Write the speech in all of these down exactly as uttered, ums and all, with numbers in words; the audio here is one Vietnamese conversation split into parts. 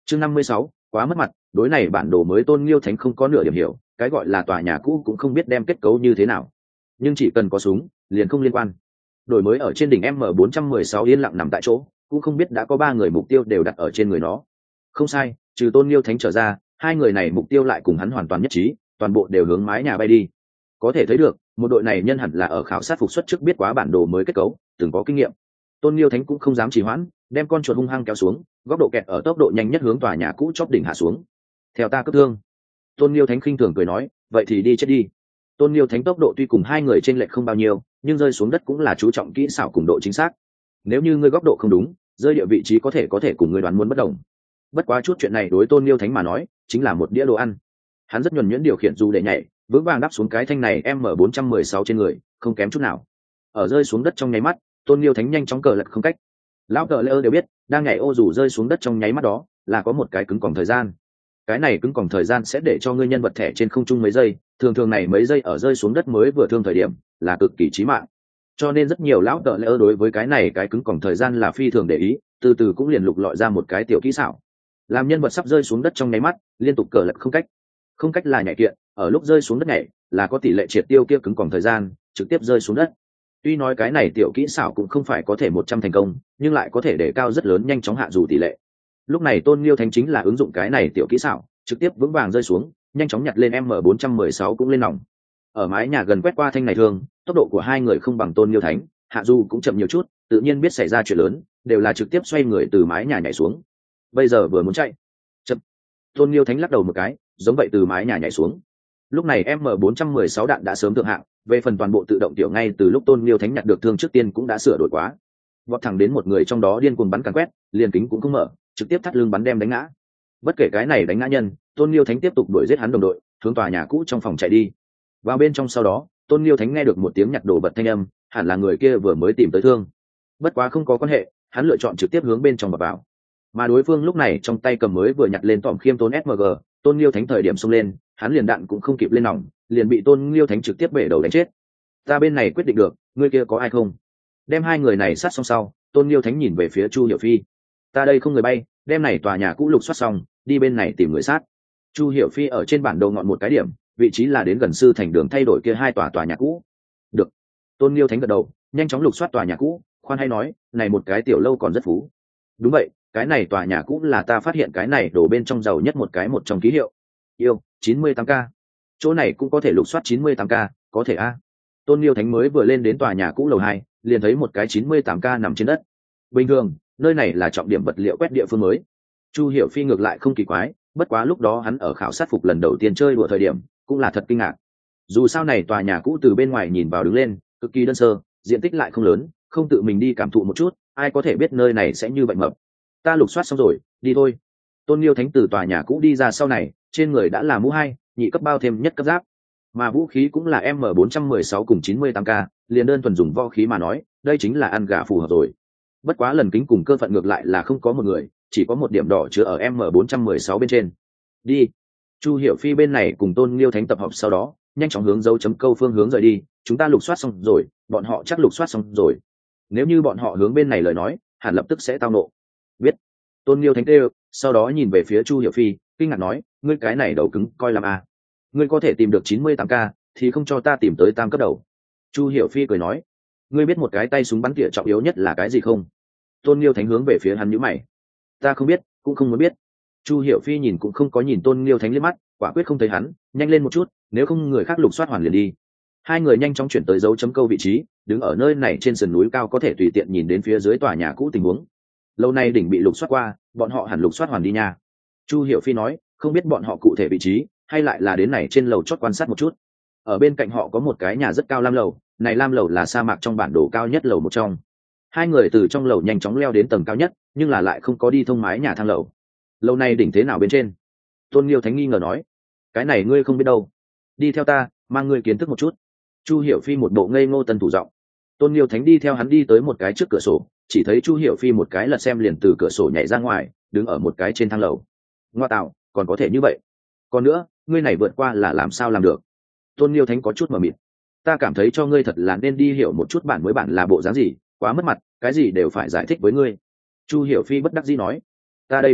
chương năm mươi sáu, quá mất mặt. Đối này bản đồ mới Tôn Liêu Thánh không có nửa điểm hiểu, cái gọi là tòa nhà cũ cũng không biết đem kết cấu như thế nào, nhưng chỉ cần có súng liền không liên quan. Đổi mới ở trên đỉnh M bốn trăm mười sáu yên lặng nằm tại chỗ, cũng không biết đã có ba người mục tiêu đều đặt ở trên người nó. Không sai, trừ Tôn Liêu Thánh trở ra, hai người này mục tiêu lại cùng hắn hoàn toàn nhất trí, toàn bộ đều hướng mái nhà bay đi. Có thể thấy được một đội này nhân hẳn là ở khảo sát phục xuất trước biết quá bản đồ mới kết cấu, từng có kinh nghiệm. Tôn Liêu Thánh cũng không dám trì hoãn, đem con chuột hung hăng kéo xuống, góc độ kẹt ở tốc độ nhanh nhất hướng tòa nhà cũ chóp đỉnh hạ xuống. Theo ta cấp thương. Tôn Liêu Thánh khinh thường cười nói, vậy thì đi chết đi. Tôn Liêu Thánh tốc độ tuy cùng hai người trên lệch không bao nhiêu, nhưng rơi xuống đất cũng là chú trọng kỹ xảo cùng độ chính xác. Nếu như ngươi góc độ không đúng, rơi địa vị trí có thể có thể cùng ngươi đoán muốn bất đồng. Bất quá chút chuyện này đối Tôn Liêu Thánh mà nói, chính là một đĩa đồ ăn. Hắn rất nhuần nhuyễn điều khiển dù để nhảy, vững vàng đáp xuống cái thanh này M bốn trăm mười sáu trên người, không kém chút nào. Ở rơi xuống đất trong nháy mắt, Tôn Liêu Thánh nhanh chóng cờ lật không cách. Lão cờ lơ đều biết, đang nhảy ô dù rơi xuống đất trong nháy mắt đó, là có một cái cứng còng thời gian. Cái này cứng còng thời gian sẽ để cho ngươi nhân vật thẻ trên không trung mấy giây, thường thường này mấy giây ở rơi xuống đất mới vừa thương thời điểm, là cực kỳ chí mạng. Cho nên rất nhiều lão cờ lơ đối với cái này cái cứng còng thời gian là phi thường để ý, từ từ cũng liền lục lọi ra một cái tiểu kỹ xảo. Làm nhân vật sắp rơi xuống đất trong nháy mắt, liên tục cờ lật không cách. Không cách là nhảy kiện, ở lúc rơi xuống đất nhảy, là có tỷ lệ triệt tiêu kia cứng còng thời gian, trực tiếp rơi xuống đất. Tuy nói cái này tiểu kỹ xảo cũng không phải có thể một trăm thành công, nhưng lại có thể để cao rất lớn nhanh chóng hạ dù tỷ lệ. Lúc này Tôn Liêu Thánh chính là ứng dụng cái này tiểu kỹ xảo, trực tiếp vững vàng rơi xuống, nhanh chóng nhặt lên M bốn trăm mười sáu cũng lên nòng. Ở mái nhà gần quét qua thanh này thương, tốc độ của hai người không bằng Tôn Liêu Thánh, hạ dù cũng chậm nhiều chút, tự nhiên biết xảy ra chuyện lớn, đều là trực tiếp xoay người từ mái nhà nhảy xuống. Bây giờ vừa muốn chạy, chậm. Tôn Liêu Thánh lắc đầu một cái, giống vậy từ mái nhà nhảy xuống. Lúc này M bốn trăm mười sáu đạn đã sớm thượng hạng, về phần toàn bộ tự động tiểu ngay từ lúc Tôn Liêu Thánh nhặt được thương trước tiên cũng đã sửa đổi quá. Vọt thẳng đến một người trong đó điên cuồng bắn càn quét, liền kính cũng không mở, trực tiếp thắt lưng bắn đem đánh ngã. Bất kể cái này đánh ngã nhân, Tôn Liêu Thánh tiếp tục đuổi giết hắn đồng đội, hướng tòa nhà cũ trong phòng chạy đi. Vào bên trong sau đó, Tôn Liêu Thánh nghe được một tiếng nhặt đồ vật thanh âm, hẳn là người kia vừa mới tìm tới thương. Bất quá không có quan hệ, hắn lựa chọn trực tiếp hướng bên trong vào vào. Mà đối phương lúc này trong tay cầm mới vừa nhặt lên tỏm khiêm tốn ét em giê, Tôn Liêu Thánh thời điểm xông lên, hắn liền đạn cũng không kịp lên nòng, liền bị Tôn Liêu Thánh trực tiếp bể đầu đánh chết. Ta bên này quyết định được, ngươi kia có ai không? Đem hai người này sát xong sau, Tôn Liêu Thánh nhìn về phía Chu Hiểu Phi. Ta đây không người bay, đem này tòa nhà cũ lục soát xong, đi bên này tìm người sát. Chu Hiểu Phi ở trên bản đồ ngọn một cái điểm, vị trí là đến gần sư thành đường thay đổi kia hai tòa tòa nhà cũ. Được. Tôn Liêu Thánh gật đầu, nhanh chóng lục soát tòa nhà cũ, khoan hay nói, này một cái tiểu lâu còn rất phú. Đúng vậy, cái này tòa nhà cũ là ta phát hiện cái này đổ bên trong giàu nhất một cái một trong ký hiệu. Yêu, chín mươi tám k. Chỗ này cũng có thể lục soát chín mươi tám k, có thể a. Tôn Liêu Thánh mới vừa lên đến tòa nhà cũ lầu hai, liền thấy một cái chín mươi tám k nằm trên đất. Bình thường, nơi này là trọng điểm vật liệu quét địa phương mới. Chu Hiểu Phi ngược lại không kỳ quái, bất quá lúc đó hắn ở khảo sát phục lần đầu tiên chơi đùa thời điểm, cũng là thật kinh ngạc. Dù sao này tòa nhà cũ từ bên ngoài nhìn vào đứng lên, cực kỳ đơn sơ, diện tích lại không lớn, không tự mình đi cảm thụ một chút, ai có thể biết nơi này sẽ như vậy mập. Ta lục soát xong rồi, đi thôi. Tôn Liêu Thánh từ tòa nhà cũ đi ra sau này, trên người đã là mũ hai, nhị cấp bao thêm nhất cấp giáp, mà vũ khí cũng là M bốn trăm mười sáu cùng chín mươi tám k, liền đơn thuần dùng võ khí mà nói, đây chính là ăn gà phù hợp rồi. Bất quá lần kính cùng cơ phận ngược lại là không có một người, chỉ có một điểm đỏ chứa ở M bốn trăm mười sáu bên trên. Đi. Chu Hiểu Phi bên này cùng Tôn Liêu Thánh tập hợp sau đó, nhanh chóng hướng dấu chấm câu phương hướng rời đi, chúng ta lục soát xong rồi, bọn họ chắc lục soát xong rồi. Nếu như bọn họ hướng bên này lời nói, hẳn lập tức sẽ tao nộ. Biết. Tôn Liêu Thánh kêu, sau đó nhìn về phía Chu Hiểu Phi, kinh ngạc nói, ngươi cái này đầu cứng coi làm a. Ngươi có thể tìm được chín mươi tám k, thì không cho ta tìm tới tam cấp đầu. Chu Hiểu Phi cười nói, ngươi biết một cái tay súng bắn tỉa trọng yếu nhất là cái gì không? Tôn Liêu Thánh hướng về phía hắn nhíu mày. Ta không biết, cũng không muốn biết. Chu Hiểu Phi nhìn cũng không có nhìn Tôn Liêu Thánh liếc mắt, quả quyết không thấy hắn, nhanh lên một chút, nếu không người khác lục soát hoàn liền đi. Hai người nhanh chóng chuyển tới dấu chấm câu vị trí, đứng ở nơi này trên sườn núi cao có thể tùy tiện nhìn đến phía dưới tòa nhà cũ tình huống. Lâu nay đỉnh bị lục soát qua, bọn họ hẳn lục soát hoàn đi nha. Chu Hiểu Phi nói, không biết bọn họ cụ thể vị trí, hay lại là đến này trên lầu chót quan sát một chút. Ở bên cạnh họ có một cái nhà rất cao lam lầu, này lam lầu là sa mạc trong bản đồ cao nhất lầu một trong. Hai người từ trong lầu nhanh chóng leo đến tầng cao nhất, nhưng là lại không có đi thông mái nhà thang lầu. Lâu nay đỉnh thế nào bên trên? Tôn Liêu Thánh nghi ngờ nói, cái này ngươi không biết đâu. Đi theo ta, mang ngươi kiến thức một chút. Chu Hiểu Phi một bộ ngây ngô tân thủ giọng. Tôn Liêu Thánh đi theo hắn đi tới một cái trước cửa sổ, chỉ thấy Chu Hiểu Phi một cái lật xem liền từ cửa sổ nhảy ra ngoài, đứng ở một cái trên thang lầu. Ngoa tạo, còn có thể như vậy? Còn nữa, ngươi này vượt qua là làm sao làm được? Tôn Liêu Thánh có chút mờ mịt. Ta cảm thấy cho ngươi thật là nên đi hiểu một chút bản mới bản là bộ dáng gì, quá mất mặt, cái gì đều phải giải thích với ngươi. Chu Hiểu Phi bất đắc dĩ nói, ta đây đều biết,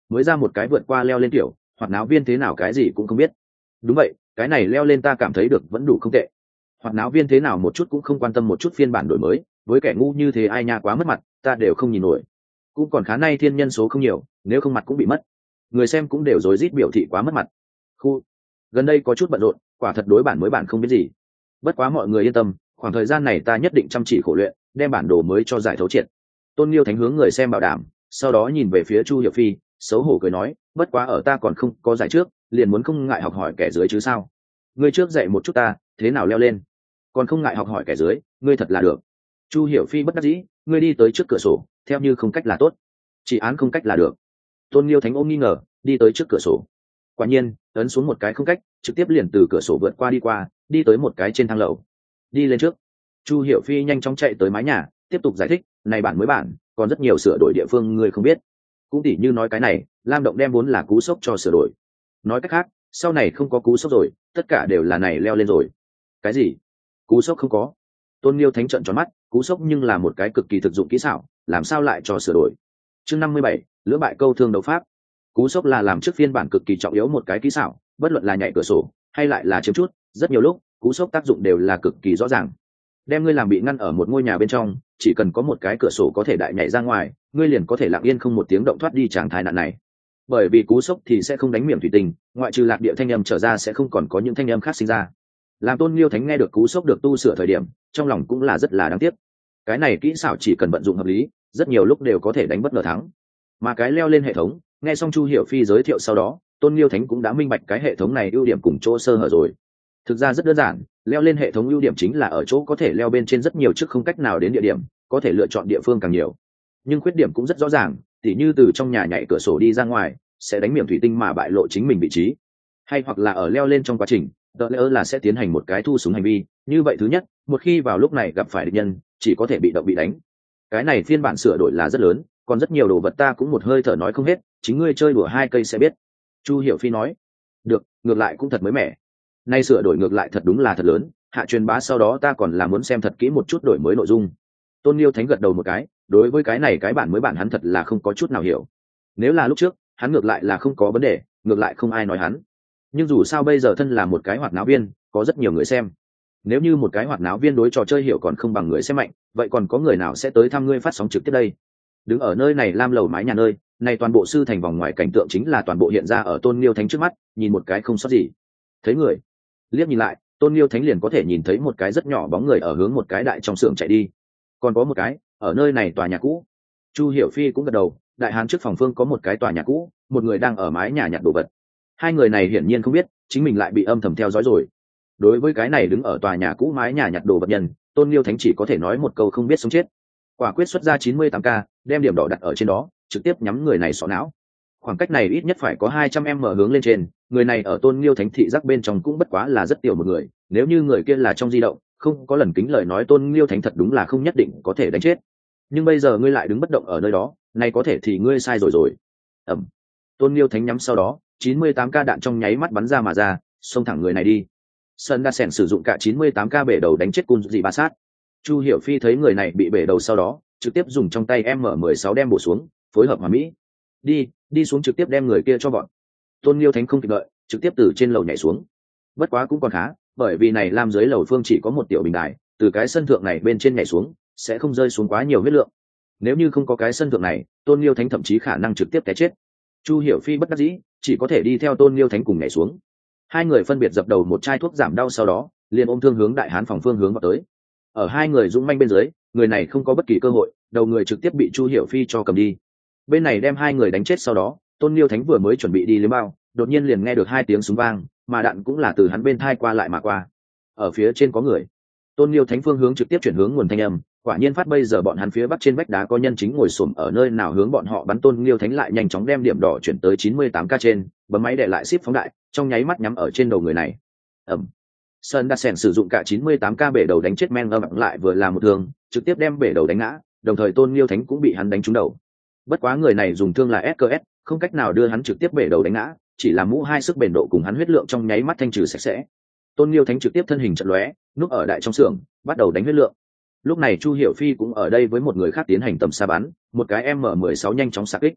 mới ra một cái vượt qua leo lên tiểu hoạt náo viên thế nào cái gì cũng không biết. Đúng vậy, cái này leo lên ta cảm thấy được vẫn đủ không tệ. Hoạt náo viên thế nào một chút cũng không quan tâm một chút phiên bản đổi mới, với kẻ ngu như thế ai nha quá mất mặt, ta đều không nhìn nổi. Cũng còn khá nay thiên nhân số không nhiều, nếu không mặt cũng bị mất. Người xem cũng đều rối rít biểu thị quá mất mặt. Khu gần đây có chút bận rộn, quả thật đối bản mới bản không biết gì. Bất quá mọi người yên tâm, khoảng thời gian này ta nhất định chăm chỉ khổ luyện, đem bản đồ mới cho giải thấu triệt. Tôn Liêu Thánh hướng người xem bảo đảm, sau đó nhìn về phía Chu Hiểu Phi, xấu hổ cười nói, bất quá ở ta còn không có giải trước, liền muốn không ngại học hỏi kẻ dưới chứ sao? Ngươi trước dạy một chút ta, thế nào leo lên? Còn không ngại học hỏi kẻ dưới, ngươi thật là được. Chu Hiểu Phi bất đắc dĩ, ngươi đi tới trước cửa sổ, theo như không cách là tốt, chỉ án không cách là được. Tôn Liêu Thánh ôm nghi ngờ, đi tới trước cửa sổ. Quả nhiên, ấn xuống một cái không cách, trực tiếp liền từ cửa sổ vượt qua đi qua, đi tới một cái trên thang lầu. Đi lên trước. Chu Hiểu Phi nhanh chóng chạy tới mái nhà, tiếp tục giải thích, này bản mới bản, còn rất nhiều sửa đổi địa phương ngươi không biết. Cũng tỉ như nói cái này, Lam Động đem vốn là cú sốc cho sửa đổi. Nói cách khác, sau này không có cú sốc rồi, tất cả đều là này leo lên rồi. Cái gì? Cú sốc không có? Tôn Liêu Thánh trợn tròn mắt, cú sốc nhưng là một cái cực kỳ thực dụng kỹ xảo, làm sao lại cho sửa đổi? Chương năm mươi bảy, lưỡng bại câu thương đấu pháp. Cú sốc là làm trước phiên bản cực kỳ trọng yếu một cái kỹ xảo, bất luận là nhảy cửa sổ hay lại là chiếm chút, rất nhiều lúc cú sốc tác dụng đều là cực kỳ rõ ràng. Đem ngươi làm bị ngăn ở một ngôi nhà bên trong, chỉ cần có một cái cửa sổ có thể đại nhảy ra ngoài, ngươi liền có thể lặng yên không một tiếng động thoát đi trạng thái nạn này. Bởi vì cú sốc thì sẽ không đánh miệng thủy tinh, ngoại trừ lạc địa thanh âm trở ra sẽ không còn có những thanh âm khác sinh ra. Làm Tôn Liêu Thánh nghe được cú sốc được tu sửa thời điểm, trong lòng cũng là rất là đáng tiếc. Cái này kỹ xảo chỉ cần vận dụng hợp lý, rất nhiều lúc đều có thể đánh bất ngờ thắng. Mà cái leo lên hệ thống, nghe xong Chu Hiểu Phi giới thiệu sau đó, Tôn Liêu Thánh cũng đã minh bạch cái hệ thống này ưu điểm cùng chỗ sơ hở rồi. Thực ra rất đơn giản, leo lên hệ thống ưu điểm chính là ở chỗ có thể leo bên trên rất nhiều trước không cách nào đến địa điểm, có thể lựa chọn địa phương càng nhiều. Nhưng khuyết điểm cũng rất rõ ràng, tỉ như từ trong nhà nhảy cửa sổ đi ra ngoài, sẽ đánh miệng thủy tinh mà bại lộ chính mình vị trí. Hay hoặc là ở leo lên trong quá trình, tờ lỡ là sẽ tiến hành một cái thu súng hành vi, như vậy thứ nhất, một khi vào lúc này gặp phải địch nhân, chỉ có thể bị động bị đánh. Cái này phiên bản sửa đổi là rất lớn, còn rất nhiều đồ vật ta cũng một hơi thở nói không hết, chính ngươi chơi đùa hai cây sẽ biết. Chu Hiểu Phi nói. Được, ngược lại cũng thật mới mẻ. Nay sửa đổi ngược lại thật đúng là thật lớn, hạ truyền bá sau đó ta còn là muốn xem thật kỹ một chút đổi mới nội dung. Tôn Liêu Thánh gật đầu một cái, đối với cái này cái bản mới bản hắn thật là không có chút nào hiểu. Nếu là lúc trước, hắn ngược lại là không có vấn đề, ngược lại không ai nói hắn. Nhưng dù sao bây giờ thân là một cái hoạt náo viên, có rất nhiều người xem. Nếu như một cái hoạt náo viên đối trò chơi hiểu còn không bằng người xem mạnh, vậy còn có người nào sẽ tới thăm ngươi phát sóng trực tiếp đây? Đứng ở nơi này Lam lầu mái nhà nơi, này toàn bộ sư thành vòng ngoài cảnh tượng chính là toàn bộ hiện ra ở Tôn Liêu Thánh trước mắt, nhìn một cái không sót gì. Thấy người, liếc nhìn lại, Tôn Liêu Thánh liền có thể nhìn thấy một cái rất nhỏ bóng người ở hướng một cái đại trong xưởng chạy đi. Còn có một cái, ở nơi này tòa nhà cũ. Chu Hiểu Phi cũng gật đầu, đại hán trước phòng phương có một cái tòa nhà cũ, một người đang ở mái nhà nhặt đồ vật. Hai người này hiển nhiên không biết, chính mình lại bị âm thầm theo dõi rồi. Đối với cái này đứng ở tòa nhà cũ mái nhà nhặt đồ vật nhân, Tôn Liêu Thánh chỉ có thể nói một câu không biết sống chết. Quả quyết xuất ra chín mươi tám k, đem điểm đỏ đặt ở trên đó, trực tiếp nhắm người này sọ não. Khoảng cách này ít nhất phải có hai trăm m hướng lên trên, người này ở Tôn Liêu Thánh thị giác bên trong cũng bất quá là rất tiểu một người, nếu như người kia là trong di động, không có lần kính lời nói Tôn Liêu Thánh thật đúng là không nhất định có thể đánh chết. Nhưng bây giờ ngươi lại đứng bất động ở nơi đó, này có thể thì ngươi sai rồi rồi. Ầm. Tôn Liêu Thánh nhắm sau đó, chín mươi tám k đạn trong nháy mắt bắn ra mà ra, xông thẳng người này đi. Sơn đã sèn sử dụng cả chín mươi tám k bể đầu đánh chết Cun Dị Ba Sát. Chu Hiểu Phi thấy người này bị bể đầu sau đó, trực tiếp dùng trong tay M mười sáu đem bổ xuống, phối hợp hòa mỹ. Đi, đi xuống trực tiếp đem người kia cho bọn. Tôn Liêu Thánh không kịp đợi, trực tiếp từ trên lầu nhảy xuống. Bất quá cũng còn khá, bởi vì này Lam dưới lầu phương chỉ có một tiểu bình đài, từ cái sân thượng này bên trên nhảy xuống, sẽ không rơi xuống quá nhiều huyết lượng. Nếu như không có cái sân thượng này, Tôn Liêu Thánh thậm chí khả năng trực tiếp té chết. Chu Hiểu Phi bất đắc dĩ, chỉ có thể đi theo Tôn Liêu Thánh cùng nhảy xuống. Hai người phân biệt dập đầu một chai thuốc giảm đau sau đó, liền ôm thương hướng đại hán phòng phương hướng vào tới. Ở hai người dũng manh bên dưới, người này không có bất kỳ cơ hội, đầu người trực tiếp bị Chu Hiểu Phi cho cầm đi. Bên này đem hai người đánh chết sau đó, Tôn Liêu Thánh vừa mới chuẩn bị đi liếm bao, đột nhiên liền nghe được hai tiếng súng vang, mà đạn cũng là từ hắn bên thai qua lại mà qua. Ở phía trên có người. Tôn Liêu Thánh phương hướng trực tiếp chuyển hướng nguồn thanh âm, quả nhiên phát bây giờ bọn hắn phía bắc trên vách đá có nhân chính ngồi xổm ở nơi nào hướng bọn họ bắn. Tôn Liêu Thánh lại nhanh chóng đem điểm đỏ chuyển tới chín mươi tám k trên, bấm máy để lại ship phóng đại, trong nháy mắt nhắm ở trên đầu người này. Ầm. Sơn đã sèn sử dụng cả chín mươi tám k bể đầu đánh chết men âm lại vừa là một thương, trực tiếp đem bể đầu đánh ngã, đồng thời Tôn Liêu Thánh cũng bị hắn đánh trúng đầu. Bất quá người này dùng thương là ét ca ét, không cách nào đưa hắn trực tiếp bể đầu đánh ngã, chỉ là mũ hai sức bền độ cùng hắn huyết lượng trong nháy mắt thanh trừ sạch sẽ. Tôn Liêu Thánh trực tiếp thân hình trận lóe, núp ở đại trong xưởng, bắt đầu đánh huyết lượng. Lúc này Chu Hiểu Phi cũng ở đây với một người khác tiến hành tầm xa bắn, một cái M mười sáu nhanh chóng xạ kích.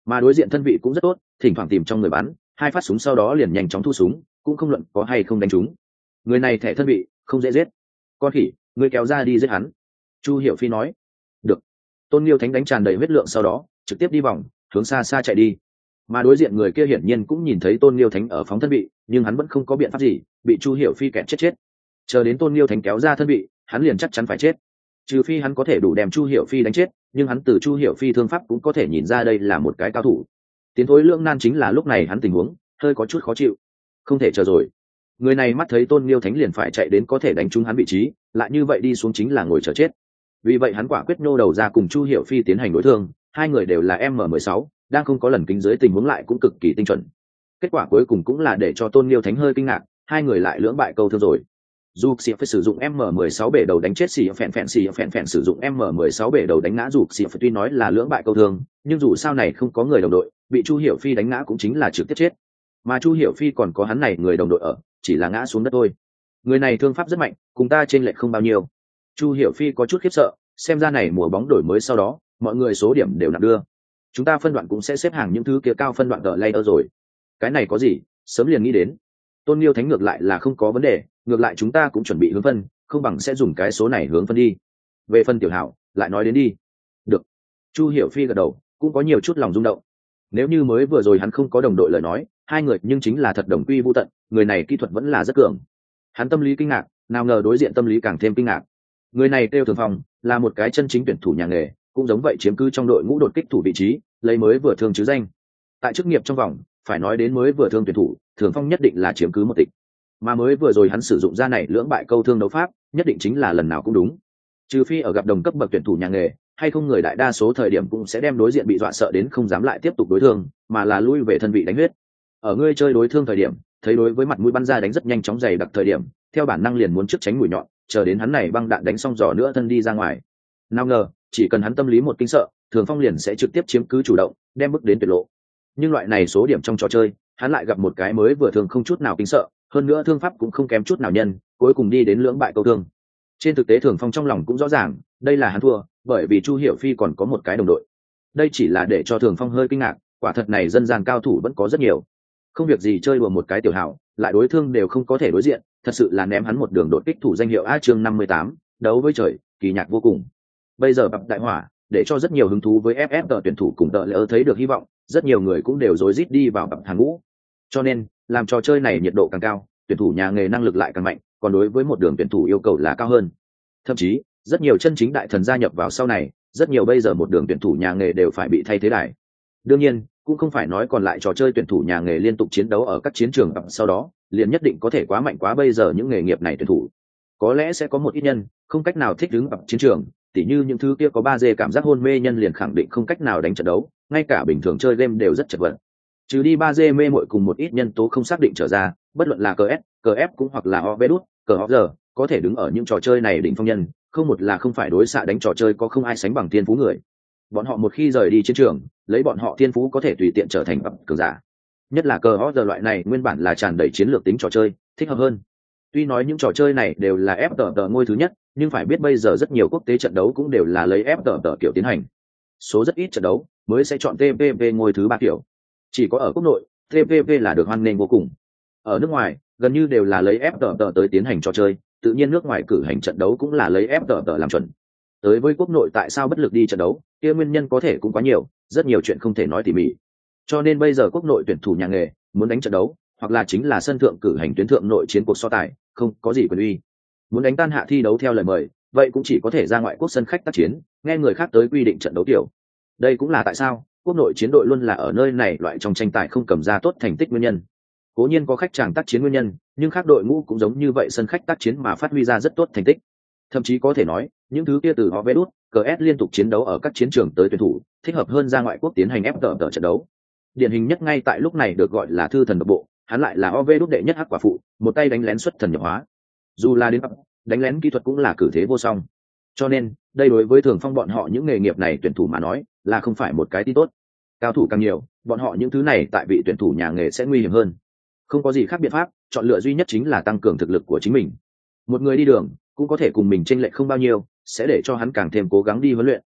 mà đối diện thân vị cũng rất tốt, thỉnh thoảng tìm trong người bắn hai phát súng sau đó liền nhanh chóng thu súng, cũng không luận có hay không đánh trúng. Người này thẻ thân vị không dễ giết. Con khỉ, ngươi kéo ra đi giết hắn. Chu Hiểu Phi nói. Được. Tôn Liêu Thánh đánh tràn đầy huyết lượng sau đó trực tiếp đi vòng hướng xa xa chạy đi. Mà đối diện người kia hiển nhiên cũng nhìn thấy Tôn Liêu Thánh ở phóng thân vị, nhưng hắn vẫn không có biện pháp gì, bị Chu Hiểu Phi kẹt chết chết. Chờ đến Tôn Liêu Thánh kéo ra thân vị, hắn liền chắc chắn phải chết. Trừ phi hắn có thể đủ đem Chu Hiểu Phi đánh chết, nhưng hắn từ Chu Hiểu Phi thương pháp cũng có thể nhìn ra đây là một cái cao thủ. Tiến thối lưỡng nan chính là lúc này hắn tình huống hơi có chút khó chịu. Không thể chờ rồi. Người này mắt thấy Tôn Liêu Thánh liền phải chạy đến có thể đánh trúng hắn vị trí, lại như vậy đi xuống chính là ngồi chờ chết. Vì vậy hắn quả quyết nhô đầu ra cùng Chu Hiểu Phi tiến hành đối thương, hai người đều là M mười sáu, đang không có lần kính dưới tình huống lại cũng cực kỳ tinh chuẩn. Kết quả cuối cùng cũng là để cho Tôn Liêu Thánh hơi kinh ngạc, hai người lại lưỡng bại câu thương rồi. Dục Sĩ phải sử dụng M mười sáu bể đầu đánh chết Sĩ phèn phèn Sĩ phèn phèn sử dụng M mười sáu bể đầu đánh ngã Dục Sĩ phải, tuy nói là lưỡng bại câu thương, nhưng dù sao này không có người đồng đội, bị Chu Hiểu Phi đánh ngã cũng chính là trực tiếp chết. Mà Chu Hiểu Phi còn có hắn này người đồng đội ở, chỉ là ngã xuống đất thôi. Người này thương pháp rất mạnh, cùng ta trên lệch không bao nhiêu. Chu Hiểu Phi có chút khiếp sợ, xem ra này mùa bóng đổi mới sau đó, mọi người số điểm đều nặng đưa. Chúng ta phân đoạn cũng sẽ xếp hàng những thứ kia cao phân đoạn tờ layer rồi. Cái này có gì, sớm liền nghĩ đến. Tôn Liêu Thánh ngược lại là không có vấn đề, ngược lại chúng ta cũng chuẩn bị hướng phân, không bằng sẽ dùng cái số này hướng phân đi. Về phân tiểu hảo, lại nói đến đi. Được. Chu Hiểu Phi gật đầu, cũng có nhiều chút lòng rung động. Nếu như mới vừa rồi hắn không có đồng đội lời nói, hai người nhưng chính là thật đồng quy vô tận, người này kỹ thuật vẫn là rất cường. Hắn tâm lý kinh ngạc, nào ngờ đối diện tâm lý càng thêm kinh ngạc. Người này Tiêu Thường Phong là một cái chân chính tuyển thủ nhà nghề, cũng giống vậy chiếm cứ trong đội ngũ đột kích thủ vị trí, lấy mới vừa thương chứ danh. Tại chức nghiệp trong vòng, phải nói đến mới vừa thương tuyển thủ, Thường Phong nhất định là chiếm cứ một tịch. Mà mới vừa rồi hắn sử dụng ra này lưỡng bại câu thương đấu pháp, nhất định chính là lần nào cũng đúng. Trừ phi ở gặp đồng cấp bậc tuyển thủ nhà nghề, hay không người đại đa số thời điểm cũng sẽ đem đối diện bị dọa sợ đến không dám lại tiếp tục đối thương, mà là lui về thân vị đánh huyết. Ở ngươi chơi đối thương thời điểm, thấy đối với mặt mũi bắn ra đánh rất nhanh chóng dày đặc thời điểm, theo bản năng liền muốn trước tránh mũi nhọn, chờ đến hắn này băng đạn đánh xong giỏ nữa thân đi ra ngoài. Nào ngờ, chỉ cần hắn tâm lý một kinh sợ, Thường Phong liền sẽ trực tiếp chiếm cứ chủ động, đem bước đến tuyệt lộ. Nhưng loại này số điểm trong trò chơi, hắn lại gặp một cái mới vừa thường không chút nào kinh sợ, hơn nữa thương pháp cũng không kém chút nào nhân, cuối cùng đi đến lưỡng bại câu thương. Trên thực tế Thường Phong trong lòng cũng rõ ràng, đây là hắn thua, bởi vì Chu Hiểu Phi còn có một cái đồng đội. Đây chỉ là để cho Thường Phong hơi kinh ngạc, quả thật này dân gian cao thủ vẫn có rất nhiều. Không việc gì chơi đùa một cái tiểu hảo, lại đối thương đều không có thể đối diện, thật sự là ném hắn một đường đột kích thủ danh hiệu A chương năm mươi tám, đấu với trời, kỳ nhạc vô cùng. Bây giờ bập đại hỏa, để cho rất nhiều hứng thú với ép ép tờ tuyển thủ cùng tờ lỡ thấy được hy vọng, rất nhiều người cũng đều rối rít đi vào bập hàng ngũ. Cho nên, làm trò chơi này nhiệt độ càng cao, tuyển thủ nhà nghề năng lực lại càng mạnh, còn đối với một đường tuyển thủ yêu cầu là cao hơn. Thậm chí, rất nhiều chân chính đại thần gia nhập vào sau này, rất nhiều bây giờ một đường tuyển thủ nhà nghề đều phải bị thay thế đài. Đương nhiên, cũng không phải nói còn lại trò chơi tuyển thủ nhà nghề liên tục chiến đấu ở các chiến trường sau đó liền nhất định có thể quá mạnh quá bây giờ những nghề nghiệp này tuyển thủ. Có lẽ sẽ có một ít nhân không cách nào thích ứng ở chiến trường, tỉ như những thứ kia có ba D cảm giác hôn mê nhân liền khẳng định không cách nào đánh trận đấu, ngay cả bình thường chơi game đều rất chật vật. Trừ đi ba D mê muội cùng một ít nhân tố không xác định trở ra, bất luận là cờ ét, cờ ép cũng hoặc là o vê đút, cờ hóc giờ, có thể đứng ở những trò chơi này đỉnh phong nhân, không một là không phải đối xạ đánh trò chơi có không ai sánh bằng tiên phú người. Bọn họ một khi rời đi chiến trường, lấy bọn họ thiên phú có thể tùy tiện trở thành bậc cường giả. Nhất là cờ hóc giờ loại này nguyên bản là tràn đầy chiến lược tính trò chơi, thích hợp hơn. Tuy nói những trò chơi này đều là ép tờ tờ ngôi thứ nhất, nhưng phải biết bây giờ rất nhiều quốc tế trận đấu cũng đều là lấy ép tờ tờ kiểu tiến hành. Số rất ít trận đấu mới sẽ chọn tê pê pê ngôi thứ ba kiểu. Chỉ có ở quốc nội, tê pê pê là được hoan nghênh vô cùng. Ở nước ngoài, gần như đều là lấy ép tờ tờ tới tiến hành trò chơi, tự nhiên nước ngoài cử hành trận đấu cũng là lấy ép tờ tờ làm chuẩn. Tới với quốc nội tại sao bất lực đi trận đấu, kia nguyên nhân có thể cũng quá nhiều, rất nhiều chuyện không thể nói tỉ mỉ. Cho nên bây giờ quốc nội tuyển thủ nhà nghề muốn đánh trận đấu, hoặc là chính là sân thượng cử hành tuyến thượng nội chiến cuộc so tài, không có gì quyền uy. Muốn đánh tan hạ thi đấu theo lời mời, vậy cũng chỉ có thể ra ngoại quốc sân khách tác chiến, nghe người khác tới quy định trận đấu tiểu. Đây cũng là tại sao quốc nội chiến đội luôn là ở nơi này loại trong tranh tài không cầm ra tốt thành tích nguyên nhân. Cố nhiên có khách chàng tác chiến nguyên nhân, nhưng khác đội ngũ cũng giống như vậy sân khách tác chiến mà phát huy ra rất tốt thành tích. Thậm chí có thể nói, những thứ kia từ họ vê đút, cờ ét liên tục chiến đấu ở các chiến trường tới tuyển thủ, thích hợp hơn ra ngoại quốc tiến hành ép tờ tờ trận đấu. Điển hình nhất ngay tại lúc này được gọi là thư thần độc bộ, hắn lại là o vê đút đệ nhất hắc quả phụ, một tay đánh lén xuất thần nhập hóa. Dù là đến đánh lén kỹ thuật cũng là cử thế vô song. Cho nên, đây đối với Thường Phong bọn họ những nghề nghiệp này tuyển thủ mà nói, là không phải một cái tin tốt. Cao thủ càng nhiều, bọn họ những thứ này tại vị tuyển thủ nhà nghề sẽ nguy hiểm hơn. Không có gì khác biện pháp, chọn lựa duy nhất chính là tăng cường thực lực của chính mình. Một người đi đường cũng có thể cùng mình chênh lệch không bao nhiêu, sẽ để cho hắn càng thêm cố gắng đi huấn luyện.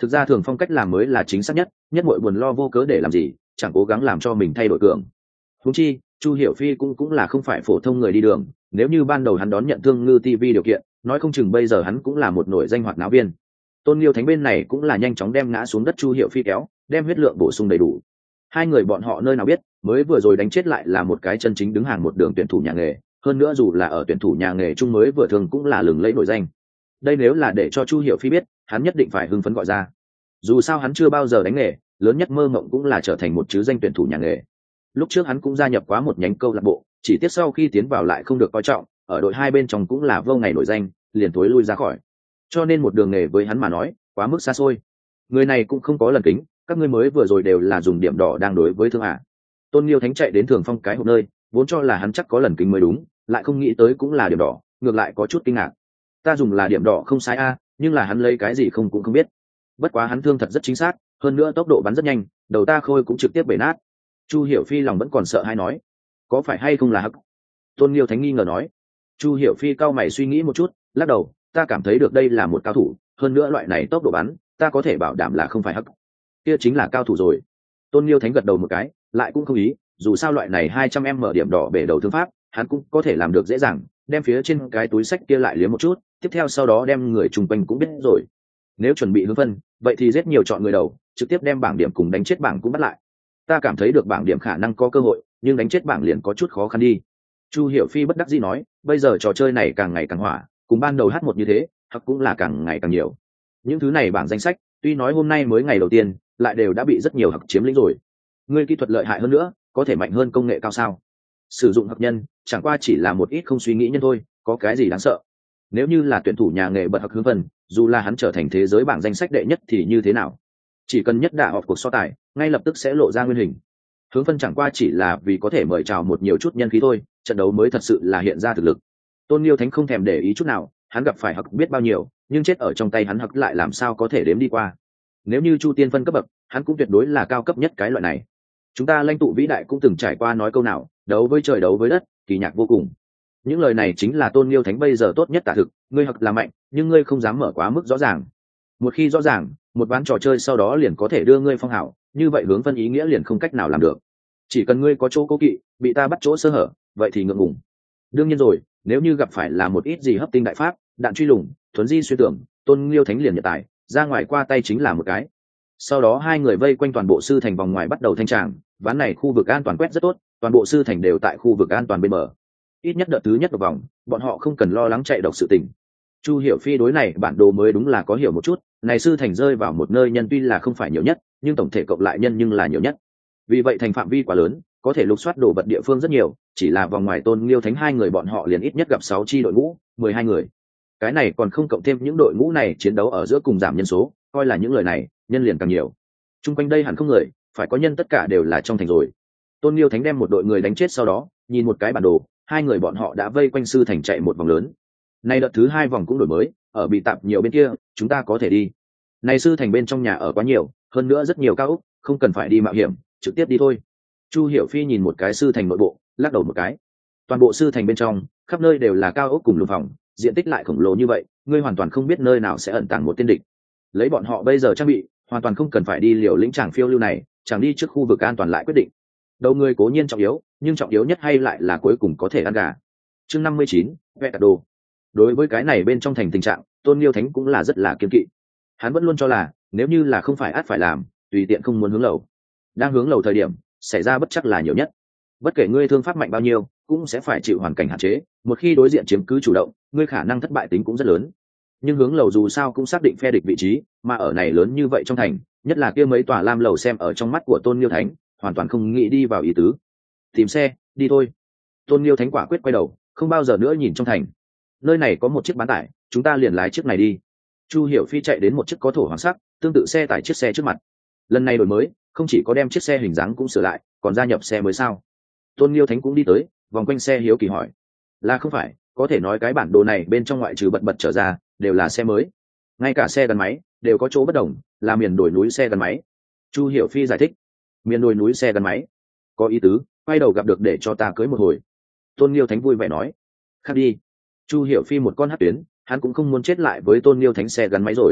thực ra Thường Phong cách làm mới là chính xác nhất, nhất mọi buồn lo vô cớ để làm gì, chẳng cố gắng làm cho mình thay đổi cường. Huống chi Chu Hiểu Phi cũng cũng là không phải phổ thông người đi đường, nếu như ban đầu hắn đón nhận Thương Ngư ti vi điều kiện, nói không chừng bây giờ hắn cũng là một nổi danh hoạt náo viên. Tôn Liêu Thánh bên này cũng là nhanh chóng đem ngã xuống đất Chu Hiểu Phi kéo, đem huyết lượng bổ sung đầy đủ. Hai người bọn họ nơi nào biết, mới vừa rồi đánh chết lại là một cái chân chính đứng hàng một đường tuyển thủ nhà nghề, hơn nữa dù là ở tuyển thủ nhà nghề chung mới vừa thường cũng là lừng lẫy nổi danh. Đây nếu là để cho Chu Hiểu Phi biết, hắn nhất định phải hưng phấn gọi ra. Dù sao hắn chưa bao giờ đánh nghề, lớn nhất mơ mộng cũng là trở thành một chứ danh tuyển thủ nhà nghề. Lúc trước hắn cũng gia nhập quá một nhánh câu lạc bộ, chỉ tiếc sau khi tiến vào lại không được coi trọng, ở đội hai bên trong cũng là vô ngày nổi danh, liền tối lui ra khỏi. Cho nên một đường nghề với hắn mà nói, quá mức xa xôi. Người này cũng không có lần kính, các ngươi mới vừa rồi đều là dùng điểm đỏ đang đối với Thương à? Tôn Liêu Thánh chạy đến Thường Phong cái hộp nơi, vốn cho là hắn chắc có lần kính mới đúng, lại không nghĩ tới cũng là điểm đỏ, ngược lại có chút kinh ngạc. Ta dùng là điểm đỏ không sai a, nhưng là hắn lấy cái gì không cũng không biết. Bất quá hắn thương thật rất chính xác, hơn nữa tốc độ bắn rất nhanh, đầu ta khôi cũng trực tiếp bể nát. Chu Hiểu Phi lòng vẫn còn sợ hay nói, có phải hay không là hắc? Tôn Liêu Thánh nghi ngờ nói. Chu Hiểu Phi cau mày suy nghĩ một chút, lắc đầu, ta cảm thấy được đây là một cao thủ, hơn nữa loại này tốc độ bắn, ta có thể bảo đảm là không phải hắc. Kia chính là cao thủ rồi. Tôn Liêu Thánh gật đầu một cái, lại cũng không ý, dù sao loại này hai trăm em mở điểm đỏ bể đầu thương pháp, hắn cũng có thể làm được dễ dàng, đem phía trên cái túi sách kia lại liếm một chút, tiếp theo sau đó đem người chung quanh cũng biết rồi. Nếu chuẩn bị hướng phân, vậy thì rất nhiều chọn người đầu, trực tiếp đem bảng điểm cùng đánh chết bảng cũng bắt lại. Ta cảm thấy được bảng điểm khả năng có cơ hội, nhưng đánh chết bảng liền có chút khó khăn đi. Chu Hiểu Phi bất đắc dĩ nói, bây giờ trò chơi này càng ngày càng hỏa, cùng ban đầu hát một như thế, hoặc cũng là càng ngày càng nhiều. Những thứ này bảng danh sách, tuy nói hôm nay mới ngày đầu tiên, lại đều đã bị rất nhiều hặc chiếm lĩnh rồi. Ngươi kỹ thuật lợi hại hơn nữa, có thể mạnh hơn công nghệ cao sao? Sử dụng hặc nhân, chẳng qua chỉ là một ít không suy nghĩ nhân thôi, có cái gì đáng sợ? Nếu như là tuyển thủ nhà nghề bật hặc hướng phần, dù là hắn trở thành thế giới bảng danh sách đệ nhất thì như thế nào? Chỉ cần nhất đả họp cuộc so tài, ngay lập tức sẽ lộ ra nguyên hình. Hướng phân chẳng qua chỉ là vì có thể mời chào một nhiều chút nhân khí thôi, trận đấu mới thật sự là hiện ra thực lực. Tôn Liêu Thánh không thèm để ý chút nào, hắn gặp phải hặc biết bao nhiêu, nhưng chết ở trong tay hắn hặc lại làm sao có thể đếm đi qua. Nếu như Chu Tiên phân cấp bậc, hắn cũng tuyệt đối là cao cấp nhất cái loại này. Chúng ta lãnh tụ vĩ đại cũng từng trải qua nói câu nào, đấu với trời đấu với đất, kỳ nhạc vô cùng. Những lời này chính là Tôn Liêu Thánh bây giờ tốt nhất tả thực, ngươi hặc là mạnh, nhưng ngươi không dám mở quá mức rõ ràng. Một khi rõ ràng, một ván trò chơi sau đó liền có thể đưa ngươi phong hảo, như vậy hướng phân ý nghĩa liền không cách nào làm được. Chỉ cần ngươi có chỗ cố kỵ, bị ta bắt chỗ sơ hở, vậy thì ngượng ngùng. Đương nhiên rồi, nếu như gặp phải là một ít gì hấp tinh đại pháp, đạn truy lùng, thuấn di xuyên tưởng, Tôn Liêu Thánh liền nhận tài, ra ngoài qua tay chính là một cái. Sau đó hai người vây quanh toàn bộ sư thành vòng ngoài bắt đầu thanh tràng, ván này khu vực an toàn quét rất tốt, toàn bộ sư thành đều tại khu vực an toàn bên bờ. Ít nhất đợt thứ nhất vào vòng, bọn họ không cần lo lắng chạy độc sự tình. Chu Hiểu Phi đối này bản đồ mới đúng là có hiểu một chút, này sư thành rơi vào một nơi nhân tuy là không phải nhiều nhất, nhưng tổng thể cộng lại nhân nhưng là nhiều nhất. Vì vậy thành phạm vi quá lớn, có thể lục soát đồ vật địa phương rất nhiều, chỉ là vòng ngoài Tôn Liêu Thánh hai người bọn họ liền ít nhất gặp sáu chi đội ngũ, mười hai người. Cái này còn không cộng thêm những đội ngũ này chiến đấu ở giữa cùng giảm nhân số, coi là những lời này, nhân liền càng nhiều. Trung quanh đây hẳn không người, phải có nhân tất cả đều là trong thành rồi. Tôn Liêu Thánh đem một đội người đánh chết sau đó, nhìn một cái bản đồ, hai người bọn họ đã vây quanh sư thành chạy một vòng lớn. Nay đợt thứ hai vòng cũng đổi mới, ở bị tạp nhiều bên kia, chúng ta có thể đi. Này sư thành bên trong nhà ở quá nhiều, hơn nữa rất nhiều cao ốc, không cần phải đi mạo hiểm, trực tiếp đi thôi. Chu Hiểu Phi nhìn một cái sư thành nội bộ, lắc đầu một cái. Toàn bộ sư thành bên trong, khắp nơi đều là cao ốc cùng lùm phòng, diện tích lại khổng lồ như vậy, ngươi hoàn toàn không biết nơi nào sẽ ẩn tàng một tên địch. Lấy bọn họ bây giờ trang bị, hoàn toàn không cần phải đi liều lĩnh tràng phiêu lưu này, chẳng đi trước khu vực an toàn lại quyết định. Đầu người cố nhiên trọng yếu, nhưng trọng yếu nhất hay lại là cuối cùng có thể ăn gà. Chương năm mươi chín, vẽ cả đồ. Đối với cái này bên trong thành tình trạng, Tôn Liêu Thánh cũng là rất là kiên kỵ. Hắn vẫn luôn cho là, nếu như là không phải ắt phải làm, tùy tiện không muốn hướng lầu. Đang hướng lầu thời điểm, xảy ra bất chắc là nhiều nhất. Bất kể ngươi thương pháp mạnh bao nhiêu, cũng sẽ phải chịu hoàn cảnh hạn chế, một khi đối diện chiếm cứ chủ động, ngươi khả năng thất bại tính cũng rất lớn. Nhưng hướng lầu dù sao cũng xác định phe địch vị trí, mà ở này lớn như vậy trong thành, nhất là kia mấy tòa lam lầu xem ở trong mắt của Tôn Liêu Thánh, hoàn toàn không nghĩ đi vào ý tứ. Tìm xe, đi thôi. Tôn Liêu Thánh quả quyết quay đầu, không bao giờ nữa nhìn trong thành. Nơi này có một chiếc bán tải, chúng ta liền lái chiếc này đi. Chu Hiểu Phi chạy đến một chiếc có thổ hoàng sắc, tương tự xe tải chiếc xe trước mặt. Lần này đổi mới, không chỉ có đem chiếc xe hình dáng cũng sửa lại, còn gia nhập xe mới sao? Tôn Liêu Thánh cũng đi tới, vòng quanh xe hiếu kỳ hỏi. Là không phải, có thể nói cái bản đồ này bên trong ngoại trừ bật bật trở ra, đều là xe mới. Ngay cả xe gắn máy, đều có chỗ bất đồng, là miền đồi núi xe gắn máy. Chu Hiểu Phi giải thích. Miền đồi núi xe gắn máy. Có ý tứ, quay đầu gặp được để cho ta cưới một hồi. Tôn Liêu Thánh vui vẻ nói. Khác đi. Chu Hiểu Phi một con hát tuyến, hắn cũng không muốn chết lại với Tôn Liêu Thánh xe gắn máy rồi.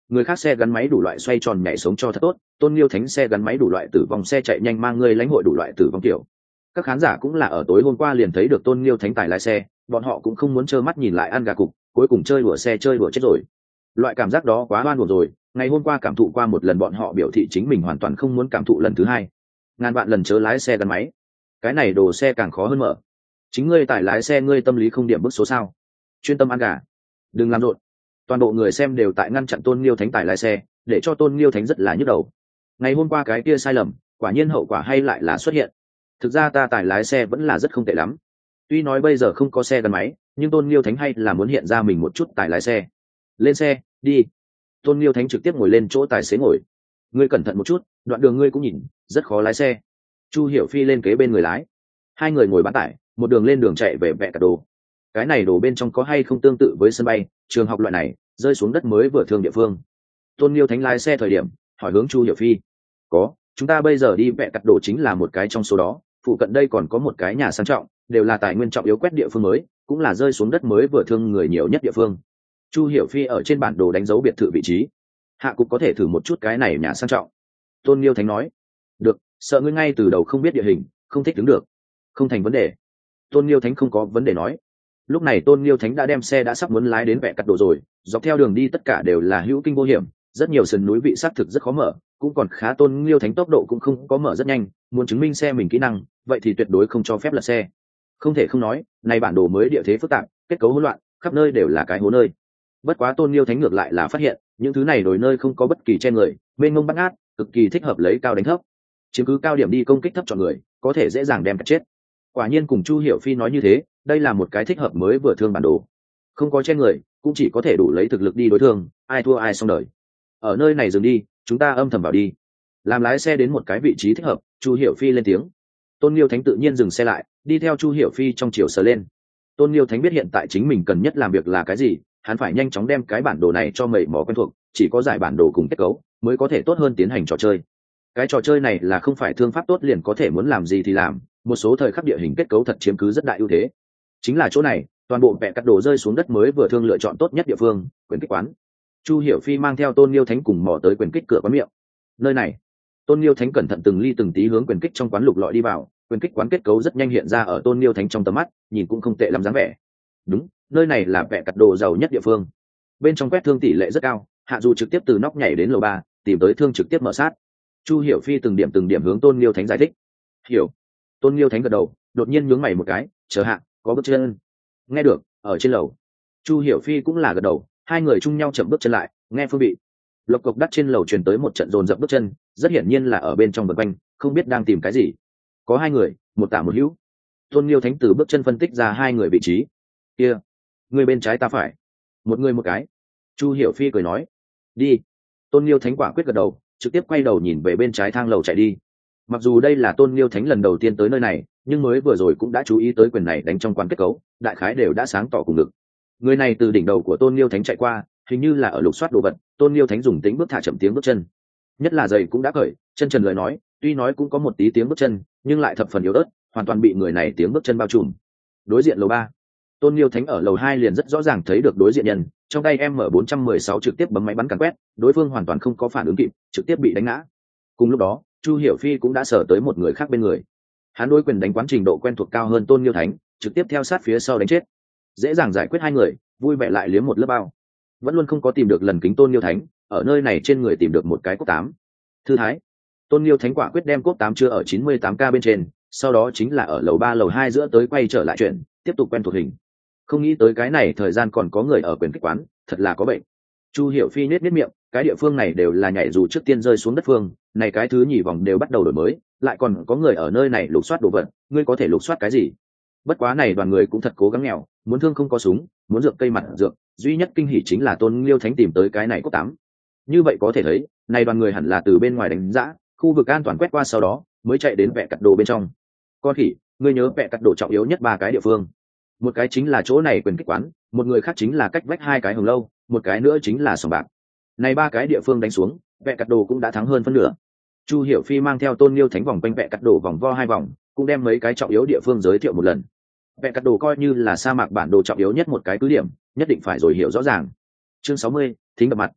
người khác xe gắn máy đủ loại xoay tròn nhảy sống cho thật tốt, Tôn Liêu Thánh xe gắn máy đủ loại tử vong xe chạy nhanh mang ngươi lãnh hội đủ loại tử vong kiểu. Các khán giả cũng là ở tối hôm qua liền thấy được Tôn Liêu Thánh tài lái xe, bọn họ cũng không muốn trơ mắt nhìn lại ăn gà cục, cuối cùng chơi đùa xe chơi đùa chết rồi. Loại cảm giác đó quá oan uổng rồi, ngày hôm qua cảm thụ qua một lần bọn họ biểu thị chính mình hoàn toàn không muốn cảm thụ lần thứ hai. Ngàn vạn lần chớ lái xe gắn máy, cái này đồ xe càng khó hơn mở. Chính ngươi tài lái xe ngươi tâm lý không điểm bức số sao? Chuyên tâm ăn gà, đừng làm rộn. Toàn bộ người xem đều tại ngăn chặn Tôn Liêu Thánh tài lái xe, để cho Tôn Liêu Thánh rất là nhức đầu. Ngày hôm qua cái kia sai lầm, quả nhiên hậu quả hay lại là xuất hiện. Thực ra ta tài lái xe vẫn là rất không tệ lắm. Tuy nói bây giờ không có xe gắn máy, nhưng Tôn Liêu Thánh hay là muốn hiện ra mình một chút tài lái xe. Lên xe, đi. Tôn Liêu Thánh trực tiếp ngồi lên chỗ tài xế ngồi. Ngươi cẩn thận một chút, đoạn đường ngươi cũng nhìn, rất khó lái xe. Chu Hiểu Phi lên kế bên người lái. Hai người ngồi bán tải, một đường lên đường chạy về vẹ cả đồ. Cái này đồ bên trong có hay không tương tự với sân bay, trường học loại này, rơi xuống đất mới vừa thương địa phương. Tôn Liêu Thánh lái xe thời điểm, hỏi hướng Chu Hiểu Phi. Có, chúng ta bây giờ đi vẹ cắt đồ chính là một cái trong số đó, phụ cận đây còn có một cái nhà sang trọng, đều là tài nguyên trọng yếu quét địa phương mới, cũng là rơi xuống đất mới vừa thương người nhiều nhất địa phương. Chu Hiểu Phi ở trên bản đồ đánh dấu biệt thự vị trí. Hạ cục có thể thử một chút cái này nhà sang trọng. Tôn Liêu Thánh nói. Được, sợ ngươi ngay từ đầu không biết địa hình, không thích đứng được. Không thành vấn đề. Tôn Liêu Thánh không có vấn đề nói. Lúc này Tôn Liêu Thánh đã đem xe đã sắp muốn lái đến vẹ cắt đồ rồi, dọc theo đường đi tất cả đều là hữu kinh vô hiểm, rất nhiều sườn núi vị xác thực rất khó mở, cũng còn khá Tôn Liêu Thánh tốc độ cũng không có mở rất nhanh, muốn chứng minh xe mình kỹ năng, vậy thì tuyệt đối không cho phép lật xe. Không thể không nói, này bản đồ mới địa thế phức tạp, kết cấu hỗn loạn, khắp nơi đều là cái hố nơi. Bất quá Tôn Liêu Thánh ngược lại là phát hiện, những thứ này đồi nơi không có bất kỳ che người, mênh mông bát ngát, cực kỳ thích hợp lấy cao đánh thấp. Chiếm cứ cao điểm đi công kích thấp chọn người, có thể dễ dàng đem cả chết. Quả nhiên cùng Chu Hiểu Phi nói như thế, đây là một cái thích hợp mới vừa thương bản đồ. Không có che người, cũng chỉ có thể đủ lấy thực lực đi đối thương, ai thua ai xong đời. Ở nơi này dừng đi, chúng ta âm thầm vào đi. Làm lái xe đến một cái vị trí thích hợp, Chu Hiểu Phi lên tiếng. Tôn Liêu Thánh tự nhiên dừng xe lại, đi theo Chu Hiểu Phi trong chiều sờ lên. Tôn Liêu Thánh biết hiện tại chính mình cần nhất làm việc là cái gì, hắn phải nhanh chóng đem cái bản đồ này cho mẩy mò quen thuộc, chỉ có giải bản đồ cùng kết cấu mới có thể tốt hơn tiến hành trò chơi. Cái trò chơi này là không phải thương pháp tốt liền có thể muốn làm gì thì làm, một số thời khắc địa hình kết cấu thật chiếm cứ rất đại ưu thế. Chính là chỗ này, toàn bộ vẽ cắt đồ rơi xuống đất mới vừa thương lựa chọn tốt nhất địa phương, quyền kích quán. Chu Hiểu Phi mang theo Tôn Liêu Thánh cùng mò tới quyền kích cửa quán miệng. Nơi này, Tôn Liêu Thánh cẩn thận từng ly từng tí hướng quyền kích trong quán lục lọi đi vào, quyền kích quán kết cấu rất nhanh hiện ra ở Tôn Liêu Thánh trong tầm mắt, nhìn cũng không tệ lắm dáng vẻ. Đúng, nơi này là vẽ cắt đồ giàu nhất địa phương. Bên trong quét thương tỷ lệ rất cao, Hạ Du trực tiếp từ nóc nhảy đến lầu ba, tìm tới thương trực tiếp mở sát. Chu Hiểu Phi từng điểm từng điểm hướng Tôn Liêu Thánh giải thích. Hiểu. Tôn Liêu Thánh gật đầu, đột nhiên nhướng mày một cái, chờ hạ, có bước chân. Nghe được, ở trên lầu. Chu Hiểu Phi cũng là gật đầu, hai người chung nhau chậm bước chân lại, nghe phương vị. Lộc cộc đắt trên lầu truyền tới một trận dồn dập bước chân, rất hiển nhiên là ở bên trong vần quanh, không biết đang tìm cái gì. Có hai người, một tả một hữu. Tôn Liêu Thánh từ bước chân phân tích ra hai người vị trí. Kia, người bên trái ta phải, một người một cái. Chu Hiểu Phi cười nói, đi. Tôn Liêu Thánh quả quyết gật đầu, trực tiếp quay đầu nhìn về bên trái thang lầu chạy đi. Mặc dù đây là Tôn Liêu Thánh lần đầu tiên tới nơi này, nhưng mới vừa rồi cũng đã chú ý tới quyền này đánh trong quán kết cấu, đại khái đều đã sáng tỏ cùng được. Người này từ đỉnh đầu của Tôn Liêu Thánh chạy qua, hình như là ở lục soát đồ vật. Tôn Liêu Thánh dùng tính bước thả chậm tiếng bước chân, nhất là giày cũng đã cởi, chân trần lời nói, tuy nói cũng có một tí tiếng bước chân, nhưng lại thập phần yếu ớt, hoàn toàn bị người này tiếng bước chân bao trùm. Đối diện lầu ba, Tôn Liêu Thánh ở lầu hai liền rất rõ ràng thấy được đối diện nhân, trong tay M bốn trăm mười sáu trực tiếp bấm máy bắn càn quét, đối phương hoàn toàn không có phản ứng kịp, trực tiếp bị đánh ngã. Cùng lúc đó, Chu Hiểu Phi cũng đã sở tới một người khác bên người. Hắn đối quyền đánh quán trình độ quen thuộc cao hơn Tôn Liêu Thánh, trực tiếp theo sát phía sau đánh chết. Dễ dàng giải quyết hai người, vui vẻ lại liếm một lớp bao. Vẫn luôn không có tìm được lần kính Tôn Liêu Thánh, ở nơi này trên người tìm được một cái cốc tám. Thư thái. Tôn Liêu Thánh quả quyết đem cốc tám chưa ở chín mươi tám K bên trên, sau đó chính là ở lầu ba lầu hai giữa tới quay trở lại chuyện, tiếp tục quen thuộc hình. Không nghĩ tới cái này thời gian còn có người ở quyền kích quán, thật là có bệnh. Chu Hiểu Phi nết nết miệng, cái địa phương này đều là nhảy dù trước tiên rơi xuống đất phương, này cái thứ nhì vòng đều bắt đầu đổi mới, lại còn có người ở nơi này lục soát đồ vật, ngươi có thể lục soát cái gì? Bất quá này đoàn người cũng thật cố gắng nghèo, muốn thương không có súng, muốn dược cây mặt dược, duy nhất kinh hỉ chính là Tôn Liêu Thánh tìm tới cái này cốc tám. Như vậy có thể thấy, này đoàn người hẳn là từ bên ngoài đánh giá, khu vực an toàn quét qua sau đó, mới chạy đến vẽ cắt đồ bên trong. Con khỉ, ngươi nhớ vẽ cắt đồ trọng yếu nhất ba cái địa phương. Một cái chính là chỗ này quyền kích quán, một người khác chính là cách vách hai cái hồng lâu, một cái nữa chính là sòng bạc. Này ba cái địa phương đánh xuống, vẽ cắt đồ cũng đã thắng hơn phân nửa. Chu Hiểu Phi mang theo Tôn Liêu Thánh vòng quanh vẽ cắt đồ vòng vo hai vòng, cũng đem mấy cái trọng yếu địa phương giới thiệu một lần. Vẽ cắt đồ coi như là sa mạc bản đồ trọng yếu nhất một cái cứ điểm, nhất định phải rồi hiểu rõ ràng. Chương sáu mươi, thính gặp mặt.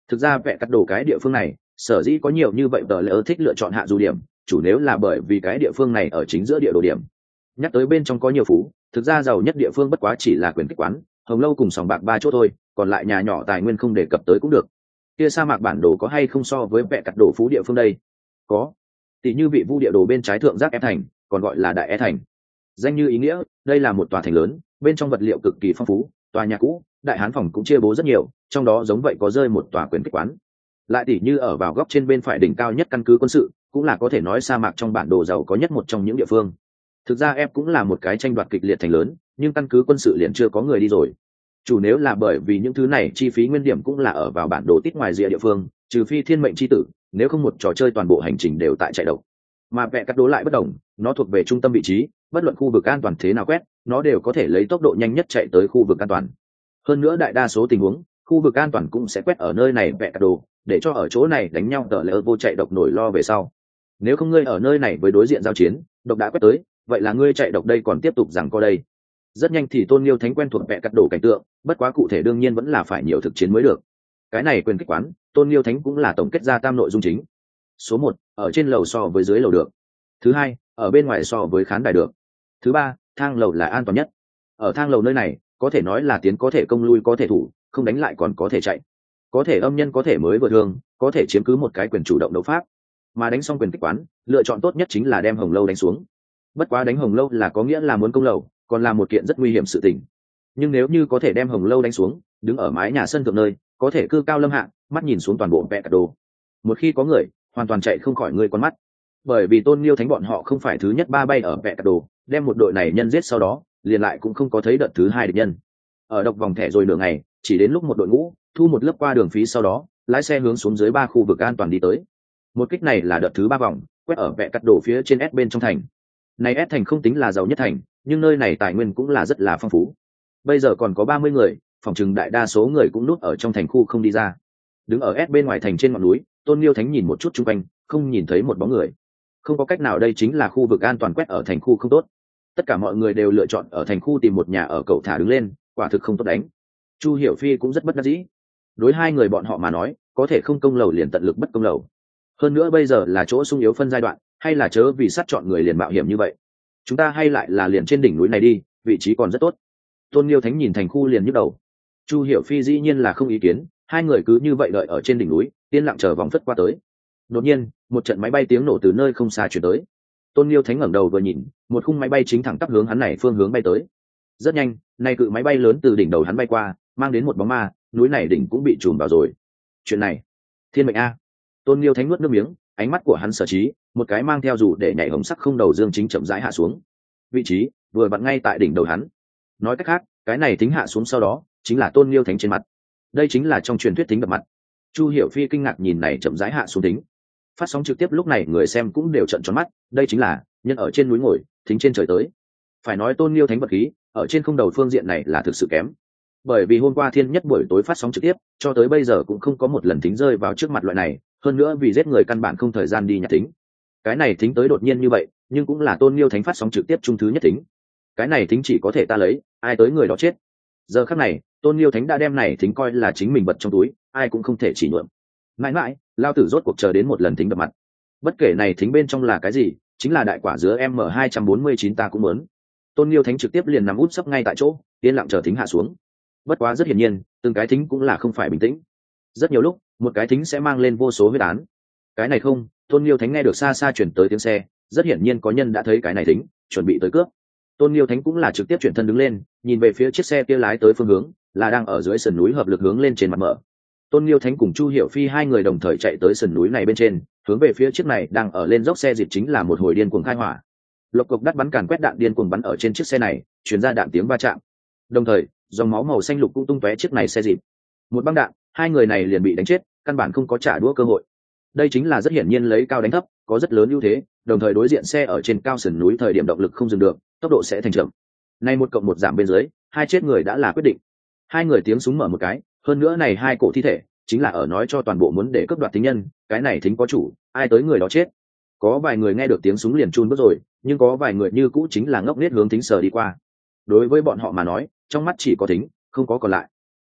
Thực ra vẽ cắt đồ cái địa phương này sở dĩ có nhiều như vậy tờ lỡ thích lựa chọn hạ dù điểm, chủ nếu là bởi vì cái địa phương này ở chính giữa địa đồ điểm. Nhắc tới bên trong có nhiều phú, thực ra giàu nhất địa phương bất quá chỉ là quyền kích quán, hồng lâu cùng sòng bạc ba chỗ thôi, còn lại nhà nhỏ tài nguyên không đề cập tới cũng được. Kia sa mạc bản đồ có hay không so với vẽ cắt đồ phú địa phương đây? Có. Tỷ như vị vu địa đồ bên trái thượng giác e thành, còn gọi là đại e thành. Danh như ý nghĩa, đây là một tòa thành lớn, bên trong vật liệu cực kỳ phong phú, tòa nhà cũ, đại hán phòng cũng chia bố rất nhiều, trong đó giống vậy có rơi một tòa quyền kích quán. Lại tỷ như ở vào góc trên bên phải đỉnh cao nhất căn cứ quân sự, cũng là có thể nói sa mạc trong bản đồ giàu có nhất một trong những địa phương. Thực ra ép cũng là một cái tranh đoạt kịch liệt thành lớn, nhưng căn cứ quân sự liền chưa có người đi rồi. Chủ nếu là bởi vì những thứ này chi phí nguyên điểm cũng là ở vào bản đồ tít ngoài rìa địa phương, trừ phi thiên mệnh chi tử, nếu không một trò chơi toàn bộ hành trình đều tại chạy độc. Mà vẽ cắt đố lại bất đồng, nó thuộc về trung tâm vị trí, bất luận khu vực an toàn thế nào quét, nó đều có thể lấy tốc độ nhanh nhất chạy tới khu vực an toàn. Hơn nữa đại đa số tình huống, khu vực an toàn cũng sẽ quét ở nơi này vẽ cắt đồ, để cho ở chỗ này đánh nhau tờ lỡ vô chạy độc nổi lo về sau. Nếu không ngươi ở nơi này với đối diện giao chiến, độc đã quét tới, vậy là ngươi chạy độc đây còn tiếp tục rằng co đây. Rất nhanh thì Tôn Liêu Thánh quen thuộc vẽ cắt đồ cảnh tượng, bất quá cụ thể đương nhiên vẫn là phải nhiều thực chiến mới được. Cái này quyền kích quán, Tôn Liêu Thánh cũng là tổng kết ra tam nội dung chính. Số một, ở trên lầu so với dưới lầu được. Thứ hai, ở bên ngoài so với khán đài được. Thứ ba, thang lầu là an toàn nhất. Ở thang lầu nơi này, có thể nói là tiến có thể công lui có thể thủ, không đánh lại còn có thể chạy. Có thể âm nhân có thể mới vừa thương, có thể chiếm cứ một cái quyền chủ động đấu pháp. Mà đánh xong quyền kích quán, lựa chọn tốt nhất chính là đem hồng lâu đánh xuống. Bất quá đánh hồng lâu là có nghĩa là muốn công lầu, còn là một kiện rất nguy hiểm sự tình. Nhưng nếu như có thể đem hồng lâu đánh xuống, đứng ở mái nhà sân thượng nơi, có thể cư cao lâm hạ, mắt nhìn xuống toàn bộ vẽ cả đồ. Một khi có người, hoàn toàn chạy không khỏi người con mắt. Bởi vì Tôn Liêu Thánh bọn họ không phải thứ nhất ba bay ở vẽ cả đồ, đem một đội này nhân giết sau đó, liền lại cũng không có thấy đợt thứ hai địch nhân. Ở độc vòng thẻ rồi nửa ngày, chỉ đến lúc một đội ngũ thu một lớp qua đường phí sau đó, lái xe hướng xuống dưới ba khu vực an toàn đi tới. Một kích này là đợt thứ ba vòng, quét ở vẽ cắt đổ phía trên S bên trong thành. Này S thành không tính là giàu nhất thành, nhưng nơi này tài nguyên cũng là rất là phong phú. Bây giờ còn có ba mươi người, phòng trừng đại đa số người cũng núp ở trong thành khu không đi ra. Đứng ở S bên ngoài thành trên ngọn núi, Tôn Liêu Thánh nhìn một chút xung quanh, không nhìn thấy một bóng người. Không có cách nào, đây chính là khu vực an toàn, quét ở thành khu không tốt. Tất cả mọi người đều lựa chọn ở thành khu tìm một nhà ở cầu thả đứng lên, quả thực không tốt đánh. Chu Hiểu Phi cũng rất bất đắc dĩ. Đối hai người bọn họ mà nói, có thể không công lầu liền tận lực bất công lầu. Hơn nữa bây giờ là chỗ sung yếu phân giai đoạn, hay là chớ vì sát chọn người liền mạo hiểm như vậy. Chúng ta hay lại là liền trên đỉnh núi này đi, vị trí còn rất tốt. Tôn Liêu Thánh nhìn thành khu liền nhức đầu. Chu Hiểu Phi dĩ nhiên là không ý kiến, hai người cứ như vậy đợi ở trên đỉnh núi, yên lặng chờ vòng phất qua tới. Đột nhiên, một trận máy bay tiếng nổ từ nơi không xa chuyển tới. Tôn Liêu Thánh ngẩng đầu vừa nhìn, một khung máy bay chính thẳng tắp hướng hắn này phương hướng bay tới. Rất nhanh, nay cự máy bay lớn từ đỉnh đầu hắn bay qua, mang đến một bóng ma, núi này đỉnh cũng bị trùm vào rồi. Chuyện này, thiên mệnh a! Tôn Liêu Thánh nuốt nước miếng, ánh mắt của hắn sở trí, một cái mang theo dù để nhảy hồng sắc không đầu dương chính chậm rãi hạ xuống. Vị trí vừa vặn ngay tại đỉnh đầu hắn. Nói cách khác, cái này thính hạ xuống sau đó, chính là Tôn Liêu Thánh trên mặt. Đây chính là trong truyền thuyết thính đập mặt. Chu Hiểu Phi kinh ngạc nhìn này chậm rãi hạ xuống thính. Phát sóng trực tiếp lúc này người xem cũng đều trợn tròn mắt, đây chính là nhân ở trên núi ngồi, thính trên trời tới. Phải nói Tôn Liêu Thánh vật khí, ở trên không đầu phương diện này là thực sự kém. Bởi vì hôm qua thiên nhất buổi tối phát sóng trực tiếp, cho tới bây giờ cũng không có một lần thính rơi vào trước mặt loại này, hơn nữa vì giết người căn bản không thời gian đi nhặt thính. Cái này thính tới đột nhiên như vậy, nhưng cũng là Tôn Liêu Thánh phát sóng trực tiếp trung thứ nhất thính. Cái này thính chỉ có thể ta lấy, ai tới người đó chết. Giờ khắc này, Tôn Liêu Thánh đã đem này thính coi là chính mình bật trong túi, ai cũng không thể chỉ nhuộm. Mãi mãi, lao tử rốt cuộc chờ đến một lần thính đập mặt. Bất kể này thính bên trong là cái gì, chính là đại quả dứa M hai bốn chín ta cũng muốn. Tôn Liêu Thánh trực tiếp liền nằm út sấp ngay tại chỗ, yên lặng chờ thính hạ xuống. Bất quá rất hiển nhiên, từng cái thính cũng là không phải bình tĩnh. Rất nhiều lúc, một cái thính sẽ mang lên vô số huyết án. Cái này không, Tôn Liêu Thánh nghe được xa xa chuyển tới tiếng xe, rất hiển nhiên có nhân đã thấy cái này thính, chuẩn bị tới cướp. Tôn Liêu Thánh cũng là trực tiếp chuyển thân đứng lên, nhìn về phía chiếc xe kia lái tới phương hướng, là đang ở dưới sườn núi hợp lực hướng lên trên mặt mở. Tôn Liêu Thánh cùng Chu Hiểu Phi hai người đồng thời chạy tới sườn núi này bên trên, hướng về phía chiếc này đang ở lên dốc xe dịp chính là một hồi điên cuồng khai hỏa. Lộc cộc đắt bắn càn quét đạn điên cuồng bắn ở trên chiếc xe này, truyền ra đạn tiếng va chạm. Đồng thời, dòng máu màu xanh lục cũng tung tóe chiếc này xe dịp. Một băng đạn, hai người này liền bị đánh chết, căn bản không có trả đũa cơ hội. Đây chính là rất hiển nhiên lấy cao đánh thấp, có rất lớn ưu thế, đồng thời đối diện xe ở trên cao sườn núi thời điểm động lực không dừng được, tốc độ sẽ thành chậm. Nay một cộng một giảm bên dưới, hai chết người đã là quyết định. Hai người tiếng súng mở một cái, hơn nữa này hai cổ thi thể, chính là ở nói cho toàn bộ muốn để cướp đoạt tính nhân, cái này thính có chủ, ai tới người đó chết. Có vài người nghe được tiếng súng liền chun bước rồi, nhưng có vài người như cũ chính là ngốc nghếch hướng thính sờ đi qua. Đối với bọn họ mà nói, trong mắt chỉ có thính, không có còn lại.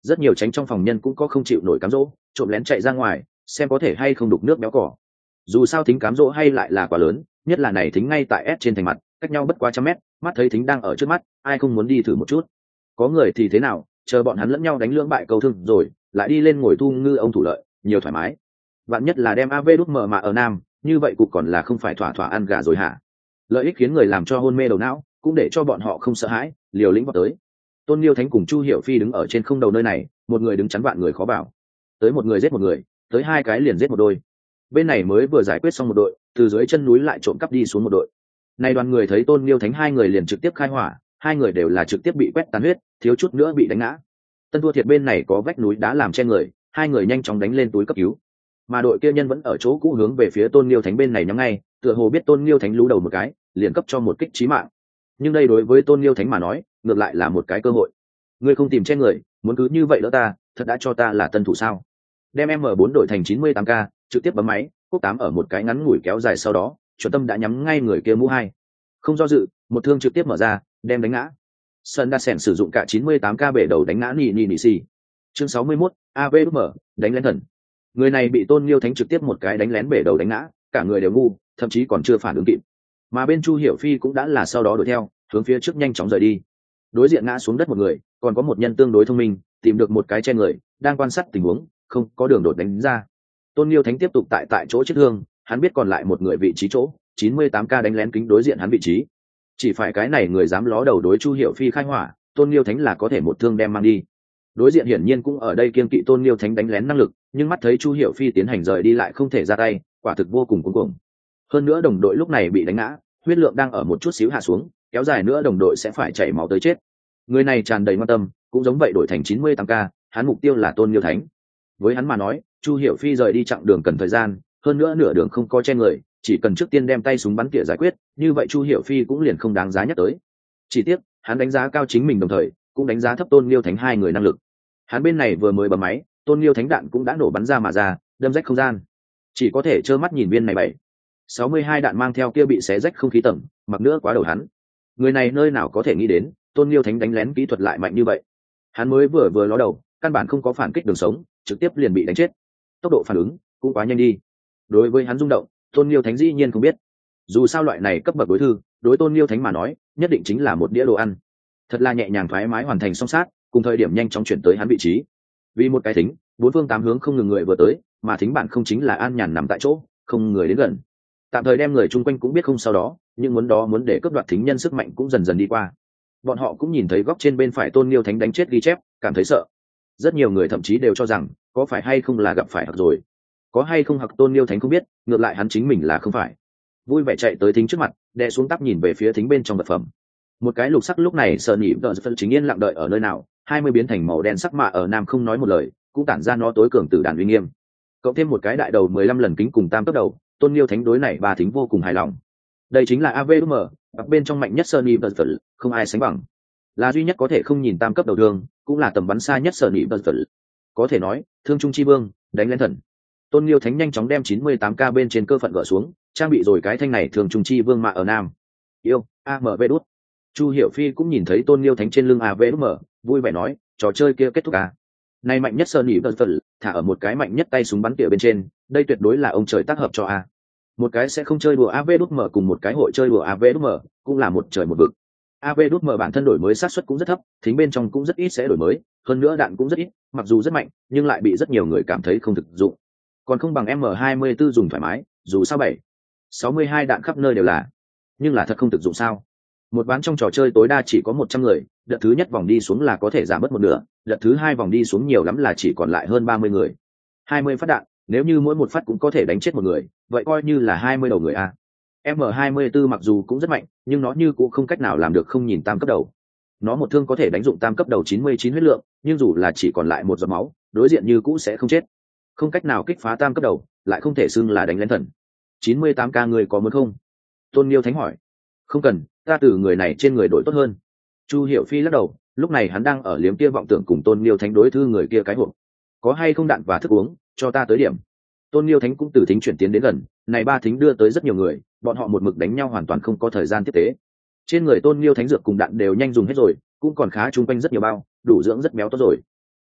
rất nhiều tránh trong phòng nhân cũng có không chịu nổi cám dỗ, trộm lén chạy ra ngoài xem có thể hay không đục nước béo cỏ. Dù sao thính cám dỗ hay lại là quá lớn, nhất là này thính ngay tại S trên thành mặt, cách nhau bất quá trăm mét, mắt thấy thính đang ở trước mắt, ai không muốn đi thử một chút. Có người thì thế nào, chờ bọn hắn lẫn nhau đánh lưỡng bại câu thương rồi lại đi lên ngồi thu ngư ông thủ lợi, nhiều thoải mái. Bạn nhất là đem a vê đút mở mà ở nam, như vậy cục còn là không phải thỏa thỏa ăn gà rồi hả? Lợi ích khiến người làm cho hôn mê đầu não, cũng để cho bọn họ không sợ hãi, liều lĩnh vào tới. Tôn Liêu Thánh cùng Chu Hiểu Phi đứng ở trên không đầu nơi này, một người đứng chắn vạn người khó bảo. Tới một người giết một người, tới hai cái liền giết một đôi. Bên này mới vừa giải quyết xong một đội, từ dưới chân núi lại trộm cắp đi xuống một đội. Nay đoàn người thấy Tôn Liêu Thánh hai người liền trực tiếp khai hỏa, hai người đều là trực tiếp bị quét tàn huyết, thiếu chút nữa bị đánh ngã. Tân Thua Thiệt bên này có vách núi đá làm che người, hai người nhanh chóng đánh lên túi cấp cứu. Mà đội kia nhân vẫn ở chỗ cũ hướng về phía Tôn Liêu Thánh bên này nhắm ngay, tựa hồ biết Tôn Liêu Thánh lú đầu một cái, liền cấp cho một kích chí mạng. Nhưng đây đối với Tôn Liêu Thánh mà nói, ngược lại là một cái cơ hội. Ngươi không tìm che người, muốn cứ như vậy đỡ ta, thật đã cho ta là tân thủ sao? Đem M bốn đổi thành chín mươi tám k, trực tiếp bấm máy, cốc tám ở một cái ngắn ngủi kéo dài sau đó, chuẩn tâm đã nhắm ngay người kia mũ hai. Không do dự, một thương trực tiếp mở ra, đem đánh ngã. Sơn đã sèn sử dụng cả chín mươi tám k bể đầu đánh ngã Nị Nị Nị Xì. Chương sáu mươi mốt, a vê đút mở, đánh lén thần. Người này bị Tôn Liêu Thánh trực tiếp một cái đánh lén bể đầu đánh ngã, cả người đều ngu, thậm chí còn chưa phản ứng kịp. Mà bên Chu Hiểu Phi cũng đã là sau đó đuổi theo, hướng phía trước nhanh chóng rời đi. Đối diện ngã xuống đất một người, còn có một nhân tương đối thông minh, tìm được một cái che người, đang quan sát tình huống, không có đường đột đánh ra. Tôn Liêu Thánh tiếp tục tại tại chỗ chết thương, hắn biết còn lại một người vị trí chỗ, chín mươi tám k đánh lén kính đối diện hắn vị trí. Chỉ phải cái này người dám ló đầu đối Chu Hiểu Phi khai hỏa, Tôn Liêu Thánh là có thể một thương đem mang đi. Đối diện hiển nhiên cũng ở đây kiêng kỵ Tôn Liêu Thánh đánh lén năng lực, nhưng mắt thấy Chu Hiểu Phi tiến hành rời đi lại không thể ra tay, quả thực vô cùng cuống cuồng. Hơn nữa đồng đội lúc này bị đánh ngã, huyết lượng đang ở một chút xíu hạ xuống, kéo dài nữa đồng đội sẽ phải chảy máu tới chết. Người này tràn đầy quan tâm, cũng giống vậy đổi thành chín mươi tám k, hắn mục tiêu là Tôn Liêu Thánh. Với hắn mà nói, Chu Hiểu Phi rời đi chặng đường cần thời gian, hơn nữa nửa đường không có che người, chỉ cần trước tiên đem tay súng bắn tỉa giải quyết, như vậy Chu Hiểu Phi cũng liền không đáng giá nhắc tới. Chỉ tiếc, hắn đánh giá cao chính mình đồng thời, cũng đánh giá thấp Tôn Liêu Thánh hai người năng lực. Hắn bên này vừa mới bấm máy, Tôn Liêu Thánh đạn cũng đã nổ bắn ra mà ra, đâm rách không gian. Chỉ có thể trơ mắt nhìn viên này bảy, sáu mươi hai đạn mang theo kia bị xé rách không khí tầng, mặc nữa quá đầu hắn. Người này nơi nào có thể nghĩ đến, Tôn Liêu Thánh đánh lén kỹ thuật lại mạnh như vậy. Hắn mới vừa vừa ló đầu, căn bản không có phản kích đường sống, trực tiếp liền bị đánh chết. Tốc độ phản ứng cũng quá nhanh đi. Đối với hắn rung động, Tôn Liêu Thánh dĩ nhiên không biết. Dù sao loại này cấp bậc đối thư, đối Tôn Liêu Thánh mà nói, nhất định chính là một đĩa đồ ăn. Thật là nhẹ nhàng thoải mái hoàn thành xong sát, cùng thời điểm nhanh chóng chuyển tới hắn vị trí. Vì một cái thính, bốn phương tám hướng không ngừng người vừa tới, mà thính bạn không chính là an nhàn nằm tại chỗ, không người đến gần. Tạm thời đem người chung quanh cũng biết không sau đó, nhưng muốn đó muốn để cướp đoạt thính nhân sức mạnh cũng dần dần đi qua. Bọn họ cũng nhìn thấy góc trên bên phải Tôn Liêu Thánh đánh chết ghi chép, cảm thấy sợ. Rất nhiều người thậm chí đều cho rằng, có phải hay không là gặp phải hặc rồi. Có hay không hặc Tôn Liêu Thánh không biết, ngược lại hắn chính mình là không phải. Vui vẻ chạy tới thính trước mặt, đè xuống tắp nhìn về phía thính bên trong vật phẩm. Một cái lục sắc lúc này sợ nhị vợ phân chính yên lặng đợi ở nơi nào, hai mươi biến thành màu đen sắc mạ ở nam không nói một lời, cũng tản ra nó tối cường tử đàn uy nghiêm. Cộng thêm một cái đại đầu mười lăm lần kính cùng tam cấp đầu, Tôn Liêu Thánh đối này ba thính vô cùng hài lòng. Đây chính là a vê đê em, hoặc bên trong mạnh nhất Sunny Buzzard, không ai sánh bằng. Là duy nhất có thể không nhìn tam cấp đầu thương, cũng là tầm bắn xa nhất Sunny Buzzard. Có thể nói, thương trung chi vương, đánh lên thần. Tôn Liêu Thánh nhanh chóng đem chín mươi tám k bên trên cơ phận gỡ xuống, trang bị rồi cái thanh này thương trung chi vương mạ ở nam. Yêu, a em vê đút. Chu Hiểu Phi cũng nhìn thấy Tôn Liêu Thánh trên lưng a vê đê em, vui vẻ nói, trò chơi kia kết thúc à. Này mạnh nhất Sunny Buzzard, thả ở một cái mạnh nhất tay súng bắn tỉa bên trên, đây tuyệt đối là ông trời tác hợp cho a. Một cái sẽ không chơi đùa a vê đút mở cùng một cái hội chơi đùa a vê đút mở, cũng là một trời một vực. a vê đút mở bản thân đổi mới sát suất cũng rất thấp, thính bên trong cũng rất ít sẽ đổi mới, hơn nữa đạn cũng rất ít, mặc dù rất mạnh, nhưng lại bị rất nhiều người cảm thấy không thực dụng. Còn không bằng M hai mươi tư dùng thoải mái, dù sao bảy, sáu mươi hai đạn khắp nơi đều là, nhưng là thật không thực dụng sao? Một ván trong trò chơi tối đa chỉ có một trăm người, đợt thứ nhất vòng đi xuống là có thể giảm mất một nửa, đợt thứ hai vòng đi xuống nhiều lắm là chỉ còn lại hơn ba mươi người. hai mươi phát đạn, nếu như mỗi một phát cũng có thể đánh chết một người, vậy coi như là hai mươi đầu người a. M hai mươi tư mặc dù cũng rất mạnh, nhưng nó như cũng không cách nào làm được không nhìn tam cấp đầu. Nó một thương có thể đánh dụng tam cấp đầu chín mươi chín huyết lượng, nhưng dù là chỉ còn lại một giọt máu, đối diện như cũ sẽ không chết. Không cách nào kích phá tam cấp đầu, lại không thể xưng là đánh lén thần. chín mươi tám k người có muốn không? Tôn Liêu Thánh hỏi. Không cần, ta từ người này trên người đổi tốt hơn. Chu Hiểu Phi lắc đầu, lúc này hắn đang ở liếm kia vọng tưởng cùng Tôn Liêu Thánh đối thư người kia cái hộp. Có hay không đạn và thức uống, cho ta tới điểm. Tôn Liêu Thánh cũng từ thính chuyển tiến đến gần, này ba thính đưa tới rất nhiều người, bọn họ một mực đánh nhau hoàn toàn không có thời gian tiếp tế. Trên người Tôn Liêu Thánh dược cùng đạn đều nhanh dùng hết rồi, cũng còn khá chung quanh rất nhiều bao, đủ dưỡng rất béo tốt rồi.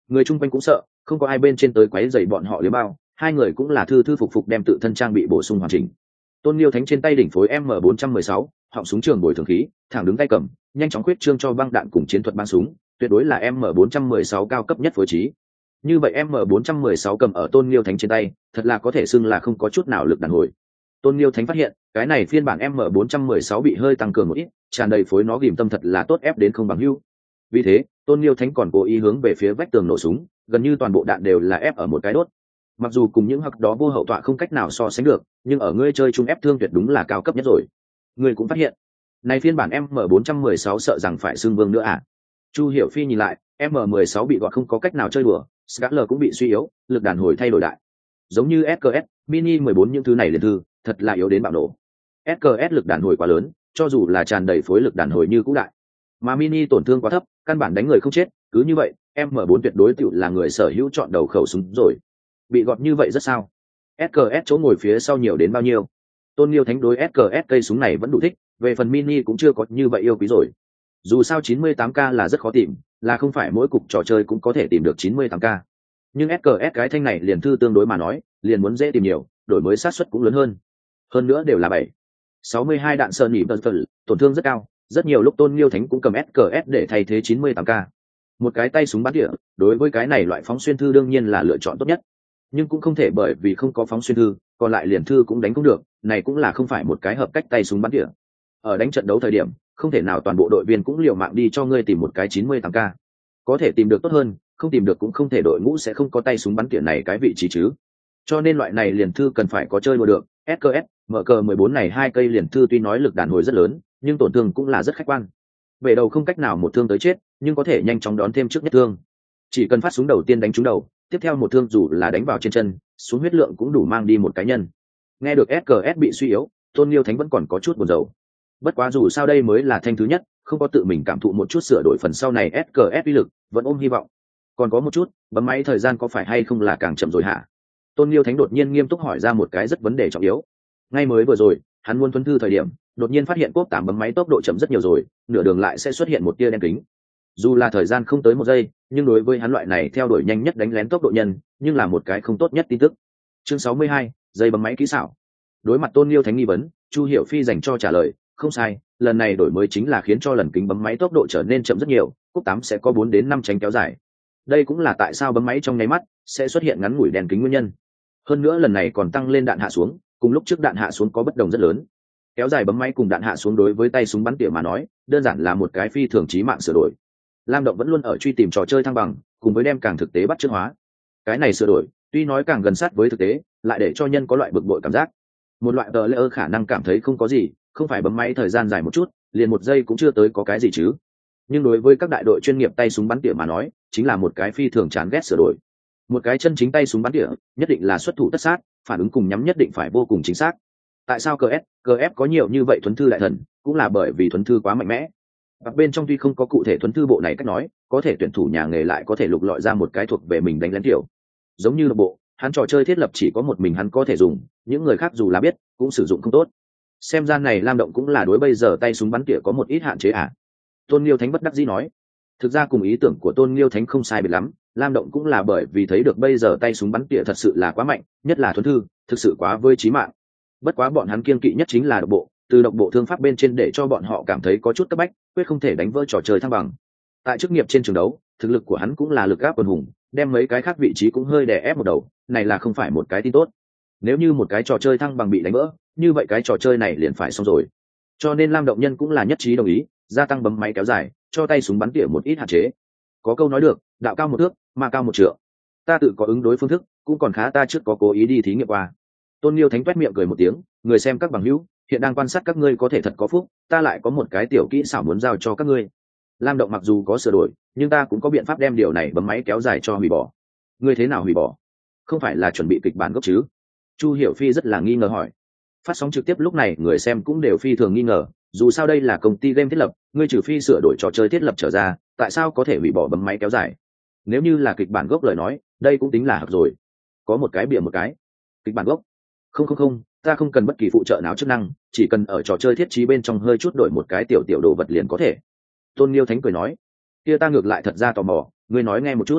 Người chung quanh cũng sợ, không có ai bên trên tới quấy rầy bọn họ liếm bao, hai người cũng là thư thư phục phục đem tự thân trang bị bổ sung hoàn chỉnh. Tôn Liêu Thánh trên tay đỉnh phối M bốn trăm mười sáu, họng súng trường bồi thường khí, thẳng đứng tay cầm, nhanh chóng khuyết trương cho băng đạn cùng chiến thuật bắn súng, tuyệt đối là M bốn trăm mười sáu cao cấp nhất phối trí. Như vậy M bốn trăm mười sáu cầm ở Tôn Liêu Thánh trên tay, thật là có thể xưng là không có chút nào lực đàn hồi. Tôn Liêu Thánh phát hiện, cái này phiên bản M bốn trăm mười sáu bị hơi tăng cường một ít, tràn đầy phối nó ghim tâm thật là tốt ép đến không bằng hữu. Vì thế, Tôn Liêu Thánh còn cố ý hướng về phía vách tường nổ súng, gần như toàn bộ đạn đều là ép ở một cái đốt. Mặc dù cùng những hặc đó vô hậu tọa không cách nào so sánh được, nhưng ở ngươi chơi chung ép thương tuyệt đúng là cao cấp nhất rồi. Ngươi cũng phát hiện, này phiên bản M bốn trăm mười sáu sợ rằng phải xưng vương nữa à? Chu Hiểu Phi nhìn lại, M mười sáu bị gọt không có cách nào chơi đùa, Scarler cũng bị suy yếu, lực đàn hồi thay đổi đại. Giống như ét ca ét, Mini mười bốn những thứ này liền thư, thật là yếu đến bạo nổ. ét ca ét lực đàn hồi quá lớn, cho dù là tràn đầy phối lực đàn hồi như cũ đại. Mà Mini tổn thương quá thấp, căn bản đánh người không chết, cứ như vậy, M bốn tuyệt đối tựu là người sở hữu chọn đầu khẩu súng rồi. Bị gọt như vậy rất sao? ét ca ét chỗ ngồi phía sau nhiều đến bao nhiêu? Tôn Liêu Thánh đối ét ca ét cây súng này vẫn đủ thích, về phần Mini cũng chưa có như vậy yêu quý rồi. Dù sao chín mươi tám K là rất khó tìm, là không phải mỗi cục trò chơi cũng có thể tìm được chín mươi tám K. Nhưng ét ca ét cái thanh này liền thư tương đối mà nói, liền muốn dễ tìm nhiều, đổi mới sát suất cũng lớn hơn. Hơn nữa đều là bảy sáu mươi hai đạn sơn nhỉ bật phần, tổn thương rất cao, rất nhiều lúc Tôn Liêu Thánh cũng cầm ét ca ét để thay thế chín mươi tám K. Một cái tay súng bắn tỉa, đối với cái này loại phóng xuyên thư đương nhiên là lựa chọn tốt nhất. Nhưng cũng không thể bởi vì không có phóng xuyên thư, còn lại liền thư cũng đánh không được, này cũng là không phải một cái hợp cách tay súng bắn tỉa. Ở đánh trận đấu thời điểm, không thể nào toàn bộ đội viên cũng liều mạng đi cho ngươi tìm một cái chín mươi tám K. Có thể tìm được tốt hơn, không tìm được cũng không thể đội ngũ sẽ không có tay súng bắn tỉa này cái vị trí chứ. Cho nên loại này liền thư cần phải có chơi đùa được, ét ca ét, em ca mười bốn này hai cây liền thư tuy nói lực đàn hồi rất lớn, nhưng tổn thương cũng là rất khách quan. Về đầu không cách nào một thương tới chết, nhưng có thể nhanh chóng đón thêm trước nhất thương. Chỉ cần phát súng đầu tiên đánh trúng đầu, tiếp theo một thương dù là đánh vào trên chân, xuống huyết lượng cũng đủ mang đi một cá nhân. Nghe được ét ca ét bị suy yếu, Tôn Liêu Thánh vẫn còn có chút buồn rầu. Bất quá dù sao đây mới là thanh thứ nhất, không có tự mình cảm thụ một chút sửa đổi phần sau này ét ca ét uy lực, vẫn ôm hy vọng. Còn có một chút, bấm máy thời gian có phải hay không là càng chậm rồi hả? Tôn Liêu Thánh đột nhiên nghiêm túc hỏi ra một cái rất vấn đề trọng yếu. Ngay mới vừa rồi, hắn muốn thuần thư thời điểm, đột nhiên phát hiện cốt tám bấm máy tốc độ chậm rất nhiều rồi, nửa đường lại sẽ xuất hiện một tia đen kính. Dù là thời gian không tới một giây, nhưng đối với hắn loại này theo đuổi nhanh nhất đánh lén tốc độ nhân, nhưng là một cái không tốt nhất tin tức. Chương sáu mươi hai, dây bấm máy kỹ xảo. Đối mặt Tôn Liêu Thánh nghi vấn, Chu Hiểu Phi dành cho trả lời, không sai, lần này đổi mới chính là khiến cho lần kính bấm máy tốc độ trở nên chậm rất nhiều, cúc tám sẽ có bốn đến năm tránh kéo dài. Đây cũng là tại sao bấm máy trong nháy mắt sẽ xuất hiện ngắn ngủi đèn kính nguyên nhân. Hơn nữa lần này còn tăng lên đạn hạ xuống, cùng lúc trước đạn hạ xuống có bất đồng rất lớn. Kéo dài bấm máy cùng đạn hạ xuống đối với tay súng bắn tỉa mà nói, đơn giản là một cái phi thường chí mạng sửa đổi. Lam Động vẫn luôn ở truy tìm trò chơi thăng bằng, cùng với đem càng thực tế bắt chước hóa. Cái này sửa đổi, tuy nói càng gần sát với thực tế, lại để cho nhân có loại bực bội cảm giác. Một loại tờ layer khả năng cảm thấy không có gì, không phải bấm máy thời gian dài một chút, liền một giây cũng chưa tới có cái gì chứ. Nhưng đối với các đại đội chuyên nghiệp tay súng bắn tỉa mà nói, chính là một cái phi thường chán ghét sửa đổi. Một cái chân chính tay súng bắn tỉa, nhất định là xuất thủ tất sát, phản ứng cùng nhắm nhất định phải vô cùng chính xác. Tại sao cờ ép, cờ ép có nhiều như vậy thuần thư đại thần, cũng là bởi vì thuần thư quá mạnh mẽ. Và bên trong tuy không có cụ thể thuần thư bộ này cách nói, có thể tuyển thủ nhà nghề lại có thể lục lọi ra một cái thuộc về mình đánh lén kiểu. Giống như bộ, hắn trò chơi thiết lập chỉ có một mình hắn có thể dùng, những người khác dù là biết, cũng sử dụng không tốt. Xem ra này Lam Động cũng là đối bây giờ tay súng bắn tỉa có một ít hạn chế à? Tôn Liêu Thánh bất đắc dĩ nói. Thực ra cùng ý tưởng của Tôn Liêu Thánh không sai biệt lắm, Lam Động cũng là bởi vì thấy được bây giờ tay súng bắn tỉa thật sự là quá mạnh, nhất là thuần thư, thực sự quá với chí mạng. Bất quá bọn hắn kiên kỵ nhất chính là độc bộ, từ độc bộ thương pháp bên trên để cho bọn họ cảm thấy có chút cấp bách, quyết không thể đánh vỡ trò chơi thăng bằng. Tại chức nghiệp trên trường đấu, thực lực của hắn cũng là lực áp quần hùng, đem mấy cái khác vị trí cũng hơi đè ép một đầu, này là không phải một cái tin tốt. Nếu như một cái trò chơi thăng bằng bị đánh vỡ, như vậy cái trò chơi này liền phải xong rồi. Cho nên Lam Động Nhân cũng là nhất trí đồng ý, gia tăng bấm máy kéo dài, cho tay súng bắn tỉa một ít hạn chế. Có câu nói được, đạo cao một thước, mà cao một trượng. Ta tự có ứng đối phương thức, cũng còn khá ta trước có cố ý đi thí nghiệm qua. Tôn Liêu Thánh toét miệng cười một tiếng, người xem các bằng hữu, hiện đang quan sát các ngươi có thể thật có phúc, ta lại có một cái tiểu kỹ xảo muốn giao cho các ngươi. Lam Động mặc dù có sửa đổi, nhưng ta cũng có biện pháp đem điều này bấm máy kéo dài cho hủy bỏ. Ngươi thế nào hủy bỏ? Không phải là chuẩn bị kịch bản gốc chứ? Chu Hiểu Phi rất là nghi ngờ hỏi. Phát sóng trực tiếp lúc này người xem cũng đều phi thường nghi ngờ, dù sao đây là công ty game thiết lập, ngươi trừ phi sửa đổi trò chơi thiết lập trở ra, tại sao có thể hủy bỏ bấm máy kéo dài? Nếu như là kịch bản gốc lời nói, đây cũng tính là hặc rồi. Có một cái bịa một cái. Kịch bản gốc? Không không không, ta không cần bất kỳ phụ trợ nào chức năng, chỉ cần ở trò chơi thiết trí bên trong hơi chút đổi một cái tiểu tiểu đồ vật liền có thể. Tôn Liêu Thánh cười nói, kia ta ngược lại thật ra tò mò, ngươi nói nghe một chút.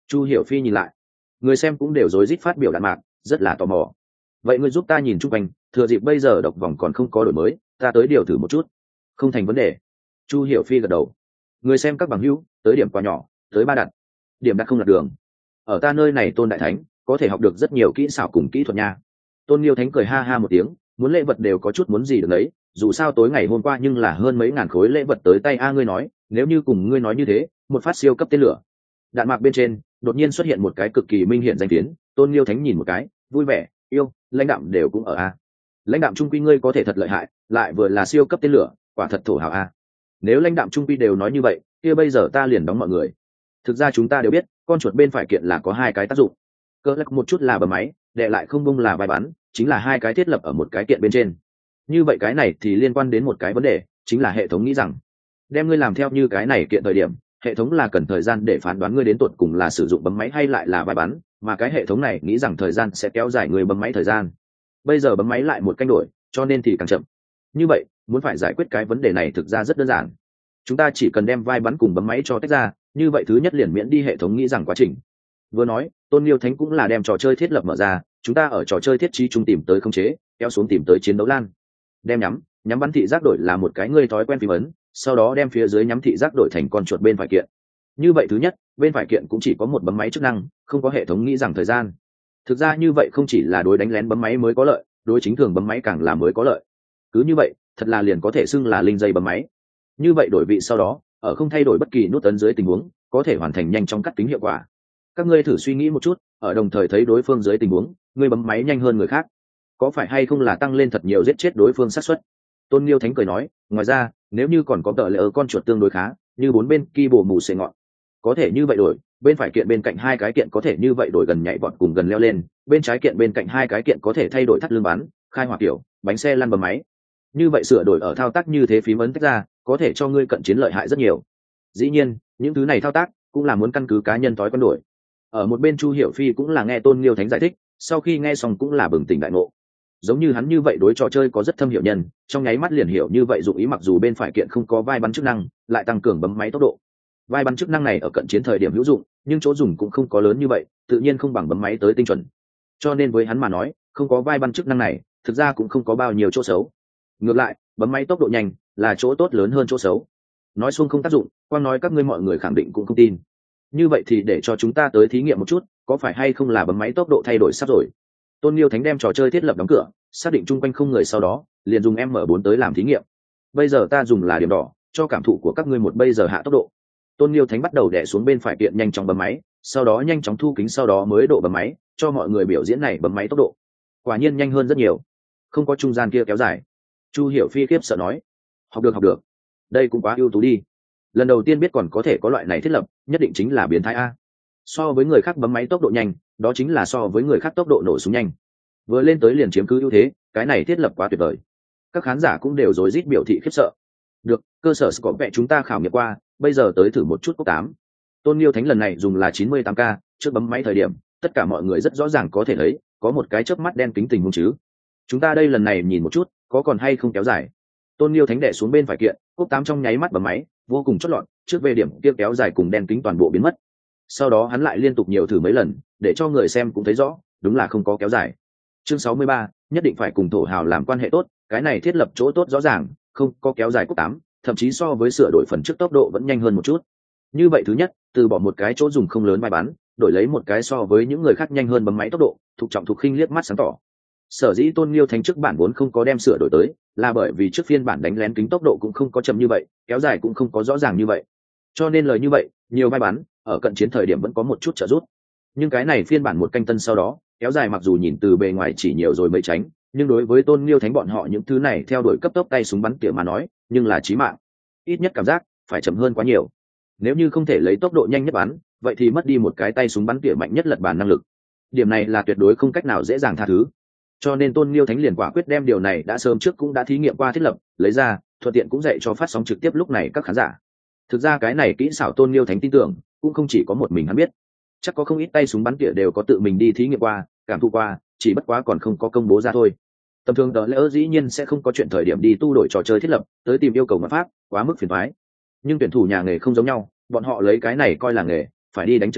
Chu Hiểu Phi nhìn lại, người xem cũng đều rối rít phát biểu đạn mạc, rất là tò mò. Vậy ngươi giúp ta nhìn chung quanh, thừa dịp bây giờ độc vòng còn không có đổi mới, ta tới điều thử một chút. Không thành vấn đề. Chu Hiểu Phi gật đầu. Người xem các bằng hữu, tới điểm quá nhỏ, tới ba đặt. Điểm đặt không là đường. Ở ta nơi này Tôn đại thánh, có thể học được rất nhiều kỹ xảo cùng kỹ thuật nha. Tôn Liêu Thánh cười ha ha một tiếng, muốn lễ vật đều có chút muốn gì được đấy, dù sao tối ngày hôm qua nhưng là hơn mấy ngàn khối lễ vật tới tay a ngươi nói, nếu như cùng ngươi nói như thế, một phát siêu cấp tên lửa. Đạn mạc bên trên, đột nhiên xuất hiện một cái cực kỳ minh hiện danh tiếng, Tôn Liêu Thánh nhìn một cái, vui vẻ, yêu, lãnh đạm đều cũng ở a. Lãnh đạm trung quy ngươi có thể thật lợi hại, lại vừa là siêu cấp tên lửa, quả thật thổ hào a. Nếu lãnh đạm trung quy đều nói như vậy, kia bây giờ ta liền đóng mọi người. Thực ra chúng ta đều biết, con chuột bên phải kiện là có hai cái tác dụng. Cơ lắc một chút là bấm máy, đệ lại không bung là vai bắn, chính là hai cái thiết lập ở một cái kiện bên trên. Như vậy cái này thì liên quan đến một cái vấn đề, chính là hệ thống nghĩ rằng đem ngươi làm theo như cái này kiện thời điểm, hệ thống là cần thời gian để phán đoán ngươi đến tột cùng là sử dụng bấm máy hay lại là vai bắn, mà cái hệ thống này nghĩ rằng thời gian sẽ kéo dài người bấm máy thời gian. Bây giờ bấm máy lại một canh đổi, cho nên thì càng chậm. Như vậy, muốn phải giải quyết cái vấn đề này thực ra rất đơn giản. Chúng ta chỉ cần đem vai bắn cùng bấm máy cho tách ra, như vậy thứ nhất liền miễn đi hệ thống nghĩ rằng quá trình. Vừa nói, Tôn Liêu Thánh cũng là đem trò chơi thiết lập mở ra, chúng ta ở trò chơi thiết trí trung tìm tới khống chế, kéo xuống tìm tới chiến đấu lan. Đem nhắm, nhắm bắn thị giác đổi là một cái ngươi thói quen phím ấn, sau đó đem phía dưới nhắm thị giác đổi thành con chuột bên phải kiện. Như vậy thứ nhất, bên phải kiện cũng chỉ có một bấm máy chức năng, không có hệ thống nghĩ rằng thời gian. Thực ra như vậy không chỉ là đối đánh lén bấm máy mới có lợi, đối chính thường bấm máy càng là mới có lợi. Cứ như vậy, thật là liền có thể xưng là linh dây bấm máy. Như vậy đổi vị sau đó, ở không thay đổi bất kỳ nút ấn dưới tình huống, có thể hoàn thành nhanh chóng cắt tính hiệu quả. Các ngươi thử suy nghĩ một chút, ở đồng thời thấy đối phương dưới tình huống, ngươi bấm máy nhanh hơn người khác, có phải hay không là tăng lên thật nhiều giết chết đối phương xác suất? Tôn Liêu Thánh cười nói, ngoài ra, nếu như còn có tờ lệ ở con chuột tương đối khá, như bốn bên kia bổ mù xệ ngọn, có thể như vậy đổi, bên phải kiện bên cạnh hai cái kiện có thể như vậy đổi gần nhảy vọt cùng gần leo lên, bên trái kiện bên cạnh hai cái kiện có thể thay đổi thắt lưng bắn, khai hỏa kiểu, bánh xe lăn bấm máy. Như vậy sửa đổi ở thao tác như thế phím ấn tách ra, có thể cho ngươi cận chiến lợi hại rất nhiều. Dĩ nhiên, những thứ này thao tác cũng là muốn căn cứ cá nhân thói quen đổi. Ở một bên Chu Hiểu Phi cũng là nghe Tôn Liêu Thánh giải thích, sau khi nghe xong cũng là bừng tỉnh đại ngộ. Giống như hắn như vậy đối trò chơi có rất thâm hiểu nhân, trong nháy mắt liền hiểu như vậy dụng ý, mặc dù bên phải kiện không có vai bắn chức năng, lại tăng cường bấm máy tốc độ. Vai bắn chức năng này ở cận chiến thời điểm hữu dụng, nhưng chỗ dùng cũng không có lớn như vậy, tự nhiên không bằng bấm máy tới tinh chuẩn. Cho nên với hắn mà nói, không có vai bắn chức năng này, thực ra cũng không có bao nhiêu chỗ xấu. Ngược lại, bấm máy tốc độ nhanh là chỗ tốt lớn hơn chỗ xấu. Nói xuông không tác dụng, quan nói các ngươi mọi người khẳng định cũng không tin. Như vậy thì để cho chúng ta tới thí nghiệm một chút, có phải hay không là bấm máy tốc độ thay đổi sắp rồi. Tôn Liêu Thánh đem trò chơi thiết lập đóng cửa, xác định chung quanh không người, sau đó liền dùng M bốn tới làm thí nghiệm. Bây giờ ta dùng là điểm đỏ, cho cảm thụ của các ngươi một bây giờ hạ tốc độ. Tôn Liêu Thánh bắt đầu đè xuống bên phải kiện nhanh chóng bấm máy, sau đó nhanh chóng thu kính, sau đó mới độ bấm máy, cho mọi người biểu diễn này bấm máy tốc độ. Quả nhiên nhanh hơn rất nhiều, không có trung gian kia kéo dài. Chu Hiểu Phi khiếp sợ nói, học được học được, đây cũng quá ưu tú đi. Lần đầu tiên biết còn có thể có loại này thiết lập, nhất định chính là biến thái a. So với người khác bấm máy tốc độ nhanh, đó chính là so với người khác tốc độ nổ súng nhanh. Vừa lên tới liền chiếm cứ ưu thế, cái này thiết lập quá tuyệt vời. Các khán giả cũng đều rối rít biểu thị khiếp sợ. Được, cơ sở có vẻ chúng ta khảo nghiệm qua, bây giờ tới thử một chút cốc tám. Tôn Liêu Thánh lần này dùng là chín mươi tám K, trước bấm máy thời điểm, tất cả mọi người rất rõ ràng có thể thấy, có một cái chớp mắt đen kính tình huống chứ. Chúng ta đây lần này nhìn một chút, có còn hay không kéo dài. Tôn Liêu Thánh đè xuống bên phải kiện, cốc tám trong nháy mắt bấm máy, vô cùng chót lọt, trước về điểm kia kéo dài cùng đen kính toàn bộ biến mất. Sau đó hắn lại liên tục nhiều thử mấy lần, để cho người xem cũng thấy rõ, đúng là không có kéo dài. Chương sáu mươi ba, nhất định phải cùng thổ hào làm quan hệ tốt, cái này thiết lập chỗ tốt rõ ràng, không có kéo dài cốc tám, thậm chí so với sửa đổi phần trước tốc độ vẫn nhanh hơn một chút. Như vậy thứ nhất, từ bỏ một cái chỗ dùng không lớn vai bắn, đổi lấy một cái so với những người khác nhanh hơn bấm máy tốc độ, thuộc trọng thuộc khinh liếc mắt sáng tỏ. Sở dĩ Tôn Liêu Thánh trước bản vốn không có đem sửa đổi tới, là bởi vì trước phiên bản đánh lén kính tốc độ cũng không có chậm như vậy, kéo dài cũng không có rõ ràng như vậy. Cho nên lời như vậy, nhiều vai bắn, ở cận chiến thời điểm vẫn có một chút trợ giúp. Nhưng cái này phiên bản một canh tân sau đó, kéo dài mặc dù nhìn từ bề ngoài chỉ nhiều rồi mới tránh, nhưng đối với Tôn Liêu Thánh bọn họ những thứ này theo đuổi cấp tốc tay súng bắn tỉa mà nói, nhưng là chí mạng. Ít nhất cảm giác phải chậm hơn quá nhiều. Nếu như không thể lấy tốc độ nhanh nhất bắn, vậy thì mất đi một cái tay súng bắn tỉa mạnh nhất lật bàn năng lực. Điểm này là tuyệt đối không cách nào dễ dàng tha thứ. Cho nên Tôn Liêu Thánh liền quả quyết đem điều này đã sớm trước cũng đã thí nghiệm qua thiết lập, lấy ra, thuận tiện cũng dạy cho phát sóng trực tiếp lúc này các khán giả. Thực ra cái này kỹ xảo Tôn Liêu Thánh tin tưởng, cũng không chỉ có một mình hắn biết. Chắc có không ít tay súng bắn tỉa đều có tự mình đi thí nghiệm qua, cảm thụ qua, chỉ bất quá còn không có công bố ra thôi. Tầm thường đó lỡ dĩ nhiên sẽ không có chuyện thời điểm đi tu đổi trò chơi thiết lập, tới tìm yêu cầu ngoại pháp, quá mức phiền toái. Nhưng tuyển thủ nhà nghề không giống nhau, bọn họ lấy cái này coi là nghề, phải đi đánh trận đấu,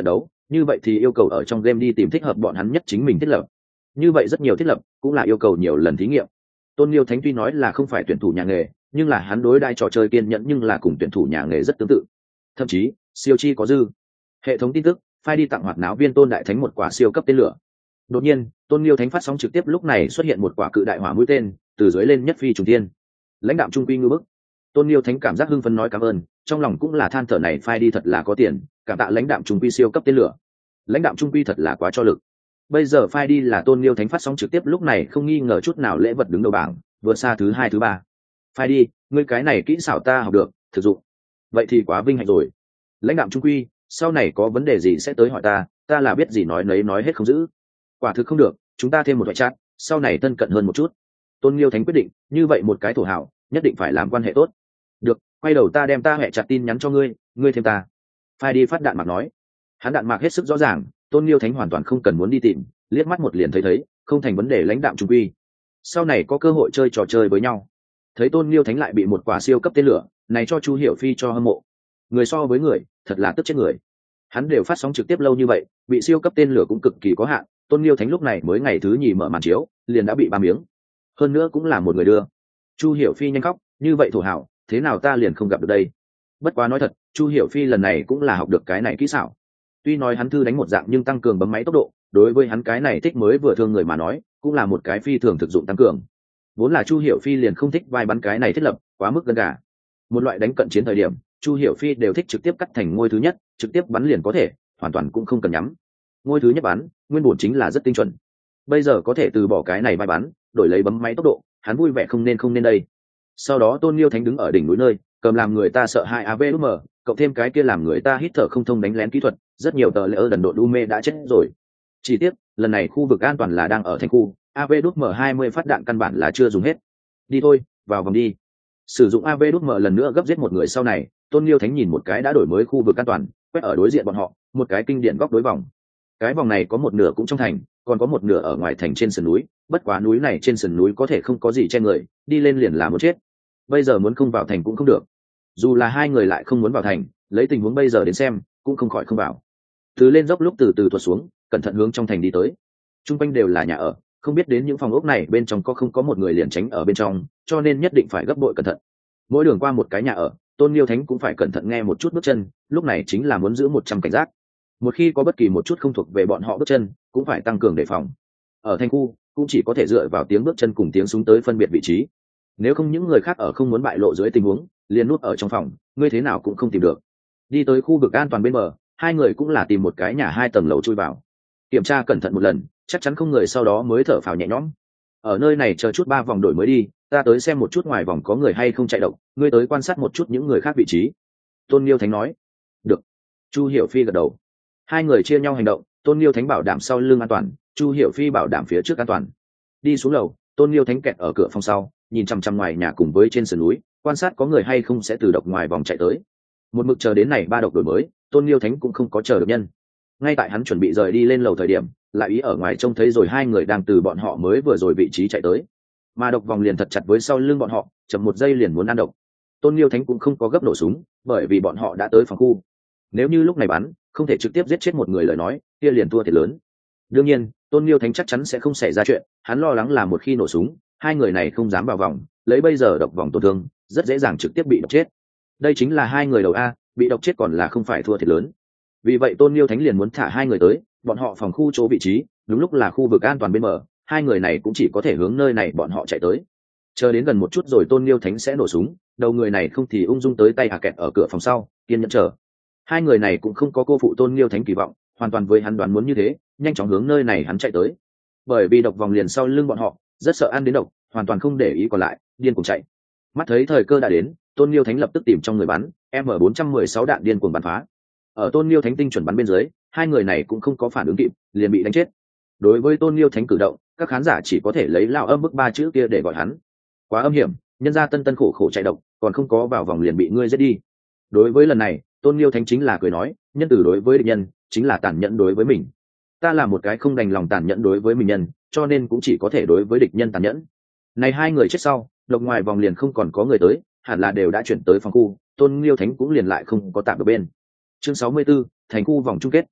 như vậy thì yêu cầu ở trong game đi tìm thích hợp bọn hắn nhất chính mình thiết lập. Như vậy rất nhiều thiết lập cũng là yêu cầu nhiều lần thí nghiệm. Tôn Liêu Thánh tuy nói là không phải tuyển thủ nhà nghề, nhưng là hắn đối đai trò chơi kiên nhẫn nhưng là cùng tuyển thủ nhà nghề rất tương tự. Thậm chí siêu chi có dư. Hệ thống tin tức phai đi tặng hoạt náo viên Tôn Đại Thánh một quả siêu cấp tên lửa. Đột nhiên Tôn Liêu Thánh phát sóng trực tiếp lúc này xuất hiện một quả cự đại hỏa mũi tên từ dưới lên nhất phi trùng thiên. Lãnh đạo trung quy ngư bức. Tôn Liêu Thánh cảm giác hưng phấn nói cảm ơn, trong lòng cũng là than thở này phai đi thật là có tiền, cảm tạ lãnh đạo trung quy siêu cấp tên lửa. Lãnh đạo trung quy thật là quá cho lực. Bây giờ phai đi là Tôn Liêu Thánh phát sóng trực tiếp lúc này không nghi ngờ chút nào lễ vật đứng đầu bảng, vượt xa thứ hai thứ ba. Phai đi, ngươi cái này kỹ xảo ta học được, thực dụng. Vậy thì quá vinh hạnh rồi. Lãnh đạo trung quy, sau này có vấn đề gì sẽ tới hỏi ta, ta là biết gì nói nấy nói hết không giữ. Quả thực không được, chúng ta thêm một thoại chat, sau này thân cận hơn một chút. Tôn Liêu Thánh quyết định, như vậy một cái thổ hảo, nhất định phải làm quan hệ tốt. Được, quay đầu ta đem ta hẹ chặt tin nhắn cho ngươi, ngươi thêm ta. Phai đi phát đạn mạc nói. Hắn đạn mạc hết sức rõ ràng, Tôn Liêu Thánh hoàn toàn không cần muốn đi tìm, liếc mắt một liền thấy thấy, không thành vấn đề lãnh đạm trung quy. Sau này có cơ hội chơi trò chơi với nhau. Thấy Tôn Liêu Thánh lại bị một quả siêu cấp tên lửa, này cho Chu Hiểu Phi cho hâm mộ. Người so với người, thật là tức chết người. Hắn đều phát sóng trực tiếp lâu như vậy, bị siêu cấp tên lửa cũng cực kỳ có hạn, Tôn Liêu Thánh lúc này mới ngày thứ nhì mở màn chiếu, liền đã bị ba miếng. Hơn nữa cũng là một người đưa. Chu Hiểu Phi nhanh khóc, như vậy thổ hảo, thế nào ta liền không gặp được đây. Bất quá nói thật, Chu Hiểu Phi lần này cũng là học được cái này kỹ xảo. Tuy nói hắn thư đánh một dạng nhưng tăng cường bấm máy tốc độ, đối với hắn cái này thích mới vừa thương người mà nói, cũng là một cái phi thường thực dụng tăng cường. Vốn là Chu Hiểu Phi liền không thích vai bắn cái này thiết lập, quá mức gần gà. Một loại đánh cận chiến thời điểm, Chu Hiểu Phi đều thích trực tiếp cắt thành ngôi thứ nhất, trực tiếp bắn liền có thể, hoàn toàn cũng không cần nhắm. Ngôi thứ nhất bắn, nguyên bổn chính là rất tinh chuẩn. Bây giờ có thể từ bỏ cái này vai bắn, đổi lấy bấm máy tốc độ, hắn vui vẻ không nên không nên đây. Sau đó Tôn Liêu Thánh đứng ở đỉnh núi nơi, cầm làm người ta sợ hai a vê em, cộng thêm cái kia làm người ta hít thở không thông đánh lén kỹ thuật, rất nhiều tờ lễ ơ đần độn đu mê đã chết rồi. Chỉ tiếc, lần này khu vực an toàn là đang ở thành khu, a vê em hai mươi phát đạn căn bản là chưa dùng hết. Đi thôi, vào vòng đi. Sử dụng a vê em lần nữa gấp giết một người sau này, Tôn Liêu Thánh nhìn một cái đã đổi mới khu vực an toàn, quét ở đối diện bọn họ, một cái kinh điển góc đối vòng. Cái vòng này có một nửa cũng trong thành, còn có một nửa ở ngoài thành trên sườn núi, bất quá núi này trên sườn núi có thể không có gì che người, đi lên liền là muốn chết. Bây giờ muốn không vào thành cũng không được. Dù là hai người lại không muốn vào thành, lấy tình huống bây giờ đến xem, cũng không khỏi không vào. Từ lên dốc lúc từ từ tuột xuống, cẩn thận hướng trong thành đi tới. Trung quanh đều là nhà ở, không biết đến những phòng ốc này bên trong có không có một người liền tránh ở bên trong, cho nên nhất định phải gấp bội cẩn thận. Mỗi đường qua một cái nhà ở, Tôn Liêu Thánh cũng phải cẩn thận nghe một chút bước chân, lúc này chính là muốn giữ một trăm cảnh giác. Một khi có bất kỳ một chút không thuộc về bọn họ bước chân, cũng phải tăng cường đề phòng. Ở thành khu, cũng chỉ có thể dựa vào tiếng bước chân cùng tiếng súng tới phân biệt vị trí. Nếu không những người khác ở không muốn bại lộ dưới tình huống, liền núp ở trong phòng, ngươi thế nào cũng không tìm được. Đi tới khu vực an toàn bên bờ, hai người cũng là tìm một cái nhà hai tầng lầu chui vào. Kiểm tra cẩn thận một lần, chắc chắn không người sau đó mới thở phào nhẹ nhõm. Ở nơi này chờ chút ba vòng đổi mới đi, ta tới xem một chút ngoài vòng có người hay không chạy động, ngươi tới quan sát một chút những người khác vị trí. Tôn Liêu Thánh nói. Được. Chu Hiểu Phi gật đầu. Hai người chia nhau hành động, Tôn Liêu Thánh bảo đảm sau lưng an toàn, Chu Hiểu Phi bảo đảm phía trước an toàn. Đi xuống lầu, Tôn Liêu Thánh kẹt ở cửa phòng sau, nhìn chằm chằm ngoài nhà cùng với trên sườn núi, quan sát có người hay không sẽ từ độc ngoài vòng chạy tới. Một mực chờ đến này ba độc đổi mới, Tôn Liêu Thánh cũng không có chờ được nhân. Ngay tại hắn chuẩn bị rời đi lên lầu thời điểm, lại ý ở ngoài trông thấy rồi hai người đang từ bọn họ mới vừa rồi vị trí chạy tới. Mà độc vòng liền thật chặt với sau lưng bọn họ, chậm một giây liền muốn ăn độc. Tôn Liêu Thánh cũng không có gấp nổ súng, bởi vì bọn họ đã tới phòng khu. Nếu như lúc này bắn, không thể trực tiếp giết chết một người lời nói, kia liền thua thiệt lớn. Đương nhiên, Tôn Liêu Thánh chắc chắn sẽ không xảy ra chuyện, hắn lo lắng là một khi nổ súng, hai người này không dám vào vòng, lấy bây giờ độc vòng tổn thương, rất dễ dàng trực tiếp bị độc chết. Đây chính là hai người đầu a, bị độc chết còn là không phải thua thiệt lớn. Vì vậy Tôn Liêu Thánh liền muốn thả hai người tới, bọn họ phòng khu chỗ vị trí, đúng lúc là khu vực an toàn bên bờ, hai người này cũng chỉ có thể hướng nơi này bọn họ chạy tới. Chờ đến gần một chút rồi Tôn Liêu Thánh sẽ nổ súng, đầu người này không thì ung dung tới tay hạ kẹt ở cửa phòng sau, kiên nhẫn chờ. Hai người này cũng không có cô phụ Tôn Liêu Thánh kỳ vọng, hoàn toàn với hắn đoán muốn như thế, nhanh chóng hướng nơi này hắn chạy tới. Bởi vì độc vòng liền sau lưng bọn họ, rất sợ ăn đến độc, hoàn toàn không để ý còn lại, điên cuồng chạy. Mắt thấy thời cơ đã đến, Tôn Liêu Thánh lập tức tìm trong người bắn, M bốn trăm mười sáu đạn điên cuồng bắn phá. Ở Tôn Liêu Thánh tinh chuẩn bắn bên dưới, hai người này cũng không có phản ứng kịp, liền bị đánh chết. Đối với Tôn Liêu Thánh cử động, các khán giả chỉ có thể lấy lao âm bức ba chữ kia để gọi hắn. Quá âm hiểm, nhân gia tân tân khổ khổ chạy độc, còn không có vào vòng liền bị ngươi giết đi. Đối với lần này, Tôn Liêu Thánh chính là cười nói, nhân từ đối với địch nhân, chính là tàn nhẫn đối với mình. Ta là một cái không đành lòng tàn nhẫn đối với mình nhân, cho nên cũng chỉ có thể đối với địch nhân tàn nhẫn. Này hai người chết sau, độc ngoài vòng liền không còn có người tới, hẳn là đều đã chuyển tới phòng khu, Tôn Liêu Thánh cũng liền lại không có tạm ở bên. Chương sáu mươi tư, thành khu vòng chung kết.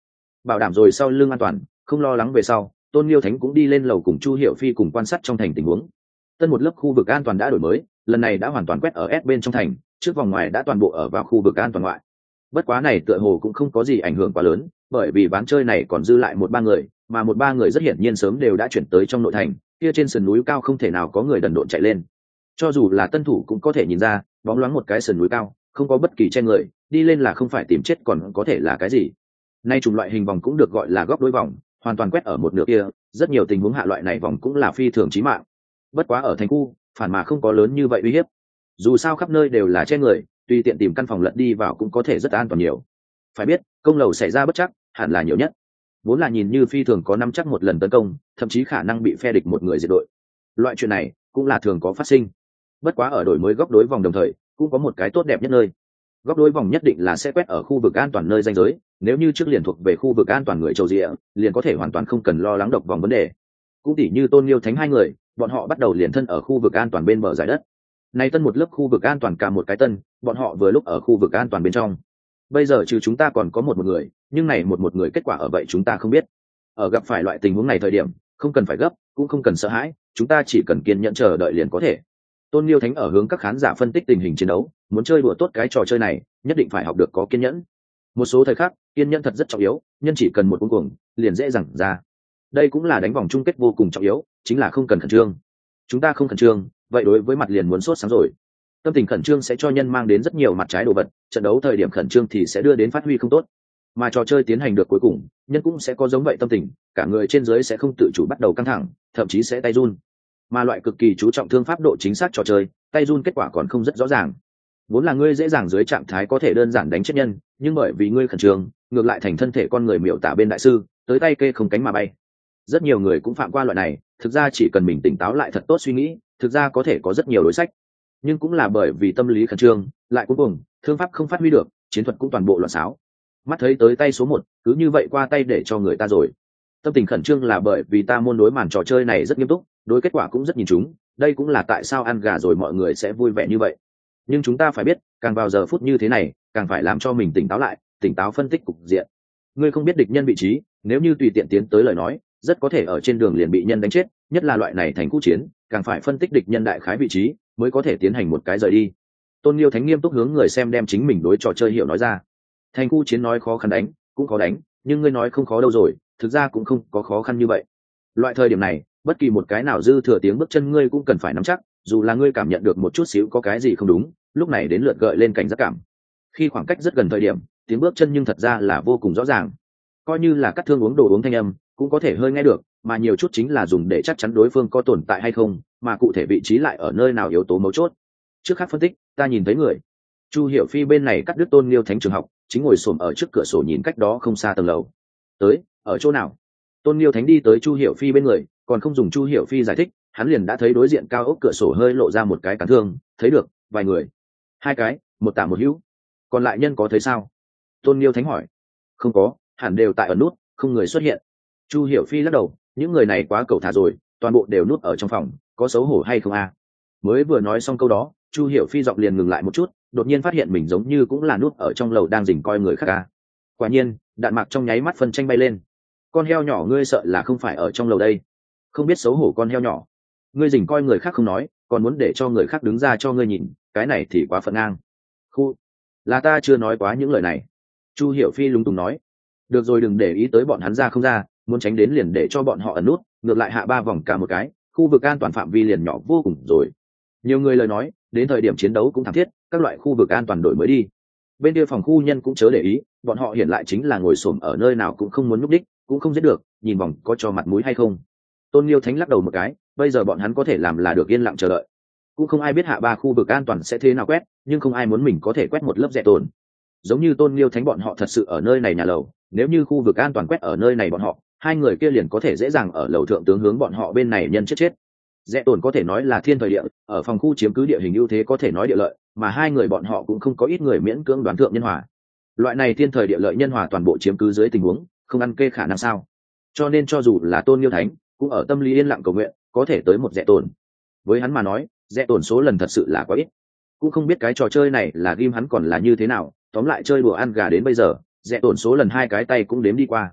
bảo đảm rồi sau lưng an toàn, không lo lắng về sau, Tôn Liêu Thánh cũng đi lên lầu cùng Chu Hiểu Phi cùng quan sát trong thành tình huống. Tân một lớp khu vực an toàn đã đổi mới, lần này đã hoàn toàn quét ở S bên trong thành, trước vòng ngoài đã toàn bộ ở vào khu vực an toàn ngoại. Bất quá này tựa hồ cũng không có gì ảnh hưởng quá lớn, bởi vì ván chơi này còn dư lại một ba người, mà một ba người rất hiển nhiên sớm đều đã chuyển tới trong nội thành, kia trên sườn núi cao không thể nào có người đần độn chạy lên. Cho dù là tân thủ cũng có thể nhìn ra, bóng loáng một cái sườn núi cao, không có bất kỳ che người, đi lên là không phải tìm chết còn có thể là cái gì. Nay chủng loại hình vòng cũng được gọi là góc đối vòng, hoàn toàn quét ở một nửa kia, rất nhiều tình huống hạ loại này vòng cũng là phi thường chí mạng. Bất quá ở thành khu, phản mà không có lớn như vậy uy hiếp. Dù sao khắp nơi đều là che người, tùy tiện tìm căn phòng lật đi vào cũng có thể rất an toàn nhiều. Phải biết, công lầu xảy ra bất chắc, hẳn là nhiều nhất. Vốn là nhìn như phi thường có năm chắc một lần tấn công, thậm chí khả năng bị phe địch một người diệt đội. Loại chuyện này cũng là thường có phát sinh. Bất quá ở đổi mới góc đối vòng đồng thời, cũng có một cái tốt đẹp nhất nơi. Góc đối vòng nhất định là sẽ quét ở khu vực an toàn nơi ranh giới, nếu như trước liền thuộc về khu vực an toàn người châu rịa, liền có thể hoàn toàn không cần lo lắng độc vòng vấn đề. Cũng tỉ như Tôn Liêu Thánh hai người, bọn họ bắt đầu liền thân ở khu vực an toàn bên bờ giải đất. Nay tân một lớp khu vực an toàn cả một cái tân, bọn họ vừa lúc ở khu vực an toàn bên trong. Bây giờ trừ chúng ta còn có một một người, nhưng này một một người kết quả ở vậy chúng ta không biết. Ở gặp phải loại tình huống này thời điểm, không cần phải gấp, cũng không cần sợ hãi, chúng ta chỉ cần kiên nhẫn chờ đợi liền có thể. Tôn Liêu Thánh ở hướng các khán giả phân tích tình hình chiến đấu, muốn chơi đùa tốt cái trò chơi này, nhất định phải học được có kiên nhẫn. Một số thời khắc, kiên nhẫn thật rất trọng yếu, nhân chỉ cần một cuống cuồng, liền dễ dàng ra. Đây cũng là đánh vòng chung kết vô cùng trọng yếu, chính là không cần khẩn trương. Chúng ta không khẩn trương, vậy đối với mặt liền muốn sốt sáng rồi. Tâm tình khẩn trương sẽ cho nhân mang đến rất nhiều mặt trái đồ vật, trận đấu thời điểm khẩn trương thì sẽ đưa đến phát huy không tốt. Mà trò chơi tiến hành được cuối cùng, nhân cũng sẽ có giống vậy tâm tình, cả người trên dưới sẽ không tự chủ bắt đầu căng thẳng, thậm chí sẽ tay run. Mà loại cực kỳ chú trọng thương pháp độ chính xác trò chơi, tay run kết quả còn không rất rõ ràng. Vốn là ngươi dễ dàng dưới trạng thái có thể đơn giản đánh chết nhân, nhưng bởi vì ngươi khẩn trương, ngược lại thành thân thể con người miểu tả bên đại sư, tới tay kê không cánh mà bay. Rất nhiều người cũng phạm qua loại này, thực ra chỉ cần mình tỉnh táo lại thật tốt suy nghĩ, thực ra có thể có rất nhiều đối sách. Nhưng cũng là bởi vì tâm lý khẩn trương, lại cuối cùng, thương pháp không phát huy được, chiến thuật cũng toàn bộ loạn xáo. Mắt thấy tới tay số một, cứ như vậy qua tay để cho người ta rồi. Tâm tình khẩn trương là bởi vì ta môn đối màn trò chơi này rất nghiêm túc, đối kết quả cũng rất nhìn chúng, đây cũng là tại sao ăn gà rồi mọi người sẽ vui vẻ như vậy. Nhưng chúng ta phải biết, càng vào giờ phút như thế này, càng phải làm cho mình tỉnh táo lại, tỉnh táo phân tích cục diện. Ngươi không biết địch nhân vị trí, nếu như tùy tiện tiến tới lời nói, rất có thể ở trên đường liền bị nhân đánh chết, nhất là loại này thành khu chiến, càng phải phân tích địch nhân đại khái vị trí, mới có thể tiến hành một cái rời đi. Tôn Liêu Thánh nghiêm túc hướng người xem đem chính mình đối trò chơi hiểu nói ra. Thành khu chiến nói khó khăn đánh, cũng khó đánh, nhưng ngươi nói không khó đâu rồi, thực ra cũng không có khó khăn như vậy. Loại thời điểm này, bất kỳ một cái nào dư thừa tiếng bước chân ngươi cũng cần phải nắm chắc, dù là ngươi cảm nhận được một chút xíu có cái gì không đúng, lúc này đến lượt gợi lên cảnh giác cảm. Khi khoảng cách rất gần thời điểm, tiếng bước chân nhưng thật ra là vô cùng rõ ràng. Coi như là cắt thương uống đồ uống thanh âm, cũng có thể hơi nghe được, mà nhiều chút chính là dùng để chắc chắn đối phương có tồn tại hay không, mà cụ thể vị trí lại ở nơi nào yếu tố mấu chốt. Trước khác phân tích, ta nhìn thấy người. Chu Hiểu Phi bên này cắt đứt Tôn Liêu Thánh trường học, chính ngồi xổm ở trước cửa sổ nhìn cách đó không xa tầng lầu. Tới, ở chỗ nào? Tôn Liêu Thánh đi tới Chu Hiểu Phi bên người, còn không dùng Chu Hiểu Phi giải thích, hắn liền đã thấy đối diện cao ốc cửa sổ hơi lộ ra một cái cản thương, thấy được vài người, hai cái, một tả một hữu. Còn lại nhân có thấy sao? Tôn Liêu Thánh hỏi. Không có, hẳn đều tại ở nút, không người xuất hiện. Chu Hiểu Phi lắc đầu, những người này quá cẩu thả rồi, toàn bộ đều nút ở trong phòng, có xấu hổ hay không a? Mới vừa nói xong câu đó, Chu Hiểu Phi giọng liền ngừng lại một chút, đột nhiên phát hiện mình giống như cũng là nút ở trong lầu đang rình coi người khác a. Quả nhiên, đạn mạc trong nháy mắt phân tranh bay lên. Con heo nhỏ ngươi sợ là không phải ở trong lầu đây? Không biết xấu hổ con heo nhỏ, ngươi rình coi người khác không nói, còn muốn để cho người khác đứng ra cho ngươi nhìn, cái này thì quá phận ngang. Khu, là ta chưa nói quá những lời này. Chu Hiểu Phi lúng túng nói. Được rồi, đừng để ý tới bọn hắn ra không ra, muốn tránh đến liền để cho bọn họ ẩn nút, ngược lại hạ ba vòng cả một cái, khu vực an toàn phạm vi liền nhỏ vô cùng rồi. Nhiều người lời nói, đến thời điểm chiến đấu cũng thảm thiết, các loại khu vực an toàn đổi mới đi. Bên kia phòng khu nhân cũng chớ để ý, bọn họ hiện lại chính là ngồi xổm ở nơi nào cũng không muốn nhúc đích, cũng không giết được, nhìn vòng có cho mặt mũi hay không. Tôn Liêu Thánh lắc đầu một cái, bây giờ bọn hắn có thể làm là được yên lặng chờ đợi. Cũng không ai biết hạ ba khu vực an toàn sẽ thế nào quét, nhưng không ai muốn mình có thể quét một lớp rẻ tồn. Giống như Tôn Liêu Thánh bọn họ thật sự ở nơi này nhà lầu, nếu như khu vực an toàn quét ở nơi này bọn họ, hai người kia liền có thể dễ dàng ở lầu thượng tướng hướng bọn họ bên này nhân chết chết. Rẽ tồn có thể nói là thiên thời địa, ở phòng khu chiếm cứ địa hình ưu thế có thể nói địa lợi, mà hai người bọn họ cũng không có ít người miễn cưỡng đoán thượng nhân hòa. Loại này thiên thời địa lợi nhân hòa toàn bộ chiếm cứ dưới tình huống, không ăn kê khả năng sao? Cho nên cho dù là Tôn Liêu Thánh, cũng ở tâm lý yên lặng cầu nguyện, có thể tới một rẽ tồn. Với hắn mà nói, rẽ tồn số lần thật sự là quá ít. Cũng không biết cái trò chơi này là game hắn còn là như thế nào, tóm lại chơi đùa ăn gà đến bây giờ, rẽ tổn số lần hai cái tay cũng đếm đi qua.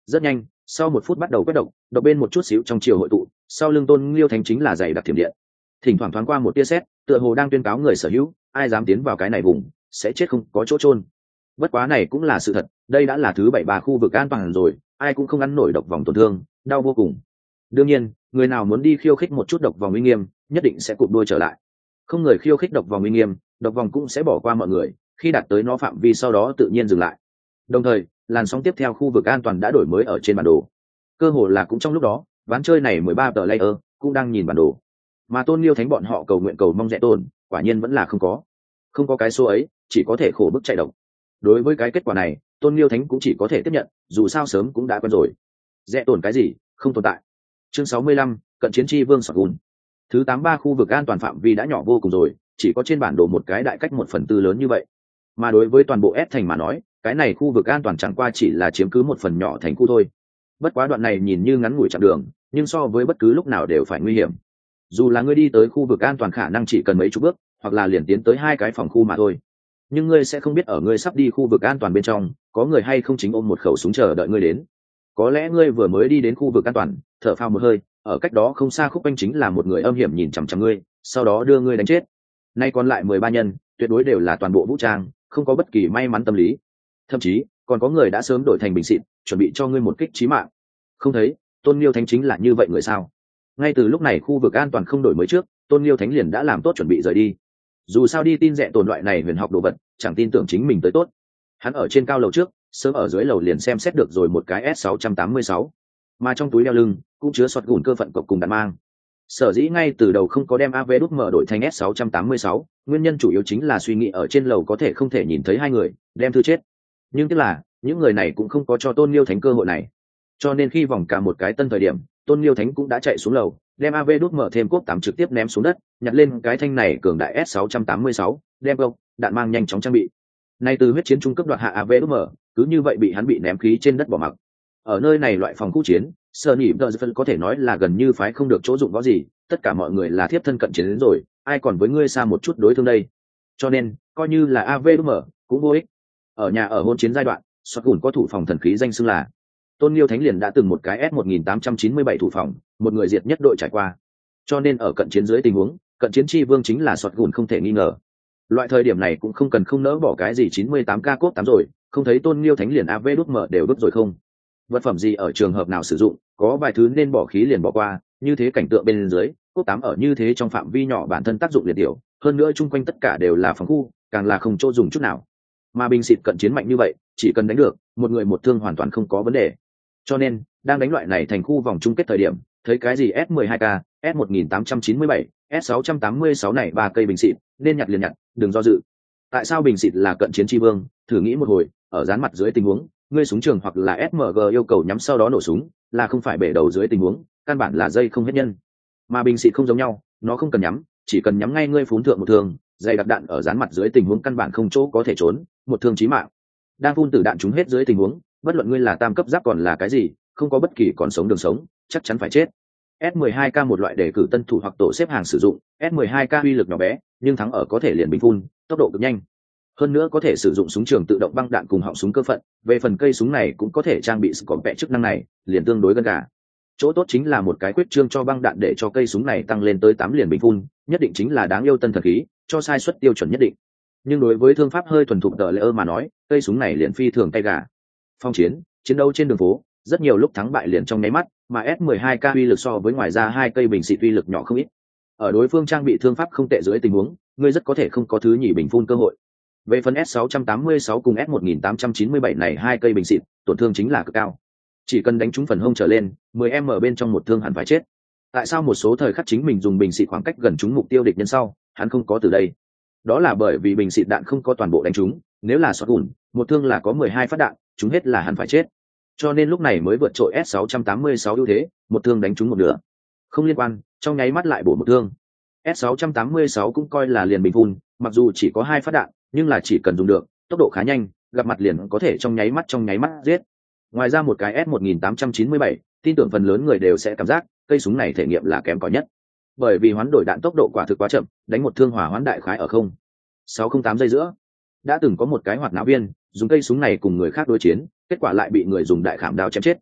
Rất nhanh, sau một phút bắt đầu quét độc, độc bên một chút xíu trong chiều hội tụ, sau lưng Tôn Liêu Thánh chính là dày đặc thiểm điện. Thỉnh thoảng thoáng qua một tia sét, tựa hồ đang tuyên cáo người sở hữu, ai dám tiến vào cái này vùng, sẽ chết không có chỗ chôn. Bất quá này cũng là sự thật, đây đã là thứ bảy ba khu vực an toàn rồi, ai cũng không ăn nổi độc vòng tổn thương, đau vô cùng. Đương nhiên, người nào muốn đi khiêu khích một chút độc vòng uy nghiêm, nhất định sẽ cụp đuôi trở lại. Không người khiêu khích độc vòng uy nghiêm, độc vòng cũng sẽ bỏ qua mọi người, khi đạt tới nó phạm vi sau đó tự nhiên dừng lại. Đồng thời, làn sóng tiếp theo khu vực an toàn đã đổi mới ở trên bản đồ. Cơ hồ là cũng trong lúc đó, ván chơi này mười ba tờ layer cũng đang nhìn bản đồ. Mà Tôn Liêu Thánh bọn họ cầu nguyện cầu mong rẽ tồn, quả nhiên vẫn là không có. Không có cái số ấy, chỉ có thể khổ bức chạy độc. Đối với cái kết quả này, Tôn Liêu Thánh cũng chỉ có thể tiếp nhận, dù sao sớm cũng đã quen rồi. Rẽ tồn cái gì, không tồn tại. Chương sáu mươi lăm, cận chiến chi vương Sọt. Thứ tám ba khu vực an toàn phạm vi đã nhỏ vô cùng rồi, chỉ có trên bản đồ một cái đại cách một phần tư lớn như vậy. Mà đối với toàn bộ S thành mà nói, cái này khu vực an toàn chẳng qua chỉ là chiếm cứ một phần nhỏ thành khu thôi. Bất quá đoạn này nhìn như ngắn ngủi chặng đường, nhưng so với bất cứ lúc nào đều phải nguy hiểm. Dù là ngươi đi tới khu vực an toàn khả năng chỉ cần mấy chục bước, hoặc là liền tiến tới hai cái phòng khu mà thôi. Nhưng ngươi sẽ không biết ở ngươi sắp đi khu vực an toàn bên trong, có người hay không chính ôm một khẩu súng chờ đợi ngươi đến. Có lẽ ngươi vừa mới đi đến khu vực an toàn, thở phào một hơi, ở cách đó không xa khúc quanh chính là một người âm hiểm nhìn chằm chằm ngươi, sau đó đưa ngươi đánh chết. Nay còn lại mười ba nhân, tuyệt đối đều là toàn bộ vũ trang, không có bất kỳ may mắn tâm lý. Thậm chí, còn có người đã sớm đổi thành bình xịt, chuẩn bị cho ngươi một kích chí mạng. Không thấy, Tôn Liêu Thánh chính là như vậy người sao? Ngay từ lúc này khu vực an toàn không đổi mới trước, Tôn Liêu Thánh liền đã làm tốt chuẩn bị rời đi. Dù sao đi tin rẻ tồn loại này huyền học đồ vật, chẳng tin tưởng chính mình tới tốt. Hắn ở trên cao lầu trước, sớm ở dưới lầu liền xem xét được rồi một cái S sáu tám sáu, mà trong túi đeo lưng cũng chứa sọt gùn cơ phận cộc cùng đạn mang. Sở dĩ ngay từ đầu không có đem a vê đút mở đổi thành S sáu tám sáu, nguyên nhân chủ yếu chính là suy nghĩ ở trên lầu có thể không thể nhìn thấy hai người, đem thư chết. Nhưng tức là, những người này cũng không có cho Tôn Liêu Thánh cơ hội này. Cho nên khi vòng cả một cái tân thời điểm, Tôn Liêu Thánh cũng đã chạy xuống lầu, đem a vê đút mở thêm cốt tám trực tiếp ném xuống đất, nhặt lên cái thanh này cường đại S sáu tám sáu, đem gộc, đạn mang nhanh chóng trang bị. Nay từ huyết chiến trung cấp đoạt hạ a vê đút mở, cứ như vậy bị hắn bị ném khí trên đất bỏ mặc. Ở nơi này loại phòng khu chiến, Sơn Nhị Đờ có thể nói là gần như phái không được chỗ dụng võ gì, tất cả mọi người là thiếp thân cận chiến đến rồi, ai còn với ngươi xa một chút đối thương đây. Cho nên, coi như là a vê đút mở, cũng vô ích. Ở nhà ở hôn chiến giai đoạn, Sọt Gùn có thủ phòng thần khí danh xưng là Tôn Liêu Thánh liền đã từng một cái S một tám chín bảy thủ phòng, một người diệt nhất đội trải qua. Cho nên ở cận chiến dưới tình huống, cận chiến chi vương chính là Sọt Gùn không thể nghi ngờ. Loại thời điểm này cũng không cần không nỡ bỏ cái gì chín mươi tám k cốt tám rồi, không thấy Tôn Liêu Thánh liền a vê đút mở đều bước rồi không. Vật phẩm gì ở trường hợp nào sử dụng, có vài thứ nên bỏ khí liền bỏ qua, như thế cảnh tượng bên dưới, cốt tám ở như thế trong phạm vi nhỏ bản thân tác dụng liệt tiểu, hơn nữa chung quanh tất cả đều là phòng khu, càng là không chỗ dùng chút nào. Mà bình xịt cận chiến mạnh như vậy, chỉ cần đánh được, một người một thương hoàn toàn không có vấn đề. Cho nên, đang đánh loại này thành khu vòng chung kết thời điểm, thấy cái gì S mười hai k, S một tám chín bảy, S sáu tám sáu này ba cây bình xịt, nên nhặt liền nhặt, đừng do dự. Tại sao bình xịt là cận chiến chi vương, thử nghĩ một hồi, ở dán mặt dưới tình huống, ngươi súng trường hoặc là ét em giê yêu cầu nhắm sau đó nổ súng, là không phải bể đầu dưới tình huống, căn bản là dây không hết nhân. Mà bình xịt không giống nhau, nó không cần nhắm, chỉ cần nhắm ngay ngươi phún thượng một thương, dây đặc đạn ở dán mặt dưới tình huống căn bản không chỗ có thể trốn, một thương chí mạng. Đang phun tử đạn trúng hết dưới tình huống, bất luận ngươi là tam cấp giáp còn là cái gì, không có bất kỳ còn sống đường sống, chắc chắn phải chết. S mười hai k một loại để cử tân thủ hoặc tổ xếp hàng sử dụng, S mười hai k uy lực nhỏ bé, nhưng thắng ở có thể liền bình phun, tốc độ cực nhanh. Hơn nữa có thể sử dụng súng trường tự động băng đạn cùng họng súng cơ phận, về phần cây súng này cũng có thể trang bị sự cọp vẽ chức năng này, liền tương đối gần gà. Chỗ tốt chính là một cái quyết trương cho băng đạn để cho cây súng này tăng lên tới tám liền bình phun, nhất định chính là đáng yêu tân thần khí, cho sai suất tiêu chuẩn nhất định. Nhưng đối với thương pháp hơi thuần thục tờ lệ mà nói, cây súng này liền phi thường tay gà. Phong chiến, chiến đấu trên đường phố, rất nhiều lúc thắng bại liền trong nháy mắt, mà S mười hai k uy lực so với ngoài ra hai cây bình xịt uy lực nhỏ không ít. Ở đối phương trang bị thương pháp không tệ dưới tình huống, ngươi rất có thể không có thứ nhì bình phun cơ hội. Về phần S sáu tám sáu cùng S một tám chín bảy này hai cây bình xịt, tổn thương chính là cực cao. Chỉ cần đánh trúng phần hông trở lên, mười m bên trong một thương hẳn phải chết. Tại sao một số thời khắc chính mình dùng bình xịt khoảng cách gần trúng mục tiêu địch nhân sau, hắn không có từ đây? Đó là bởi vì bình xịt đạn không có toàn bộ đánh trúng, nếu là shot gùn, một thương là có mười hai phát đạn, trúng hết là hắn phải chết. Cho nên lúc này mới vượt trội S sáu tám sáu ưu thế, một thương đánh trúng một nửa. Không liên quan, trong nháy mắt lại bổ một thương. S sáu tám sáu cũng coi là liền bình phun, mặc dù chỉ có hai phát đạn, nhưng là chỉ cần dùng được, tốc độ khá nhanh, gặp mặt liền có thể trong nháy mắt trong nháy mắt giết. Ngoài ra một cái S một tám chín bảy, tin tưởng phần lớn người đều sẽ cảm giác cây súng này thể nghiệm là kém cỏi nhất. Bởi vì hoán đổi đạn tốc độ quả thực quá chậm, đánh một thương hỏa hoán đại khái ở không sáu không tám giây giữa. Đã từng có một cái hoạt náo viên dùng cây súng này cùng người khác đối chiến, kết quả lại bị người dùng đại khảm đao chém chết.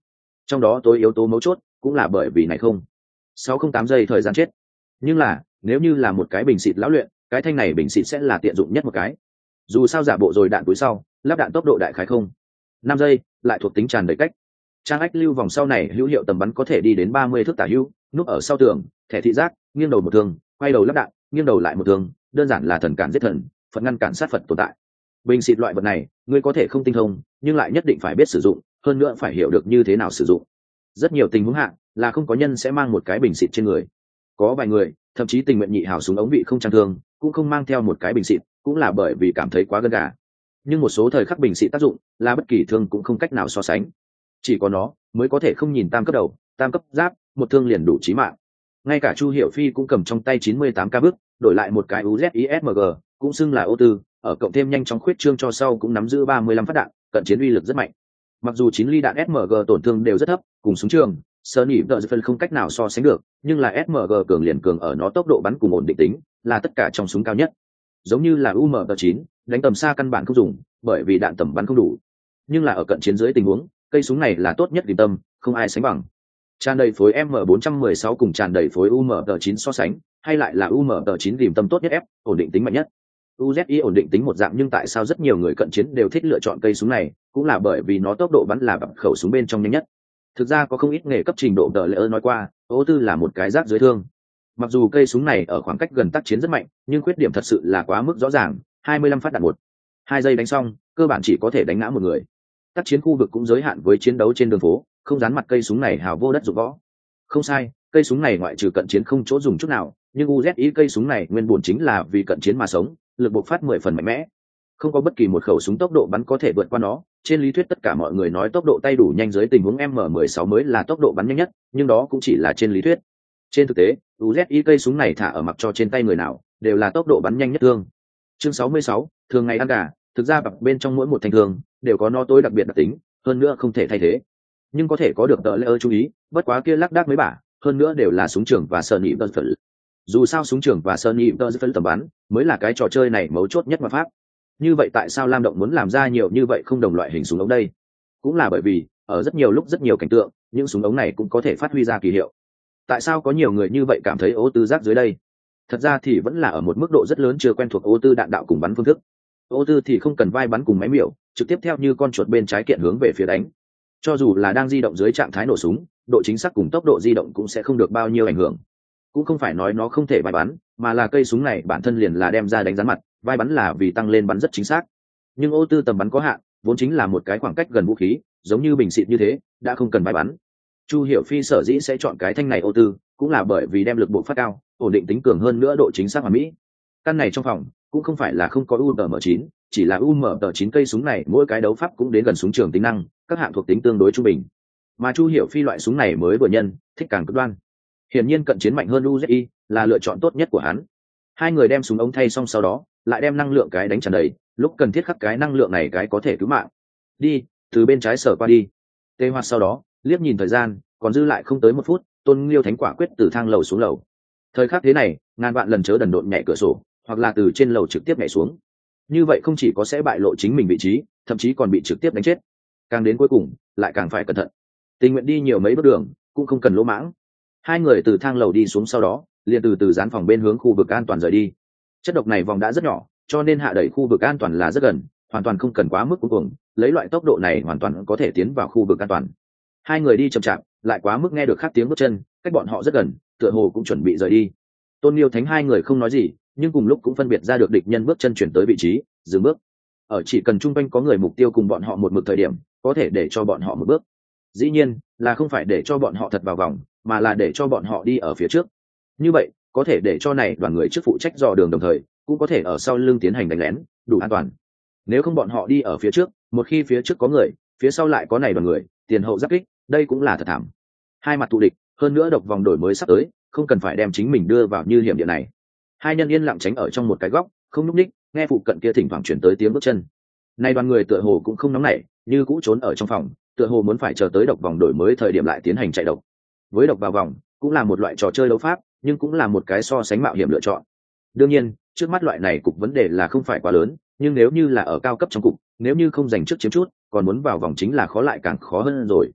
Trong đó tối yếu tố mấu chốt cũng là bởi vì này không sáu không tám giây thời gian chết. Nhưng là nếu như là một cái bình xịt lão luyện, cái thanh này bình xịt sẽ là tiện dụng nhất một cái. Dù sao giả bộ rồi đạn túi sau, lắp đạn tốc độ đại khái không năm giây, lại thuộc tính tràn đầy cách. Trang ách lưu vòng sau này hữu hiệu tầm bắn có thể đi đến ba mươi thước tả hữu, núp ở sau tường, thẻ thị giác, nghiêng đầu một thường, quay đầu lắp đạn, nghiêng đầu lại một thường, đơn giản là thần cản giết thần, Phật ngăn cản sát Phật tồn tại. Bình xịt loại vật này, ngươi có thể không tinh thông, nhưng lại nhất định phải biết sử dụng, hơn nữa phải hiểu được như thế nào sử dụng. Rất nhiều tình huống hạ là không có nhân sẽ mang một cái bình xịt trên người. Có vài người, thậm chí tình nguyện nhị hào súng ống vị không trang thương, cũng không mang theo một cái bình xịt, cũng là bởi vì cảm thấy quá gân gà. Nhưng một số thời khắc bình xịt tác dụng, là bất kỳ thương cũng không cách nào so sánh. Chỉ có nó mới có thể không nhìn tam cấp đầu, tam cấp giáp, một thương liền đủ chí mạng. Ngay cả Chu Hiểu Phi cũng cầm trong tay chín mươi tám k bước, đổi lại một cái u dét i ét em giê, cũng xưng là ô tư, ở cộng thêm nhanh chóng khuyết trương cho sau cũng nắm giữ ba mươi lăm phát đạn, cận chiến uy lực rất mạnh. Mặc dù chín ly đạn ét em giê tổn thương đều rất thấp, cùng súng trường, Sony phân không cách nào so sánh được, nhưng là ét em giê cường liền cường ở nó tốc độ bắn cùng ổn định tính, là tất cả trong súng cao nhất. Giống như là u em chín, đánh tầm xa căn bản không dùng, bởi vì đạn tầm bắn không đủ. Nhưng là ở cận chiến dưới tình huống, cây súng này là tốt nhất tìm tâm, không ai sánh bằng. Tràn đầy phối M bốn một sáu cùng tràn đầy phối u em chín so sánh, hay lại là u em chín tìm tâm tốt nhất ép, ổn định tính mạnh nhất. u dét i ổn định tính một dạng, nhưng tại sao rất nhiều người cận chiến đều thích lựa chọn cây súng này, cũng là bởi vì nó tốc độ bắn là bập khẩu súng bên trong nhanh nhất. Thực ra có không ít nghề cấp trình độ đỡ lỡ nói qua, ô tư là một cái rác dưới thương. Mặc dù cây súng này ở khoảng cách gần tác chiến rất mạnh, nhưng khuyết điểm thật sự là quá mức rõ ràng, hai mươi lăm phát đạn một, hai giây đánh xong, cơ bản chỉ có thể đánh ngã một người. Tác chiến khu vực cũng giới hạn với chiến đấu trên đường phố, không dán mặt cây súng này hào vô đất dụng võ. Không sai, cây súng này ngoại trừ cận chiến không chỗ dùng chút nào, nhưng u dét i cây súng này nguyên bổn chính là vì cận chiến mà sống, lực bộc phát mười phần mạnh mẽ. Không có bất kỳ một khẩu súng tốc độ bắn có thể vượt qua nó, trên lý thuyết tất cả mọi người nói tốc độ tay đủ nhanh dưới tình huống M mười sáu mới là tốc độ bắn nhanh nhất, nhưng đó cũng chỉ là trên lý thuyết. Trên thực tế, u dét i cây súng này thả ở mặc cho trên tay người nào, đều là tốc độ bắn nhanh nhất thương. Chương sáu mươi sáu, thường ngày ăn gà, thực ra bập bên trong mỗi một thanh thương đều có nó tối đặc biệt đặc tính, hơn nữa không thể thay thế. Nhưng có thể có được tợ lễ ơ chú ý, bất quá kia lác đác mấy bả, hơn nữa đều là súng trường và Sony Rifle. Dù sao súng trường và Sony Rifle tầm bắn mới là cái trò chơi này mấu chốt nhất mà pháp. Như vậy tại sao Lam Động muốn làm ra nhiều như vậy không đồng loại hình súng ống đây? Cũng là bởi vì ở rất nhiều lúc rất nhiều cảnh tượng, những súng ống này cũng có thể phát huy ra kỳ hiệu. Tại sao có nhiều người như vậy cảm thấy ô tư rác dưới đây? Thật ra thì vẫn là ở một mức độ rất lớn chưa quen thuộc ô tư đạn đạo cùng bắn phương thức. Ô tư thì không cần vai bắn cùng máy miểu, trực tiếp theo như con chuột bên trái kiện hướng về phía đánh. Cho dù là đang di động dưới trạng thái nổ súng, độ chính xác cùng tốc độ di động cũng sẽ không được bao nhiêu ảnh hưởng. Cũng không phải nói nó không thể vai bắn, mà là cây súng này bản thân liền là đem ra đánh rắn mặt, vai bắn là vì tăng lên bắn rất chính xác. Nhưng ô tư tầm bắn có hạn, vốn chính là một cái khoảng cách gần vũ khí, giống như bình xịt như thế, đã không cần vai bắn. Chu Hiểu Phi sở dĩ sẽ chọn cái thanh này ô tư, cũng là bởi vì đem lực bộ phát cao, ổn định tính cường hơn nữa độ chính xác hoàn mỹ. Căn này trong phòng cũng không phải là không có u em chín, chỉ là u em chín cây súng này mỗi cái đấu pháp cũng đến gần súng trường tính năng, các hạng thuộc tính tương đối trung bình. Mà Chu Hiểu Phi loại súng này mới vừa nhân, thích càng cực đoan. Hiển nhiên cận chiến mạnh hơn u dét i là lựa chọn tốt nhất của hắn. Hai người đem súng ống thay xong sau đó, lại đem năng lượng cái đánh tràn đầy, lúc cần thiết khắc cái năng lượng này cái có thể cứu mạng. Đi, từ bên trái sở qua đi. Tê Hoạt sau đó, liếc nhìn thời gian, còn dư lại không tới một phút, Tôn Liêu Thánh quả quyết từ thang lầu xuống lầu. Thời khắc thế này, ngàn vạn lần chớ đần độn nhảy cửa sổ, hoặc là từ trên lầu trực tiếp nhảy xuống. Như vậy không chỉ có sẽ bại lộ chính mình vị trí, thậm chí còn bị trực tiếp đánh chết. Càng đến cuối cùng, lại càng phải cẩn thận. Tình nguyện đi nhiều mấy bước đường, cũng không cần lỗ mãng. Hai người từ thang lầu đi xuống sau đó, liền từ từ dán phòng bên hướng khu vực an toàn rời đi. Chất độc này vòng đã rất nhỏ, cho nên hạ đẩy khu vực an toàn là rất gần, hoàn toàn không cần quá mức cuống cuồng, lấy loại tốc độ này hoàn toàn có thể tiến vào khu vực an toàn. Hai người đi chậm chạp, lại quá mức nghe được khác tiếng bước chân, cách bọn họ rất gần, tựa hồ cũng chuẩn bị rời đi. Tôn Liêu Thánh hai người không nói gì, nhưng cùng lúc cũng phân biệt ra được địch nhân bước chân chuyển tới vị trí, dừng bước. Ở chỉ cần trung quanh có người mục tiêu cùng bọn họ một mực thời điểm, có thể để cho bọn họ một bước. Dĩ nhiên, là không phải để cho bọn họ thật vào vòng, mà là để cho bọn họ đi ở phía trước. Như vậy, có thể để cho này đoàn người trước phụ trách dò đường đồng thời, cũng có thể ở sau lưng tiến hành đánh lén, đủ an toàn. Nếu không bọn họ đi ở phía trước, một khi phía trước có người, phía sau lại có này đoàn người, tiền hậu giáp kích, đây cũng là thật thảm. Hai mặt thù địch, hơn nữa độc vòng đổi mới sắp tới, không cần phải đem chính mình đưa vào như hiểm địa này. Hai nhân yên lặng tránh ở trong một cái góc, không nhúc nhích, nghe phụ cận kia thỉnh thoảng chuyển tới tiếng bước chân. Nay đoàn người tựa hồ cũng không nóng nảy, như cũ trốn ở trong phòng, tựa hồ muốn phải chờ tới độc vòng đổi mới thời điểm lại tiến hành chạy độc. Với độc vào vòng, cũng là một loại trò chơi đấu pháp, nhưng cũng là một cái so sánh mạo hiểm lựa chọn. Đương nhiên, trước mắt loại này cục vấn đề là không phải quá lớn, nhưng nếu như là ở cao cấp trong cục, nếu như không giành trước chiếm chút, còn muốn vào vòng chính là khó lại càng khó hơn rồi.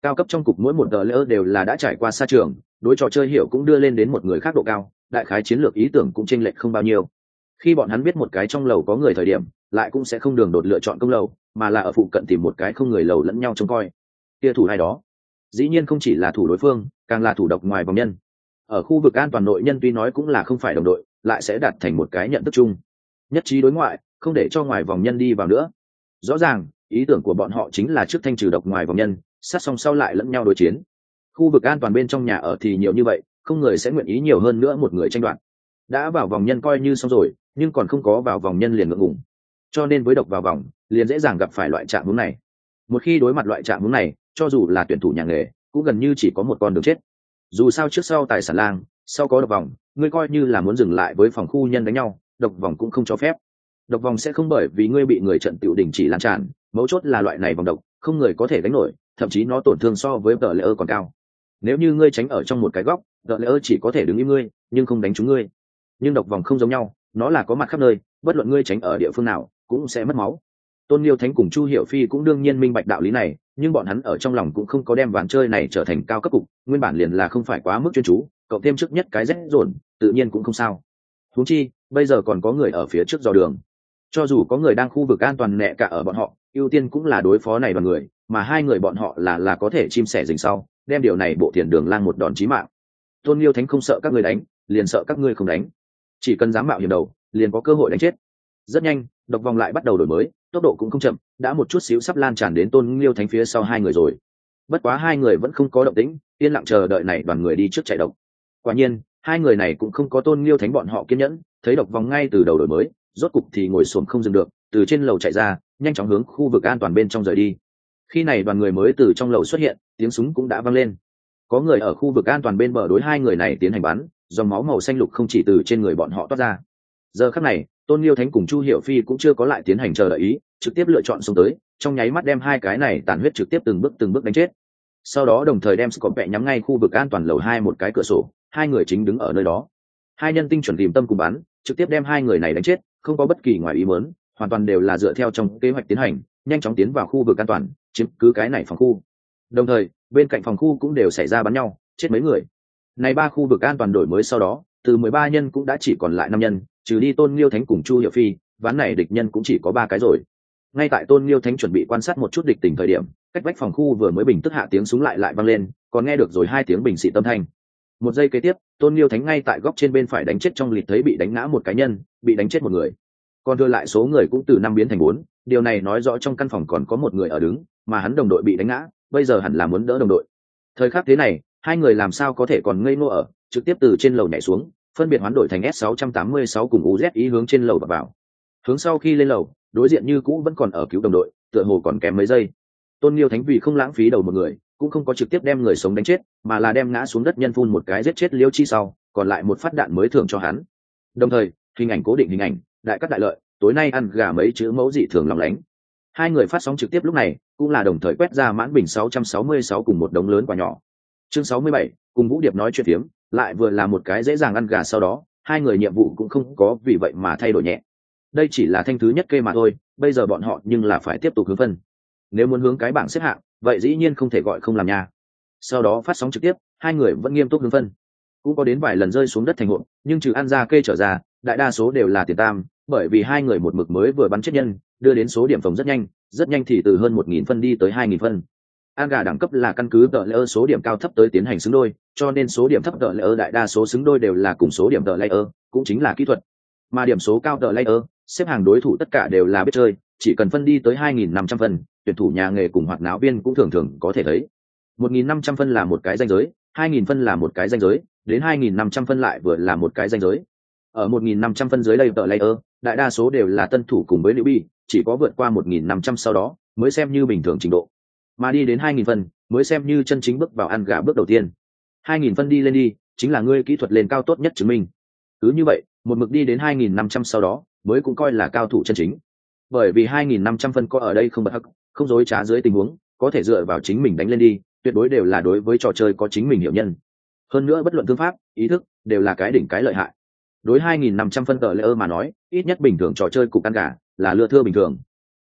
Cao cấp trong cục mỗi một tờ lỡ đều là đã trải qua xa trường, đối trò chơi hiểu cũng đưa lên đến một người khác độ cao, đại khái chiến lược ý tưởng cũng chênh lệch không bao nhiêu. Khi bọn hắn biết một cái trong lầu có người thời điểm, lại cũng sẽ không đường đột lựa chọn công lầu, mà là ở phụ cận tìm một cái không người lầu lẫn nhau trông coi. Kia thủ ai đó, dĩ nhiên không chỉ là thủ đối phương, càng là thủ độc ngoài vòng nhân. Ở khu vực an toàn nội nhân tuy nói cũng là không phải đồng đội, lại sẽ đạt thành một cái nhận thức chung, nhất trí đối ngoại, không để cho ngoài vòng nhân đi vào nữa. Rõ ràng ý tưởng của bọn họ chính là trước thanh trừ độc ngoài vòng nhân, sát xong sau lại lẫn nhau đối chiến. Khu vực an toàn bên trong nhà ở thì nhiều như vậy, không người sẽ nguyện ý nhiều hơn nữa một người tranh đoạt. Đã vào vòng nhân coi như xong rồi, nhưng còn không có vào vòng nhân liền ngượng ngùng. Cho nên với độc vào vòng, liền dễ dàng gặp phải loại trạng huống này. Một khi đối mặt loại trạng huống này, cho dù là tuyển thủ nhà nghề, cũng gần như chỉ có một con đường chết. Dù sao trước sau tài sản lang, sau có độc vòng, ngươi coi như là muốn dừng lại với phòng khu nhân đánh nhau, độc vòng cũng không cho phép. Độc vòng sẽ không bởi vì ngươi bị người trận tiểu đình chỉ lan tràn, mấu chốt là loại này vòng độc, không người có thể đánh nổi, thậm chí nó tổn thương so với tờ lệ ơ còn cao. Nếu như ngươi tránh ở trong một cái góc, tờ lệ ơ chỉ có thể đứng im ngươi, nhưng không đánh trúng ngươi. Nhưng độc vòng không giống nhau, nó là có mặt khắp nơi, bất luận ngươi tránh ở địa phương nào cũng sẽ mất máu. Tôn Liêu Thánh cùng Chu Hiểu Phi cũng đương nhiên minh bạch đạo lý này, nhưng bọn hắn ở trong lòng cũng không có đem ván chơi này trở thành cao cấp cục, nguyên bản liền là không phải quá mức chuyên chú, cộng thêm trước nhất cái rét dồn, tự nhiên cũng không sao. Huống chi, bây giờ còn có người ở phía trước dò đường. Cho dù có người đang khu vực an toàn nẹ cả ở bọn họ, ưu tiên cũng là đối phó này đoàn người, mà hai người bọn họ là là có thể chim sẻ rình sau, đem điều này bộ tiền đường lang một đòn chí mạng. Tôn Liêu Thánh không sợ các ngươi đánh, liền sợ các ngươi không đánh. Chỉ cần dám mạo hiểm đầu, liền có cơ hội đánh chết. Rất nhanh, độc vòng lại bắt đầu đổi mới, tốc độ cũng không chậm, đã một chút xíu sắp lan tràn đến Tôn Liêu Thánh phía sau hai người rồi. Bất quá hai người vẫn không có động tĩnh, yên lặng chờ đợi này đoàn người đi trước chạy độc. Quả nhiên, hai người này cũng không có Tôn Liêu Thánh bọn họ kiên nhẫn, thấy độc vòng ngay từ đầu đổi mới, rốt cục thì ngồi xổm không dừng được, từ trên lầu chạy ra, nhanh chóng hướng khu vực an toàn bên trong rời đi. Khi này đoàn người mới từ trong lầu xuất hiện, tiếng súng cũng đã vang lên. Có người ở khu vực an toàn bên bờ đối hai người này tiến hành bắn, dòng máu màu xanh lục không chỉ từ trên người bọn họ toát ra. Giờ khắc này, Tôn Liêu Thánh cùng Chu Hiểu Phi cũng chưa có lại tiến hành chờ đợi ý, trực tiếp lựa chọn xông tới, trong nháy mắt đem hai cái này tàn huyết trực tiếp từng bước từng bước đánh chết. Sau đó đồng thời đem scope nhắm ngay khu vực an toàn lầu hai một cái cửa sổ, hai người chính đứng ở nơi đó. Hai nhân tinh chuẩn tìm tâm cùng bắn, trực tiếp đem hai người này đánh chết, không có bất kỳ ngoài ý muốn, hoàn toàn đều là dựa theo trong kế hoạch tiến hành, nhanh chóng tiến vào khu vực an toàn, chiếm cứ cái này phòng khu. Đồng thời, bên cạnh phòng khu cũng đều xảy ra bắn nhau, chết mấy người. Này ba khu vực an toàn đổi mới sau đó, từ mười ba nhân cũng đã chỉ còn lại năm nhân, trừ đi Tôn Liêu Thánh cùng Chu Hiểu Phi, ván này địch nhân cũng chỉ có ba cái rồi. Ngay tại Tôn Liêu Thánh chuẩn bị quan sát một chút địch tình thời điểm, cách vách phòng khu vừa mới bình tức hạ tiếng súng lại lại vang lên, còn nghe được rồi hai tiếng bình xị tâm thanh. Một giây kế tiếp, Tôn Liêu Thánh ngay tại góc trên bên phải đánh chết trong lịt thấy bị đánh ngã một cá nhân, bị đánh chết một người. Còn đưa lại số người cũng từ năm biến thành bốn, điều này nói rõ trong căn phòng còn có một người ở đứng, mà hắn đồng đội bị đánh ngã, bây giờ hẳn là muốn đỡ đồng đội. Thời khắc thế này, hai người làm sao có thể còn ngây ngô ở, trực tiếp từ trên lầu nhảy xuống, phân biệt hoán đổi thành S sáu tám sáu cùng u dét ý hướng trên lầu và vào. Hướng sau khi lên lầu, đối diện như cũ vẫn còn ở cứu đồng đội, tựa hồ còn kém mấy giây. Tôn Liêu Thánh vì không lãng phí đầu một người, cũng không có trực tiếp đem người sống đánh chết, mà là đem ngã xuống đất nhân phun một cái giết chết Liêu Chi sau, còn lại một phát đạn mới thưởng cho hắn. Đồng thời, hình ảnh cố định hình ảnh, đại cắt đại lợi, tối nay ăn gà mấy chữ mẫu dị thường lòng lánh. Hai người phát sóng trực tiếp lúc này, cũng là đồng thời quét ra mãn bình sáu sáu sáu cùng một đống lớn quả nhỏ. Chương sáu mươi bảy, cùng Vũ Điệp nói chuyện phiếm, lại vừa là một cái dễ dàng ăn gà sau đó, hai người nhiệm vụ cũng không có vì vậy mà thay đổi nhẹ. Đây chỉ là thanh thứ nhất kê mà thôi, bây giờ bọn họ nhưng là phải tiếp tục hướng phân. Nếu muốn hướng cái bảng xếp hạng, vậy dĩ nhiên không thể gọi không làm nha. Sau đó phát sóng trực tiếp, hai người vẫn nghiêm túc hướng phân. Cũng có đến vài lần rơi xuống đất thành hộp, nhưng trừ ăn ra kê trở ra, đại đa số đều là tiền tam, bởi vì hai người một mực mới vừa bắn chết nhân, đưa đến số điểm phòng rất nhanh, rất nhanh thì từ hơn một nghìn phân đi tới hai nghìn phân. An gà đẳng cấp là căn cứ tờ layer số điểm cao thấp tới tiến hành xứng đôi, cho nên số điểm thấp tờ layer đại đa số xứng đôi đều là cùng số điểm tờ layer, cũng chính là kỹ thuật. Mà điểm số cao tờ layer, xếp hàng đối thủ tất cả đều là biết chơi, chỉ cần phân đi tới hai nghìn năm trăm phân, tuyển thủ nhà nghề cùng hoạt náo viên cũng thường thường có thể thấy. một nghìn năm trăm phân là một cái ranh giới, hai nghìn phân là một cái ranh giới, đến hai nghìn năm trăm phân lại vừa là một cái ranh giới. Ở một nghìn năm trăm phân dưới đây tờ layer, đại đa số đều là tân thủ cùng với newbie, chỉ có vượt qua một nghìn năm trăm sau đó mới xem như bình thường trình độ. Mà đi đến hai nghìn phân mới xem như chân chính bước vào ăn gà bước đầu tiên. hai nghìn phân đi lên đi, chính là ngươi kỹ thuật lên cao tốt nhất chứng minh. Cứ như vậy, một mực đi đến hai nghìn năm trăm sau đó, mới cũng coi là cao thủ chân chính. Bởi vì hai nghìn năm trăm phân có ở đây không bật hắc, không dối trá dưới tình huống, có thể dựa vào chính mình đánh lên đi, tuyệt đối đều là đối với trò chơi có chính mình hiểu nhân. Hơn nữa bất luận thương pháp, ý thức, đều là cái đỉnh cái lợi hại. Đối hai nghìn năm trăm phân tờ layer mà nói, ít nhất bình thường trò chơi cục ăn gà là lừa thưa bình thường.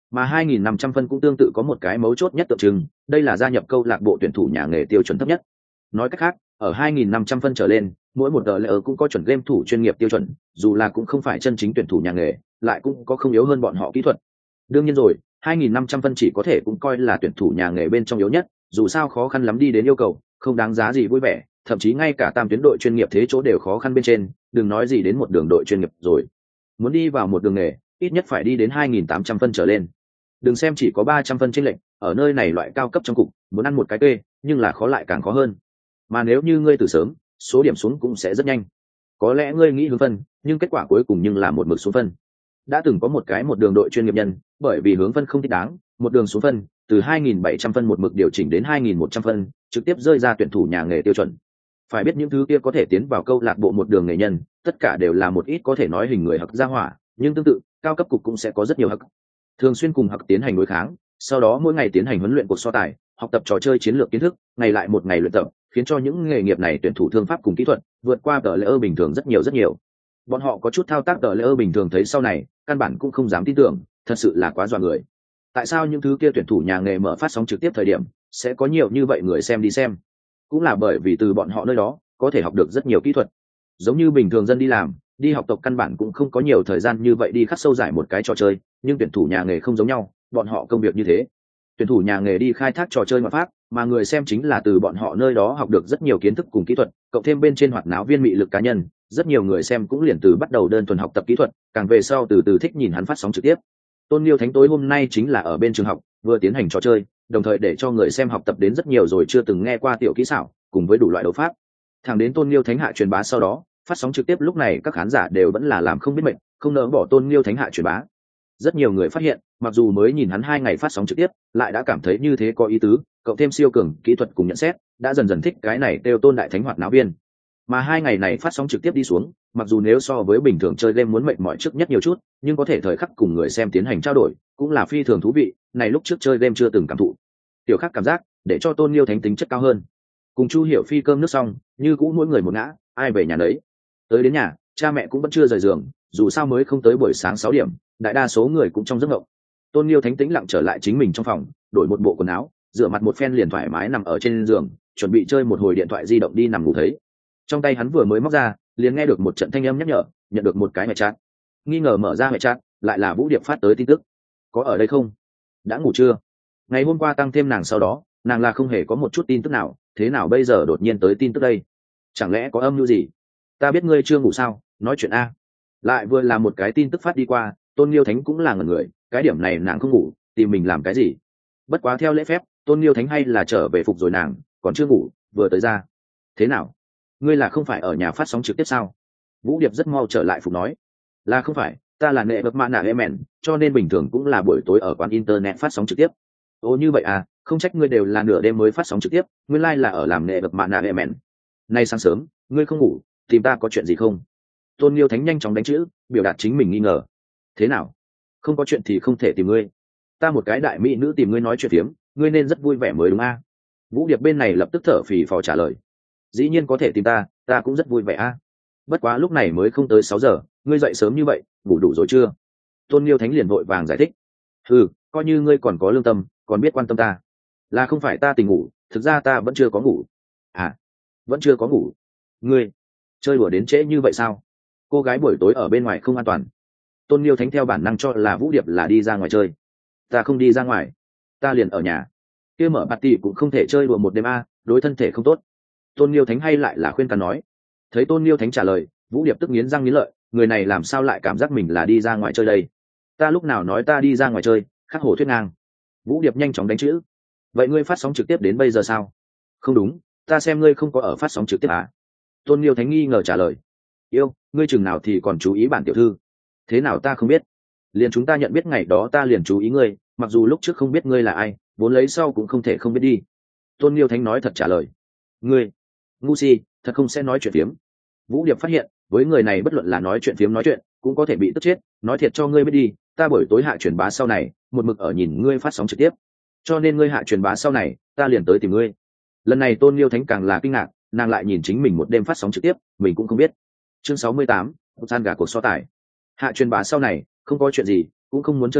Mà hai nghìn năm trăm phân cũng tương tự có một cái mấu chốt nhất tượng trưng, đây là gia nhập câu lạc bộ tuyển thủ nhà nghề tiêu chuẩn thấp nhất. Nói cách khác, ở hai nghìn năm trăm phân trở lên, mỗi một tờ lệ cũng có chuẩn game thủ chuyên nghiệp tiêu chuẩn, dù là cũng không phải chân chính tuyển thủ nhà nghề, lại cũng có không yếu hơn bọn họ kỹ thuật. Đương nhiên rồi, hai nghìn năm trăm phân chỉ có thể cũng coi là tuyển thủ nhà nghề bên trong yếu nhất, dù sao khó khăn lắm đi đến yêu cầu, không đáng giá gì vui vẻ, thậm chí ngay cả tam tuyến đội chuyên nghiệp thế chỗ đều khó khăn bên trên, đừng nói gì đến một đường đội chuyên nghiệp rồi. Muốn đi vào một đường nghề, ít nhất phải đi đến hai nghìn tám trăm phân trở lên. Đừng xem chỉ có ba trăm phân chênh lệch, ở nơi này loại cao cấp trong cục, muốn ăn một cái kê, nhưng là khó lại càng khó hơn. Mà nếu như ngươi từ sớm, số điểm xuống cũng sẽ rất nhanh. Có lẽ ngươi nghĩ hướng phân, nhưng kết quả cuối cùng nhưng là một mực xuống phân. Đã từng có một cái một đường đội chuyên nghiệp nhân, bởi vì hướng phân không thích đáng, một đường xuống phân, từ hai nghìn bảy trăm phân một mực điều chỉnh đến hai nghìn một trăm phân, trực tiếp rơi ra tuyển thủ nhà nghề tiêu chuẩn. Phải biết những thứ kia có thể tiến vào câu lạc bộ một đường nghề nhân, tất cả đều là một ít có thể nói hình người hặc gia hỏa, nhưng tương tự, cao cấp cục cũng sẽ có rất nhiều hặc. Thường xuyên cùng hặc tiến hành đối kháng, sau đó mỗi ngày tiến hành huấn luyện cuộc so tài, học tập trò chơi chiến lược kiến thức, ngày lại một ngày luyện tập, khiến cho những nghề nghiệp này tuyển thủ thương pháp cùng kỹ thuật vượt qua tờ layer bình thường rất nhiều rất nhiều. Bọn họ có chút thao tác tờ layer bình thường thấy sau này, căn bản cũng không dám tin tưởng, thật sự là quá dọa người. Tại sao những thứ kia tuyển thủ nhà nghề mở phát sóng trực tiếp thời điểm sẽ có nhiều như vậy người xem đi xem? Cũng là bởi vì từ bọn họ nơi đó có thể học được rất nhiều kỹ thuật. Giống như bình thường dân đi làm, đi học tộc căn bản cũng không có nhiều thời gian như vậy đi khắc sâu giải một cái trò chơi, nhưng tuyển thủ nhà nghề không giống nhau, bọn họ công việc như thế. Tuyển thủ nhà nghề đi khai thác trò chơi ngoại pháp, mà người xem chính là từ bọn họ nơi đó học được rất nhiều kiến thức cùng kỹ thuật, cộng thêm bên trên hoạt náo viên mị lực cá nhân, rất nhiều người xem cũng liền từ bắt đầu đơn thuần học tập kỹ thuật, càng về sau từ từ thích nhìn hắn phát sóng trực tiếp. Tôn Liêu Thánh tối hôm nay chính là ở bên trường học, vừa tiến hành trò chơi, đồng thời để cho người xem học tập đến rất nhiều rồi chưa từng nghe qua tiểu kỹ xảo, cùng với đủ loại đấu pháp. Thẳng đến Tôn Liêu Thánh hạ truyền bá sau đó, phát sóng trực tiếp lúc này các khán giả đều vẫn là làm không biết mệnh, không nỡ bỏ Tôn Liêu Thánh hạ truyền bá. Rất nhiều người phát hiện, mặc dù mới nhìn hắn hai ngày phát sóng trực tiếp, lại đã cảm thấy như thế có ý tứ, cộng thêm siêu cường kỹ thuật cùng nhận xét, đã dần dần thích cái này đều Tôn đại thánh hoạt náo viên. Mà hai ngày này phát sóng trực tiếp đi xuống, mặc dù nếu so với bình thường chơi game muốn mệt mỏi trước nhất nhiều chút, nhưng có thể thời khắc cùng người xem tiến hành trao đổi, cũng là phi thường thú vị, này lúc trước chơi game chưa từng cảm thụ. Tiểu khác cảm giác, để cho Tôn Liêu Thánh tính chất cao hơn. Cùng Chu Hiểu Phi cơm nước xong, như cũ mỗi người một ngã, ai về nhà nấy. Tới đến nhà, cha mẹ cũng vẫn chưa rời giường, dù sao mới không tới buổi sáng sáu điểm, đại đa số người cũng trong giấc ngộng. Tôn Liêu Thánh tĩnh lặng trở lại chính mình trong phòng, đổi một bộ quần áo, rửa mặt một phen liền thoải mái nằm ở trên giường, chuẩn bị chơi một hồi điện thoại di động đi nằm ngủ thấy. Trong tay hắn vừa mới móc ra, liền nghe được một trận thanh âm nhắc nhở, nhận được một cái mẹ chat. Nghi ngờ mở ra mẹ chat, lại là Vũ Điệp phát tới tin tức. Có ở đây không? Đã ngủ chưa? Ngày hôm qua tăng thêm nàng sau đó, nàng là không hề có một chút tin tức nào, thế nào bây giờ đột nhiên tới tin tức đây? Chẳng lẽ có âm mưu gì? Ta biết ngươi chưa ngủ sao, nói chuyện a. Lại vừa là một cái tin tức phát đi qua, Tôn Liêu Thánh cũng là ngẩn người, cái điểm này nàng không ngủ, tìm mình làm cái gì? Bất quá theo lễ phép, Tôn Liêu Thánh hay là trở về phục rồi nàng, còn chưa ngủ, vừa tới ra. Thế nào? Ngươi là không phải ở nhà phát sóng trực tiếp sao? Vũ Điệp rất mau trở lại phục nói, là không phải, ta là nệ bậc mạ nạ em cho nên bình thường cũng là buổi tối ở quán internet phát sóng trực tiếp. Ồ như vậy à, không trách ngươi đều là nửa đêm mới phát sóng trực tiếp, nguyên lai like là ở làm nệ bậc mạ nạ em. Nay sáng sớm, ngươi không ngủ, tìm ta có chuyện gì không? Tôn Liêu Thánh nhanh chóng đánh chữ, biểu đạt chính mình nghi ngờ. Thế nào? Không có chuyện thì không thể tìm ngươi. Ta một cái đại mỹ nữ tìm ngươi nói chuyện phiếm, ngươi nên rất vui vẻ mới đúng a? À? Vũ Điệp bên này lập tức thở phì phò trả lời. Dĩ nhiên có thể tìm ta, ta cũng rất vui vẻ a. À? Bất quá lúc này mới không tới sáu giờ, ngươi dậy sớm như vậy, ngủ đủ rồi chưa? Tôn Liêu Thánh liền vội vàng giải thích. Ừ, coi như ngươi còn có lương tâm, còn biết quan tâm ta. Là không phải ta tỉnh ngủ, thực ra ta vẫn chưa có ngủ. À, vẫn chưa có ngủ. Ngươi chơi đùa đến trễ như vậy sao? Cô gái buổi tối ở bên ngoài không an toàn. Tôn Liêu Thánh theo bản năng cho là Vũ Điệp là đi ra ngoài chơi. Ta không đi ra ngoài, ta liền ở nhà. Kia mở party cũng không thể chơi đùa một đêm a, đối thân thể không tốt. Tôn Liêu Thánh hay lại là khuyên can nói. Thấy Tôn Liêu Thánh trả lời, Vũ Điệp tức nghiến răng nghiến lợi, người này làm sao lại cảm giác mình là đi ra ngoài chơi đây? Ta lúc nào nói ta đi ra ngoài chơi, khắc hổ thuyết ngang. Vũ Điệp nhanh chóng đánh chữ. Vậy ngươi phát sóng trực tiếp đến bây giờ sao? Không đúng, ta xem ngươi không có ở phát sóng trực tiếp à? Tôn Liêu Thánh nghi ngờ trả lời. Yêu, ngươi chừng nào thì còn chú ý bản tiểu thư? Thế nào ta không biết? Liền chúng ta nhận biết ngày đó ta liền chú ý ngươi, mặc dù lúc trước không biết ngươi là ai, vốn lấy sau cũng không thể không biết đi. Tôn Liêu Thánh nói thật trả lời. Ngươi, ngu si, thật không sẽ nói chuyện phiếm. Vũ Điệp phát hiện, với người này bất luận là nói chuyện phiếm nói chuyện, cũng có thể bị tức chết, nói thiệt cho ngươi biết đi, ta buổi tối hạ truyền bá sau này, một mực ở nhìn ngươi phát sóng trực tiếp. Cho nên ngươi hạ truyền bá sau này, ta liền tới tìm ngươi. Lần này Tôn Liêu Thánh càng là kinh ngạc, nàng lại nhìn chính mình một đêm phát sóng trực tiếp, mình cũng không biết. Chương sáu mươi tám, gian gà cuộc so tài. Hạ truyền bá sau này, không có chuyện gì, cũng không muốn chơi game,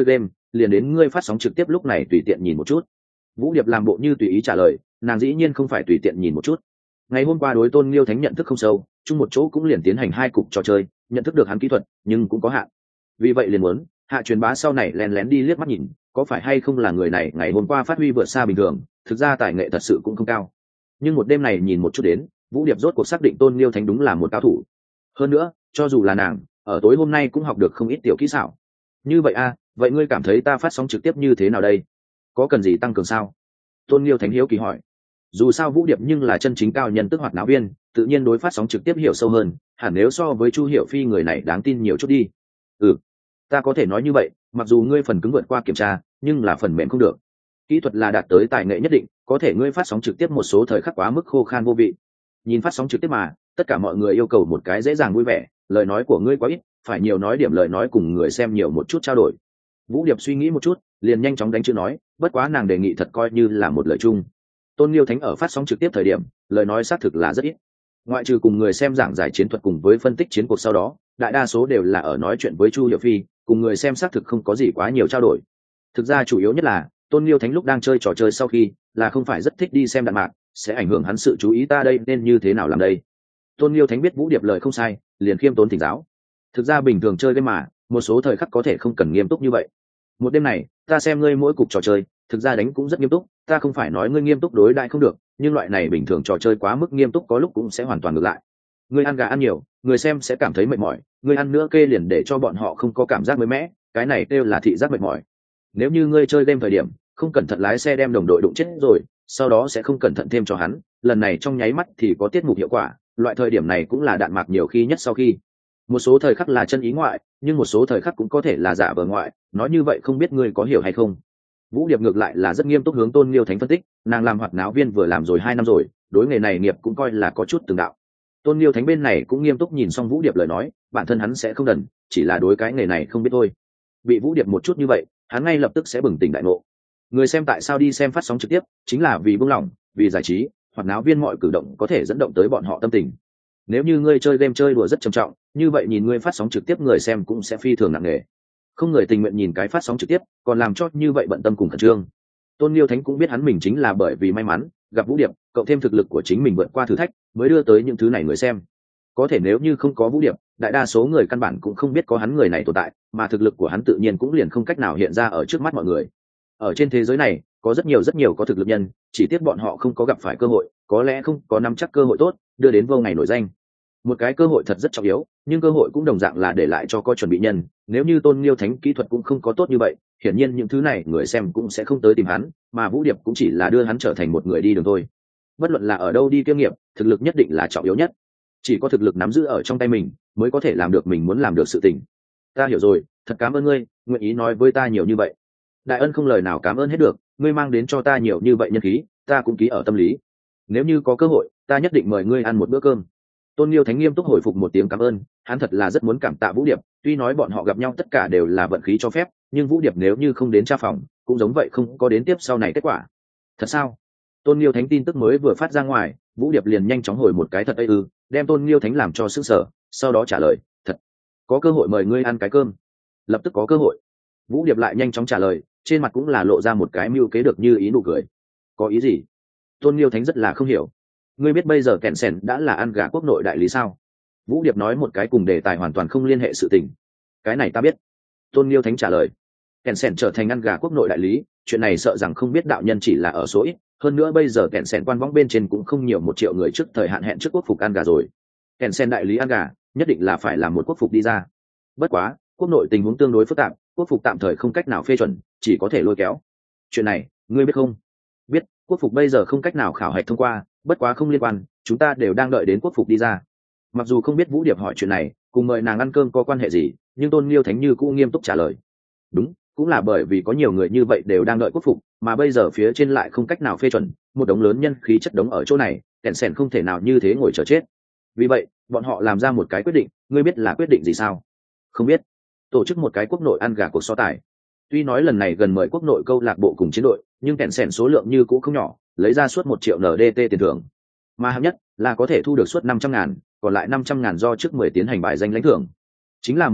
liền đến ngươi phát sóng trực tiếp lúc này tùy tiện nhìn một chút. Vũ Điệp làm bộ như tùy ý trả lời, nàng dĩ nhiên không phải tùy tiện nhìn một chút. Ngày hôm qua đối Tôn Liêu Thánh nhận thức không sâu, chung một chỗ cũng liền tiến hành hai cục trò chơi, nhận thức được hắn kỹ thuật nhưng cũng có hạn, vì vậy liền muốn hạ truyền bá sau này lén lén đi liếc mắt nhìn có phải hay không là người này ngày hôm qua phát huy vượt xa bình thường, thực ra tài nghệ thật sự cũng không cao. Nhưng một đêm này nhìn một chút đến, Vũ Điệp rốt cuộc xác định Tôn Liêu Thánh đúng là một cao thủ. Hơn nữa, cho dù là nàng ở tối hôm nay cũng học được không ít tiểu kỹ xảo. Như vậy a, vậy ngươi cảm thấy ta phát sóng trực tiếp như thế nào đây? Có cần gì tăng cường sao? Tôn Liêu Thánh hiếu kỳ hỏi. Dù sao Vũ Điệp nhưng là chân chính cao nhân tức hoạt náo viên, tự nhiên đối phát sóng trực tiếp hiểu sâu hơn, hẳn nếu so với Chu Hiểu Phi người này đáng tin nhiều chút đi. Ừ, ta có thể nói như vậy, mặc dù ngươi phần cứng vượt qua kiểm tra, nhưng là phần mềm không được. Kỹ thuật là đạt tới tài nghệ nhất định, có thể ngươi phát sóng trực tiếp một số thời khắc quá mức khô khan vô vị. Nhìn phát sóng trực tiếp mà, tất cả mọi người yêu cầu một cái dễ dàng vui vẻ, lời nói của ngươi quá ít, phải nhiều nói điểm lời nói cùng người xem nhiều một chút trao đổi. Vũ Điệp suy nghĩ một chút, liền nhanh chóng đánh chữ nói, bất quá nàng đề nghị thật coi như là một lời chung. Tôn Liêu Thánh ở phát sóng trực tiếp thời điểm, lời nói xác thực là rất ít. Ngoại trừ cùng người xem giảng giải chiến thuật cùng với phân tích chiến cuộc sau đó, đại đa số đều là ở nói chuyện với Chu Hiểu Phi, cùng người xem xác thực không có gì quá nhiều trao đổi. Thực ra chủ yếu nhất là, Tôn Liêu Thánh lúc đang chơi trò chơi sau khi, là không phải rất thích đi xem đạn mạc, sẽ ảnh hưởng hắn sự chú ý ta đây nên như thế nào làm đây. Tôn Liêu Thánh biết Vũ Điệp lời không sai, liền khiêm tốn thỉnh giáo. Thực ra bình thường chơi game mà, một số thời khắc có thể không cần nghiêm túc như vậy. Một đêm này, ta xem ngươi mỗi cục trò chơi, thực ra đánh cũng rất nghiêm túc, ta không phải nói ngươi nghiêm túc đối đãi không được, nhưng loại này bình thường trò chơi quá mức nghiêm túc có lúc cũng sẽ hoàn toàn ngược lại. Ngươi ăn gà ăn nhiều, người xem sẽ cảm thấy mệt mỏi, ngươi ăn nữa kê liền để cho bọn họ không có cảm giác mới mẻ, cái này kêu là thị giác mệt mỏi. Nếu như ngươi chơi game thời điểm, không cẩn thận lái xe đem đồng đội đụng chết rồi, sau đó sẽ không cẩn thận thêm cho hắn, lần này trong nháy mắt thì có tiết mục hiệu quả, loại thời điểm này cũng là đạn mạc nhiều khi nhất sau khi. Một số thời khắc là chân ý ngoại, nhưng một số thời khắc cũng có thể là giả vờ ngoại, nói như vậy không biết ngươi có hiểu hay không. Vũ Điệp ngược lại là rất nghiêm túc hướng Tôn Liêu Thánh phân tích, nàng làm hoạt náo viên vừa làm rồi hai năm rồi, đối nghề này nghiệp cũng coi là có chút từng đạo. Tôn Liêu Thánh bên này cũng nghiêm túc nhìn xong Vũ Điệp lời nói, bản thân hắn sẽ không đần, chỉ là đối cái nghề này không biết thôi. Bị Vũ Điệp một chút như vậy, hắn ngay lập tức sẽ bừng tỉnh đại ngộ. Người xem tại sao đi xem phát sóng trực tiếp, chính là vì buông lỏng, vì giải trí, hoạt náo viên mọi cử động có thể dẫn động tới bọn họ tâm tình. Nếu như ngươi chơi game chơi đùa rất trầm trọng, như vậy nhìn ngươi phát sóng trực tiếp người xem cũng sẽ phi thường nặng nề. Không người tình nguyện nhìn cái phát sóng trực tiếp, còn làm cho như vậy bận tâm cùng khẩn trương. Tôn Liêu Thánh cũng biết hắn mình chính là bởi vì may mắn gặp Vũ Điệp, cộng thêm thực lực của chính mình vượt qua thử thách, mới đưa tới những thứ này người xem. Có thể nếu như không có Vũ Điệp, đại đa số người căn bản cũng không biết có hắn người này tồn tại, mà thực lực của hắn tự nhiên cũng liền không cách nào hiện ra ở trước mắt mọi người. Ở trên thế giới này, có rất nhiều rất nhiều có thực lực nhân, chỉ tiếc bọn họ không có gặp phải cơ hội, có lẽ không có nắm chắc cơ hội tốt, đưa đến vô ngày nổi danh. Một cái cơ hội thật rất trọng yếu, nhưng cơ hội cũng đồng dạng là để lại cho có chuẩn bị nhân, nếu như Tôn Liêu Thánh kỹ thuật cũng không có tốt như vậy, hiển nhiên những thứ này người xem cũng sẽ không tới tìm hắn, mà Vũ Điệp cũng chỉ là đưa hắn trở thành một người đi đường thôi. Bất luận là ở đâu đi kiêm nghiệp, thực lực nhất định là trọng yếu nhất. Chỉ có thực lực nắm giữ ở trong tay mình, mới có thể làm được mình muốn làm được sự tình. Ta hiểu rồi, thật cảm ơn ngươi, nguyện ý nói với ta nhiều như vậy. Đại ân không lời nào cảm ơn hết được, ngươi mang đến cho ta nhiều như vậy nhân khí, ta cũng ký ở tâm lý. Nếu như có cơ hội, ta nhất định mời ngươi ăn một bữa cơm. Tôn Liêu Thánh nghiêm túc hồi phục một tiếng cảm ơn, hắn thật là rất muốn cảm tạ Vũ Điệp, tuy nói bọn họ gặp nhau tất cả đều là vận khí cho phép, nhưng Vũ Điệp nếu như không đến tra phòng, cũng giống vậy không có đến tiếp sau này kết quả. Thật sao? Tôn Liêu Thánh tin tức mới vừa phát ra ngoài, Vũ Điệp liền nhanh chóng hồi một cái thật ấy ư, đem Tôn Liêu Thánh làm cho sững sờ, sau đó trả lời, thật. Có cơ hội mời ngươi ăn cái cơm. Lập tức có cơ hội. Vũ Điệp lại nhanh chóng trả lời, trên mặt cũng là lộ ra một cái mưu kế được như ý nụ cười. Có ý gì? Tôn Liêu Thánh rất là không hiểu. Ngươi biết bây giờ kẹn sèn đã là ăn gà quốc nội đại lý sao? Vũ Điệp nói một cái cùng đề tài hoàn toàn không liên hệ sự tình. Cái này ta biết. Tôn Liêu Thánh trả lời. Kẹn sèn trở thành ăn gà quốc nội đại lý, chuyện này sợ rằng không biết đạo nhân chỉ là ở số ít. Hơn nữa bây giờ kẹn sèn quan võng bên trên cũng không nhiều một triệu người trước thời hạn hẹn trước quốc phục ăn gà rồi. Kẹn sèn đại lý ăn gà, nhất định là phải làm một quốc phục đi ra. Bất quá, quốc nội tình huống tương đối phức tạp, quốc phục tạm thời không cách nào phê chuẩn, chỉ có thể lôi kéo. Chuyện này, ngươi biết không? Biết, quốc phục bây giờ không cách nào khảo hạch thông qua, bất quá không liên quan, chúng ta đều đang đợi đến quốc phục đi ra. Mặc dù không biết Vũ Điệp hỏi chuyện này cùng mời nàng ăn cơm có quan hệ gì, nhưng Tôn Liêu Thánh như cũng nghiêm túc trả lời. Đúng, cũng là bởi vì có nhiều người như vậy đều đang đợi quốc phục, mà bây giờ phía trên lại không cách nào phê chuẩn, một đống lớn nhân khí chất đống ở chỗ này, kẹn sèn không thể nào như thế ngồi chờ chết. Vì vậy, bọn họ làm ra một cái quyết định, ngươi biết là quyết định gì sao? Không biết. Tổ chức một cái quốc nội ăn gà cuộc so tài. Tuy nói lần này gần mời quốc nội câu lạc bộ cùng chiến đội, nhưng kẹn sèn số lượng như cũ không nhỏ, lấy ra suốt một triệu en đê tê tiền thưởng. Mà hạng nhất là có thể thu được suốt năm trăm ngàn, còn lại năm trăm ngàn do trước mười tiến hành bài danh lãnh thưởng. Chính là một triệu,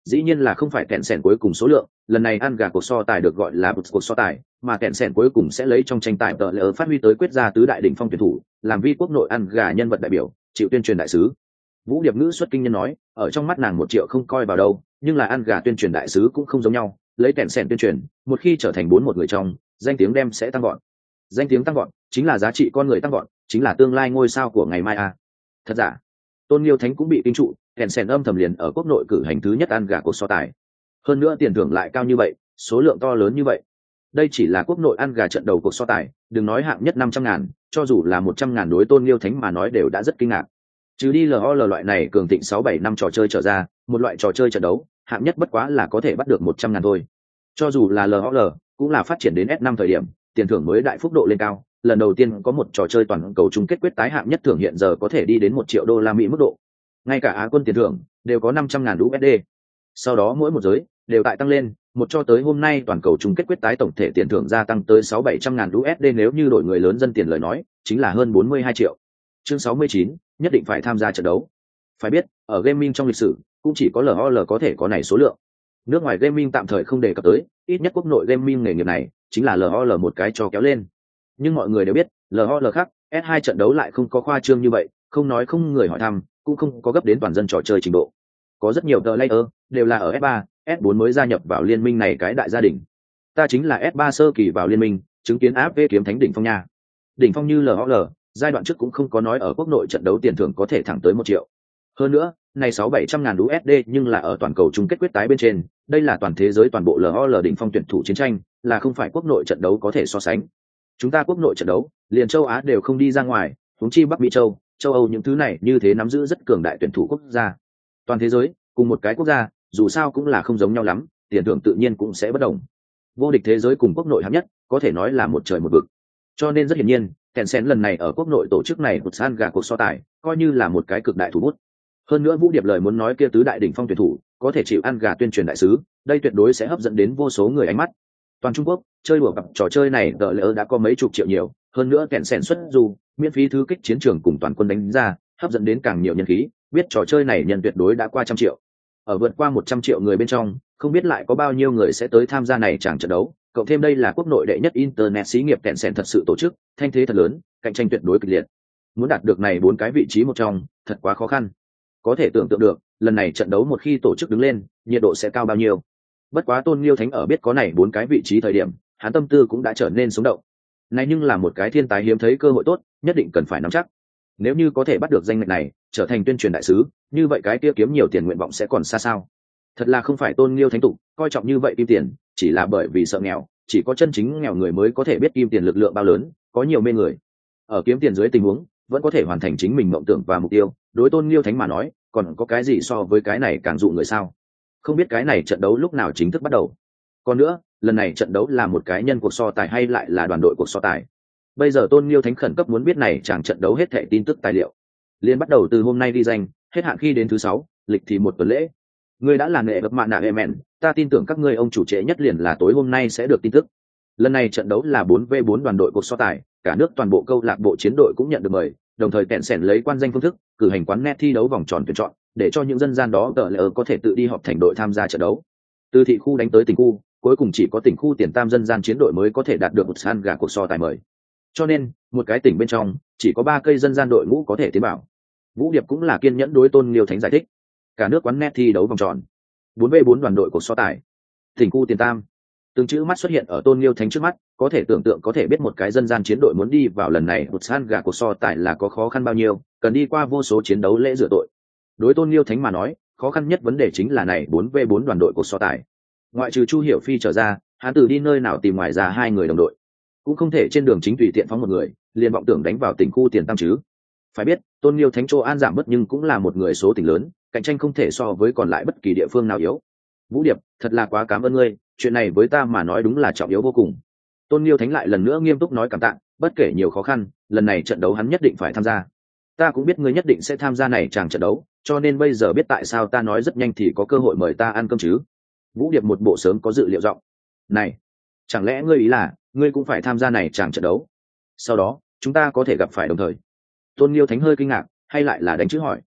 dĩ nhiên là không phải kẹn sẻn cuối cùng số lượng, lần này ăn gà cuộc so tài được gọi là bụt cuộc so tài, mà kẹn sẻn cuối cùng sẽ lấy trong tranh tài tờ lỡ phát huy tới quyết ra tứ đại đỉnh phong tuyển thủ, làm vi quốc nội ăn gà nhân vật đại biểu, chịu tuyên truyền đại sứ. Vũ Điệp ngữ xuất kinh nhân nói, ở trong mắt nàng một triệu không coi vào đâu, nhưng là ăn gà tuyên truyền đại sứ cũng không giống nhau, lấy kẹn sẻn tuyên truyền, một khi trở thành bốn một người trong, danh tiếng đem sẽ tăng gọn. Danh tiếng tăng gọn, chính là giá trị con người tăng gọn, chính là tương lai ngôi sao của ngày mai à. Thật giả, Tôn Liêu Thánh cũng bị kinh trụ, kẹn sẻn âm thầm liền ở quốc nội cử hành thứ nhất ăn gà cuộc so tài. Hơn nữa tiền thưởng lại cao như vậy, số lượng to lớn như vậy. Đây chỉ là quốc nội ăn gà trận đầu cuộc so tài, đừng nói hạng nhất năm trăm ngàn, cho dù là một trăm ngàn đối Tôn Liêu Thánh mà nói đều đã rất kinh ngạc. Trừ đi lờ o lờ loại này cường thịnh sáu bảy năm trò chơi trở ra, một loại trò chơi trận đấu, hạng nhất bất quá là có thể bắt được một trăm ngàn thôi. Cho dù là lờ o lờ, cũng là phát triển đến S năm thời điểm, tiền thưởng mới đại phúc độ lên cao, lần đầu tiên có một trò chơi toàn cầu chung kết quyết tái hạng nhất thưởng hiện giờ có thể đi đến một triệu đô la Mỹ mức độ. Ngay cả Á quân tiền thưởng đều có năm trăm ngàn u ét đê. Sau đó mỗi một giới đều tại tăng lên, một cho tới hôm nay toàn cầu chung kết quyết tái tổng thể tiền thưởng gia tăng tới sáu bảy trăm ngàn u ét đê, nếu như đổi người lớn dân tiền lời nói, chính là hơn bốn mươi hai triệu. Chương sáu mươi chín, nhất định phải tham gia trận đấu. Phải biết, ở gaming trong lịch sử, cũng chỉ có lờ o lờ có thể có này số lượng. Nước ngoài gaming tạm thời không đề cập tới, ít nhất quốc nội gaming nghề nghiệp này chính là lờ o lờ một cái cho kéo lên. Nhưng mọi người đều biết, lờ o lờ khác, S hai trận đấu lại không có khoa trương như vậy, không nói không người hỏi thăm, cũng không có gấp đến toàn dân trò chơi trình độ. Có rất nhiều player đều là ở S ba, S bốn mới gia nhập vào liên minh này cái đại gia đình. Ta chính là S ba sơ kỳ vào liên minh, chứng kiến áp vê kiếm thánh đỉnh phong nha. Đỉnh phong như lờ o lờ, giai đoạn trước cũng không có nói ở quốc nội trận đấu tiền thưởng có thể thẳng tới một triệu. Hơn nữa, này sáu bảy trăm ngàn u ét đê nhưng là ở toàn cầu chung kết quyết tái bên trên, đây là toàn thế giới toàn bộ lờ o lờ đỉnh phong tuyển thủ chiến tranh, là không phải quốc nội trận đấu có thể so sánh. Chúng ta quốc nội trận đấu, liền châu Á đều không đi ra ngoài, huống chi Bắc Mỹ châu, châu Âu những thứ này như thế nắm giữ rất cường đại tuyển thủ quốc gia. Toàn thế giới, cùng một cái quốc gia, dù sao cũng là không giống nhau lắm, tiền thưởng tự nhiên cũng sẽ bất đồng. Vô địch thế giới cùng quốc nội hạng nhất, có thể nói là một trời một vực. Cho nên rất hiển nhiên, Tencent lần này ở quốc nội tổ chức này một san gà cuộc so tài, coi như là một cái cực đại thủ bút. Hơn nữa Vũ Điệp lời muốn nói kia tứ đại đỉnh phong tuyển thủ, có thể chịu ăn gà tuyên truyền đại sứ, đây tuyệt đối sẽ hấp dẫn đến vô số người ánh mắt. Toàn Trung Quốc, chơi đùa gặp trò chơi này đợi lỡ đã có mấy chục triệu nhiều, hơn nữa Tencent xuất dù, miễn phí thứ kích chiến trường cùng toàn quân đánh ra, hấp dẫn đến càng nhiều nhân khí, biết trò chơi này nhân tuyệt đối đã qua trăm triệu. Ở vượt qua một trăm triệu người bên trong, không biết lại có bao nhiêu người sẽ tới tham gia này chẳng trận đấu, cộng thêm đây là quốc nội đệ nhất internet xí nghiệp Tencent thật sự tổ chức, thanh thế thật lớn, cạnh tranh tuyệt đối kịch liệt. Muốn đạt được này bốn cái vị trí một trong, thật quá khó khăn. Có thể tưởng tượng được, lần này trận đấu một khi tổ chức đứng lên, nhiệt độ sẽ cao bao nhiêu. Bất quá Tôn Liêu Thánh ở biết có này bốn cái vị trí thời điểm, hắn tâm tư cũng đã trở nên sống động. Này nhưng là một cái thiên tài hiếm thấy cơ hội tốt, nhất định cần phải nắm chắc. Nếu như có thể bắt được danh ngạch này, trở thành tuyên truyền đại sứ, như vậy cái kia kiếm nhiều tiền nguyện vọng sẽ còn xa sao. Thật là không phải Tôn Liêu Thánh tục, coi trọng như vậy kim tiền, chỉ là bởi vì sợ nghèo, chỉ có chân chính nghèo người mới có thể biết kim tiền lực lượng bao lớn, có nhiều mê người. Ở kiếm tiền dưới tình huống, vẫn có thể hoàn thành chính mình mộng tưởng và mục tiêu, đối Tôn Liêu Thánh mà nói, còn có cái gì so với cái này càng dụ người sao? Không biết cái này trận đấu lúc nào chính thức bắt đầu. Còn nữa, lần này trận đấu là một cái nhân cuộc so tài hay lại là đoàn đội cuộc so tài? Bây giờ Tôn Liêu Thánh khẩn cấp muốn biết này chẳng trận đấu hết thảy tin tức tài liệu. Liên bắt đầu từ hôm nay ghi danh, hết hạn khi đến thứ sáu, lịch thì một tuần lễ. Ngươi đã là nghệ vật mạn nạ emen, ta tin tưởng các ngươi ông chủ trễ nhất liền là tối hôm nay sẽ được tin tức. Lần này trận đấu là bốn vs bốn đoàn đội cuộc so tài, cả nước toàn bộ câu lạc bộ chiến đội cũng nhận được mời, đồng thời tẹn sẻn lấy quan danh phương thức, cử hành quán net thi đấu vòng tròn tuyển chọn, để cho những dân gian đó tờ lỡ có thể tự đi họp thành đội tham gia trận đấu. Từ thị khu đánh tới tỉnh khu, cuối cùng chỉ có tỉnh khu tiền tam dân gian chiến đội mới có thể đạt được một san gà cuộc so tài mời. Cho nên, một cái tỉnh bên trong, chỉ có ba cây dân gian đội ngũ có thể tiến bảo. Vũ Điệp cũng là kiên nhẫn đối Tôn Liêu Thánh giải thích. Cả nước quán net thi đấu vòng tròn, bốn vs bốn đoàn đội cuộc so tài, tỉnh khu tiền tam. Từng chữ mắt xuất hiện ở Tôn Liêu Thánh trước mắt, có thể tưởng tượng có thể biết một cái dân gian chiến đội muốn đi vào lần này một san gà cuộc so tài là có khó khăn bao nhiêu, cần đi qua vô số chiến đấu lễ rửa tội. Đối Tôn Liêu Thánh mà nói, khó khăn nhất vấn đề chính là này bốn vs bốn đoàn đội cuộc so tài. Ngoại trừ Chu Hiểu Phi trở ra, hắn từ đi nơi nào tìm ngoài ra hai người đồng đội, cũng không thể trên đường chính tùy tiện phóng một người, liền vọng tưởng đánh vào tỉnh khu tiền tam chứ. Phải biết, Tôn Liêu Thánh Châu An giảm bớt nhưng cũng là một người số tỉnh lớn, cạnh tranh không thể so với còn lại bất kỳ địa phương nào yếu. Vũ Điệp, thật là quá cảm ơn ngươi, chuyện này với ta mà nói đúng là trọng yếu vô cùng. Tôn Liêu Thánh lại lần nữa nghiêm túc nói cảm tạ, bất kể nhiều khó khăn, lần này trận đấu hắn nhất định phải tham gia. Ta cũng biết ngươi nhất định sẽ tham gia này chàng trận đấu, cho nên bây giờ biết tại sao ta nói rất nhanh thì có cơ hội mời ta ăn cơm chứ. Vũ Điệp một bộ sớm có dự liệu giọng. Này, chẳng lẽ ngươi ý là ngươi cũng phải tham gia này chàng trận đấu? Sau đó, chúng ta có thể gặp phải đồng thời. Tôn Liêu Thánh hơi kinh ngạc, hay lại là đánh chữ hỏi.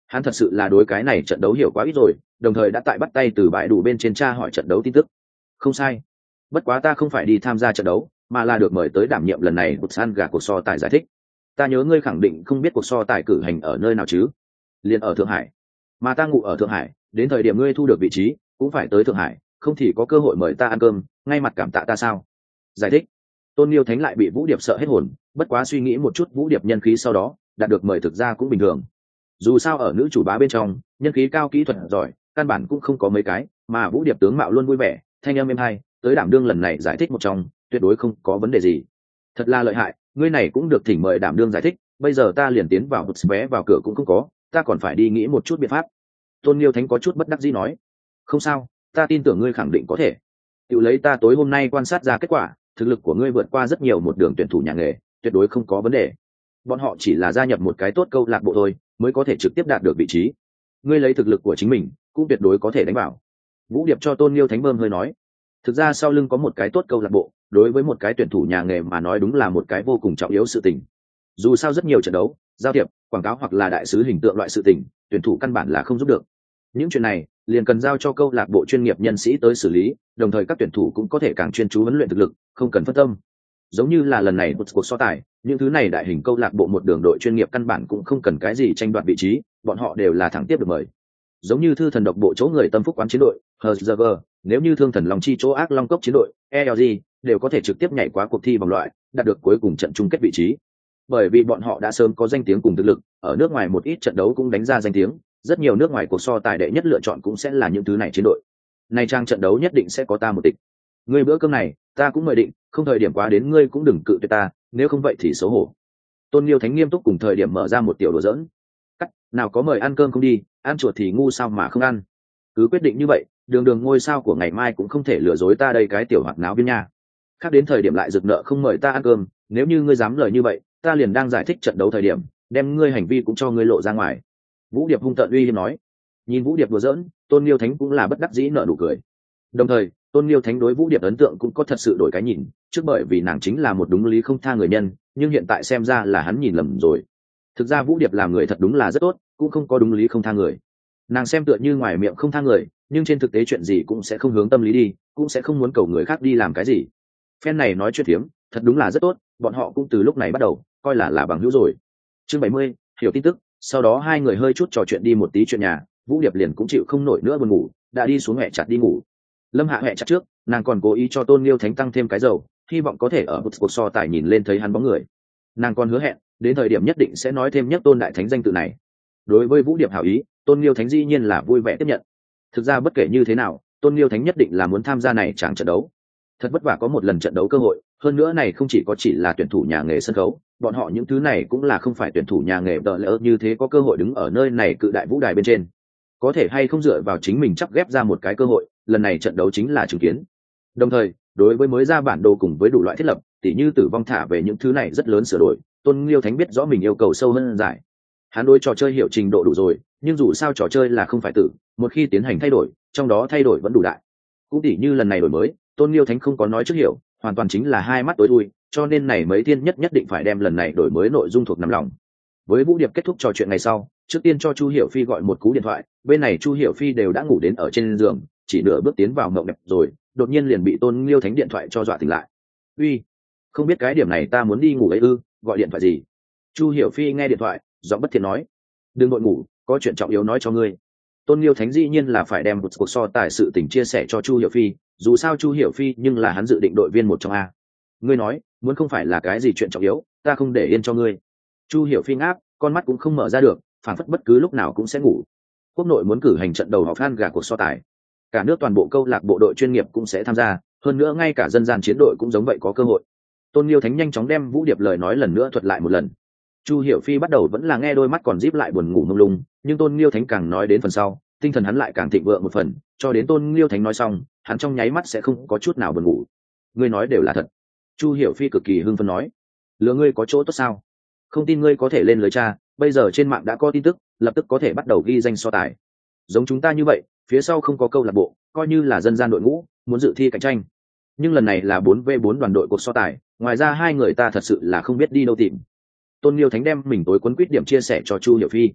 Hắn thật sự là đối cái này trận đấu hiểu quá ít rồi, đồng thời đã tại bắt tay từ bãi đủ bên trên tra hỏi trận đấu tin tức. Không sai, bất quá ta không phải đi tham gia trận đấu, mà là được mời tới đảm nhiệm lần này bút san gà cuộc so tài giải thích. Ta nhớ ngươi khẳng định không biết cuộc so tài cử hành ở nơi nào chứ? Liền ở Thượng Hải. Mà ta ngủ ở Thượng Hải, đến thời điểm ngươi thu được vị trí cũng phải tới Thượng Hải, không thì có cơ hội mời ta ăn cơm, ngay mặt cảm tạ ta sao? Giải thích. Tôn Liêu Thánh lại bị Vũ Điệp sợ hết hồn, bất quá suy nghĩ một chút Vũ Điệp nhân khí sau đó, đạt được mời thực ra cũng bình thường. Dù sao ở nữ chủ bá bên trong, nhân khí cao, kỹ thuật giỏi, căn bản cũng không có mấy cái, mà Vũ Điệp tướng mạo luôn vui vẻ, thanh âm êm hay, tới đảm đương lần này giải thích một trong, tuyệt đối không có vấn đề gì. Thật là lợi hại, ngươi này cũng được thỉnh mời đảm đương giải thích, bây giờ ta liền tiến vào bút vé vào cửa cũng không có, ta còn phải đi nghĩ một chút biện pháp. Tôn Liêu Thánh có chút bất đắc dĩ nói. Không sao, ta tin tưởng ngươi khẳng định có thể. Tự lấy ta tối hôm nay quan sát ra kết quả, thực lực của ngươi vượt qua rất nhiều một đường tuyển thủ nhà nghề, tuyệt đối không có vấn đề. Bọn họ chỉ là gia nhập một cái tốt câu lạc bộ thôi, mới có thể trực tiếp đạt được vị trí. Ngươi lấy thực lực của chính mình, cũng tuyệt đối có thể đánh bảo. Vũ Điệp cho Tôn Liêu Thánh bơm hơi nói. Thực ra sau lưng có một cái tốt câu lạc bộ, đối với một cái tuyển thủ nhà nghề mà nói đúng là một cái vô cùng trọng yếu sự tình. Dù sao rất nhiều trận đấu, giao thiệp, quảng cáo hoặc là đại sứ hình tượng loại sự tình, tuyển thủ căn bản là không giúp được. Những chuyện này liền cần giao cho câu lạc bộ chuyên nghiệp nhân sĩ tới xử lý, đồng thời các tuyển thủ cũng có thể càng chuyên chú huấn luyện thực lực, không cần phân tâm. Giống như là lần này một cuộc so tài, những thứ này đại hình câu lạc bộ một đường đội chuyên nghiệp căn bản cũng không cần cái gì tranh đoạt vị trí, bọn họ đều là thẳng tiếp được mời. Giống như thư thần độc bộ chỗ người tâm phúc quán chiến đội hờ giê giê, nếu như thương thần long chi chỗ ác long cốc chiến đội e lờ giê đều có thể trực tiếp nhảy qua cuộc thi vòng loại, đạt được cuối cùng trận chung kết vị trí. Bởi vì bọn họ đã sớm có danh tiếng cùng thực lực, ở nước ngoài một ít trận đấu cũng đánh ra danh tiếng, rất nhiều nước ngoài cuộc so tài đệ nhất lựa chọn cũng sẽ là những thứ này chiến đội. Nay trang trận đấu nhất định sẽ có ta một tịch. Ngươi bữa cơm này, ta cũng mời định, không thời điểm quá đến ngươi cũng đừng cự tuyệt ta, nếu không vậy thì xấu hổ. Tôn Liêu Thánh nghiêm túc cùng thời điểm mở ra một tiểu đùa giỡn. Cắt, nào có mời ăn cơm không đi, ăn chuột thì ngu sao mà không ăn. Cứ quyết định như vậy, đường đường ngôi sao của ngày mai cũng không thể lừa dối ta đây cái tiểu hoạt náo viên nha. Khác đến thời điểm lại rực nợ không mời ta ăn cơm, nếu như ngươi dám lời như vậy, ta liền đang giải thích trận đấu thời điểm, đem ngươi hành vi cũng cho ngươi lộ ra ngoài. Vũ Điệp hung tợn uy hiếp nói. Nhìn Vũ Điệp đùa giỡn, Tôn Liêu Thánh cũng là bất đắc dĩ nở nụ cười. Đồng thời, Tôn Liêu Thánh đối Vũ Điệp ấn tượng cũng có thật sự đổi cái nhìn, trước bởi vì nàng chính là một đúng lý không tha người nhân, nhưng hiện tại xem ra là hắn nhìn lầm rồi. Thực ra Vũ Điệp làm người thật đúng là rất tốt, cũng không có đúng lý không tha người. Nàng xem tựa như ngoài miệng không tha người, nhưng trên thực tế chuyện gì cũng sẽ không hướng tâm lý đi, cũng sẽ không muốn cầu người khác đi làm cái gì. Phen này nói chuyện thiếm, thật đúng là rất tốt, bọn họ cũng từ lúc này bắt đầu coi là là bằng hữu rồi. Chương bảy mươi, hiểu tin tức. Sau đó hai người hơi chút trò chuyện đi một tí chuyện nhà, Vũ Điệp liền cũng chịu không nổi nữa buồn ngủ, đã đi xuống hẹ chặt đi ngủ. Lâm Hạ hẹ chặt trước, nàng còn cố ý cho Tôn Liêu Thánh tăng thêm cái dầu, hy vọng có thể ở một cuộc so tài nhìn lên thấy hắn bóng người. Nàng còn hứa hẹn, đến thời điểm nhất định sẽ nói thêm nhất Tôn Đại Thánh danh tự này. Đối với Vũ Điệp hảo ý, Tôn Liêu Thánh dĩ nhiên là vui vẻ tiếp nhận. Thực ra bất kể như thế nào, Tôn Liêu Thánh nhất định là muốn tham gia này chẳng trận đấu. Thật vất vả có một lần trận đấu cơ hội, hơn nữa này không chỉ có chỉ là tuyển thủ nhà nghề sân khấu, bọn họ những thứ này cũng là không phải tuyển thủ nhà nghề đỡ lỡ như thế có cơ hội đứng ở nơi này cự đại vũ đài bên trên. Có thể hay không dựa vào chính mình chắc ghép ra một cái cơ hội, lần này trận đấu chính là chứng kiến. Đồng thời, đối với mới ra bản đồ cùng với đủ loại thiết lập, tỉ như tử vong thả về những thứ này rất lớn sửa đổi, Tôn Liêu Thánh biết rõ mình yêu cầu sâu hơn giải. Hắn đối trò chơi hiểu trình độ đủ rồi, nhưng dù sao trò chơi là không phải tử, một khi tiến hành thay đổi, trong đó thay đổi vẫn đủ đại. Cũng tỉ như lần này đổi mới, Tôn Liêu Thánh không có nói trước hiểu, hoàn toàn chính là hai mắt tối thui, cho nên này mấy tiên nhất nhất định phải đem lần này đổi mới nội dung thuộc nằm lòng. Với Vũ Điệp kết thúc trò chuyện ngày sau, trước tiên cho Chu Hiểu Phi gọi một cú điện thoại, bên này Chu Hiểu Phi đều đã ngủ đến ở trên giường, chỉ nửa bước tiến vào mộng đẹp rồi, đột nhiên liền bị Tôn Liêu Thánh điện thoại cho dọa tỉnh lại. "Uy, không biết cái điểm này ta muốn đi ngủ ấy ư, gọi điện thoại gì?" Chu Hiểu Phi nghe điện thoại, giọng bất thiện nói. "Đừng vội ngủ, có chuyện trọng yếu nói cho ngươi." Tôn Liêu Thánh dĩ nhiên là phải đem một cuộc so tài sự tình chia sẻ cho Chu Hiểu Phi, dù sao Chu Hiểu Phi nhưng là hắn dự định đội viên một trong a. "Ngươi nói, muốn không phải là cái gì chuyện trọng yếu, ta không để yên cho ngươi." Chu Hiểu Phi ngáp, con mắt cũng không mở ra được, phản phất bất cứ lúc nào cũng sẽ ngủ. Quốc nội muốn cử hành trận đầu họp fan gà cuộc so tài, cả nước toàn bộ câu lạc bộ đội chuyên nghiệp cũng sẽ tham gia, hơn nữa ngay cả dân gian chiến đội cũng giống vậy có cơ hội. Tôn Liêu Thánh nhanh chóng đem Vũ Điệp lời nói lần nữa thuật lại một lần. Chu Hiểu Phi bắt đầu vẫn là nghe đôi mắt còn díp lại buồn ngủ mông lung, nhưng Tôn Liêu Thánh càng nói đến phần sau, tinh thần hắn lại càng thịnh vượng một phần, cho đến Tôn Liêu Thánh nói xong, hắn trong nháy mắt sẽ không có chút nào buồn ngủ. "Ngươi nói đều là thật." Chu Hiểu Phi cực kỳ hưng phấn nói. "Lừa ngươi có chỗ tốt sao? Không tin ngươi có thể lên lưới tra, bây giờ trên mạng đã có tin tức, lập tức có thể bắt đầu ghi danh so tài. Giống chúng ta như vậy, phía sau không có câu lạc bộ, coi như là dân gian đội ngũ, muốn dự thi cạnh tranh. Nhưng lần này là bốn vs bốn đoàn đội cuộc so tài, ngoài ra hai người ta thật sự là không biết đi đâu tìm." Tôn Liêu Thánh đem mình tối quấn quýt điểm chia sẻ cho Chu Hiểu Phi.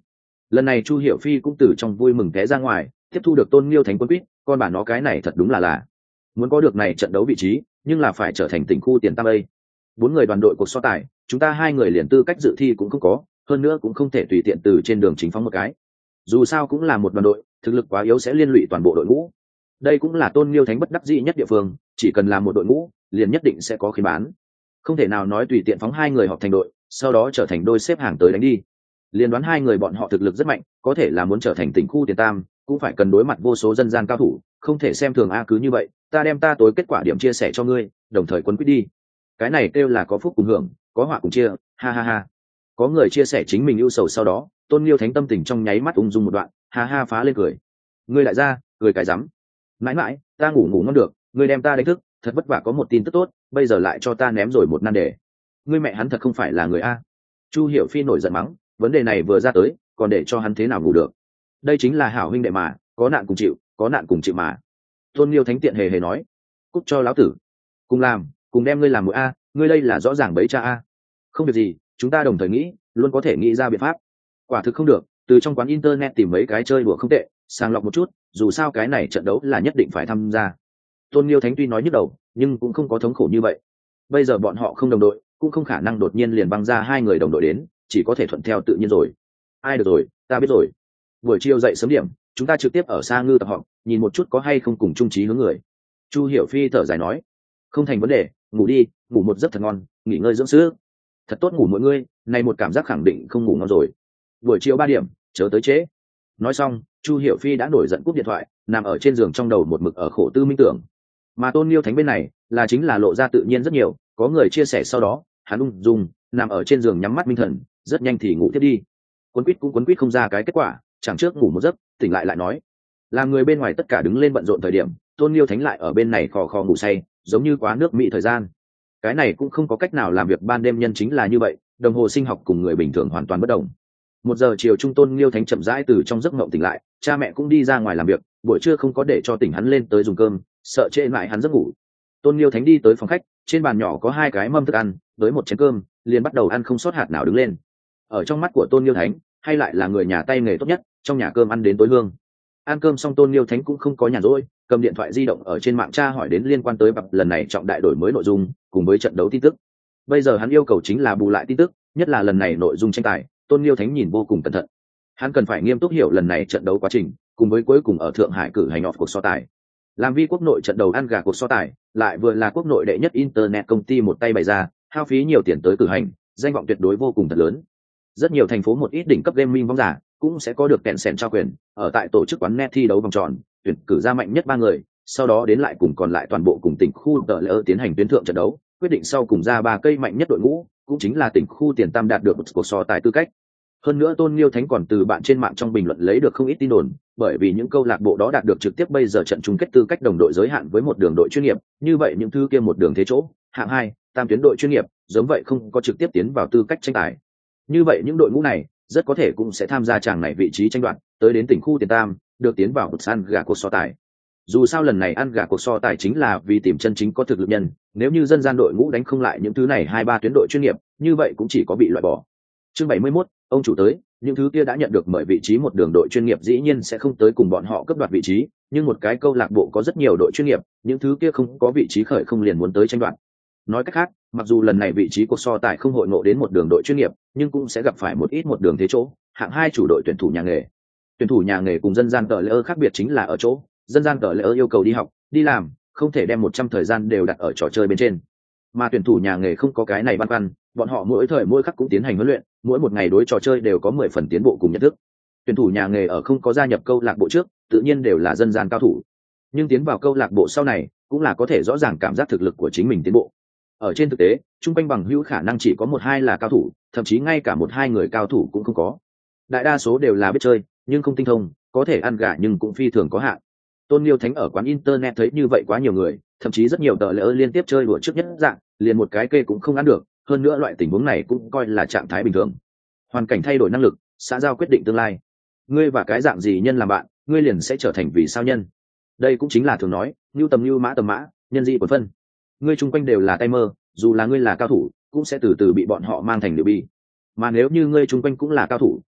Lần này Chu Hiểu Phi cũng từ trong vui mừng té ra ngoài, tiếp thu được Tôn Liêu Thánh quân quýt, con bà nó cái này thật đúng là là muốn có được này trận đấu vị trí, nhưng là phải trở thành tỉnh khu tiền tam A. Bốn người đoàn đội cuộc so tài, chúng ta hai người liền tư cách dự thi cũng không có, hơn nữa cũng không thể tùy tiện từ trên đường chính phóng một cái. Dù sao cũng là một đoàn đội, thực lực quá yếu sẽ liên lụy toàn bộ đội ngũ. Đây cũng là Tôn Liêu Thánh bất đắc dĩ nhất địa phương, chỉ cần làm một đội ngũ, liền nhất định sẽ có khiến bán. Không thể nào nói tùy tiện phóng hai người họp thành đội, sau đó trở thành đôi xếp hàng tới đánh đi. Liên đoán hai người bọn họ thực lực rất mạnh, có thể là muốn trở thành tỉnh khu tiền tam, cũng phải cần đối mặt vô số dân gian cao thủ, không thể xem thường a cứ như vậy, ta đem ta tối kết quả điểm chia sẻ cho ngươi, đồng thời quấn quýt đi. Cái này kêu là có phúc cùng hưởng, có họa cùng chia, ha ha ha. Có người chia sẻ chính mình ưu sầu, sau đó Tôn Liêu Thánh tâm tình trong nháy mắt ung dung một đoạn, ha ha phá lên cười. Ngươi lại ra, cười cái rắm. Mãi mãi, ta ngủ ngủ ngon được, ngươi đem ta đánh thức, thật vất vả có một tin tức tốt, bây giờ lại cho ta ném rồi một nan đề. Ngươi mẹ hắn thật không phải là người a. Chu Hiểu Phi nổi giận mắng, vấn đề này vừa ra tới, còn để cho hắn thế nào ngủ được. Đây chính là hảo huynh đệ mà, có nạn cùng chịu, có nạn cùng chịu mà. Tôn Liêu Thánh tiện hề hề nói, cút cho lão tử, cùng làm, cùng đem ngươi làm mũi a, ngươi đây là rõ ràng bấy cha a. Không việc gì, chúng ta đồng thời nghĩ, luôn có thể nghĩ ra biện pháp. Quả thực không được, từ trong quán internet tìm mấy cái chơi đùa không tệ, sàng lọc một chút, dù sao cái này trận đấu là nhất định phải tham gia. Tôn Liêu Thánh tuy nói nhức đầu, nhưng cũng không có thống khổ như vậy. Bây giờ bọn họ không đồng đội, cũng không khả năng đột nhiên liền băng ra hai người đồng đội đến, chỉ có thể thuận theo tự nhiên rồi. Ai được rồi, ta biết rồi. Buổi chiều dậy sớm điểm, chúng ta trực tiếp ở Sa Ngư tập họp, nhìn một chút có hay không cùng chung chí hướng người. Chu Hiểu Phi thở dài nói, không thành vấn đề, ngủ đi, ngủ một giấc thật ngon, nghỉ ngơi dưỡng sức. Thật tốt ngủ mọi ngươi, này một cảm giác khẳng định không ngủ ngon rồi. Buổi chiều ba điểm, chớ tới trễ. Nói xong, Chu Hiểu Phi đã nổi giận cúp điện thoại, nằm ở trên giường trong đầu một mực ở khổ tư minh tưởng. Mà Tôn Liêu Thánh bên này, là chính là lộ ra tự nhiên rất nhiều, có người chia sẻ sau đó, hắn ung dung nằm ở trên giường nhắm mắt minh thần, rất nhanh thì ngủ tiếp đi. Quấn quýt cũng quấn quýt không ra cái kết quả, chẳng trước ngủ một giấc, tỉnh lại lại nói, làm người bên ngoài tất cả đứng lên bận rộn thời điểm, Tôn Liêu Thánh lại ở bên này khò khò ngủ say, giống như quá nước mỹ thời gian. Cái này cũng không có cách nào, làm việc ban đêm nhân chính là như vậy, đồng hồ sinh học cùng người bình thường hoàn toàn bất đồng. Một giờ chiều trung Tôn Liêu Thánh chậm rãi từ trong giấc mộng tỉnh lại, cha mẹ cũng đi ra ngoài làm việc, buổi trưa không có để cho tỉnh hắn lên tới dùng cơm, sợ trễ lại hắn giấc ngủ. Tôn Liêu Thánh đi tới phòng khách, trên bàn nhỏ có hai cái mâm thức ăn, với một chén cơm, liền bắt đầu ăn không sót hạt nào đứng lên. Ở trong mắt của Tôn Liêu Thánh, hay lại là người nhà tay nghề tốt nhất, trong nhà cơm ăn đến tối hương. Ăn cơm xong Tôn Liêu Thánh cũng không có nhàn rỗi, cầm điện thoại di động ở trên mạng tra hỏi đến liên quan tới bập lần này trọng đại đổi mới nội dung, cùng với trận đấu tin tức. Bây giờ hắn yêu cầu chính là bù lại tin tức, nhất là lần này nội dung tranh tài, Tôn Liêu Thánh nhìn vô cùng cẩn thận. Hắn cần phải nghiêm túc hiểu lần này trận đấu quá trình, cùng với cuối cùng ở Thượng Hải cử hành off cuộc so tài. Làm vi quốc nội trận đầu ăn gà cuộc so tài, lại vừa là quốc nội đệ nhất internet công ty một tay bày ra, hao phí nhiều tiền tới cử hành, danh vọng tuyệt đối vô cùng thật lớn. Rất nhiều thành phố một ít đỉnh cấp gaming vong giả cũng sẽ có được kẹn sèn trao quyền, ở tại tổ chức quán net thi đấu vòng tròn, tuyển cử ra mạnh nhất ba người, sau đó đến lại cùng còn lại toàn bộ cùng tỉnh khu tờ lỡ tiến hành tuyến thượng trận đấu, quyết định sau cùng ra ba cây mạnh nhất đội ngũ, cũng chính là tỉnh khu tiền tam đạt được một cuộc so tài tư cách. Hơn nữa Tôn Liêu Thánh còn từ bạn trên mạng trong bình luận lấy được không ít tin đồn, bởi vì những câu lạc bộ đó đạt được trực tiếp bây giờ trận chung kết tư cách đồng đội giới hạn với một đường đội chuyên nghiệp, như vậy những thứ kia một đường thế chỗ, hạng hai, tam tuyến đội chuyên nghiệp, giống vậy không có trực tiếp tiến vào tư cách tranh tài. Như vậy những đội ngũ này rất có thể cũng sẽ tham gia chàng này vị trí tranh đoạt, tới đến tỉnh khu tiền tam, được tiến vào một ăn gà cuộc so tài. Dù sao lần này ăn gà cuộc so tài chính là vì tìm chân chính có thực lực nhân, nếu như dân gian đội ngũ đánh không lại những thứ này hai ba tuyến đội chuyên nghiệp, như vậy cũng chỉ có bị loại bỏ. Chương bảy mươi mốt, ông chủ tới, những thứ kia đã nhận được mời vị trí một đường đội chuyên nghiệp dĩ nhiên sẽ không tới cùng bọn họ cấp đoạt vị trí, nhưng một cái câu lạc bộ có rất nhiều đội chuyên nghiệp, những thứ kia không có vị trí khởi không liền muốn tới tranh đoạt. Nói cách khác, mặc dù lần này vị trí cuộc so tài không hội ngộ đến một đường đội chuyên nghiệp, nhưng cũng sẽ gặp phải một ít một đường thế chỗ, hạng hai chủ đội tuyển thủ nhà nghề. Tuyển thủ nhà nghề cùng dân gian tờ lỡ khác biệt chính là ở chỗ, dân gian tờ lỡ yêu cầu đi học, đi làm, không thể đem một trăm thời gian đều đặt ở trò chơi bên trên. Mà tuyển thủ nhà nghề không có cái này băn khoăn, bọn họ mỗi thời mỗi khắc cũng tiến hành huấn luyện, mỗi một ngày đối trò chơi đều có mười phần tiến bộ cùng nhận thức. Tuyển thủ nhà nghề ở không có gia nhập câu lạc bộ trước, tự nhiên đều là dân gian cao thủ, nhưng tiến vào câu lạc bộ sau này, cũng là có thể rõ ràng cảm giác thực lực của chính mình tiến bộ. Ở trên thực tế, trung quanh bằng hữu khả năng chỉ có một hai là cao thủ, thậm chí ngay cả một hai người cao thủ cũng không có. Đại đa số đều là biết chơi, nhưng không tinh thông, có thể ăn gà nhưng cũng phi thường có hạn. Tôn Liêu Thánh ở quán internet thấy như vậy quá nhiều người, thậm chí rất nhiều tờ lỡ liên tiếp chơi đùa trước nhất dạng, liền một cái kê cũng không ăn được, hơn nữa loại tình huống này cũng coi là trạng thái bình thường. Hoàn cảnh thay đổi năng lực, xã giao quyết định tương lai. Ngươi và cái dạng gì nhân làm bạn, ngươi liền sẽ trở thành vì sao nhân. Đây cũng chính là thường nói, nhu tầm nhu mã tầm mã, nhân dị quần phân. Ngươi chung quanh đều là tay mơ, dù là ngươi là cao thủ, cũng sẽ từ từ bị bọn họ mang thành newbie. Mà nếu như ngươi chung quanh cũng là cao thủ,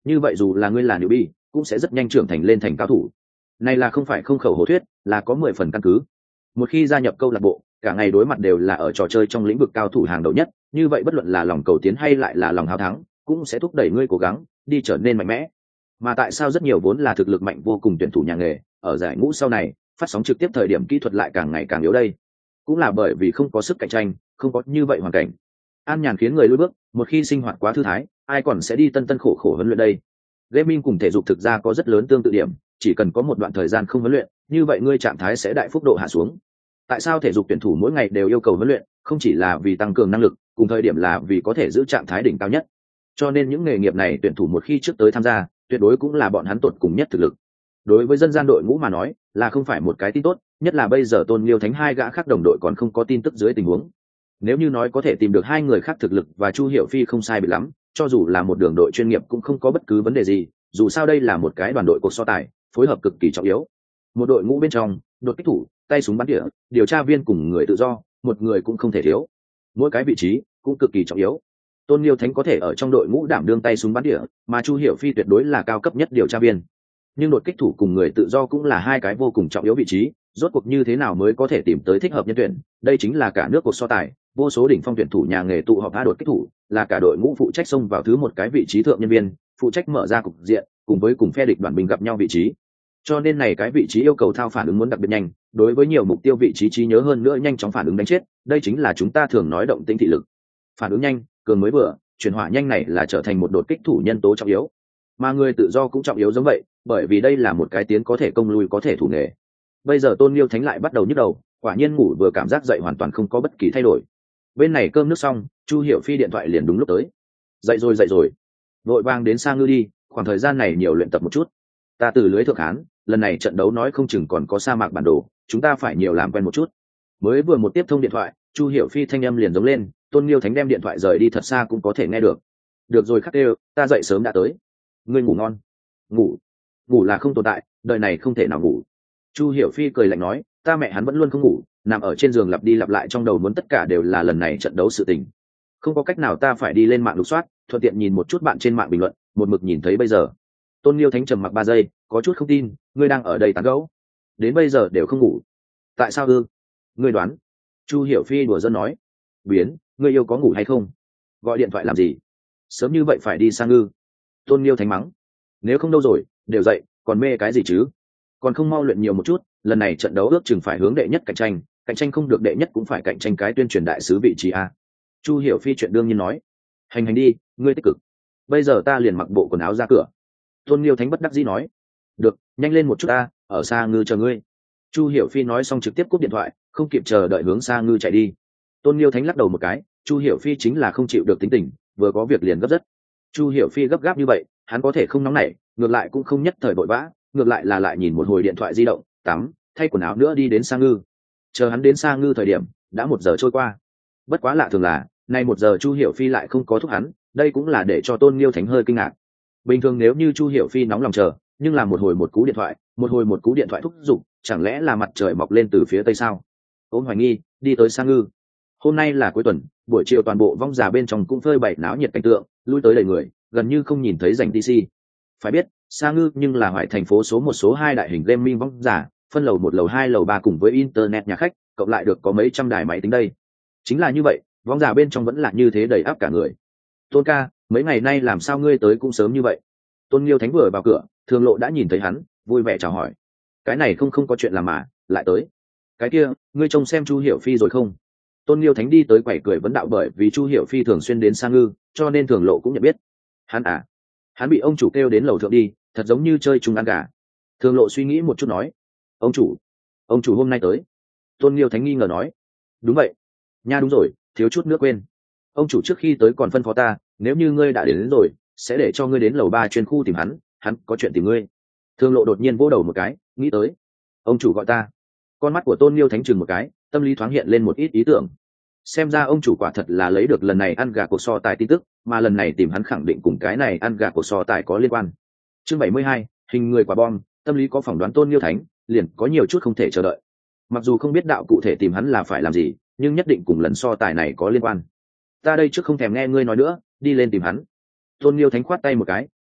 như vậy dù là ngươi là nữ bi cũng sẽ rất nhanh trưởng thành lên thành cao thủ. Này là không phải không khẩu hổ thuyết, là có mười phần căn cứ. Một khi gia nhập câu lạc bộ, cả ngày đối mặt đều là ở trò chơi trong lĩnh vực cao thủ hàng đầu nhất, như vậy bất luận là lòng cầu tiến hay lại là lòng hào thắng, cũng sẽ thúc đẩy ngươi cố gắng đi trở nên mạnh mẽ. Mà tại sao rất nhiều vốn là thực lực mạnh vô cùng tuyển thủ nhà nghề, ở giải ngũ sau này, phát sóng trực tiếp thời điểm kỹ thuật lại càng ngày càng yếu đây? Cũng là bởi vì không có sức cạnh tranh, không có như vậy hoàn cảnh. An nhàn khiến người lùi bước, một khi sinh hoạt quá thư thái, ai còn sẽ đi tân tân khổ khổ huấn luyện đây? Gaming cùng thể dục thực ra có rất lớn tương tự điểm, chỉ cần có một đoạn thời gian không huấn luyện, như vậy ngươi trạng thái sẽ đại phúc độ hạ xuống. Tại sao thể dục tuyển thủ mỗi ngày đều yêu cầu huấn luyện, không chỉ là vì tăng cường năng lực, cùng thời điểm là vì có thể giữ trạng thái đỉnh cao nhất. Cho nên những nghề nghiệp này tuyển thủ một khi trước tới tham gia, tuyệt đối cũng là bọn hắn tột cùng nhất thực lực. Đối với dân gian đội ngũ mà nói, là không phải một cái tin tốt, nhất là bây giờ Tôn Liêu Thánh hai gã khác đồng đội còn không có tin tức dưới tình huống. Nếu như nói có thể tìm được hai người khác thực lực và Chu Hiểu Phi không sai biệt lắm, cho dù là một đường đội chuyên nghiệp cũng không có bất cứ vấn đề gì, dù sao đây là một cái đoàn đội cuộc so tài, phối hợp cực kỳ trọng yếu. Một đội ngũ bên trong, đột kích thủ, tay súng bắn tỉa, điều tra viên cùng người tự do, một người cũng không thể thiếu. Mỗi cái vị trí cũng cực kỳ trọng yếu. Tôn Liêu Thánh có thể ở trong đội ngũ đảm đương tay súng bắn tỉa, mà Chu Hiểu Phi tuyệt đối là cao cấp nhất điều tra viên. Nhưng đột kích thủ cùng người tự do cũng là hai cái vô cùng trọng yếu vị trí, rốt cuộc như thế nào mới có thể tìm tới thích hợp nhân tuyển, đây chính là cả nước cuộc so tài, vô số đỉnh phong tuyển thủ nhà nghề tụ họp tha đột kích thủ, là cả đội ngũ phụ trách xông vào thứ một cái vị trí thượng nhân viên, phụ trách mở ra cục diện, cùng với cùng phe địch đoàn binh gặp nhau vị trí. Cho nên này cái vị trí yêu cầu thao phản ứng muốn đặc biệt nhanh, đối với nhiều mục tiêu vị trí trí nhớ hơn nữa nhanh chóng phản ứng đánh chết, đây chính là chúng ta thường nói động tĩnh thị lực. Phản ứng nhanh, cường mới vừa, chuyển hỏa nhanh này là trở thành một đột kích thủ nhân tố trọng yếu. Mà người tự do cũng trọng yếu giống vậy, bởi vì đây là một cái tiến có thể công lui có thể thủ nghề. Bây giờ Tôn Liêu Thánh lại bắt đầu nhức đầu, quả nhiên ngủ vừa cảm giác dậy hoàn toàn không có bất kỳ thay đổi. Bên này cơm nước xong, Chu Hiểu Phi điện thoại liền đúng lúc tới. Dậy rồi dậy rồi, vội vàng đến Sa Ngư đi, khoảng thời gian này nhiều luyện tập một chút. Ta từ lưới thượng hán, lần này trận đấu nói không chừng còn có sa mạc bản đồ, chúng ta phải nhiều làm quen một chút. Mới vừa một tiếp thông điện thoại, Chu Hiểu Phi thanh âm liền giống lên, Tôn Liêu Thánh đem điện thoại rời đi thật xa cũng có thể nghe được. Được rồi khắc đều, ta dậy sớm đã tới. Ngươi ngủ ngon. Ngủ? Ngủ là không tồn tại, đời này không thể nào ngủ. Chu Hiểu Phi cười lạnh nói, ta mẹ hắn vẫn luôn không ngủ, nằm ở trên giường lặp đi lặp lại trong đầu muốn tất cả đều là lần này trận đấu sự tình. Không có cách nào ta phải đi lên mạng lục soát, thuận tiện nhìn một chút bạn trên mạng bình luận, một mực nhìn thấy bây giờ. Tôn Liêu Thánh trầm mặc ba giây, có chút không tin, ngươi đang ở đây tán gẫu, đến bây giờ đều không ngủ. Tại sao ư? Ngươi đoán. Chu Hiểu Phi đùa giỡn nói. Biến, ngươi yêu có ngủ hay không? Gọi điện thoại làm gì? Sớm như vậy phải đi Sa Ngư. Tôn Liêu Thánh mắng. Nếu không đâu rồi, đều dậy, còn mê cái gì chứ? Còn không mau luyện nhiều một chút, lần này trận đấu ước chừng phải hướng đệ nhất cạnh tranh, cạnh tranh không được đệ nhất cũng phải cạnh tranh cái tuyên truyền đại sứ vị trí a. Chu Hiểu Phi chuyện đương nhiên nói. Hành hành đi, ngươi tích cực. Bây giờ ta liền mặc bộ quần áo ra cửa. Tôn Liêu Thánh bất đắc dĩ nói. Được, nhanh lên một chút ta, ở Sa Ngư chờ ngươi. Chu Hiểu Phi nói xong trực tiếp cúp điện thoại, không kịp chờ đợi hướng Sa Ngư chạy đi. Tôn Liêu Thánh lắc đầu một cái, Chu Hiểu Phi chính là không chịu được tính tình, vừa có việc liền gấp rất. Chu Hiểu Phi gấp gáp như vậy, hắn có thể không nóng nảy, ngược lại cũng không nhất thời vội vã, ngược lại là lại nhìn một hồi điện thoại di động, tắm, thay quần áo nữa đi đến Sa Ngư. Chờ hắn đến Sa Ngư thời điểm, đã một giờ trôi qua. Bất quá lạ thường là, nay một giờ Chu Hiểu Phi lại không có thúc hắn, đây cũng là để cho Tôn Liêu Thánh hơi kinh ngạc. Bình thường nếu như Chu Hiểu Phi nóng lòng chờ, nhưng là một hồi một cú điện thoại, một hồi một cú điện thoại thúc giục, chẳng lẽ là mặt trời mọc lên từ phía tây sao? Ôn Hoài Nghi đi tới Sa Ngư. Hôm nay là cuối tuần, buổi chiều toàn bộ vong giả bên trong cũng phơi bày náo nhiệt cảnh tượng, lui tới đầy người, gần như không nhìn thấy rảnh tê xê. Phải biết, Sa Ngư nhưng là Hoài thành phố số một số hai đại hình gaming vong giả, phân lầu một lầu hai lầu ba cùng với internet nhà khách, cộng lại được có mấy trăm đài máy tính đây. Chính là như vậy, vong giả bên trong vẫn là như thế đầy áp cả người. Tôn ca, mấy ngày nay làm sao ngươi tới cũng sớm như vậy? Tôn Liêu Thánh vừa vào cửa, Thường Lộ đã nhìn thấy hắn, vui vẻ chào hỏi. Cái này không không có chuyện làm mà, lại tới. Cái kia, ngươi trông xem Chu Hiểu Phi rồi không? Tôn Liêu Thánh đi tới quẩy cười vấn đạo, bởi vì Chu Hiểu Phi thường xuyên đến Sa Ngư, cho nên Thường Lộ cũng nhận biết. Hắn à? Hắn bị ông chủ kêu đến lầu thượng đi, thật giống như chơi chung ăn gà. Thường Lộ suy nghĩ một chút nói. Ông chủ? Ông chủ hôm nay tới. Tôn Liêu Thánh nghi ngờ nói. Đúng vậy. Nha đúng rồi, thiếu chút nữa quên. Ông chủ trước khi tới còn phân phó ta, nếu như ngươi đã đến, đến rồi, sẽ để cho ngươi đến lầu ba chuyên khu tìm hắn, hắn có chuyện tìm ngươi. Thường Lộ đột nhiên vỗ đầu một cái, nghĩ tới. Ông chủ gọi ta. Con mắt của Tôn Liêu Thánh chừng một cái, tâm lý thoáng hiện lên một ít ý tưởng. Xem ra ông chủ quả thật là lấy được lần này ăn gà cuộc so tài tin tức, mà lần này tìm hắn khẳng định cùng cái này ăn gà cuộc so tài có liên quan. Chương bảy mươi hai, hình người quả bom, tâm lý có phỏng đoán Tôn Liêu Thánh, liền có nhiều chút không thể chờ đợi. Mặc dù không biết đạo cụ thể tìm hắn là phải làm gì, nhưng nhất định cùng lần so tài này có liên quan. Ta đây trước không thèm nghe ngươi nói nữa, đi lên tìm hắn. Tôn Liêu Thánh khoát tay một cái,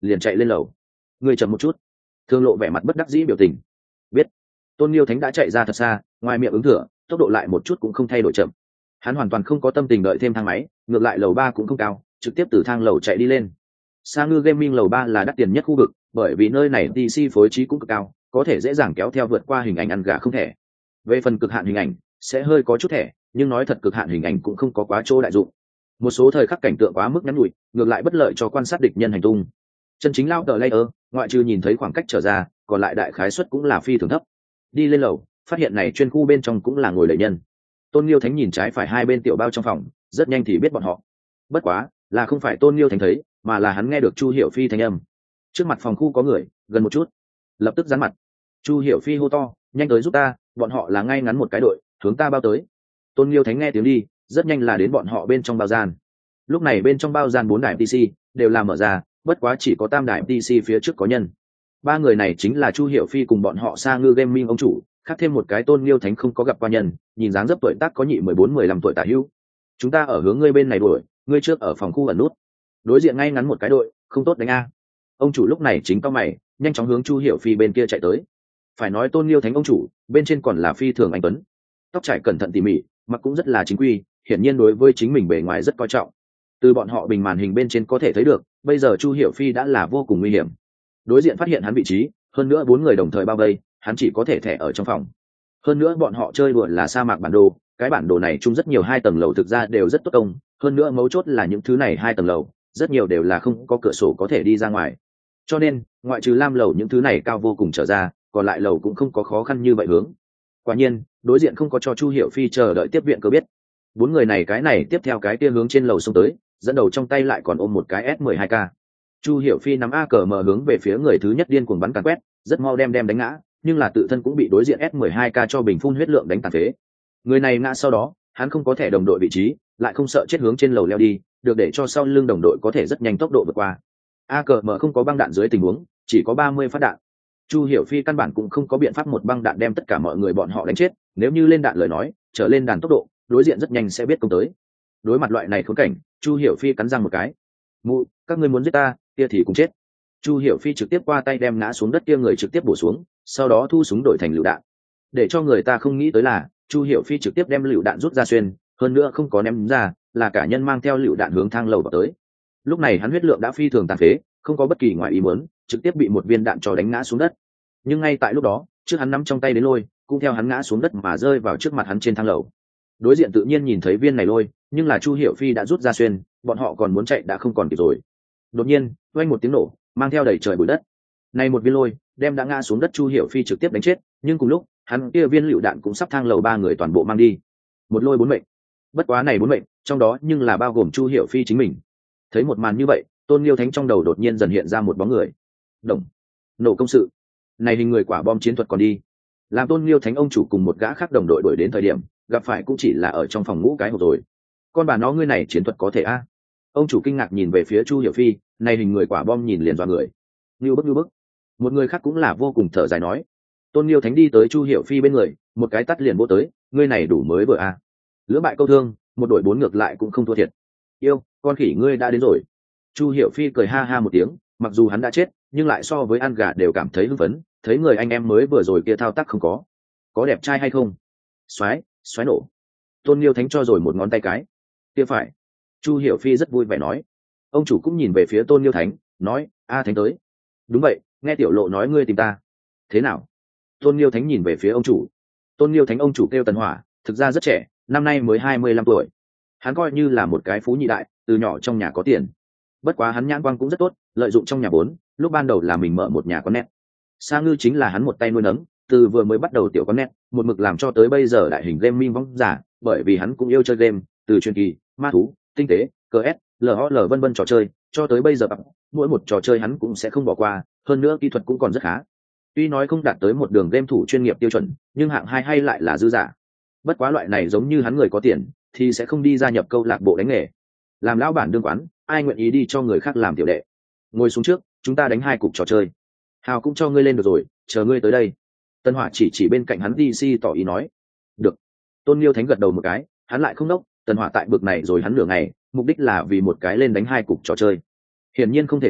liền chạy lên lầu. Người chậm một chút. Thương Lộ vẻ mặt bất đắc dĩ biểu tình. Biết. Tôn Liêu Thánh đã chạy ra thật xa, ngoài miệng ứng thừa, tốc độ lại một chút cũng không thay đổi chậm. Hắn hoàn toàn không có tâm tình đợi thêm thang máy, ngược lại lầu ba cũng không cao, trực tiếp từ thang lầu chạy đi lên. Sa Ngư Gaming lầu ba là đắt tiền nhất khu vực, bởi vì nơi này pê xê phối trí cũng cực cao, có thể dễ dàng kéo theo vượt qua hình ảnh ăn gà không thẻ. Về phần cực hạn hình ảnh, sẽ hơi có chút thẻ, nhưng nói thật cực hạn hình ảnh cũng không có quá chỗ đại dụng. Một số thời khắc cảnh tượng quá mức ngắn ngủi, ngược lại bất lợi cho quan sát địch nhân hành tung. Chân chính lao tờ layer, ngoại trừ nhìn thấy khoảng cách trở ra, còn lại đại khái suất cũng là phi thường thấp. Đi lên lầu, phát hiện này chuyên khu bên trong cũng là ngồi lệ nhân. Tôn Liêu Thánh nhìn trái phải hai bên tiểu bao trong phòng, rất nhanh thì biết bọn họ. Bất quá, là không phải Tôn Liêu Thánh thấy, mà là hắn nghe được Chu Hiểu Phi thanh âm. Trước mặt phòng khu có người, gần một chút, lập tức giáng mặt. Chu Hiểu Phi hô to, nhanh tới giúp ta, bọn họ là ngay ngắn một cái đội, hướng ta bao tới. Tôn Liêu Thánh nghe tiếng đi, rất nhanh là đến bọn họ bên trong bao gian. Lúc này bên trong bao gian bốn đài pê xê đều là mở ra, bất quá chỉ có tam đài pê xê phía trước có nhân. Ba người này chính là Chu Hiểu Phi cùng bọn họ Sa Ngư Gaming ông chủ, khác thêm một cái Tôn Liêu Thánh không có gặp qua nhân, nhìn dáng dấp tuổi tác có nhị mười bốn mười lăm tuổi tả hữu. Chúng ta ở hướng ngươi bên này đuổi, ngươi trước ở phòng khu ẩn nút. Đối diện ngay ngắn một cái đội, không tốt đánh a. Ông chủ lúc này chính cao mày, nhanh chóng hướng Chu Hiểu Phi bên kia chạy tới. Phải nói Tôn Liêu Thánh ông chủ, bên trên còn là phi thường anh tuấn, tóc trải cẩn thận tỉ mỉ, mặc cũng rất là chính quy, hiển nhiên đối với chính mình bề ngoài rất coi trọng. Từ bọn họ bình màn hình bên trên có thể thấy được, bây giờ Chu Hiểu Phi đã là vô cùng nguy hiểm. Đối diện phát hiện hắn vị trí, hơn nữa bốn người đồng thời bao vây, hắn chỉ có thể thẻ ở trong phòng. Hơn nữa bọn họ chơi đùa là sa mạc bản đồ, cái bản đồ này chung rất nhiều hai tầng lầu thực ra đều rất tốt công, hơn nữa mấu chốt là những thứ này hai tầng lầu, rất nhiều đều là không có cửa sổ có thể đi ra ngoài. Cho nên, ngoại trừ lam lầu những thứ này cao vô cùng trở ra, còn lại lầu cũng không có khó khăn như vậy hướng. Quả nhiên, đối diện không có cho Chu Hiểu Phi chờ đợi tiếp viện cơ biết. Bốn người này cái này tiếp theo cái kia hướng trên lầu xông tới, dẫn đầu trong tay lại còn ôm một cái S mười hai K. Chu Hiểu Phi nắm a cờ em hướng về phía người thứ nhất điên cuồng bắn càn quét, rất mau đem đem đánh ngã, nhưng là tự thân cũng bị đối diện S mười hai K cho bình phun huyết lượng đánh tàn phế. Người này ngã sau đó, hắn không có thẻ đồng đội vị trí, lại không sợ chết hướng trên lầu leo đi, được để cho sau lưng đồng đội có thể rất nhanh tốc độ vượt qua. a cờ em không có băng đạn dưới tình huống, chỉ có ba mươi phát đạn. Chu Hiểu Phi căn bản cũng không có biện pháp một băng đạn đem tất cả mọi người bọn họ đánh chết, nếu như lên đạn lời nói, trở lên đàn tốc độ, đối diện rất nhanh sẽ biết công tới. Đối mặt loại này khốn cảnh, Chu Hiểu Phi cắn răng một cái. Mụ, các ngươi muốn giết ta, kia thì cũng chết. Chu Hiểu Phi trực tiếp qua tay đem ngã xuống đất kia người trực tiếp bổ xuống, sau đó thu súng đổi thành lựu đạn. Để cho người ta không nghĩ tới là, Chu Hiểu Phi trực tiếp đem lựu đạn rút ra xuyên, hơn nữa không có ném ra, là cả nhân mang theo lựu đạn hướng thang lầu vào tới. Lúc này hắn huyết lượng đã phi thường tàn phế, không có bất kỳ ngoại ý muốn, trực tiếp bị một viên đạn cho đánh ngã xuống đất. Nhưng ngay tại lúc đó, trước hắn nắm trong tay đến lôi, cũng theo hắn ngã xuống đất mà rơi vào trước mặt hắn trên thang lầu. Đối diện tự nhiên nhìn thấy viên này lôi, nhưng là Chu Hiểu Phi đã rút ra xuyên, bọn họ còn muốn chạy đã không còn kịp rồi. Đột nhiên, vang một tiếng nổ, mang theo đầy trời bụi đất. Này một viên lôi, đem đã ngã xuống đất Chu Hiểu Phi trực tiếp đánh chết, nhưng cùng lúc, hắn kia viên lựu đạn cũng sắp thang lầu ba người toàn bộ mang đi. Một lôi bốn mệnh. Bất quá này bốn mệnh, trong đó nhưng là bao gồm Chu Hiểu Phi chính mình. Thấy một màn như vậy, Tôn Liêu Thánh trong đầu đột nhiên dần hiện ra một bóng người. Động. Nổ công sự. Này hình người quả bom chiến thuật còn đi. Làm Tôn Liêu Thánh ông chủ cùng một gã khác đồng đội đuổi đến thời điểm, gặp phải cũng chỉ là ở trong phòng ngũ cái hộp rồi. Con bà nó ngươi này chiến thuật có thể a? Ông chủ kinh ngạc nhìn về phía Chu Hiểu Phi, này hình người quả bom nhìn liền dọa người. Như bức như bức. Một người khác cũng là vô cùng thở dài nói. Tôn Liêu Thánh đi tới Chu Hiểu Phi bên người, một cái tắt liền vỗ tới, ngươi này đủ mới vừa a. Lưỡng bại câu thương, một đội bốn ngược lại cũng không thua thiệt. Yêu, con khỉ ngươi đã đến rồi. Chu Hiểu Phi cười ha ha một tiếng, mặc dù hắn đã chết, nhưng lại so với ăn gà đều cảm thấy hưng phấn, thấy người anh em mới vừa rồi kia thao tác không có. Có đẹp trai hay không? Xoái, xoái nổ. Tôn Liêu Thánh cho rồi một ngón tay cái. Kia phải. Chu Hiểu Phi rất vui vẻ nói. Ông chủ cũng nhìn về phía Tôn Liêu Thánh, nói, a Thánh tới. Đúng vậy, nghe tiểu lộ nói ngươi tìm ta. Thế nào? Tôn Liêu Thánh nhìn về phía ông chủ. Tôn Liêu Thánh ông chủ kêu Tần Hỏa, thực ra rất trẻ, năm nay mới hai mươi lăm tuổi. Hắn coi như là một cái phú nhị đại, từ nhỏ trong nhà có tiền. Bất quá hắn nhãn quang cũng rất tốt, lợi dụng trong nhà vốn, lúc ban đầu là mình mở một nhà quán net. Sa Ngư chính là hắn một tay nuôi nấng, từ vừa mới bắt đầu tiểu quán net, một mực làm cho tới bây giờ đại hình gaming vong giả, bởi vì hắn cũng yêu chơi game, từ truyền kỳ, ma thú, tinh tế, cờ ét, lờ o lờ vân vân trò chơi, cho tới bây giờ mỗi một trò chơi hắn cũng sẽ không bỏ qua, hơn nữa kỹ thuật cũng còn rất khá. Tuy nói không đạt tới một đường game thủ chuyên nghiệp tiêu chuẩn, nhưng hạng hai hay lại là dư giả. Bất quá loại này giống như hắn người có tiền, thì sẽ không đi gia nhập câu lạc bộ đánh nghề. Làm lão bản đương quán, ai nguyện ý đi cho người khác làm tiểu đệ. Ngồi xuống trước, chúng ta đánh hai cục trò chơi. Hào cũng cho ngươi lên được rồi, chờ ngươi tới đây. Tân Hỏa chỉ chỉ bên cạnh hắn đê xê tỏ ý nói. Được. Tôn Liêu Thánh gật đầu một cái, hắn lại không nốc, Tân Hỏa tại bực này rồi hắn nửa ngày, mục đích là vì một cái lên đánh hai cục trò chơi. Hiển nhiên không thể nào,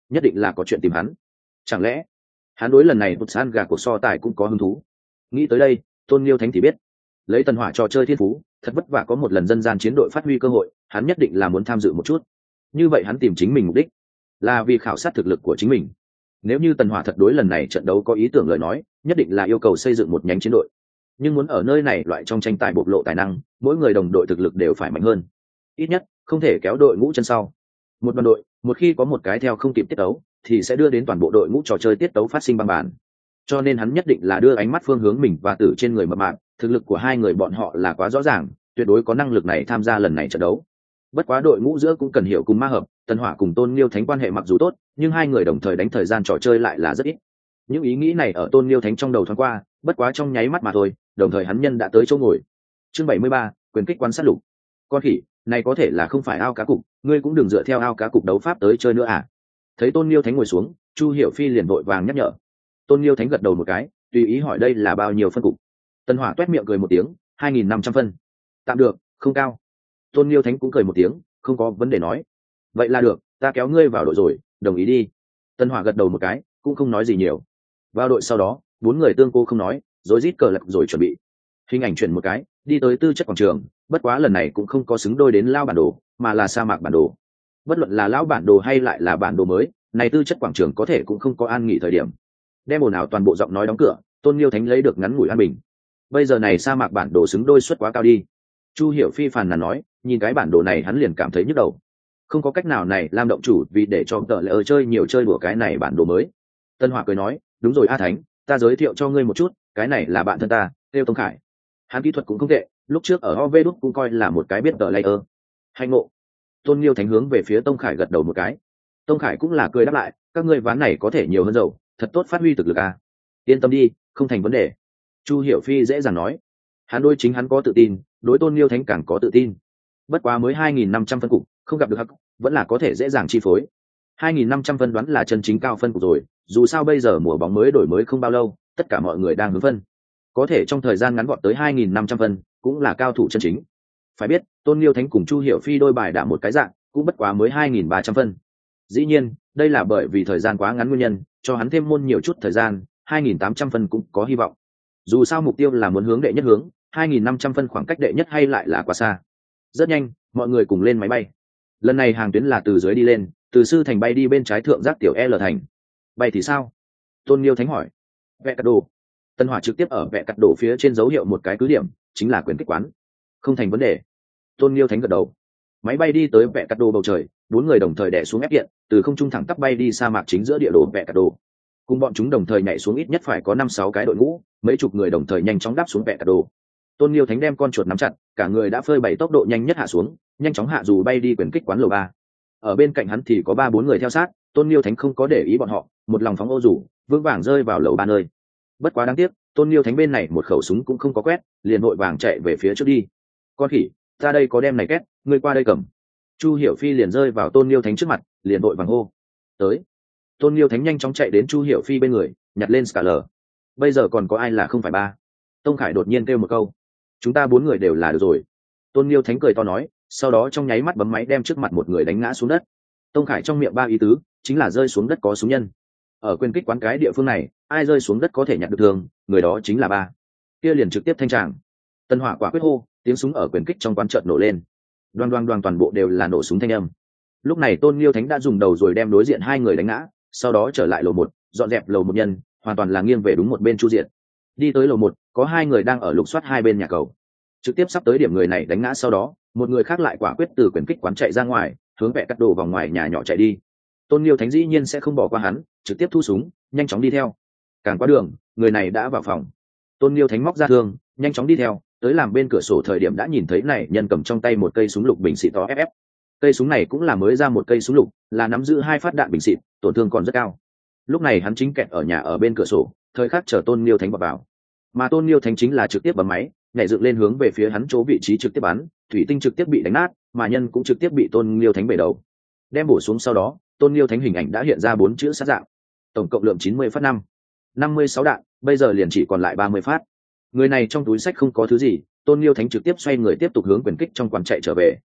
nhất định là có chuyện tìm hắn. Chẳng lẽ hắn đối lần này bút san gà cuộc so tài cũng có hứng thú? Nghĩ tới đây, Tôn Liêu Thánh thì biết, lấy Tần Hỏa trò chơi thiên phú, thật vất vả có một lần dân gian chiến đội phát huy cơ hội, hắn nhất định là muốn tham dự một chút. Như vậy hắn tìm chính mình mục đích là vì khảo sát thực lực của chính mình. Nếu như Tần Hỏa thật đối lần này trận đấu có ý tưởng lời nói, nhất định là yêu cầu xây dựng một nhánh chiến đội. Nhưng muốn ở nơi này loại trong tranh tài bộc lộ tài năng, mỗi người đồng đội thực lực đều phải mạnh hơn. Ít nhất không thể kéo đội ngũ chân sau. Một đoàn đội, một khi có một cái theo không kịp tiết tấu, thì sẽ đưa đến toàn bộ đội ngũ trò chơi tiết tấu phát sinh băng bàn. Cho nên hắn nhất định là đưa ánh mắt phương hướng mình và Tử trên người mập mạp, thực lực của hai người bọn họ là quá rõ ràng, tuyệt đối có năng lực này tham gia lần này trận đấu. Bất quá đội ngũ giữa cũng cần hiểu cùng ma hợp, Tần Hỏa cùng Tôn Liêu Thánh quan hệ mặc dù tốt, nhưng hai người đồng thời đánh thời gian trò chơi lại là rất ít. Những ý nghĩ này ở Tôn Liêu Thánh trong đầu thoáng qua, bất quá trong nháy mắt mà thôi, đồng thời hắn nhân đã tới chỗ ngồi. Chương bảy mươi ba, quyền kích quan sát lục. Con khỉ, này có thể là không phải ao cá cục, ngươi cũng đừng dựa theo ao cá cục đấu pháp tới chơi nữa à? Thấy Tôn Liêu Thánh ngồi xuống, Chu Hiểu Phi liền vội vàng nhắc nhở. Tôn Liêu Thánh gật đầu một cái, tùy ý hỏi đây là bao nhiêu phân cục. Tần Hỏa toét miệng cười một tiếng, hai nghìn năm trăm phân. Tạm được, không cao. Tôn Liêu Thánh cũng cười một tiếng, không có vấn đề nói. Vậy là được, ta kéo ngươi vào đội rồi, đồng ý đi. Tần Hỏa gật đầu một cái, cũng không nói gì nhiều. Vào đội sau đó, bốn người tương cô không nói, rồi rít cờ lật rồi chuẩn bị. Hình ảnh chuyển một cái, đi tới tư chất quảng trường, bất quá lần này cũng không có xứng đôi đến lao bản đồ, mà là sa mạc bản đồ. Bất luận là lão bản đồ hay lại là bản đồ mới, này tư chất quảng trường có thể cũng không có an nghỉ thời điểm. Đem ồn ào toàn bộ giọng nói đóng cửa, Tôn Liêu Thánh lấy được ngắn ngủi an bình. Bây giờ này sa mạc bản đồ xứng đôi suất quá cao đi. Chu Hiểu Phi phàn nàn nói, nhìn cái bản đồ này hắn liền cảm thấy nhức đầu. Không có cách nào này làm động chủ vì để cho tờ lệ ở chơi nhiều chơi đùa cái này bản đồ mới. Tân Hỏa cười nói, đúng rồi A Thánh, ta giới thiệu cho ngươi một chút, cái này là bạn thân ta, Tiêu Tông Khải. Hắn kỹ thuật cũng không tệ, lúc trước ở o vê đúc cũng coi là một cái biết tờ layer. Hay ngộ. Tôn Liêu Thánh hướng về phía Tông Khải gật đầu một cái. Tông Khải cũng là cười đáp lại, các ngươi ván này có thể nhiều hơn dầu, thật tốt phát huy thực lực a. Yên tâm đi, không thành vấn đề. Chu Hiểu Phi dễ dàng nói. Hắn đối chính hắn có tự tin, đối Tôn Liêu Thánh càng có tự tin. Bất quá mới hai nghìn năm trăm phân cục, không gặp được hắc, vẫn là có thể dễ dàng chi phối. hai nghìn năm trăm phân đoán là chân chính cao phân cục rồi, dù sao bây giờ mùa bóng mới đổi mới không bao lâu, tất cả mọi người đang hướng phân. Có thể trong thời gian ngắn gọn tới hai nghìn năm trăm phân, cũng là cao thủ chân chính. Phải biết, Tôn Liêu Thánh cùng Chu Hiểu Phi đôi bài đã một cái dạng, cũng bất quá mới hai nghìn ba trăm phân. Dĩ nhiên, đây là bởi vì thời gian quá ngắn nguyên nhân, cho hắn thêm môn nhiều chút thời gian, hai nghìn tám trăm phân cũng có hy vọng. Dù sao mục tiêu là muốn hướng đệ nhất hướng, hai nghìn năm trăm phân khoảng cách đệ nhất hay lại là quá xa. Rất nhanh, mọi người cùng lên máy bay. Lần này hàng tuyến là từ dưới đi lên, từ sư thành bay đi bên trái thượng giác tiểu L thành. Bay thì sao? Tôn Liêu Thánh hỏi. Vẽ cắt đồ. Tân Hỏa trực tiếp ở vẽ cắt đồ phía trên dấu hiệu một cái cứ điểm, chính là quyền kích quán. Không thành vấn đề. Tôn Liêu Thánh gật đầu. Máy bay đi tới vẽ cắt đồ bầu trời, bốn người đồng thời đè xuống ép điện, từ không trung thẳng tắp bay đi sa mạc chính giữa địa đồ vẽ cắt đồ. Cùng bọn chúng đồng thời nhảy xuống ít nhất phải có năm sáu cái đội ngũ, mấy chục người đồng thời nhanh chóng đáp xuống vẽ cắt đồ. Tôn Liêu Thánh đem con chuột nắm chặt, cả người đã phơi bày tốc độ nhanh nhất hạ xuống, nhanh chóng hạ dù bay đi quyền kích quán lầu ba. Ở bên cạnh hắn thì có ba bốn người theo sát, Tôn Liêu Thánh không có để ý bọn họ, một lòng phóng ô rủ, vững vàng rơi vào lầu ba nơi. Bất quá đáng tiếc, Tôn Liêu Thánh bên này một khẩu súng cũng không có quét, liền vội vàng chạy về phía trước đi. Con khỉ, ta đây có đem này két, ngươi qua đây cầm. Chu Hiểu Phi liền rơi vào Tôn Liêu Thánh trước mặt, liền vội vàng hô. Tới. Tôn Liêu Thánh nhanh chóng chạy đến Chu Hiểu Phi bên người, nhặt lên Scaler. Bây giờ còn có ai là không phải ba? Tông Khải đột nhiên kêu một câu. Chúng ta bốn người đều là được rồi. Tôn Liêu Thánh cười to nói, sau đó trong nháy mắt bấm máy đem trước mặt một người đánh ngã xuống đất. Tông Khải trong miệng ba ý tứ, chính là rơi xuống đất có súng nhân. Ở quyền kích quán cái địa phương này, ai rơi xuống đất có thể nhặt được thương, người đó chính là ba. Kia liền trực tiếp thanh tràng. Tân Hỏa quả quyết hô, tiếng súng ở quyền kích trong quán chợt nổ lên. Đoan đoan đoan toàn bộ đều là nổ súng thanh âm. Lúc này Tôn Liêu Thánh đã dùng đầu rồi đem đối diện hai người đánh ngã, sau đó trở lại lầu một, dọn dẹp lầu một nhân, hoàn toàn là nghiêng về đúng một bên chu diện. Đi tới lầu một, có hai người đang ở lục soát hai bên nhà cầu. Trực tiếp sắp tới điểm người này đánh ngã sau đó, một người khác lại quả quyết từ quyền kích quán chạy ra ngoài, hướng vẽ cắt đồ vòng ngoài nhà nhỏ chạy đi. Tôn Liêu Thánh dĩ nhiên sẽ không bỏ qua hắn, trực tiếp thu súng, nhanh chóng đi theo. Càng qua đường, người này đã vào phòng. Tôn Liêu Thánh móc ra thương, nhanh chóng đi theo, tới làm bên cửa sổ thời điểm đã nhìn thấy này nhân cầm trong tay một cây súng lục bình xịt to ép ép. Cây súng này cũng là mới ra một cây súng lục, là nắm giữ hai phát đạn bình xịt, tổn thương còn rất cao. Lúc này hắn chính kẹt ở nhà ở bên cửa sổ, thời khắc chờ Tôn Liêu Thánh vào vào. Mà Tôn Liêu Thánh chính là trực tiếp bấm máy, nhảy dựng lên hướng về phía hắn chỗ vị trí trực tiếp bắn, thủy tinh trực tiếp bị đánh nát, mà nhân cũng trực tiếp bị Tôn Liêu Thánh bể đầu. Đem bổ xuống sau đó, Tôn Liêu Thánh hình ảnh đã hiện ra bốn chữ sát dạng. Tổng cộng lượng chín mươi phát năm, năm mươi sáu đạn, bây giờ liền chỉ còn lại ba mươi phát. Người này trong túi sách không có thứ gì, Tôn Liêu Thánh trực tiếp xoay người tiếp tục hướng quyền kích trong quán chạy trở về.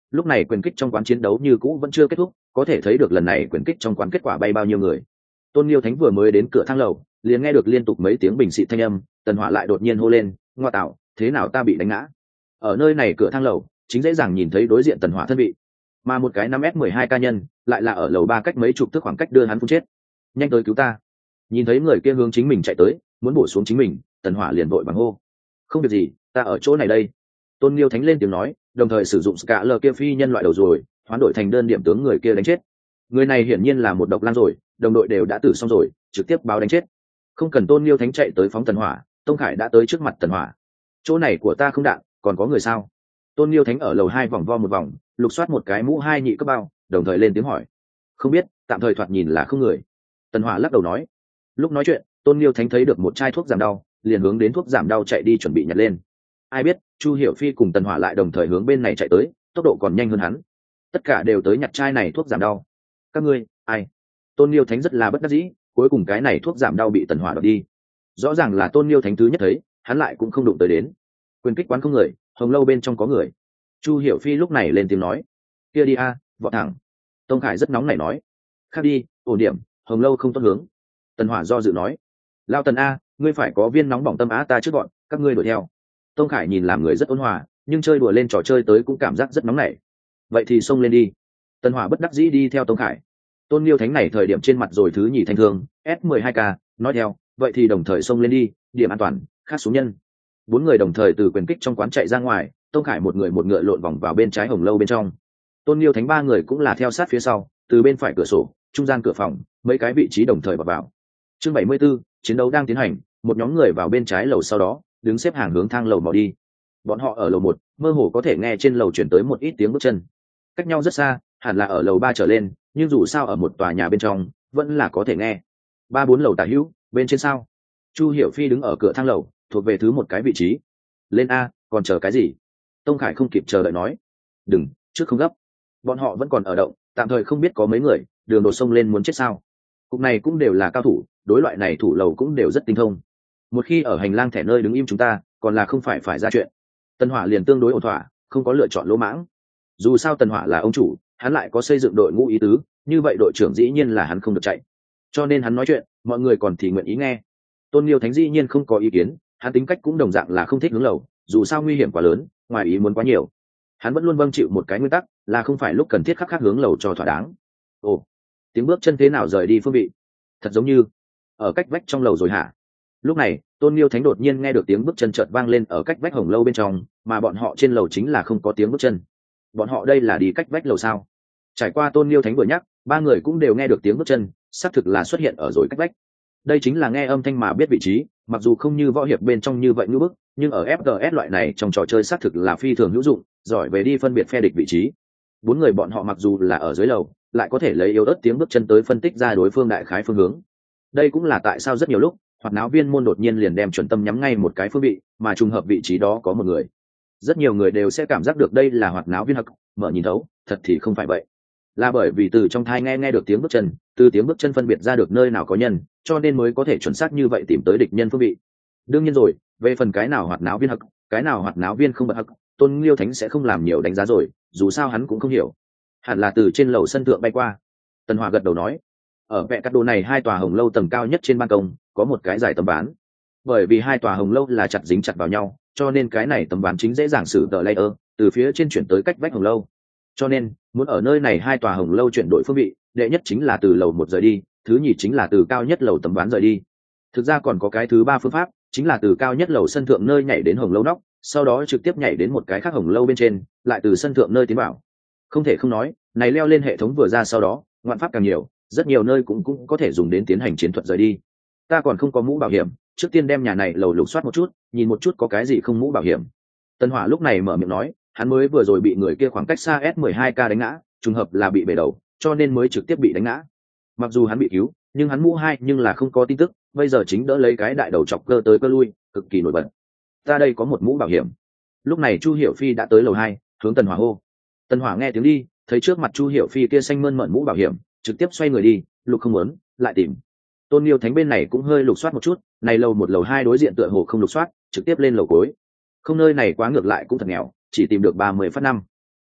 lúc này quyền kích trong quán chiến đấu như cũ vẫn chưa kết thúc, có thể thấy được lần này quyền kích trong quán kết quả bay bao nhiêu người. Tôn Liêu Thánh vừa mới đến cửa thang lầu, liền nghe được liên tục mấy tiếng bình xịt thanh âm, Tần Hỏa lại đột nhiên hô lên, ngoa tạo, thế nào ta bị đánh ngã? Ở nơi này cửa thang lầu, chính dễ dàng nhìn thấy đối diện Tần Hỏa thân vị, mà một cái năm S mười hai ca nhân lại là ở lầu ba cách mấy chục thước khoảng cách đưa hắn phun chết. Nhanh tới cứu ta! Nhìn thấy người kia hướng chính mình chạy tới, muốn bổ xuống chính mình, Tần Hỏa liền vội vàng hô, không việc gì, ta ở chỗ này đây. Tôn Liêu Thánh lên tiếng nói, đồng thời sử dụng cả lờ kia phi nhân loại đầu rồi, hoán đổi thành đơn điểm tướng người kia đánh chết. Người này hiển nhiên là một độc lang rồi, đồng đội đều đã tử xong rồi, trực tiếp báo đánh chết. Không cần Tôn Liêu Thánh chạy tới phóng Tần Hỏa, Tông Khải đã tới trước mặt Tần Hỏa. Chỗ này của ta không đạn, còn có người sao? Tôn Liêu Thánh ở lầu hai vòng vo một vòng, lục soát một cái mũ hai nhị cấp bao, đồng thời lên tiếng hỏi, không biết, tạm thời thoạt nhìn là không người. Tần Hỏa lắc đầu nói. Lúc nói chuyện, Tôn Liêu Thánh thấy được một chai thuốc giảm đau, liền hướng đến thuốc giảm đau chạy đi chuẩn bị nhặt lên. Ai biết Chu Hiểu Phi cùng Tần Hỏa lại đồng thời hướng bên này chạy tới, tốc độ còn nhanh hơn hắn. Tất cả đều tới nhặt chai này thuốc giảm đau. Các ngươi, ai? Tôn Liêu Thánh rất là bất đắc dĩ, cuối cùng cái này thuốc giảm đau bị Tần Hỏa đoạt đi. Rõ ràng là Tôn Liêu Thánh thứ nhất thấy, hắn lại cũng không đụng tới đến. Quyền kích quán không người, hồng lâu bên trong có người. Chu Hiểu Phi lúc này lên tiếng nói, kia đi a, vọt thẳng. Tông Khải rất nóng nảy nói, khác đi, ổn điểm, hồng lâu không tốt hướng. Tần Hỏa do dự nói, lao Tần a, ngươi phải có viên nóng bỏng tâm á ta trước gọn, các ngươi đuổi theo. Tông Khải nhìn làm người rất ôn hòa, nhưng chơi đùa lên trò chơi tới cũng cảm giác rất nóng nảy. Vậy thì xông lên đi. Tần Hỏa bất đắc dĩ đi theo Tông Khải. Tôn Liêu Thánh này thời điểm trên mặt rồi thứ nhì thanh thương, S mười hai K, nói theo, vậy thì đồng thời xông lên đi, điểm an toàn, khác xuống nhân. Bốn người đồng thời từ quyền kích trong quán chạy ra ngoài, Tông Khải một người một ngựa lộn vòng vào bên trái hồng lâu bên trong. Tôn Liêu Thánh ba người cũng là theo sát phía sau, từ bên phải cửa sổ, trung gian cửa phòng, mấy cái vị trí đồng thời vào vào. Chương bảy mươi 74, chiến đấu đang tiến hành, một nhóm người vào bên trái lầu sau đó, đứng xếp hàng hướng thang lầu bỏ đi. Bọn họ ở lầu một, mơ hồ có thể nghe trên lầu chuyển tới một ít tiếng bước chân. Cách nhau rất xa, hẳn là ở lầu ba trở lên, nhưng dù sao ở một tòa nhà bên trong, vẫn là có thể nghe. Ba bốn lầu tả hữu, bên trên sao? Chu Hiểu Phi đứng ở cửa thang lầu, thuộc về thứ một cái vị trí. Lên a, còn chờ cái gì? Tông Khải không kịp chờ đợi nói. Đừng, trước không gấp. Bọn họ vẫn còn ở động, tạm thời không biết có mấy người, đường đột sông lên muốn chết sao? Cục này cũng đều là cao thủ, đối loại này thủ lầu cũng đều rất tinh thông. Một khi ở hành lang thẻ nơi đứng im chúng ta, còn là không phải phải ra chuyện. Tần Hỏa liền tương đối ổn thỏa, không có lựa chọn lỗ mãng. Dù sao Tần Hỏa là ông chủ, hắn lại có xây dựng đội ngũ ý tứ, như vậy đội trưởng dĩ nhiên là hắn không được chạy. Cho nên hắn nói chuyện, mọi người còn thì nguyện ý nghe. Tôn Liêu Thánh dĩ nhiên không có ý kiến, hắn tính cách cũng đồng dạng là không thích hướng lầu, dù sao nguy hiểm quá lớn, ngoài ý muốn quá nhiều. Hắn vẫn luôn vâng chịu một cái nguyên tắc, là không phải lúc cần thiết khắc khắc hướng lầu cho thỏa đáng. Ồ, tiếng bước chân thế nào rời đi phương vị? Thật giống như ở cách vách trong lầu rồi hả? Lúc này, Tôn Liêu Thánh đột nhiên nghe được tiếng bước chân chợt vang lên ở cách vách hồng lâu bên trong, mà bọn họ trên lầu chính là không có tiếng bước chân. Bọn họ đây là đi cách vách lầu sao? Trải qua Tôn Liêu Thánh vừa nhắc, ba người cũng đều nghe được tiếng bước chân, xác thực là xuất hiện ở rồi cách vách. Đây chính là nghe âm thanh mà biết vị trí, mặc dù không như võ hiệp bên trong như vậy ngữ bức, nhưng ở ép pê ét loại này trong trò chơi xác thực là phi thường hữu dụng, giỏi về đi phân biệt phe địch vị trí. Bốn người bọn họ mặc dù là ở dưới lầu, lại có thể lấy yếu ớt tiếng bước chân tới phân tích ra đối phương đại khái phương hướng. Đây cũng là tại sao rất nhiều lúc, hoạt náo viên môn đột nhiên liền đem chuẩn tâm nhắm ngay một cái phương vị, mà trùng hợp vị trí đó có một người. Rất nhiều người đều sẽ cảm giác được đây là hoạt náo viên hắc, mở nhìn thấu, thật thì không phải vậy. Là bởi vì từ trong thai nghe nghe được tiếng bước chân, từ tiếng bước chân phân biệt ra được nơi nào có nhân, cho nên mới có thể chuẩn xác như vậy tìm tới địch nhân phương vị. Đương nhiên rồi, về phần cái nào hoạt náo viên hắc, cái nào hoạt náo viên không bật hắc, Tôn Liêu Thánh sẽ không làm nhiều đánh giá rồi, dù sao hắn cũng không hiểu. Hẳn là từ trên lầu sân thượng bay qua. Tần Hỏa gật đầu nói, ở vẽ cắt đồ này hai tòa hồng lâu tầng cao nhất trên ban công có một cái dài tấm ván. Bởi vì hai tòa hồng lâu là chặt dính chặt vào nhau, cho nên cái này tấm ván chính dễ dàng xử tờ layer từ phía trên chuyển tới cách vách hồng lâu. Cho nên muốn ở nơi này hai tòa hồng lâu chuyển đổi phương vị, đệ nhất chính là từ lầu một rời đi, thứ nhì chính là từ cao nhất lầu tấm ván rời đi. Thực ra còn có cái thứ ba phương pháp, chính là từ cao nhất lầu sân thượng nơi nhảy đến hồng lâu nóc, sau đó trực tiếp nhảy đến một cái khác hồng lâu bên trên, lại từ sân thượng nơi tiến vào. Không thể không nói, này leo lên hệ thống vừa ra sau đó, ngoạn pháp càng nhiều, rất nhiều nơi cũng cũng có thể dùng đến tiến hành chiến thuật rời đi. Ta còn không có mũ bảo hiểm, trước tiên đem nhà này lầu lục soát một chút, nhìn một chút có cái gì không mũ bảo hiểm. Tân Hỏa lúc này mở miệng nói, hắn mới vừa rồi bị người kia khoảng cách xa S mười hai K đánh ngã, trùng hợp là bị bể đầu, cho nên mới trực tiếp bị đánh ngã. Mặc dù hắn bị cứu, nhưng hắn mũ hai nhưng là không có tin tức, bây giờ chính đỡ lấy cái đại đầu chọc cơ tới cơ lui, cực kỳ nổi bật. Ta đây có một mũ bảo hiểm. Lúc này Chu Hiểu Phi đã tới lầu hai, hướng Tân Hỏa hô. Tân Hỏa nghe tiếng đi, thấy trước mặt Chu Hiểu Phi kia xanh mơn mởn mũ bảo hiểm, trực tiếp xoay người đi, lục không muốn, lại tìm. Tôn Liêu Thánh bên này cũng hơi lục soát một chút, này lầu một lầu hai đối diện tựa hồ không lục soát, trực tiếp lên lầu cuối. Không nơi này quá ngược lại cũng thật nghèo, chỉ tìm được ba mươi phát năm.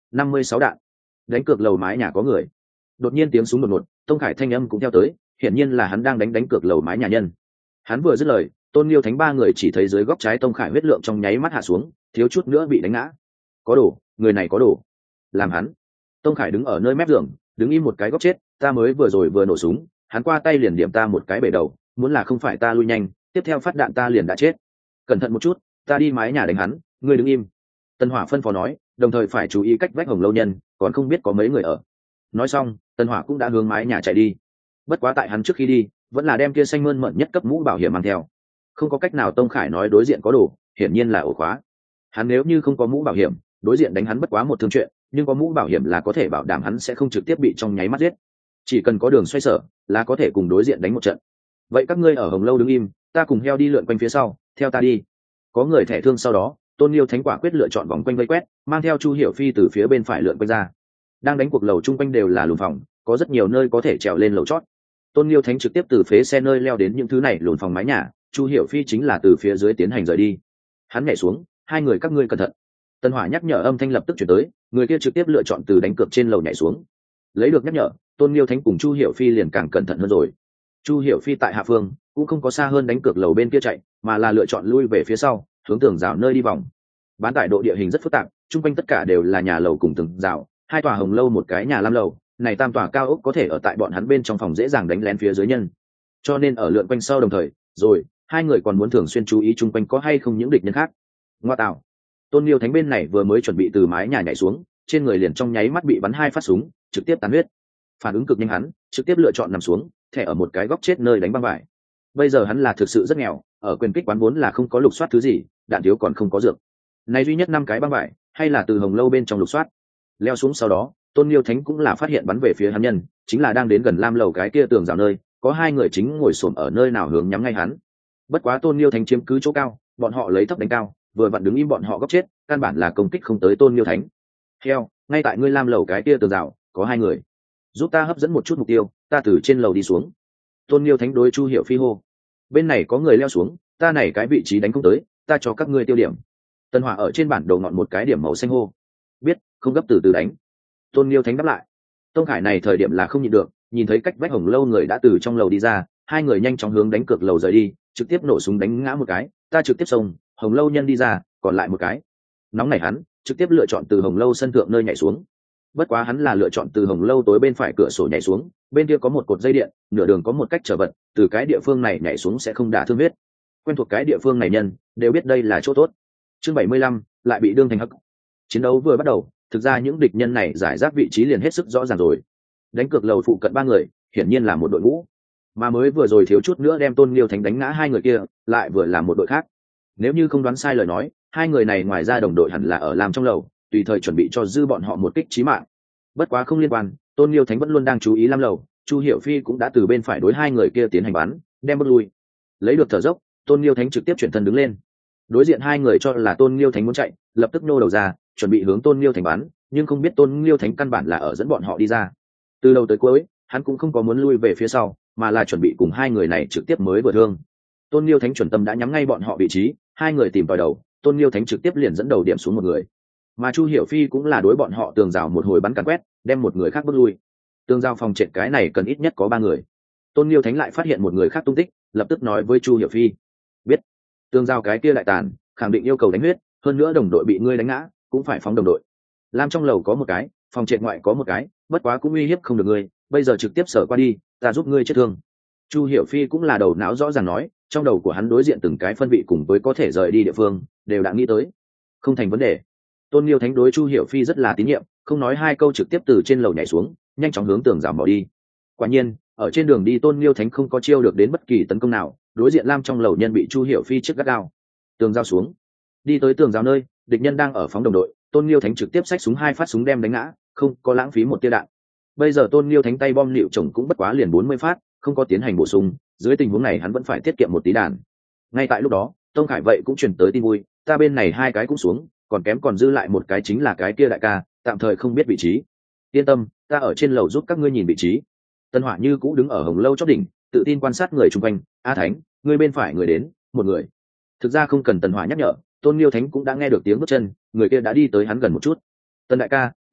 năm mươi sáu đạn. Đánh cược lầu mái nhà có người. Đột nhiên tiếng súng đột ngột, Tông Khải thanh âm cũng theo tới, hiển nhiên là hắn đang đánh đánh cược lầu mái nhà nhân. Hắn vừa dứt lời, Tôn Liêu Thánh ba người chỉ thấy dưới góc trái Tông Khải huyết lượng trong nháy mắt hạ xuống, thiếu chút nữa bị đánh ngã. Có đồ, người này có đồ. Làm hắn. Tông Khải đứng ở nơi mép giường, đứng im một cái góc chết, ta mới vừa rồi vừa nổ súng, hắn qua tay liền điểm ta một cái bể đầu, muốn là không phải ta lui nhanh, tiếp theo phát đạn ta liền đã chết. Cẩn thận một chút, ta đi mái nhà đánh hắn, ngươi đứng im. Tân Hỏa phân phó nói, đồng thời phải chú ý cách vách Hồng Lâu nhân, còn không biết có mấy người ở. Nói xong, Tân Hỏa cũng đã hướng mái nhà chạy đi. Bất quá tại hắn trước khi đi, vẫn là đem kia xanh mơn mận nhất cấp mũ bảo hiểm mang theo. Không có cách nào, Tông Khải nói đối diện có đồ, hiển nhiên là ổ khóa. Hắn nếu như không có mũ bảo hiểm, đối diện đánh hắn bất quá một thương chuyện, nhưng có mũ bảo hiểm là có thể bảo đảm hắn sẽ không trực tiếp bị trong nháy mắt giết. Chỉ cần có đường xoay sở, là có thể cùng đối diện đánh một trận. Vậy các ngươi ở Hồng Lâu đứng im, ta cùng heo đi lượn quanh phía sau, theo ta đi. Có người thẻ thương sau đó, Tôn Liêu Thánh quả quyết lựa chọn vòng quanh vây quét, mang theo Chu Hiểu Phi từ phía bên phải lượn quanh ra. Đang đánh cuộc lầu chung quanh đều là lùn phòng, có rất nhiều nơi có thể trèo lên lầu chót. Tôn Liêu Thánh trực tiếp từ phế xe nơi leo đến những thứ này lùn phòng mái nhà, Chu Hiểu Phi chính là từ phía dưới tiến hành rời đi. Hắn nhảy xuống, hai người các ngươi cẩn thận. Tân Hỏa nhắc nhở âm thanh lập tức chuyển tới, người kia trực tiếp lựa chọn từ đánh cược trên lầu nhảy xuống. Lấy được nhắc nhở, Tôn Liêu Thánh cùng Chu Hiểu Phi liền càng cẩn thận hơn rồi. Chu Hiểu Phi tại hạ phương cũng không có xa hơn đánh cược lầu bên kia chạy, mà là lựa chọn lui về phía sau, hướng tường rào nơi đi vòng. Bán tải độ địa hình rất phức tạp, chung quanh tất cả đều là nhà lầu cùng tường rào, hai tòa Hồng Lâu một cái nhà lam lầu, này tam tòa cao ốc có thể ở tại bọn hắn bên trong phòng dễ dàng đánh lén phía dưới nhân. Cho nên ở lượn quanh sau đồng thời, rồi hai người còn muốn thường xuyên chú ý chung quanh có hay không những địch nhân khác. Ngoa tạo. Tôn Liêu Thánh bên này vừa mới chuẩn bị từ mái nhà nhảy xuống, trên người liền trong nháy mắt bị bắn hai phát súng, trực tiếp tàn huyết. Phản ứng cực nhanh hắn, trực tiếp lựa chọn nằm xuống, thẻ ở một cái góc chết nơi đánh băng vải. Bây giờ hắn là thực sự rất nghèo, ở quyền kích quán vốn là không có lục soát thứ gì, đạn thiếu còn không có dược. Này duy nhất năm cái băng vải, hay là từ Hồng Lâu bên trong lục soát. Leo xuống sau đó, Tôn Liêu Thánh cũng là phát hiện bắn về phía hắn nhân, chính là đang đến gần lam lầu cái kia tường rào nơi, có hai người chính ngồi xổm ở nơi nào hướng nhắm ngay hắn. Bất quá Tôn Liêu Thánh chiếm cứ chỗ cao, bọn họ lấy thấp đánh cao, vừa vặn đứng im bọn họ góc chết, căn bản là công kích không tới Tôn Liêu Thánh. Heo, ngay tại ngươi lam lầu cái kia tường rào, có hai người. Giúp ta hấp dẫn một chút mục tiêu, ta từ trên lầu đi xuống. Tôn Liêu Thánh đối Chu Hiểu Phi hô. Bên này có người leo xuống, ta này cái vị trí đánh không tới, ta cho các ngươi tiêu điểm. Tân Hỏa ở trên bản đồ ngọn một cái điểm màu xanh hô. Biết, không gấp từ từ đánh. Tôn Liêu Thánh đáp lại. Tông Khải này thời điểm là không nhịn được, nhìn thấy cách vách Hồng Lâu người đã từ trong lầu đi ra, hai người nhanh chóng hướng đánh cược lầu rời đi, trực tiếp nổ súng đánh ngã một cái, ta trực tiếp xông, Hồng Lâu nhân đi ra, còn lại một cái. Nóng này hắn, trực tiếp lựa chọn từ Hồng Lâu sân thượng nơi nhảy xuống. Bất quá hắn là lựa chọn từ Hồng Lâu tối bên phải cửa sổ nhảy xuống, bên kia có một cột dây điện, nửa đường có một cách trở vật, từ cái địa phương này nhảy xuống sẽ không đả thương huyết. Quen thuộc cái địa phương này nhân, đều biết đây là chỗ tốt. Chương bảy mươi lăm, lại bị đương thành hắc. Chiến đấu vừa bắt đầu, thực ra những địch nhân này giải rác vị trí liền hết sức rõ ràng rồi. Đánh cược lầu phụ cận ba người, hiển nhiên là một đội ngũ, mà mới vừa rồi thiếu chút nữa đem Tôn Liêu Thánh đánh ngã hai người kia, lại vừa là một đội khác. Nếu như không đoán sai lời nói, hai người này ngoài ra đồng đội hẳn là ở làm trong lầu, tùy thời chuẩn bị cho dư bọn họ một kích chí mạng. Bất quá không liên quan, Tôn Liêu Thánh vẫn luôn đang chú ý lam lầu, Chu Hiểu Phi cũng đã từ bên phải đối hai người kia tiến hành bắn, đem bước lui. Lấy được thở dốc, Tôn Liêu Thánh trực tiếp chuyển thân đứng lên. Đối diện hai người cho là Tôn Liêu Thánh muốn chạy, lập tức nô đầu ra, chuẩn bị hướng Tôn Liêu Thánh bắn, nhưng không biết Tôn Liêu Thánh căn bản là ở dẫn bọn họ đi ra. Từ đầu tới cuối, hắn cũng không có muốn lui về phía sau, mà là chuẩn bị cùng hai người này trực tiếp mới vừa thương. Tôn Liêu Thánh chuẩn tâm đã nhắm ngay bọn họ vị trí, hai người tìm vào đầu, Tôn Liêu Thánh trực tiếp liền dẫn đầu điểm xuống một người. Mà Chu Hiểu Phi cũng là đối bọn họ tường rào một hồi bắn càn quét, đem một người khác bước lui. Tường rào phòng trệt cái này cần ít nhất có ba người. Tôn Liêu Thánh lại phát hiện một người khác tung tích, lập tức nói với Chu Hiểu Phi, biết tường rào cái kia lại tàn, khẳng định yêu cầu đánh huyết, hơn nữa đồng đội bị ngươi đánh ngã, cũng phải phóng đồng đội. Lam trong lầu có một cái, phòng trệt ngoại có một cái, bất quá cũng uy hiếp không được ngươi, bây giờ trực tiếp sở qua đi, ta giúp ngươi chết thương. Chu Hiểu Phi cũng là đầu não rõ ràng nói, trong đầu của hắn đối diện từng cái phân vị cùng với có thể rời đi địa phương, đều đã nghĩ tới, không thành vấn đề. Tôn Liêu Thánh đối Chu Hiểu Phi rất là tín nhiệm, không nói hai câu trực tiếp từ trên lầu nhảy xuống, nhanh chóng hướng tường rào bỏ đi. Quả nhiên, ở trên đường đi Tôn Liêu Thánh không có chiêu được đến bất kỳ tấn công nào, đối diện Lam trong lầu nhân bị Chu Hiểu Phi trước gắt gao. Tường rào xuống, đi tới tường rào nơi, địch nhân đang ở phóng đồng đội, Tôn Liêu Thánh trực tiếp xách súng hai phát súng đem đánh ngã, không có lãng phí một tia đạn. Bây giờ Tôn Liêu Thánh tay bom liệu chồng cũng bất quá liền bốn mươi phát, không có tiến hành bổ sung, dưới tình huống này hắn vẫn phải tiết kiệm một tí đạn. Ngay tại lúc đó, Tông Khải vậy cũng truyền tới tin vui, ta bên này hai cái cũng xuống, còn kém còn dư lại một cái chính là cái kia đại ca, tạm thời không biết vị trí. Yên tâm, ta ở trên lầu giúp các ngươi nhìn vị trí. Tân Hỏa như cũ đứng ở Hồng Lâu chóp đỉnh, tự tin quan sát người xung quanh. A Thánh, ngươi bên phải người đến, một người. Thực ra không cần Tần Hỏa nhắc nhở, Tôn Liêu Thánh cũng đã nghe được tiếng bước chân, người kia đã đi tới hắn gần một chút. Tân đại ca,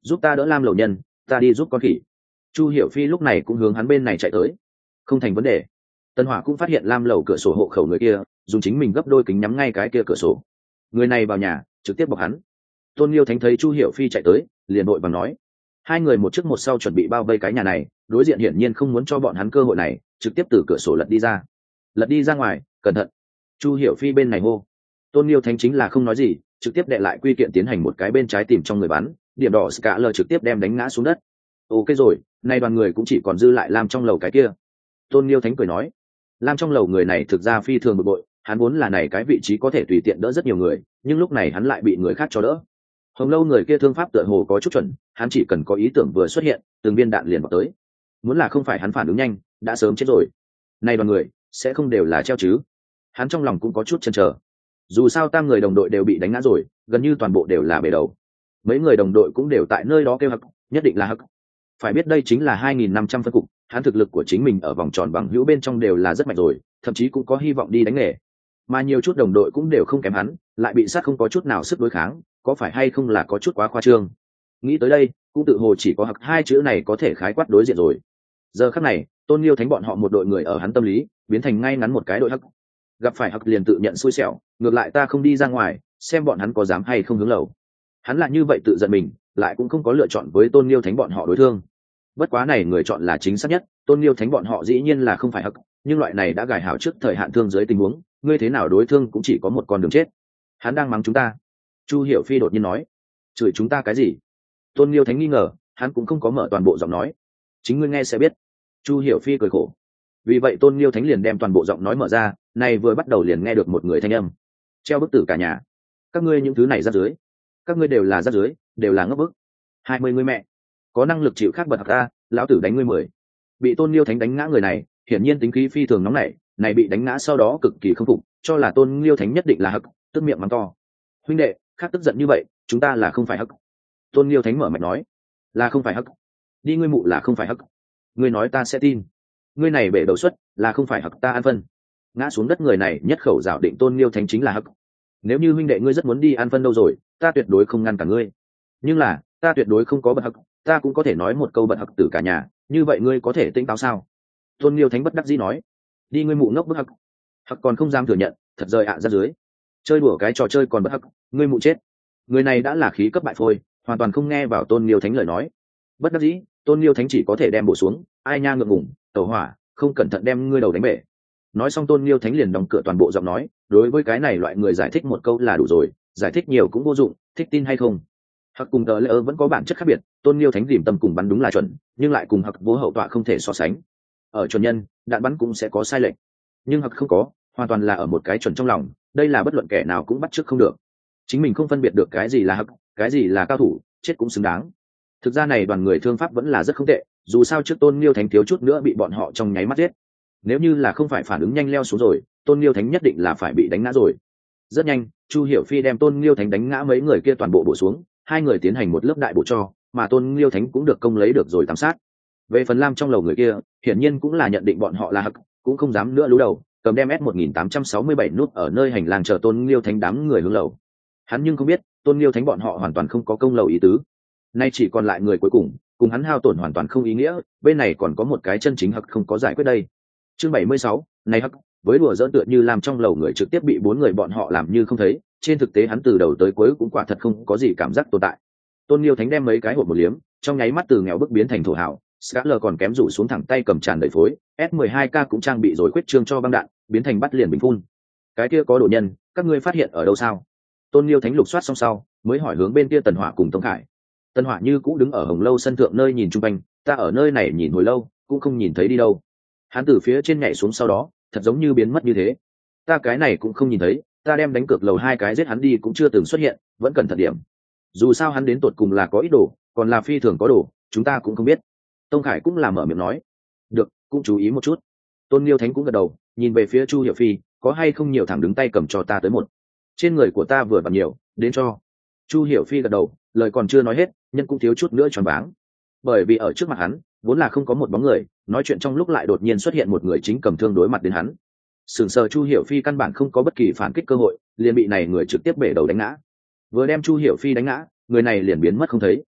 giúp ta đỡ lam lầu nhân, ta đi giúp con khỉ. Chu Hiểu Phi lúc này cũng hướng hắn bên này chạy tới. Không thành vấn đề. Tân Hỏa cũng phát hiện lam lầu cửa sổ hộ khẩu người kia dùng chính mình gấp đôi kính nhắm ngay cái kia cửa sổ. Người này vào nhà trực tiếp bọc hắn. Tôn Liêu Thánh thấy Chu Hiểu Phi chạy tới, liền vội vàng nói: hai người một trước một sau chuẩn bị bao vây cái nhà này, đối diện hiển nhiên không muốn cho bọn hắn cơ hội này, trực tiếp từ cửa sổ lật đi ra. Lật đi ra ngoài, cẩn thận. Chu Hiểu Phi bên này hô. Tôn Liêu Thánh chính là không nói gì, trực tiếp đệ lại quy kiện tiến hành một cái bên trái tìm trong người bắn, điểm đỏ Ska lờ trực tiếp đem đánh ngã xuống đất. Ok rồi, nay đoàn người cũng chỉ còn dư lại Lam trong lầu cái kia. Tôn Liêu Thánh cười nói, Lam trong lầu người này thực ra phi thường bực bội, hắn vốn là này cái vị trí có thể tùy tiện đỡ rất nhiều người, nhưng lúc này hắn lại bị người khác cho đỡ. Hồng lâu người kia thương pháp tựa hồ có chút chuẩn, hắn chỉ cần có ý tưởng vừa xuất hiện, từng viên đạn liền vào tới. Muốn là không phải hắn phản ứng nhanh, đã sớm chết rồi. Nay đoàn người sẽ không đều là treo chứ? Hắn trong lòng cũng có chút chần chờ. Dù sao tam người đồng đội đều bị đánh ngã rồi, gần như toàn bộ đều là bể đầu. Mấy người đồng đội cũng đều tại nơi đó kêu hắc, nhất định là hắc. Phải biết đây chính là hai nghìn năm trăm phân cục, hắn thực lực của chính mình ở vòng tròn bằng hữu bên trong đều là rất mạnh rồi, thậm chí cũng có hy vọng đi đánh nghề. Mà nhiều chút đồng đội cũng đều không kém hắn, lại bị sát không có chút nào sức đối kháng, có phải hay không là có chút quá khoa trương. Nghĩ tới đây, cũng tự hồ chỉ có hắc hai chữ này có thể khái quát đối diện rồi. Giờ khắc này, Tôn Liêu Thánh bọn họ một đội người ở hắn tâm lý, biến thành ngay ngắn một cái đội hắc. Gặp phải hắc liền tự nhận xui xẻo, ngược lại ta không đi ra ngoài, xem bọn hắn có dám hay không hướng lầu. Hắn là như vậy tự giận mình, lại cũng không có lựa chọn với Tôn Liêu Thánh bọn họ đối thương. Bất quá này người chọn là chính xác nhất, Tôn Liêu Thánh bọn họ dĩ nhiên là không phải hắc, nhưng loại này đã gài hảo trước thời hạn thương dưới tình huống, ngươi thế nào đối thương cũng chỉ có một con đường chết. Hắn đang mắng chúng ta. Chu Hiểu Phi đột nhiên nói, chửi chúng ta cái gì? Tôn Liêu Thánh nghi ngờ, hắn cũng không có mở toàn bộ giọng nói. Chính ngươi nghe sẽ biết. Chu Hiểu Phi cười khổ. Vì vậy Tôn Liêu Thánh liền đem toàn bộ giọng nói mở ra, này vừa bắt đầu liền nghe được một người thanh âm. Treo bức tử cả nhà. Các ngươi những thứ này ra dưới. Các ngươi đều là ra dưới, đều là ngốc bức. Hai mươi người mẹ. Có năng lực chịu khác bật ta, lão tử đánh ngươi mười. Bị Tôn Liêu Thánh đánh ngã người này, hiển nhiên tính khí phi thường nóng nảy, này bị đánh ngã sau đó cực kỳ không phục, cho là Tôn Liêu Thánh nhất định là hắc, tức miệng mắng to. Huynh đệ, khác tức giận như vậy, chúng ta là không phải hắc. Tôn Liêu Thánh mở miệng nói, là không phải hắc. Đi ngươi mụ là không phải hắc. Ngươi nói ta sẽ tin. Ngươi này bể đầu suất, là không phải hắc ta ăn phân. Ngã xuống đất người này nhất khẩu rảo định Tôn Liêu Thánh chính là hắc. Nếu như huynh đệ ngươi rất muốn đi ăn phân đâu rồi, ta tuyệt đối không ngăn cả ngươi. Nhưng là, ta tuyệt đối không có bật hắc, ta cũng có thể nói một câu bật hắc tử cả nhà, như vậy ngươi có thể tỉnh táo sao? Tôn Liêu Thánh bất đắc dĩ nói, đi ngươi mụ ngốc bức hắc. Hắc còn không dám thừa nhận, thật rời ạ ra dưới. Chơi đùa cái trò chơi còn bất hắc, ngươi mụ chết. Người này đã là khí cấp bại phôi, hoàn toàn không nghe vào Tôn Liêu Thánh lời nói. Bất đắc dĩ, Tôn Liêu Thánh chỉ có thể đem bổ xuống, ai nha ngượng ngùng, tẩu hỏa, không cẩn thận đem ngươi đầu đánh bể. Nói xong Tôn Liêu Thánh liền đóng cửa toàn bộ giọng nói, đối với cái này loại người giải thích một câu là đủ rồi, giải thích nhiều cũng vô dụng, thích tin hay không. Hắc cùng tờ lỡ vẫn có bản chất khác biệt, Tôn Liêu Thánh tìm tâm cùng bắn đúng là chuẩn, nhưng lại cùng Hắc vô hậu tọa không thể so sánh. Ở chuẩn nhân, đạn bắn cũng sẽ có sai lệch, nhưng Hắc không có, hoàn toàn là ở một cái chuẩn trong lòng, đây là bất luận kẻ nào cũng bắt chước không được. Chính mình không phân biệt được cái gì là Hắc, cái gì là cao thủ, chết cũng xứng đáng. Thực ra này đoàn người thương pháp vẫn là rất không tệ, dù sao trước Tôn Liêu Thánh thiếu chút nữa bị bọn họ trong nháy mắt giết. Nếu như là không phải phản ứng nhanh leo xuống rồi, Tôn Liêu Thánh nhất định là phải bị đánh ngã rồi. Rất nhanh, Chu Hiểu Phi đem Tôn Liêu Thánh đánh ngã mấy người kia toàn bộ bổ xuống, hai người tiến hành một lớp đại bổ cho, mà Tôn Liêu Thánh cũng được công lấy được rồi tạm sát. Về phần Lam trong lầu người kia, hiển nhiên cũng là nhận định bọn họ là hắc, cũng không dám nữa lú đầu, cầm đem S một nghìn tám trăm sáu mươi bảy nút ở nơi hành lang chờ Tôn Liêu Thánh đám người hướng lầu. Hắn nhưng không biết, Tôn Liêu Thánh bọn họ hoàn toàn không có công lầu ý tứ. Nay chỉ còn lại người cuối cùng, cùng hắn hao tổn hoàn toàn không ý nghĩa, bên này còn có một cái chân chính hắc không có giải quyết đây. Chương bảy mươi sáu, này hắc, với đùa giỡn tựa như làm trong lầu người trực tiếp bị bốn người bọn họ làm như không thấy, trên thực tế hắn từ đầu tới cuối cũng quả thật không có gì cảm giác tồn tại. Tôn Liêu Thánh đem mấy cái hộp một liếm, trong nháy mắt từ nghèo bức biến thành thổ hảo, Scarler còn kém rủ xuống thẳng tay cầm tràn đầy phối, S mười hai K cũng trang bị rồi quyết trương cho băng đạn, biến thành bắt liền bình phun. Cái kia có độ nhân, các ngươi phát hiện ở đâu sao? Tôn Liêu Thánh lục soát xong sau, mới hỏi hướng bên kia Tần Hỏa cùng Tông Khải. Tần Hỏa như cũ đứng ở Hồng lâu sân thượng nơi nhìn chung quanh, ta ở nơi này nhìn hồi lâu, cũng không nhìn thấy đi đâu. Hắn từ phía trên nhảy xuống sau đó, thật giống như biến mất như thế. Ta cái này cũng không nhìn thấy, ta đem đánh cược lầu hai cái giết hắn đi cũng chưa từng xuất hiện, vẫn cần thật điểm. Dù sao hắn đến tột cùng là có ít đồ, còn là phi thường có đồ, chúng ta cũng không biết. Tông Khải cũng là mở miệng nói, được, cũng chú ý một chút. Tôn Liêu Thánh cũng gật đầu, nhìn về phía Chu Hiểu Phi, có hay không nhiều thẳng đứng tay cầm cho ta tới một. Trên người của ta vừa vặn nhiều, đến cho. Chu Hiểu Phi gật đầu, lời còn chưa nói hết, nhân cũng thiếu chút nữa choáng váng. Bởi vì ở trước mặt hắn, vốn là không có một bóng người, nói chuyện trong lúc lại đột nhiên xuất hiện một người chính cầm thương đối mặt đến hắn. Sừng sờ Chu Hiểu Phi căn bản không có bất kỳ phản kích cơ hội, liền bị này người trực tiếp bể đầu đánh ngã. Vừa đem Chu Hiểu Phi đánh ngã, người này liền biến mất không thấy.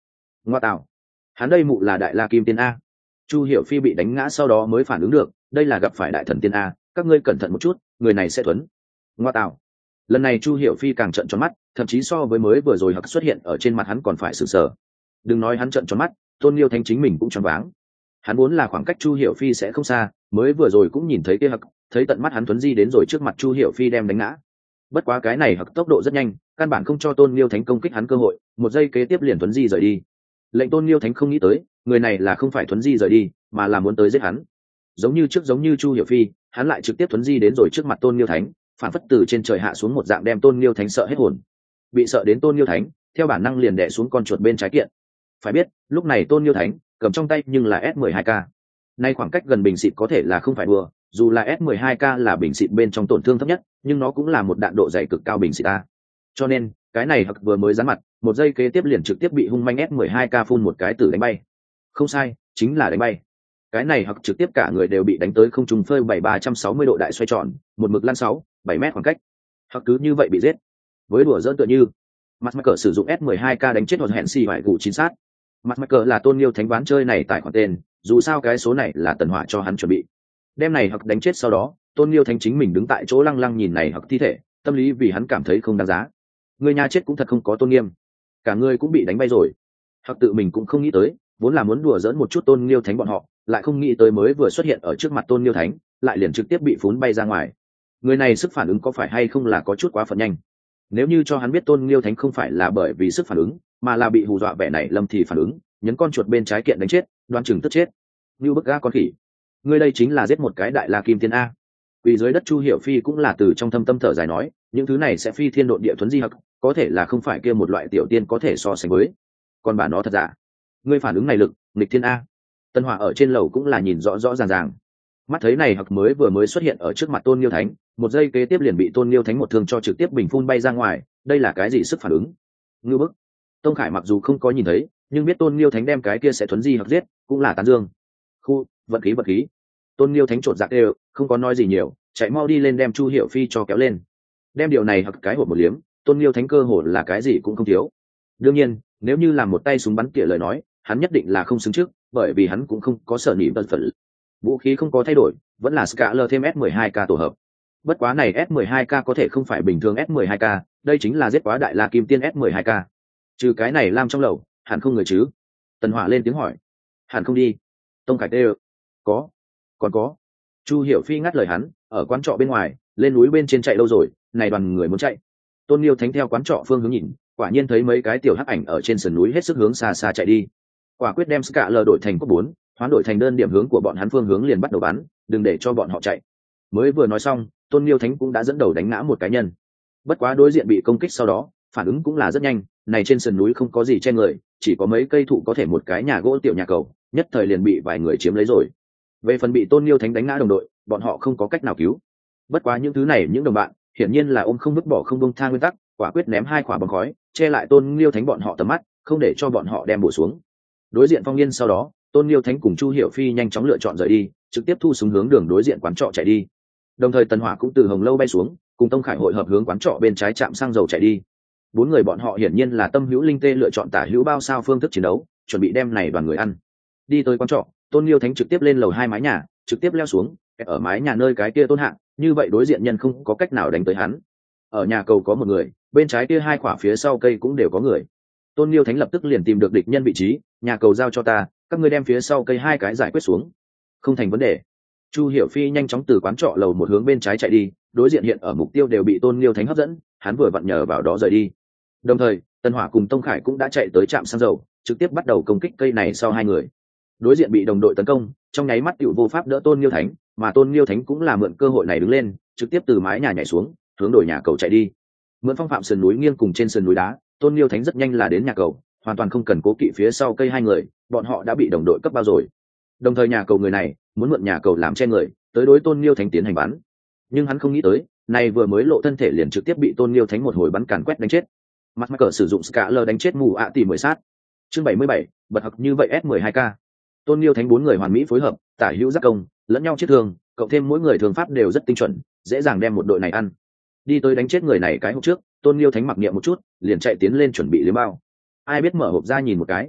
Ngoa tạo, hắn đây mụ là đại la kim tiên a. Chu Hiểu Phi bị đánh ngã sau đó mới phản ứng được, đây là gặp phải đại thần tiên a, các ngươi cẩn thận một chút, người này sẽ thuấn. Ngoa tạo, lần này Chu Hiểu Phi càng trợn tròn mắt, thậm chí so với mới vừa rồi hặc xuất hiện ở trên mặt hắn còn phải sửng sờ. Đừng nói hắn trợn tròn mắt, Tôn Liêu Thánh chính mình cũng choáng váng. Hắn vốn là khoảng cách Chu Hiểu Phi sẽ không xa, mới vừa rồi cũng nhìn thấy kia hặc, thấy tận mắt hắn thuấn di đến rồi trước mặt Chu Hiểu Phi đem đánh ngã. Bất quá cái này hặc tốc độ rất nhanh, căn bản không cho Tôn Liêu Thánh công kích hắn cơ hội, một giây kế tiếp liền thuấn di rời đi. Lệnh Tôn Liêu Thánh không nghĩ tới, người này là không phải thuấn di rời đi, mà là muốn tới giết hắn. Giống như trước giống như Chu Hiểu Phi, hắn lại trực tiếp thuấn di đến rồi trước mặt Tôn Liêu Thánh, phản phất từ trên trời hạ xuống một dạng đem Tôn Liêu Thánh sợ hết hồn. Bị sợ đến Tôn Liêu Thánh, theo bản năng liền đè xuống con chuột bên trái kiện. Phải biết, lúc này Tôn Liêu Thánh cầm trong tay nhưng là S mười hai K. Nay khoảng cách gần bình xịt có thể là không phải đùa, dù là S mười hai K là bình xịt bên trong tổn thương thấp nhất, nhưng nó cũng là một đạn độ dày cực cao bình xịt a. Cho nên, cái này hặc vừa mới dán mặt, một giây kế tiếp liền trực tiếp bị hung manh S mười hai K phun một cái tử đánh bay. Không sai, chính là đánh bay. Cái này hặc trực tiếp cả người đều bị đánh tới không trung phơi bảy ba trăm sáu mươi độ đại xoay tròn, một mực lăn sáu, bảy mét khoảng cách. Hặc cứ như vậy bị giết. Với đùa giỡn tựa như, mặt mắc cờ sử dụng S mười hai K đánh chết hồn hẹn xì hoại gù chín sát. Mặt mắc cờ là Tôn Liêu Thánh ván chơi này tại khoản tên, dù sao cái số này là Tần Hỏa cho hắn chuẩn bị. Đem này hặc đánh chết sau đó, Tôn Liêu Thánh chính mình đứng tại chỗ lăng lăng nhìn này hặc thi thể, tâm lý vì hắn cảm thấy không đáng giá. Người nhà chết cũng thật không có tôn nghiêm, cả người cũng bị đánh bay rồi. Hặc tự mình cũng không nghĩ tới, vốn là muốn đùa giỡn một chút Tôn Liêu Thánh bọn họ, lại không nghĩ tới mới vừa xuất hiện ở trước mặt Tôn Liêu Thánh, lại liền trực tiếp bị phún bay ra ngoài. Người này sức phản ứng có phải hay không là có chút quá phận nhanh. Nếu như cho hắn biết Tôn Liêu Thánh không phải là bởi vì sức phản ứng, mà là bị hù dọa vẻ này lâm thì phản ứng, nhấn con chuột bên trái kiện đánh chết, đoan chừng tức chết. Như bức ga con khỉ. Ngươi đây chính là giết một cái đại la kim tiên a. Vì dưới đất Chu Hiểu Phi cũng là từ trong thâm tâm thở dài nói, những thứ này sẽ phi thiên độn địa thuấn di hặc, có thể là không phải kia một loại tiểu tiên có thể so sánh với. Còn bà nó thật giả. Ngươi phản ứng này lực, nghịch thiên a. Tân Hỏa ở trên lầu cũng là nhìn rõ rõ ràng ràng. Mắt thấy này hặc mới vừa mới xuất hiện ở trước mặt Tôn Liêu Thánh, một giây kế tiếp liền bị Tôn Liêu Thánh một thương cho trực tiếp bình phun bay ra ngoài, đây là cái gì sức phản ứng? Ngưu bức. Tông Khải mặc dù không có nhìn thấy, nhưng biết Tôn Liêu Thánh đem cái kia sẽ thuấn di hặc giết, cũng là tán dương. Khu, vận khí vận khí. Tôn Liêu Thánh trột dạ đều, không có nói gì nhiều, chạy mau đi lên đem Chu Hiểu Phi cho kéo lên. Đem điều này hặc cái hộp một liếm, Tôn Liêu Thánh cơ hồ là cái gì cũng không thiếu. Đương nhiên, nếu như làm một tay súng bắn tỉa lời nói, hắn nhất định là không xứng trước, bởi vì hắn cũng không có sở nỉ bật phật. Vũ khí không có thay đổi, vẫn là Scaler thêm S mười hai K tổ hợp. Bất quá này S mười hai K có thể không phải bình thường S mười hai K, đây chính là giết quá đại la kim tiên S mười hai K. Trừ cái này làm trong lầu, hẳn không người chứ? Tần Hỏa lên tiếng hỏi. Hẳn không đi. Tông Khải tê có, còn có. Chu Hiểu Phi ngắt lời hắn, ở quán trọ bên ngoài, lên núi bên trên chạy lâu rồi, này đoàn người muốn chạy. Tôn Liêu Thánh theo quán trọ phương hướng nhìn, quả nhiên thấy mấy cái tiểu hắc ảnh ở trên sườn núi hết sức hướng xa xa chạy đi. Quả quyết đem Scaler đổi thành cấp bốn, hoán đổi thành đơn điểm hướng của bọn hắn phương hướng liền bắt đầu bắn, đừng để cho bọn họ chạy. Mới vừa nói xong, Tôn Liêu Thánh cũng đã dẫn đầu đánh ngã một cá nhân. Bất quá đối diện bị công kích sau đó, phản ứng cũng là rất nhanh, này trên sườn núi không có gì che người, chỉ có mấy cây thụ có thể một cái nhà gỗ tiểu nhà cầu, nhất thời liền bị vài người chiếm lấy rồi. Về phần bị Tôn Liêu Thánh đánh ngã đồng đội, bọn họ không có cách nào cứu. Bất quá những thứ này những đồng bạn, hiển nhiên là ôm không vứt bỏ không buông tha nguyên tắc, quả quyết ném hai quả bom khói, che lại Tôn Liêu Thánh bọn họ tầm mắt, không để cho bọn họ đem bổ xuống. Đối diện Phong Yên sau đó, Tôn Liêu Thánh cùng Chu Hiểu Phi nhanh chóng lựa chọn rời đi, trực tiếp thu súng hướng đường đối diện quán trọ chạy đi. Đồng thời Tần Hỏa cũng từ Hồng Lâu bay xuống, cùng Tông Khải hội hợp hướng quán trọ bên trái trạm xăng dầu chạy đi. Bốn người bọn họ hiển nhiên là tâm hữu linh tê lựa chọn tả hữu bao sao phương thức chiến đấu, chuẩn bị đem này đoàn người ăn. Đi tới quán trọ, Tôn Liêu Thánh trực tiếp lên lầu hai mái nhà, trực tiếp leo xuống, ở mái nhà nơi cái kia Tôn Hạng, như vậy đối diện nhân không có cách nào đánh tới hắn. Ở nhà cầu có một người, bên trái kia hai quả phía sau cây cũng đều có người. Tôn Liêu Thánh lập tức liền tìm được địch nhân vị trí, nhà cầu giao cho ta, các ngươi đem phía sau cây hai cái giải quyết xuống. Không thành vấn đề. Chu Hiểu Phi nhanh chóng từ quán trọ lầu một hướng bên trái chạy đi, đối diện hiện ở mục tiêu đều bị Tôn Liêu Thánh hấp dẫn, hắn vừa vặn nhờ vào đó rời đi. Đồng thời, Tần Hỏa cùng Tông Khải cũng đã chạy tới trạm xăng dầu, trực tiếp bắt đầu công kích cây này sau hai người. Đối diện bị đồng đội tấn công, trong nháy mắt tiểu vô pháp đỡ Tôn Liêu Thánh, mà Tôn Liêu Thánh cũng là mượn cơ hội này đứng lên, trực tiếp từ mái nhà nhảy xuống, hướng đổi nhà cầu chạy đi. Mượn phong phạm sườn núi nghiêng cùng trên sườn núi đá, Tôn Liêu Thánh rất nhanh là đến nhà cầu, hoàn toàn không cần cố kỵ phía sau cây hai người, bọn họ đã bị đồng đội cấp bao rồi. Đồng thời nhà cầu người này muốn mượn nhà cầu làm che người, tới đối Tôn Liêu Thánh tiến hành bắn. Nhưng hắn không nghĩ tới, này vừa mới lộ thân thể liền trực tiếp bị Tôn Liêu Thánh một hồi bắn càn quét đánh chết. Mặt mắc cờ sử dụng Scaler đánh chết mù ạ tỷ mười sát. Chương bảy mươi bảy, bật học như vậy S mười hai K. Tôn Liêu Thánh bốn người hoàn mỹ phối hợp, tả hữu giác công, lẫn nhau chết thương, cộng thêm mỗi người thường pháp đều rất tinh chuẩn, dễ dàng đem một đội này ăn. Đi tới đánh chết người này cái hộp trước, Tôn Liêu Thánh mặc niệm một chút, liền chạy tiến lên chuẩn bị liếm bao. Ai biết mở hộp ra nhìn một cái,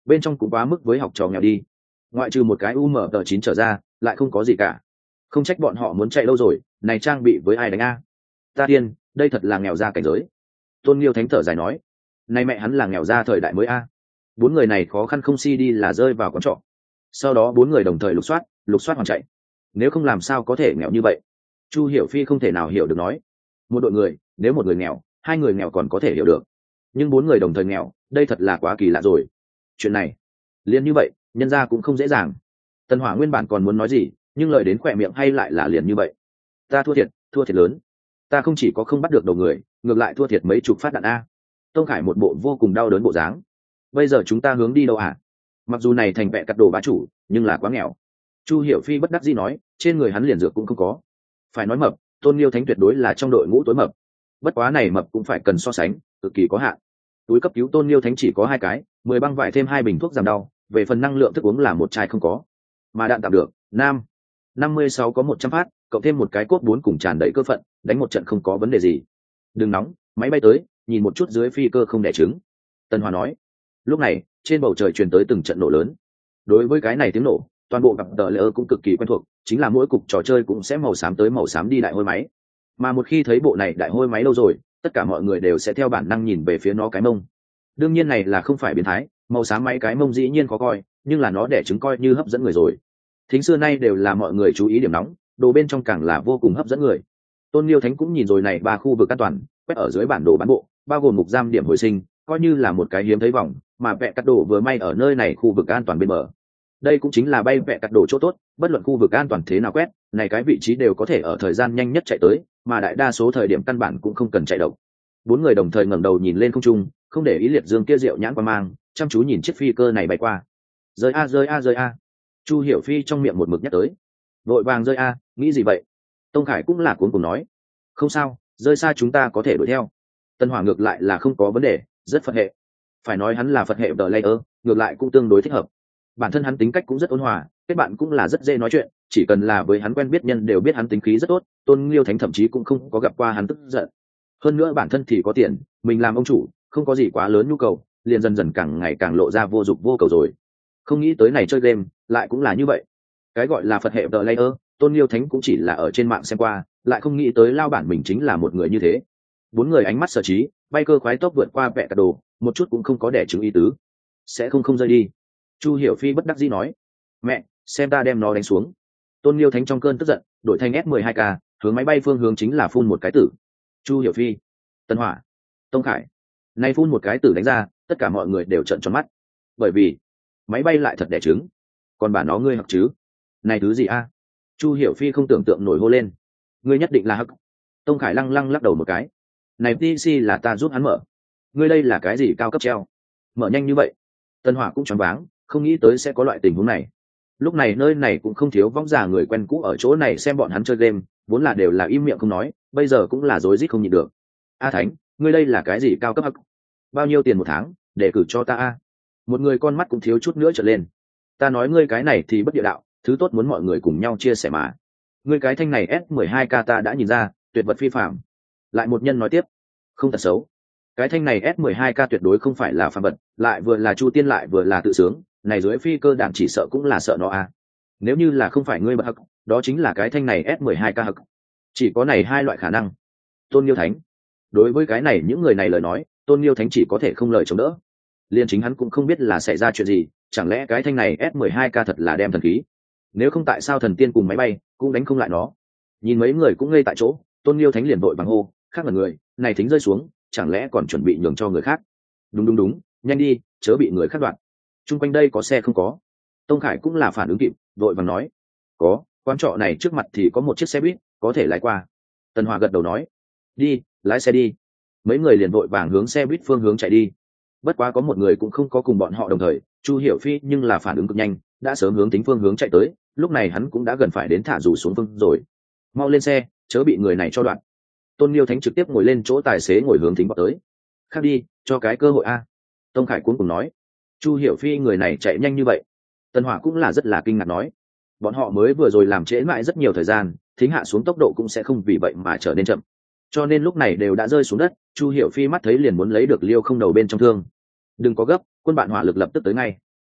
bên trong cũng quá mức với học trò nghèo đi. Ngoại trừ một cái u m tờ chín trở ra lại không có gì cả. Không trách bọn họ muốn chạy lâu rồi, này trang bị với ai đánh a? Ta điên, đây thật là nghèo ra cảnh giới. Tôn Liêu Thánh thở dài nói, này mẹ hắn là nghèo ra thời đại mới a. Bốn người này khó khăn không si đi là rơi vào quán trọ. Sau đó bốn người đồng thời lục soát, lục soát hoàn chạy. Nếu không làm sao có thể nghèo như vậy? Chu Hiểu Phi không thể nào hiểu được nói, một đội người, nếu một người nghèo, hai người nghèo còn có thể hiểu được, nhưng bốn người đồng thời nghèo, đây thật là quá kỳ lạ rồi. Chuyện này, liền như vậy, nhân ra cũng không dễ dàng. Tần Hỏa nguyên bản còn muốn nói gì, nhưng lời đến khỏe miệng hay lại là liền như vậy. Ta thua thiệt, thua thiệt lớn. Ta không chỉ có không bắt được đầu người, ngược lại thua thiệt mấy chục phát đạn a. Tông Khải một bộ vô cùng đau đớn bộ dáng. Bây giờ chúng ta hướng đi đâu à? Mặc dù này thành vẹ cắt đồ bá chủ, nhưng là quá nghèo. Chu Hiểu Phi bất đắc dĩ nói, trên người hắn liền dược cũng không có. Phải nói mập, Tôn Liêu Thánh tuyệt đối là trong đội ngũ tối mập. Bất quá này mập cũng phải cần so sánh, cực kỳ có hạn. Túi cấp cứu Tôn Liêu Thánh chỉ có hai cái, mười băng vải thêm hai bình thuốc giảm đau, về phần năng lượng thức uống là một chai không có. Mà đạn tạm được, nam năm mươi sáu có một trăm phát, cộng thêm một cái cốt bốn cùng tràn đầy cơ phận, đánh một trận không có vấn đề gì. Đừng nóng, máy bay tới, nhìn một chút dưới phi cơ không đẻ trứng. Tân Hoa nói. Lúc này, trên bầu trời truyền tới từng trận nổ lớn. Đối với cái này tiếng nổ, toàn bộ gặp tờ lỡ cũng cực kỳ quen thuộc, chính là mỗi cục trò chơi cũng sẽ màu xám tới màu xám đi đại hôi máy. Mà một khi thấy bộ này đại hôi máy lâu rồi, tất cả mọi người đều sẽ theo bản năng nhìn về phía nó cái mông. Đương nhiên này là không phải biến thái, màu xám máy cái mông dĩ nhiên khó coi, nhưng là nó đẻ trứng coi như hấp dẫn người rồi. Thính xưa nay đều là mọi người chú ý điểm nóng, đồ bên trong càng là vô cùng hấp dẫn người. Tôn Liêu Thánh cũng nhìn rồi này ba khu vực an toàn, quét ở dưới bản đồ bán bộ, bao gồm mục giam điểm hồi sinh, coi như là một cái hiếm thấy vòng, mà vẽ cắt đồ vừa may ở nơi này khu vực an toàn bên bờ. Đây cũng chính là bay vẽ cắt đồ chỗ tốt, bất luận khu vực an toàn thế nào quét, này cái vị trí đều có thể ở thời gian nhanh nhất chạy tới, mà đại đa số thời điểm căn bản cũng không cần chạy độc. Bốn người đồng thời ngẩng đầu nhìn lên không trung, không để ý liệt dương kia rượu nhãn qua mang, chăm chú nhìn chiếc phi cơ này bay qua. Rơi a rơi a rơi a. Chu Hiểu Phi trong miệng một mực nhắc tới, vội vàng rơi a, nghĩ gì vậy? Tông Khải cũng là cuống cuồng nói, không sao, rơi xa chúng ta có thể đuổi theo. Tân Hỏa ngược lại là không có vấn đề, rất Phật hệ. Phải nói hắn là Phật hệ The Layer, ngược lại cũng tương đối thích hợp. Bản thân hắn tính cách cũng rất ôn hòa, kết bạn cũng là rất dễ nói chuyện, chỉ cần là với hắn quen biết nhân đều biết hắn tính khí rất tốt, Tôn Liêu Thánh thậm chí cũng không có gặp qua hắn tức giận. Hơn nữa bản thân thì có tiền, mình làm ông chủ, không có gì quá lớn nhu cầu, liền dần dần càng ngày càng lộ ra vô dụng vô cầu rồi. Không nghĩ tới này chơi game, lại cũng là như vậy. Cái gọi là Phật hệ The Layer, Tôn Liêu Thánh cũng chỉ là ở trên mạng xem qua, lại không nghĩ tới lao bản mình chính là một người như thế. Bốn người ánh mắt sở trí, bay cơ khoái tốc vượt qua vẹ cả đồ, một chút cũng không có đẻ chứng ý tứ. Sẽ không không rơi đi. Chu Hiểu Phi bất đắc dĩ nói, mẹ, xem ta đem nó đánh xuống. Tôn Liêu Thánh trong cơn tức giận, đổi thành S mười hai K, hướng máy bay phương hướng chính là phun một cái tử. Chu Hiểu Phi, Tân Hỏa, Tông Khải, nay phun một cái tử đánh ra, tất cả mọi người đều trợn tròn mắt. Bởi vì máy bay lại thật đẻ trứng, còn bà nó ngươi học chứ? Này thứ gì a? Chu Hiểu Phi không tưởng tượng nổi hô lên, ngươi nhất định là hắc. Tông Khải lăng lăng lắc đầu một cái, này pê xê là ta giúp hắn mở, ngươi đây là cái gì cao cấp treo, mở nhanh như vậy. Tân Hỏa cũng choáng váng, không nghĩ tới sẽ có loại tình huống này. Lúc này nơi này cũng không thiếu võng già người quen cũ ở chỗ này xem bọn hắn chơi game, vốn là đều là im miệng không nói, bây giờ cũng là rối rít không nhịn được. A Thánh, ngươi đây là cái gì cao cấp hắc? Bao nhiêu tiền một tháng, để cử cho ta a. Một người con mắt cũng thiếu chút nữa trở lên. Ta nói ngươi cái này thì bất địa đạo, thứ tốt muốn mọi người cùng nhau chia sẻ mà. Ngươi cái thanh này S mười hai K ta đã nhìn ra, tuyệt vật phi phạm. Lại một nhân nói tiếp, không thật xấu. Cái thanh này S mười hai K tuyệt đối không phải là phàm vật, lại vừa là Chu Tiên lại vừa là tự sướng, này dưới phi cơ đạn chỉ sợ cũng là sợ nó a. Nếu như là không phải ngươi bậc hắc, đó chính là cái thanh này S mười hai K hắc. Chỉ có này hai loại khả năng. Tôn Liêu Thánh. Đối với cái này những người này lời nói, Tôn Liêu Thánh chỉ có thể không lời chống đỡ. Liên chính hắn cũng không biết là xảy ra chuyện gì, chẳng lẽ cái thanh này S mười hai K thật là đem thần khí? Nếu không tại sao thần tiên cùng máy bay cũng đánh không lại nó? Nhìn mấy người cũng ngây tại chỗ, Tôn Liêu Thánh liền vội bằng hô, khác là người, này thính rơi xuống, chẳng lẽ còn chuẩn bị nhường cho người khác? Đúng đúng đúng, nhanh đi, chớ bị người khác đoạt. Trung quanh đây có xe không có? Tông Khải cũng là phản ứng kịp, vội vàng nói, có, quán trọ này trước mặt thì có một chiếc xe buýt, có thể lái qua. Tần Hòa gật đầu nói, đi, lái xe đi. Mấy người liền vội vàng hướng xe buýt phương hướng chạy đi. Bất quá có một người cũng không có cùng bọn họ đồng thời, Chu Hiểu Phi nhưng là phản ứng cực nhanh, đã sớm hướng tính phương hướng chạy tới, lúc này hắn cũng đã gần phải đến thả dù xuống phương rồi. Mau lên xe, chớ bị người này cho đoạn. Tôn Liêu Thánh trực tiếp ngồi lên chỗ tài xế ngồi hướng tính vào tới. Khác đi, cho cái cơ hội a. Tông Khải cuống cùng nói. Chu Hiểu Phi người này chạy nhanh như vậy. Tân Hỏa cũng là rất là kinh ngạc nói. Bọn họ mới vừa rồi làm trễ mãi rất nhiều thời gian, thính hạ xuống tốc độ cũng sẽ không vì vậy mà trở nên chậm. Cho nên lúc này đều đã rơi xuống đất, Chu Hiểu Phi mắt thấy liền muốn lấy được Liêu không đầu bên trong thương. Đừng có gấp, quân bạn hỏa lực lập tức tới ngay.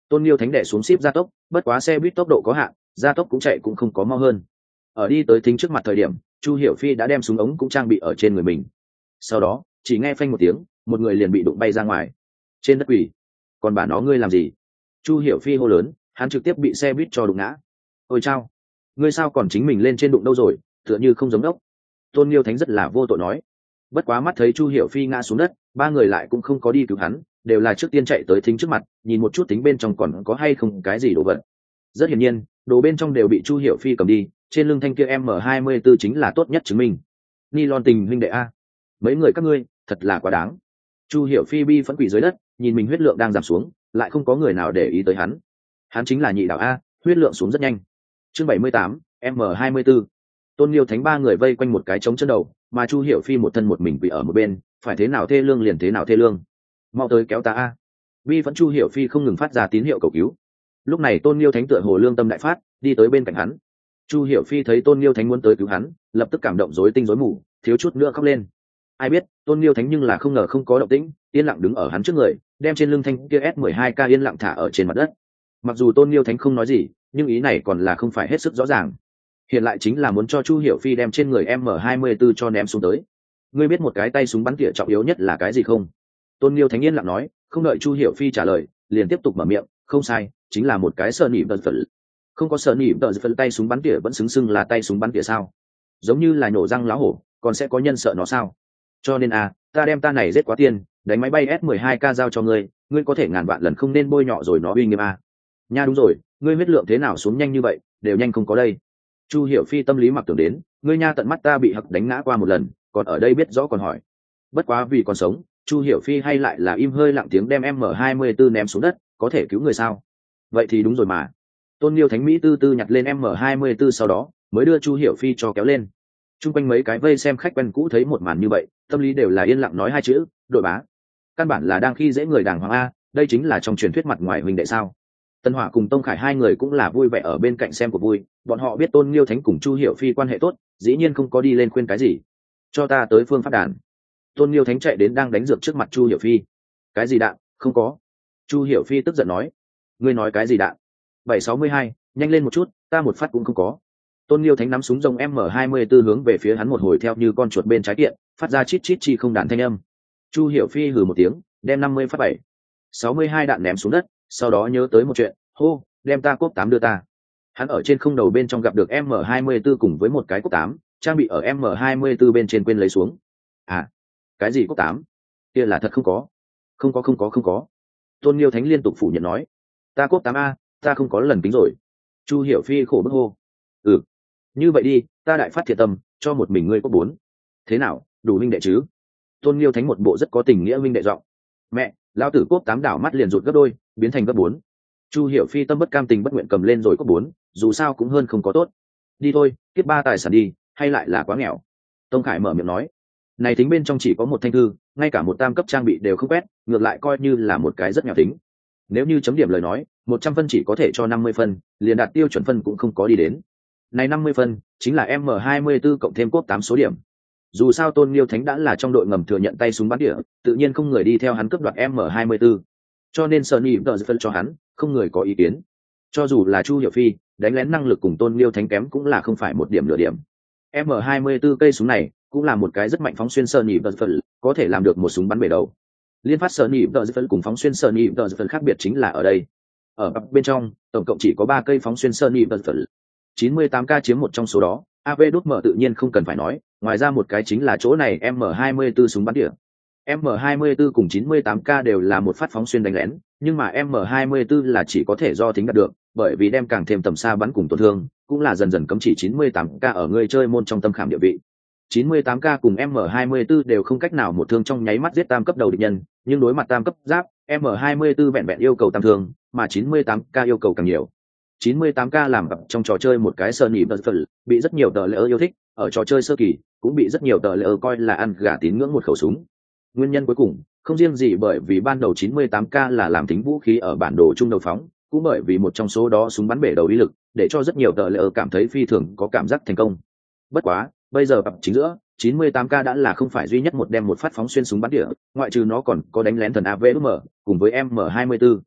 Tôn Liêu Thánh đè xuống ship gia tốc, bất quá xe buýt tốc độ có hạn, gia tốc cũng chạy cũng không có mau hơn. Ở đi tới thính trước mặt thời điểm, Chu Hiểu Phi đã đem súng ống cũng trang bị ở trên người mình. Sau đó, chỉ nghe phanh một tiếng, một người liền bị đụng bay ra ngoài. Trên đất quỷ, còn bà nó ngươi làm gì? Chu Hiểu Phi hô lớn, hắn trực tiếp bị xe buýt cho đụng ngã. Ôi chao, ngươi sao còn chính mình lên trên đụng đâu rồi, tựa như không giống đốc. Tôn Liêu Thánh rất là vô tội nói. Bất quá mắt thấy Chu Hiểu Phi ngã xuống đất, ba người lại cũng không có đi cứu hắn, đều là trước tiên chạy tới thính trước mặt, nhìn một chút tính bên trong còn có hay không cái gì đồ vật. Rất hiển nhiên, đồ bên trong đều bị Chu Hiểu Phi cầm đi, trên lưng thanh kia M hai mươi tư chính là tốt nhất chứng minh. Nylon tình huynh đệ a, mấy người các ngươi, thật là quá đáng. Chu Hiểu Phi bi phẫn quỷ dưới đất, nhìn mình huyết lượng đang giảm xuống, lại không có người nào để ý tới hắn. Hắn chính là nhị đạo a, huyết lượng xuống rất nhanh. Chương bảy mươi tám, M hai mươi tư. Tôn Liêu Thánh ba người vây quanh một cái trống chân đầu, mà Chu Hiểu Phi một thân một mình quỷ ở một bên, phải thế nào thê lương liền thế nào thê lương. Mau tới kéo ta a. Vi vẫn Chu Hiểu Phi không ngừng phát ra tín hiệu cầu cứu. Lúc này Tôn Liêu Thánh tựa hồ lương tâm đại phát, đi tới bên cạnh hắn. Chu Hiểu Phi thấy Tôn Liêu Thánh muốn tới cứu hắn, lập tức cảm động rối tinh rối mù, thiếu chút nữa khóc lên. Ai biết, Tôn Liêu Thánh nhưng là không ngờ không có động tĩnh, yên lặng đứng ở hắn trước người, đem trên lưng thanh kia S mười hai K yên lặng thả ở trên mặt đất. Mặc dù Tôn Liêu Thánh không nói gì, nhưng ý này còn là không phải hết sức rõ ràng. Hiện lại chính là muốn cho Chu Hiểu Phi đem trên người M hai mươi tư cho ném xuống tới. Ngươi biết một cái tay súng bắn tỉa trọng yếu nhất là cái gì không? Tôn Liêu Thánh yên lặng nói, không đợi Chu Hiểu Phi trả lời, liền tiếp tục mở miệng, không sai, chính là một cái sờ nỉ bật phật. Không có sờ nỉ bật phật tay súng bắn tỉa vẫn xứng xưng là tay súng bắn tỉa sao? Giống như là nhổ răng lá hổ, còn sẽ có nhân sợ nó sao? Cho nên à, ta đem ta này giết quá tiền, đánh máy bay S mười hai K giao cho ngươi, ngươi có thể ngàn vạn lần không nên bôi nhọ rồi nó uy nghiêm à. Nha đúng rồi, ngươi huyết lượng thế nào xuống nhanh như vậy, đều nhanh không có đây. Chu Hiểu Phi tâm lý mặc tưởng đến, ngươi nha tận mắt ta bị hặc đánh ngã qua một lần, còn ở đây biết rõ còn hỏi. Bất quá vì còn sống, Chu Hiểu Phi hay lại là im hơi lặng tiếng đem M hai mươi tư ném xuống đất, có thể cứu người sao? Vậy thì đúng rồi mà. Tôn Liêu Thánh Mỹ tư tư nhặt lên M hai mươi tư sau đó, mới đưa Chu Hiểu Phi cho kéo lên. Trung quanh mấy cái vây xem khách quen cũ thấy một màn như vậy, tâm lý đều là yên lặng nói hai chữ, đội bá. Căn bản là đang khi dễ người đàng hoàng a, đây chính là trong truyền thuyết mặt ngoài huynh đệ sao? Tân Hỏa cùng Tông Khải hai người cũng là vui vẻ ở bên cạnh xem cuộc vui, bọn họ biết Tôn Liêu Thánh cùng Chu Hiểu Phi quan hệ tốt, dĩ nhiên không có đi lên khuyên cái gì. Cho ta tới phương pháp đàn. Tôn Liêu Thánh chạy đến đang đánh dược trước mặt Chu Hiểu Phi. Cái gì đạn? Không có. Chu Hiểu Phi tức giận nói. Ngươi nói cái gì đạn? bảy sáu mươi hai, nhanh lên một chút, ta một phát cũng không có. Tôn Liêu Thánh nắm súng rồng M hai mươi tư hướng về phía hắn một hồi theo như con chuột bên trái kiện, phát ra chít chít chi không đạn thanh âm. Chu Hiểu Phi hừ một tiếng, đem năm mươi phát bảy sáu mươi hai đạn ném xuống đất, sau đó nhớ tới một chuyện, hô, đem ta cốp tám đưa ta. Hắn ở trên không đầu bên trong gặp được M hai mươi tư cùng với một cái cốp tám, trang bị ở M hai mươi tư bên trên quên lấy xuống. À, cái gì cốp tám? Kia là thật không có. Không có không có không có. Tôn Liêu Thánh liên tục phủ nhận nói, ta cốp tám a, ta không có lần tính rồi. Chu Hiểu Phi khổ bức hô. Ừ, như vậy đi, ta đại phát thiệt tâm, cho một mình ngươi cốp bốn. Thế nào, đủ huynh đệ chứ? Tôn Liêu Thánh một bộ rất có tình nghĩa huynh đệ giọng. Mẹ, lão tử cốp tám đảo mắt liền rụt gấp đôi, biến thành gấp bốn. Chu Hiểu Phi tâm bất cam tình bất nguyện cầm lên rồi cốp bốn, dù sao cũng hơn không có tốt. Đi thôi, kiếp ba tài sản đi, hay lại là quá nghèo. Tông Khải mở miệng nói, này tính bên trong chỉ có một thanh thư, ngay cả một tam cấp trang bị đều không quét, ngược lại coi như là một cái rất nghèo tính. Nếu như chấm điểm lời nói, một trăm phân chỉ có thể cho năm mươi phân, liền đạt tiêu chuẩn phân cũng không có đi đến. Này năm mươi phân, chính là M hai mươi tư cộng thêm cốp tám số điểm. Dù sao Tôn Liêu Thánh đã là trong đội ngầm thừa nhận tay súng bắn tỉa, tự nhiên không người đi theo hắn cướp đoạt M hai mươi tư. Cho nên Sunny đợi phân cho hắn, không người có ý kiến. Cho dù là Chu Hiểu Phi, đánh lén năng lực cùng Tôn Liêu Thánh kém cũng là không phải một điểm nửa điểm. M hai mươi tư cây súng này cũng là một cái rất mạnh phóng xuyên Sunny đợi phân, có thể làm được một súng bắn bể đầu. Liên phát Sunny đợi phân cùng phóng xuyên Sunny đợi phân khác biệt chính là ở đây. Ở bên trong, tổng cộng chỉ có ba cây phóng xuyên Sunny đợi phân. chín mươi tám K chiếm một trong số đó, a vê đút mở tự nhiên không cần phải nói, ngoài ra một cái chính là chỗ này M hai mươi tư súng bắn tỉa. M hai mươi tư cùng chín mươi tám K đều là một phát phóng xuyên đánh lén, nhưng mà M hai mươi tư là chỉ có thể do tính đạt được, bởi vì đem càng thêm tầm xa bắn cùng tổn thương, cũng là dần dần cấm chỉ chín mươi tám K ở người chơi môn trong tâm khảm địa vị. chín mươi tám K cùng M hai mươi tư đều không cách nào một thương trong nháy mắt giết tam cấp đầu địch nhân, nhưng đối mặt tam cấp giáp, M hai mươi tư vẹn vẹn yêu cầu tam thương, mà chín mươi tám K yêu cầu càng nhiều. chín mươi tám K làm gặp trong trò chơi một cái sơ nhị bật phật, bị rất nhiều tờ lễ yêu thích, ở trò chơi sơ kỳ cũng bị rất nhiều tờ lễ coi là ăn gà tín ngưỡng một khẩu súng. Nguyên nhân cuối cùng không riêng gì bởi vì ban đầu chín mươi tám K là làm tính vũ khí ở bản đồ trung đầu phóng, cũng bởi vì một trong số đó súng bắn bể đầu uy lực, để cho rất nhiều tờ lễ cảm thấy phi thường có cảm giác thành công. Bất quá, bây giờ bập chính giữa, chín mươi tám K đã là không phải duy nhất một đem một phát phóng xuyên súng bắn tỉa, ngoại trừ nó còn có đánh lén thần a vê em, cùng với M hai mươi tư.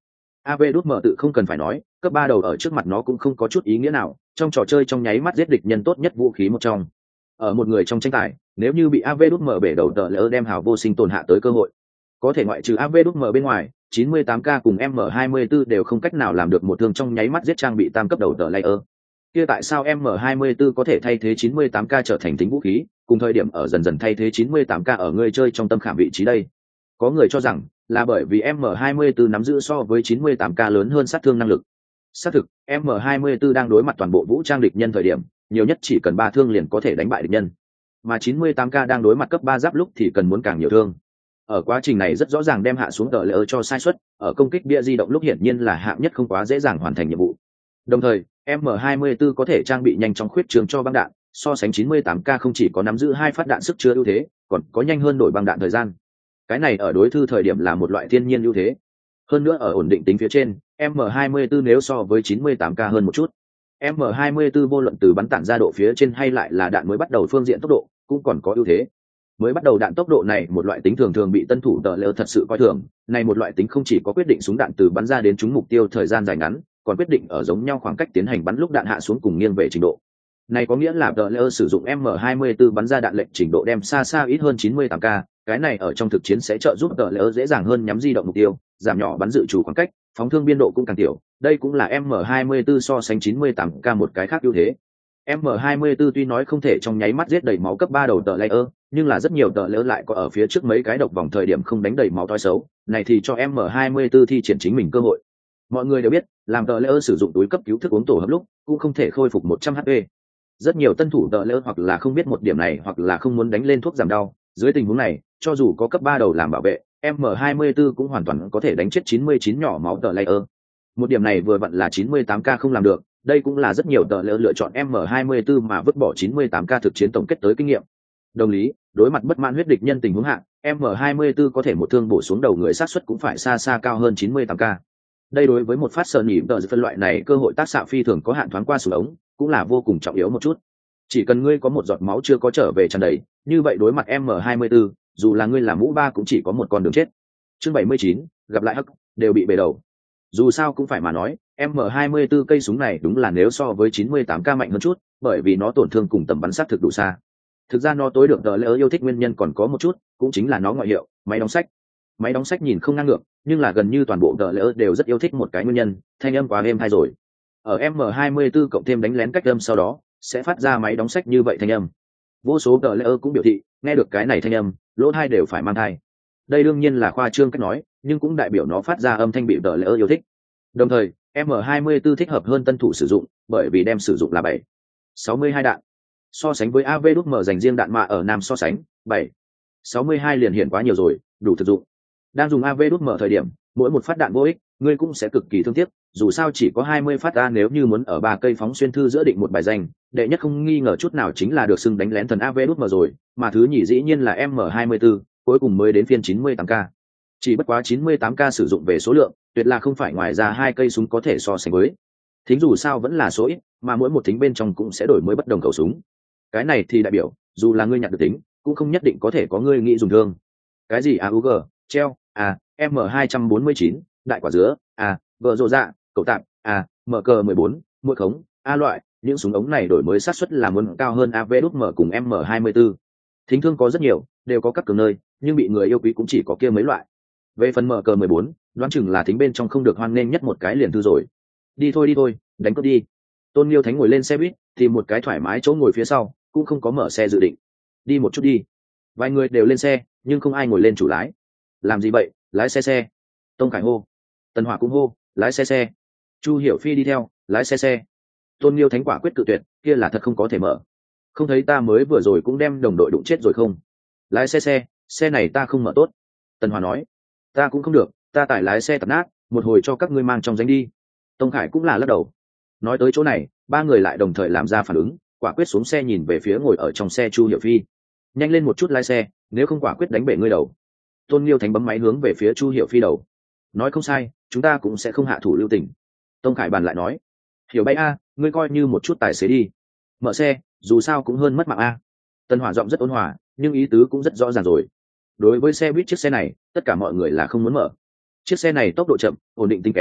a vê đút mở tự không cần phải nói, cấp ba đầu ở trước mặt nó cũng không có chút ý nghĩa nào, trong trò chơi trong nháy mắt giết địch nhân tốt nhất vũ khí một trong. Ở một người trong tranh tài, nếu như bị a vê đút mở bể đầu tờ lỡ đem hào vô sinh tồn hạ tới cơ hội. Có thể ngoại trừ a vê đút mở bên ngoài, chín mươi tám K cùng M hai mươi tư đều không cách nào làm được một thương trong nháy mắt giết trang bị tam cấp đầu tờ layer. Kia tại sao M hai mươi tư có thể thay thế chín mươi tám K trở thành tính vũ khí, cùng thời điểm ở dần dần thay thế chín mươi tám K ở người chơi trong tâm khảm vị trí đây? Có người cho rằng là bởi vì M hai mươi tư nắm giữ so với chín mươi tám K lớn hơn sát thương năng lực. Xác thực, M hai mươi tư đang đối mặt toàn bộ vũ trang địch nhân thời điểm, nhiều nhất chỉ cần ba thương liền có thể đánh bại địch nhân. Mà chín mươi tám K đang đối mặt cấp ba giáp lúc thì cần muốn càng nhiều thương. Ở quá trình này rất rõ ràng đem hạ xuống tờ lỡ cho sai suất, ở công kích bia di động lúc hiển nhiên là hạng nhất không quá dễ dàng hoàn thành nhiệm vụ. Đồng thời, M hai mươi tư có thể trang bị nhanh chóng khuyết trường cho băng đạn, so sánh chín mươi tám K không chỉ có nắm giữ hai phát đạn sức chứa ưu thế, còn có nhanh hơn đổi băng đạn thời gian. Cái này ở đối thư thời điểm là một loại thiên nhiên ưu thế. Hơn nữa ở ổn định tính phía trên, M hai mươi tư nếu so với chín mươi tám K hơn một chút. M hai mươi tư vô luận từ bắn tản ra độ phía trên hay lại là đạn mới bắt đầu phương diện tốc độ, cũng còn có ưu thế. Mới bắt đầu đạn tốc độ này một loại tính thường thường bị tân thủ tờ lỡ thật sự coi thường, này một loại tính không chỉ có quyết định súng đạn từ bắn ra đến trúng mục tiêu thời gian dài ngắn, còn quyết định ở giống nhau khoảng cách tiến hành bắn lúc đạn hạ xuống cùng nghiêng về trình độ. Này có nghĩa là tờ lỡ sử dụng M hai mươi tư bắn ra đạn lệnh trình độ đem xa xa ít hơn chín mươi tám K, cái này ở trong thực chiến sẽ trợ giúp tờ lỡ dễ dàng hơn nhắm di động mục tiêu, giảm nhỏ bắn dự trù khoảng cách, phóng thương biên độ cũng càng tiểu, đây cũng là M hai mươi tư so sánh chín mươi tám K một cái khác ưu thế. M hai mươi tư tuy nói không thể trong nháy mắt giết đầy máu cấp ba đầu tờ layer, nhưng là rất nhiều tờ layer lại có ở phía trước mấy cái độc vòng thời điểm không đánh đầy máu toi xấu, này thì cho M hai mươi tư thi triển chính mình cơ hội. Mọi người đều biết, làm tờ layer sử dụng túi cấp cứu thức uống tổ hợp lúc, cũng không thể khôi phục một trăm H P. Rất nhiều tân thủ tờ layer hoặc là không biết một điểm này hoặc là không muốn đánh lên thuốc giảm đau, dưới tình huống này, cho dù có cấp ba đầu làm bảo vệ, M hai mươi tư cũng hoàn toàn có thể đánh chết chín mươi chín nhỏ máu tờ layer. Một điểm này vừa vặn là chín mươi tám K không làm được, đây cũng là rất nhiều tờ lỡ lựa chọn M hai mươi tư mà vứt bỏ chín mươi tám K thực chiến tổng kết tới kinh nghiệm. Đồng lý, đối mặt bất mãn huyết địch nhân tình huống hạng, M hai mươi tư có thể một thương bổ xuống đầu người sát suất cũng phải xa xa cao hơn chín mươi tám K. Đây đối với một phát sờ nhỉ tờ phân loại này cơ hội tác xạ phi thường có hạn thoáng qua súng ống, cũng là vô cùng trọng yếu một chút. Chỉ cần ngươi có một giọt máu chưa có trở về tràn đầy, như vậy đối mặt M hai mươi tư, dù là ngươi là mũ ba cũng chỉ có một con đường chết. Chương bảy mươi chín, gặp lại hắc, đều bị bể đầu. Dù sao cũng phải mà nói, M hai mươi tư cây súng này đúng là nếu so với chín mươi tám K mạnh hơn chút, bởi vì nó tổn thương cùng tầm bắn sát thực đủ xa. Thực ra nó tối được tờ lỡ yêu thích nguyên nhân còn có một chút, cũng chính là nó ngoại hiệu, máy đóng sách. Máy đóng sách nhìn không ngang ngược, nhưng là gần như toàn bộ tờ lỡ đều rất yêu thích một cái nguyên nhân, thanh âm quá êm hay rồi. Ở M hai mươi tư cộng thêm đánh lén cách âm sau đó, sẽ phát ra máy đóng sách như vậy thanh âm. Vô số tờ lỡ cũng biểu thị, nghe được cái này thanh âm, lỗ tai đều phải mang thai. Đây đương nhiên là khoa trương cách nói, nhưng cũng đại biểu nó phát ra âm thanh bị tờ lỡ yêu thích. Đồng thời, M hai mươi tư thích hợp hơn tân thủ sử dụng, bởi vì đem sử dụng là bảy sáu mươi hai đạn. So sánh với a vê đút em dành riêng đạn mạ ở Nam so sánh, bảy sáu mươi hai liền hiện quá nhiều rồi, đủ thực dụng. Đang dùng a vê đút em thời điểm, mỗi một phát đạn vô ích, ngươi cũng sẽ cực kỳ thương tiếc, dù sao chỉ có hai mươi phát ra nếu như muốn ở ba cây phóng xuyên thư giữa định một bài danh, đệ nhất không nghi ngờ chút nào chính là được xưng đánh lén thần a vê đút em rồi, mà thứ nhì dĩ nhiên là M hai mươi tư, cuối cùng mới đến phiên chín mươi tám K. Chỉ bất quá chín mươi tám K sử dụng về số lượng, tuyệt là không phải ngoài ra hai cây súng có thể so sánh với. Thính dù sao vẫn là số ít, mà mỗi một thính bên trong cũng sẽ đổi mới bất đồng khẩu súng. Cái này thì đại biểu, dù là ngươi nhặt được tính, cũng không nhất định có thể có ngươi nghĩ dùng thương. Cái gì a u giê, treo, a, M hai bốn chín, đại quả dứa, a, vợ rộ dạ, cậu tạm, a, M K mười bốn, mũi khống, a loại, những súng ống này đổi mới sát suất là muốn cao hơn a vê đút em cùng M hai mươi tư. Thính thương có rất nhiều, đều có các cường nơi, nhưng bị người yêu quý cũng chỉ có kia mấy loại. Về phần M K mười bốn, đoán chừng là thính bên trong không được hoan nghênh nhất một cái liền thư rồi. Đi thôi đi thôi, đánh cướp đi. Tôn Liêu Thánh ngồi lên xe buýt, tìm một cái thoải mái chỗ ngồi phía sau, cũng không có mở xe dự định. Đi một chút đi. Vài người đều lên xe, nhưng không ai ngồi lên chủ lái. Làm gì vậy, lái xe xe. Tông Khải hô. Tần Hỏa cũng hô, lái xe xe. Chu Hiểu Phi đi theo, lái xe xe. Tôn Liêu Thánh quả quyết cự tuyệt, kia là thật không có thể mở. Không thấy ta mới vừa rồi cũng đem đồng đội đụng chết rồi không? Lái xe xe, xe này ta không mở tốt. Tần Hỏa nói, ta cũng không được, ta tải lái xe tập nát, một hồi cho các ngươi mang trong danh đi. Tông Khải cũng là lắc đầu. Nói tới chỗ này, ba người lại đồng thời làm ra phản ứng, quả quyết xuống xe nhìn về phía ngồi ở trong xe Chu Hiểu Phi. Nhanh lên một chút lái xe, nếu không quả quyết đánh bể ngươi đầu. Tôn Liêu Thánh bấm máy hướng về phía Chu Hiểu Phi đầu. Nói không sai, chúng ta cũng sẽ không hạ thủ lưu tình. Tông Khải bàn lại nói, Hiểu bay a, ngươi coi như một chút tài xế đi. Mở xe, dù sao cũng hơn mất mạng a. Tần Hỏa giọng rất ôn hòa, nhưng ý tứ cũng rất rõ ràng rồi. Đối với xe buýt chiếc xe này, tất cả mọi người là không muốn mở. Chiếc xe này tốc độ chậm, ổn định tính kém,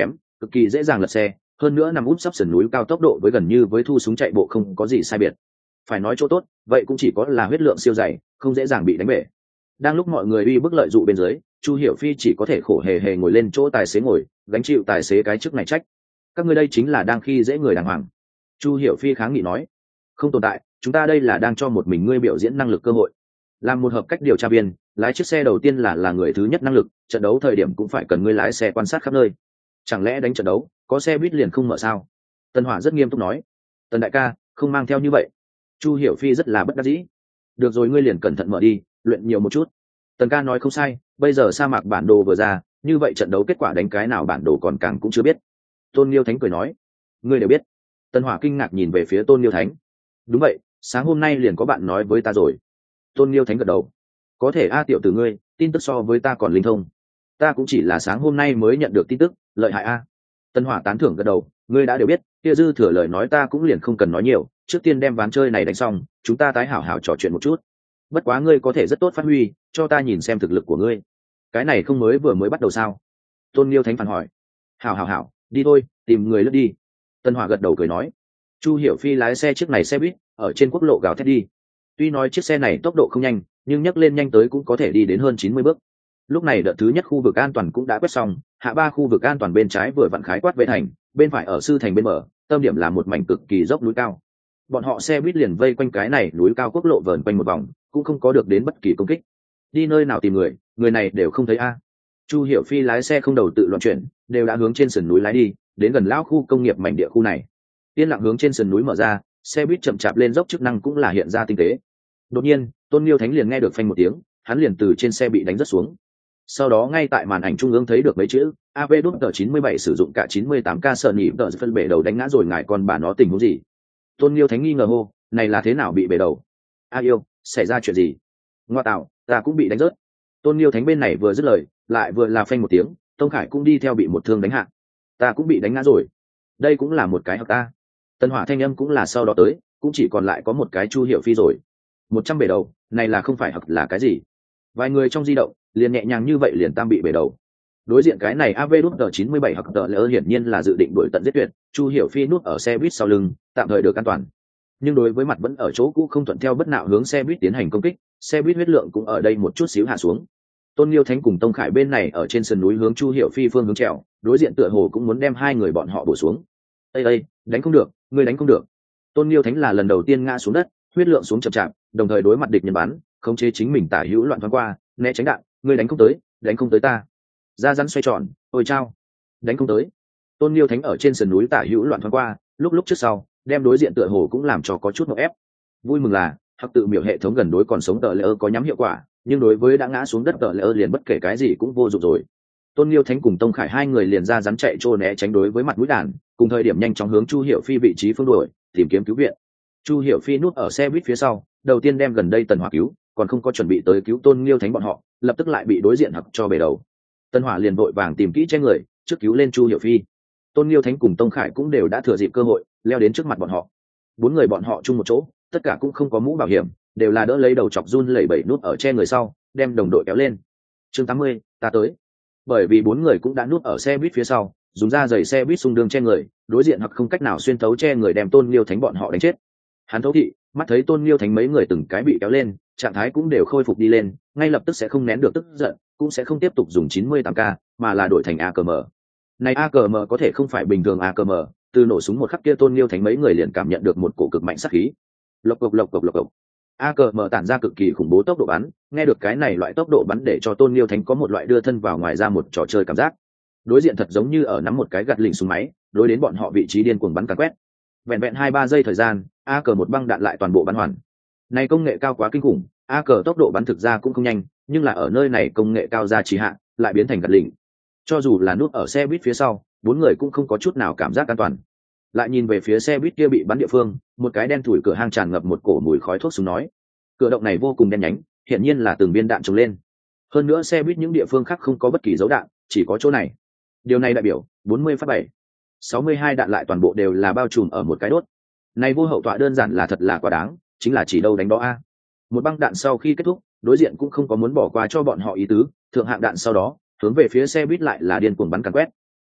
cực kỳ dễ dàng lật xe, hơn nữa nằm úp sấp sườn núi cao tốc độ với gần như với thu súng chạy bộ không có gì sai biệt. Phải nói chỗ tốt, vậy cũng chỉ có là huyết lượng siêu dày, không dễ dàng bị đánh bể. Đang lúc mọi người uy bức lợi dụ bên dưới, Chu Hiểu Phi chỉ có thể khổ hề hề ngồi lên chỗ tài xế ngồi, gánh chịu tài xế cái chức này trách. Các ngươi đây chính là đang khi dễ người đàng hoàng. Chu Hiểu Phi kháng nghị nói, không tồn tại, chúng ta đây là đang cho một mình ngươi biểu diễn năng lực cơ hội. Làm một hợp cách điều tra viên, lái chiếc xe đầu tiên là là người thứ nhất năng lực, trận đấu thời điểm cũng phải cần ngươi lái xe quan sát khắp nơi. Chẳng lẽ đánh trận đấu, có xe buýt liền không mở sao? Tân Hỏa rất nghiêm túc nói. Tần đại ca, không mang theo như vậy. Chu Hiểu Phi rất là bất đắc dĩ. Được rồi, ngươi liền cẩn thận mở đi, luyện nhiều một chút. Tần ca nói không sai, bây giờ sa mạc bản đồ vừa ra, như vậy trận đấu kết quả đánh cái nào bản đồ còn càng cũng chưa biết. Tôn Liêu Thánh cười nói, ngươi đều biết. Tân Hỏa kinh ngạc nhìn về phía Tôn Liêu Thánh. Đúng vậy, sáng hôm nay liền có bạn nói với ta rồi. Tôn Liêu Thánh gật đầu. Có thể a tiểu tử ngươi, tin tức so với ta còn linh thông. Ta cũng chỉ là sáng hôm nay mới nhận được tin tức, lợi hại a. Tân Hỏa tán thưởng gật đầu, ngươi đã đều biết, kia dư thừa lời nói ta cũng liền không cần nói nhiều, trước tiên đem ván chơi này đánh xong, chúng ta tái hảo hảo trò chuyện một chút. Bất quá ngươi có thể rất tốt phát huy, cho ta nhìn xem thực lực của ngươi. Cái này không mới vừa mới bắt đầu sao? Tôn Liêu Thánh phản hỏi. Hảo hảo hảo, đi thôi, tìm người lướt đi. Tân Hỏa gật đầu cười nói. Chu Hiểu Phi lái xe chiếc này xe buýt, ở trên quốc lộ gào thét đi. Tuy nói chiếc xe này tốc độ không nhanh, nhưng nhấc lên nhanh tới cũng có thể đi đến hơn chín mươi bước. Lúc này đợt thứ nhất khu vực an toàn cũng đã quét xong, hạ ba khu vực an toàn bên trái vừa vặn khái quát vệ thành, bên phải ở sư thành bên mở, tâm điểm là một mảnh cực kỳ dốc núi cao. Bọn họ xe buýt liền vây quanh cái này núi cao quốc lộ vờn quanh một vòng, cũng không có được đến bất kỳ công kích. Đi nơi nào tìm người, người này đều không thấy a. Chu Hiểu Phi lái xe không đầu tự loạn chuyển, đều đã hướng trên sườn núi lái đi, đến gần lão khu công nghiệp mảnh địa khu này. Yên lặng hướng trên sườn núi mở ra, xe buýt chậm chạp lên dốc chức năng cũng là hiện ra tinh tế. Đột nhiên, Tôn Liêu Thánh liền nghe được phanh một tiếng, hắn liền từ trên xe bị đánh rất xuống. Sau đó ngay tại màn ảnh trung ương thấy được mấy chữ a vê đút tờ chín mươi bảy sử dụng cả chín mươi tám k sợ nhị tờ phân bể đầu đánh ngã rồi, ngài còn bà nó tình huống gì? Tôn Liêu Thánh nghi ngờ hô, này là thế nào bị bể đầu? A yêu, xảy ra chuyện gì? Ngoa tạo, ta cũng bị đánh rớt. Tôn Liêu Thánh bên này vừa dứt lời, lại vừa là phanh một tiếng, Tông Khải cũng đi theo bị một thương đánh hạ. Ta cũng bị đánh ngã rồi. Đây cũng là một cái học ta. Tân Hỏa thanh âm cũng là sau đó tới, cũng chỉ còn lại có một cái Chu Hiểu Phi rồi. Một trăm bể đầu, này là không phải học là cái gì? Vài người trong di động liền nhẹ nhàng như vậy liền tam bị bể đầu. Đối diện cái này a vê đút tờ chín mươi bảy học tờ lỡ hiển nhiên là dự định đuổi tận giết tuyệt. Chu Hiểu Phi núp ở xe buýt sau lưng, tạm thời được an toàn. Nhưng đối với mặt vẫn ở chỗ cũ không thuận theo bất nạo hướng xe buýt tiến hành công kích, xe buýt huyết lượng cũng ở đây một chút xíu hạ xuống. Tôn Liêu Thánh cùng Tông Khải bên này ở trên sườn núi hướng Chu Hiểu Phi phương hướng trèo, đối diện tựa hồ cũng muốn đem hai người bọn họ bổ xuống. Ê ê, đánh không được, ngươi đánh không được. Tôn Liêu Thánh là lần đầu tiên ngã xuống đất, huyết lượng xuống chậm chạp, đồng thời đối mặt địch nhân bắn, khống chế chính mình tả hữu loạn thoáng qua, né tránh đạn, ngươi đánh không tới, đánh không tới ta. Ra rắn xoay tròn, ôi chao, đánh không tới. Tôn Liêu Thánh ở trên sườn núi tả hữu loạn thoáng qua, lúc lúc trước sau, đem đối diện tựa hồ cũng làm cho có chút ngợp ép. Vui mừng là, hoặc tự miểu hệ thống gần đối còn sống tờ lỡ có nhắm hiệu quả, nhưng đối với đã ngã xuống đất tờ lỡ liền bất kể cái gì cũng vô dụng rồi. Tôn Liêu Thánh cùng Tông Khải hai người liền ra rắn chạy trô né tránh đối với mặt mũi đàn, cùng thời điểm nhanh chóng hướng Chu Hiểu Phi vị trí phương đuổi, tìm kiếm cứu viện. Chu Hiểu Phi núp ở xe buýt phía sau, đầu tiên đem gần đây Tần Hỏa cứu, còn không có chuẩn bị tới cứu Tôn Liêu Thánh bọn họ, lập tức lại bị đối diện hặc cho bể đầu. Tần Hỏa liền vội vàng tìm kỹ che người, trước cứu lên Chu Hiểu Phi. Tôn Liêu Thánh cùng Tông Khải cũng đều đã thừa dịp cơ hội, leo đến trước mặt bọn họ. Bốn người bọn họ chung một chỗ, tất cả cũng không có mũ bảo hiểm, đều là đỡ lấy đầu chọc run lẩy bẩy núp ở che người sau, đem đồng đội kéo lên. Chương tám mươi, ta tới. Bởi vì bốn người cũng đã núp ở xe buýt phía sau, dùng da giày xe buýt xung đường che người, đối diện hoặc không cách nào xuyên thấu che người đem Tôn Liêu Thánh bọn họ đánh chết. Hắn thấu thị, mắt thấy Tôn Liêu Thánh mấy người từng cái bị kéo lên, trạng thái cũng đều khôi phục đi lên, ngay lập tức sẽ không nén được tức giận, cũng sẽ không tiếp tục dùng chín mươi tám k, mà là đổi thành a ca em. Này a ca em có thể không phải bình thường a ca em, từ nổ súng một khắc kia Tôn Liêu Thánh mấy người liền cảm nhận được một cổ cực mạnh sát khí. Lộc cộc lộc cộc lộc cộc. a ca em tản ra cực kỳ khủng bố tốc độ bắn, nghe được cái này loại tốc độ bắn để cho Tôn Liêu Thánh có một loại đưa thân vào ngoài ra một trò chơi cảm giác. Đối diện thật giống như ở nắm một cái gạt lỉnh súng máy, đối đến bọn họ vị trí điên cuồng bắn càn quét. Vẹn vẹn hai ba giây thời gian, a cờ một băng đạn lại toàn bộ bắn hoàn. Này công nghệ cao quá kinh khủng, a cờ tốc độ bắn thực ra cũng không nhanh, nhưng là ở nơi này công nghệ cao ra trì hạn, lại biến thành gạt lỉnh. Cho dù là núp ở xe buýt phía sau, bốn người cũng không có chút nào cảm giác an toàn. Lại nhìn về phía xe buýt kia bị bắn địa phương, một cái đen thủi cửa hang tràn ngập một cổ mùi khói thuốc súng nói. Cửa động này vô cùng đen nhánh, hiển nhiên là từng viên đạn trồng lên. Hơn nữa xe buýt những địa phương khác không có bất kỳ dấu đạn, chỉ có chỗ này. Điều này đại biểu bốn mươi phát bảy, sáu mươi hai đạn lại toàn bộ đều là bao trùm ở một cái đốt. Này vô hậu tọa đơn giản là thật là quá đáng, chính là chỉ đâu đánh đó a. Một băng đạn sau khi kết thúc, đối diện cũng không có muốn bỏ qua cho bọn họ ý tứ, thượng hạng đạn sau đó, hướng về phía xe buýt lại là điên cuồng bắn càn quét.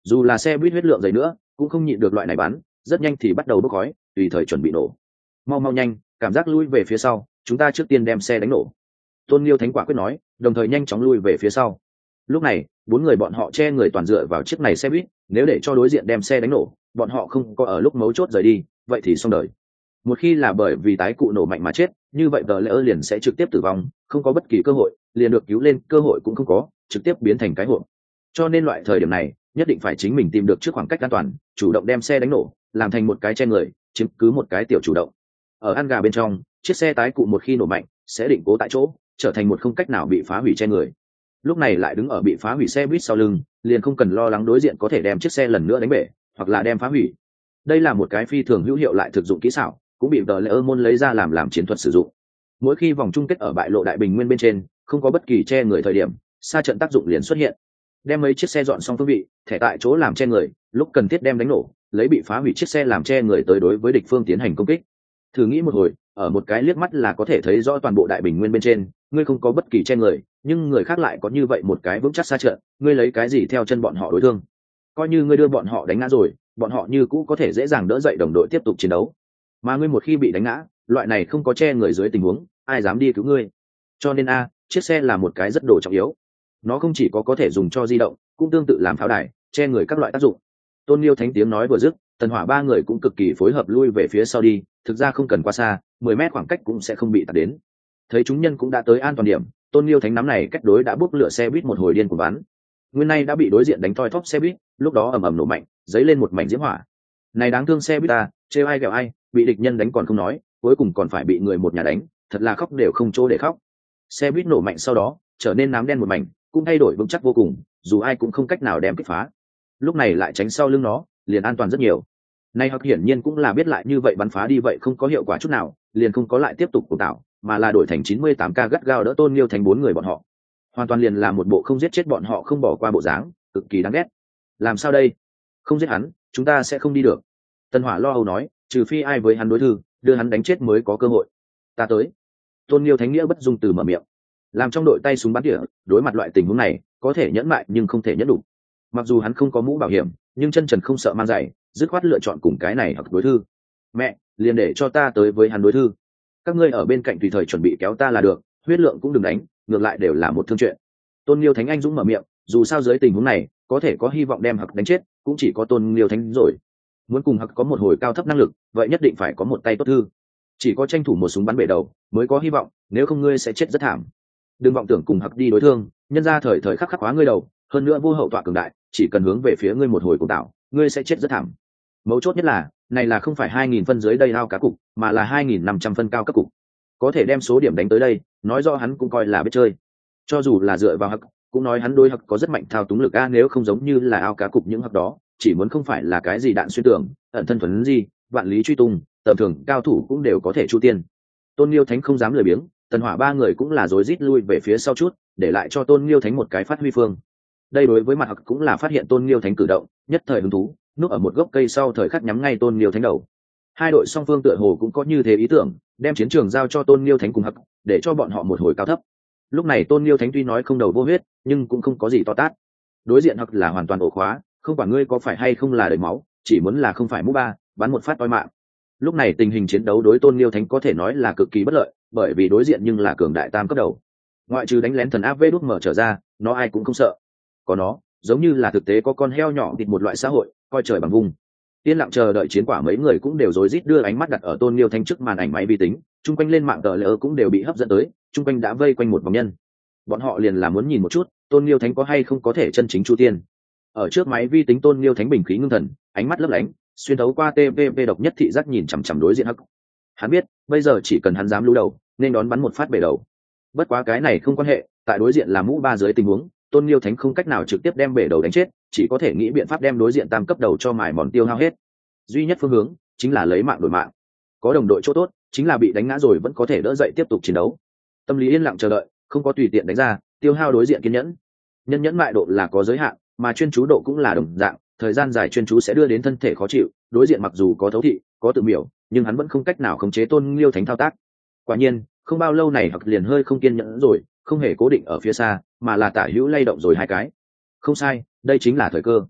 dù là xe buýt huyết lượng dày nữa cũng không nhịn được loại này bắn, rất nhanh thì bắt đầu bốc khói, tùy thời chuẩn bị nổ. Mau mau nhanh, cảm giác lui về phía sau, chúng ta trước tiên đem xe đánh nổ. Tôn Liêu Thánh quả quyết nói, đồng thời nhanh chóng lui về phía sau. Lúc này bốn người bọn họ che người toàn dựa vào chiếc này xe buýt, nếu để cho đối diện đem xe đánh nổ, bọn họ không có ở lúc mấu chốt rời đi, vậy thì xong đời. Một khi là bởi vì tái cụ nổ mạnh mà chết, như vậy tờ lễ ơ liền sẽ trực tiếp tử vong, không có bất kỳ cơ hội liền được cứu lên cơ hội cũng không có, trực tiếp biến thành cái hộp. Cho nên loại thời điểm này nhất định phải chính mình tìm được trước khoảng cách an toàn, chủ động đem xe đánh nổ, làm thành một cái che người, chiếm cứ một cái tiểu chủ động. Ở ăn gà bên trong, chiếc xe tái cụ một khi nổ mạnh sẽ định cố tại chỗ, trở thành một không cách nào bị phá hủy che người. Lúc này lại đứng ở bị phá hủy xe buýt sau lưng, liền không cần lo lắng đối diện có thể đem chiếc xe lần nữa đánh bể hoặc là đem phá hủy. Đây là một cái phi thường hữu hiệu lại thực dụng kỹ xảo, cũng bị tờ lễ ơ môn lấy ra làm làm chiến thuật sử dụng. Mỗi khi vòng chung kết ở bại lộ đại bình nguyên bên trên không có bất kỳ che người thời điểm, xa trận tác dụng liền xuất hiện, đem mấy chiếc xe dọn xong phương vị, thẻ tại chỗ làm che người, lúc cần thiết đem đánh nổ, lấy bị phá hủy chiếc xe làm che người tới đối với địch phương tiến hành công kích. Thử nghĩ một hồi, ở một cái liếc mắt là có thể thấy rõ toàn bộ đại bình nguyên bên trên, ngươi không có bất kỳ che người, nhưng người khác lại có như vậy một cái vững chắc xa trận, ngươi lấy cái gì theo chân bọn họ đối thương? Coi như ngươi đưa bọn họ đánh ngã rồi, bọn họ như cũ có thể dễ dàng đỡ dậy đồng đội tiếp tục chiến đấu. Mà ngươi một khi bị đánh ngã, loại này không có che người dưới tình huống, ai dám đi cứu ngươi? Cho nên a, chiếc xe là một cái rất đồ trọng yếu. Nó không chỉ có có thể dùng cho di động, cũng tương tự làm pháo đài, che người các loại tác dụng. Tôn Liêu Thánh tiếng nói vừa dứt, Tần Hỏa ba người cũng cực kỳ phối hợp lui về phía sau đi, thực ra không cần quá xa, mười mét khoảng cách cũng sẽ không bị tạt đến. Thấy chúng nhân cũng đã tới an toàn điểm, Tôn Liêu Thánh nắm này cách đối đã bốc lửa xe buýt một hồi điên cuồng bắn. Nguyên này đã bị đối diện đánh thoi thóp xe buýt, lúc đó ầm ầm nổ mạnh, dấy lên một mảnh diễm hỏa. Này đáng thương xe buýt ta, trêu ai ghẹo ai, bị địch nhân đánh còn không nói, cuối cùng còn phải bị người một nhà đánh, thật là khóc đều không chỗ để khóc. Xe buýt nổ mạnh sau đó, trở nên nám đen một mảnh, cũng thay đổi vững chắc vô cùng, dù ai cũng không cách nào đem kích phá. Lúc này lại tránh sau lưng nó, liền an toàn rất nhiều. Nay hoặc hiển nhiên cũng là biết lại như vậy bắn phá đi vậy không có hiệu quả chút nào, liền không có lại tiếp tục cuộc tạo, mà là đổi thành chín mươi tám k gắt gao đỡ Tôn Liêu Thành bốn người bọn họ. Hoàn toàn liền là một bộ không giết chết bọn họ không bỏ qua bộ dáng, cực kỳ đáng ghét. Làm sao đây? Không giết hắn, chúng ta sẽ không đi được. Tân Hỏa lo âu nói, trừ phi ai với hắn đối thư, đưa hắn đánh chết mới có cơ hội. Ta tới. Tôn Liêu Thánh nghĩa bất dung từ mở miệng, làm trong đội tay súng bắn tỉa, đối mặt loại tình huống này, có thể nhẫn mại nhưng không thể nhẫn đủ. Mặc dù hắn không có mũ bảo hiểm, nhưng chân trần không sợ mang giày, dứt khoát lựa chọn cùng cái này hoặc đối thư. Mẹ, liền để cho ta tới với hắn đối thư. Các ngươi ở bên cạnh tùy thời chuẩn bị kéo ta là được, huyết lượng cũng đừng đánh, ngược lại đều là một thương chuyện. Tôn Liêu Thánh anh dũng mở miệng, dù sao dưới tình huống này, có thể có hy vọng đem Hặc đánh chết, cũng chỉ có Tôn Liêu Thánh rồi. Muốn cùng Hặc có một hồi cao thấp năng lực, vậy nhất định phải có một tay tốt thư. Chỉ có tranh thủ một súng bắn bể đầu, mới có hy vọng, nếu không ngươi sẽ chết rất thảm. Đừng vọng tưởng cùng Hặc đi đối thương, nhân ra thời thời khắc khắc hóa ngươi đầu, hơn nữa vô hậu tọa cường đại, chỉ cần hướng về phía ngươi một hồi cùng tạo, ngươi sẽ chết rất thảm. Mấu chốt nhất là, này là không phải hai nghìn phân dưới đây ao cá cục, mà là hai nghìn năm trăm phân cao cấp cục. Có thể đem số điểm đánh tới đây, nói rõ hắn cũng coi là biết chơi. Cho dù là dựa vào Hặc, cũng nói hắn đối Hặc có rất mạnh thao túng lực a, nếu không giống như là ao cá cục những Hặc đó, chỉ muốn không phải là cái gì đạn xuyên tưởng, ẩn thân thuần gì, vạn lý truy tung, tầm thường cao thủ cũng đều có thể chu tiên. Tôn Liêu Thánh không dám lười biếng, Tần Hỏa ba người cũng là rối rít lui về phía sau chút, để lại cho Tôn Liêu Thánh một cái phát huy phương. Đây đối với mặt Hặc cũng là phát hiện Tôn Liêu Thánh cử động, nhất thời hứng thú, núp ở một gốc cây sau thời khắc nhắm ngay Tôn Liêu Thánh đầu. Hai đội song phương tựa hồ cũng có như thế ý tưởng, đem chiến trường giao cho Tôn Liêu Thánh cùng Hặc, để cho bọn họ một hồi cao thấp. Lúc này Tôn Liêu Thánh tuy nói không đầu vô huyết, nhưng cũng không có gì to tát. Đối diện Hặc là hoàn toàn ổ khóa, không quản ngươi có phải hay không là đầy máu, chỉ muốn là không phải mũ ba, bắn một phát toi mạng. Lúc này tình hình chiến đấu đối Tôn Liêu Thánh có thể nói là cực kỳ bất lợi, bởi vì đối diện nhưng là cường đại tam cấp đầu. Ngoại trừ đánh lén thần áp vê đút mở trở ra, nó ai cũng không sợ. Có nó, giống như là thực tế có con heo nhỏ thịt một loại xã hội, coi trời bằng vùng. Yên lặng chờ đợi chiến quả mấy người cũng đều rối rít đưa ánh mắt đặt ở Tôn Liêu Thánh trước màn ảnh máy vi tính, chung quanh lên mạng tờ lỡ cũng đều bị hấp dẫn tới, chung quanh đã vây quanh một vòng nhân. Bọn họ liền là muốn nhìn một chút, Tôn Liêu Thánh có hay không có thể chân chính chu tiên. Ở trước máy vi tính Tôn Liêu Thánh bình khí ngưng thần, ánh mắt lấp lánh, xuyên thấu qua tê vê vê độc nhất thị giác nhìn chằm chằm đối diện Hặc. Hắn biết, bây giờ chỉ cần hắn dám lú đầu, nên đón bắn một phát bể đầu. Bất quá cái này không quan hệ, tại đối diện là mũ ba dưới tình huống, Tôn Liêu Thánh không cách nào trực tiếp đem bể đầu đánh chết, chỉ có thể nghĩ biện pháp đem đối diện tam cấp đầu cho mài mòn tiêu hao hết. Duy nhất phương hướng chính là lấy mạng đổi mạng. Có đồng đội chỗ tốt, chính là bị đánh ngã rồi vẫn có thể đỡ dậy tiếp tục chiến đấu. Tâm lý yên lặng chờ đợi, không có tùy tiện đánh ra, tiêu hao đối diện kiên nhẫn. Nhân nhẫn mại độ là có giới hạn, mà chuyên chú độ cũng là đồng dạng, thời gian dài chuyên chú sẽ đưa đến thân thể khó chịu, đối diện mặc dù có thấu thị, có tự miểu, nhưng hắn vẫn không cách nào khống chế Tôn Liêu Thánh thao tác. Quả nhiên, không bao lâu này Hặc liền hơi không kiên nhẫn rồi, không hề cố định ở phía xa, mà là tả hữu lay động rồi hai cái. Không sai, đây chính là thời cơ.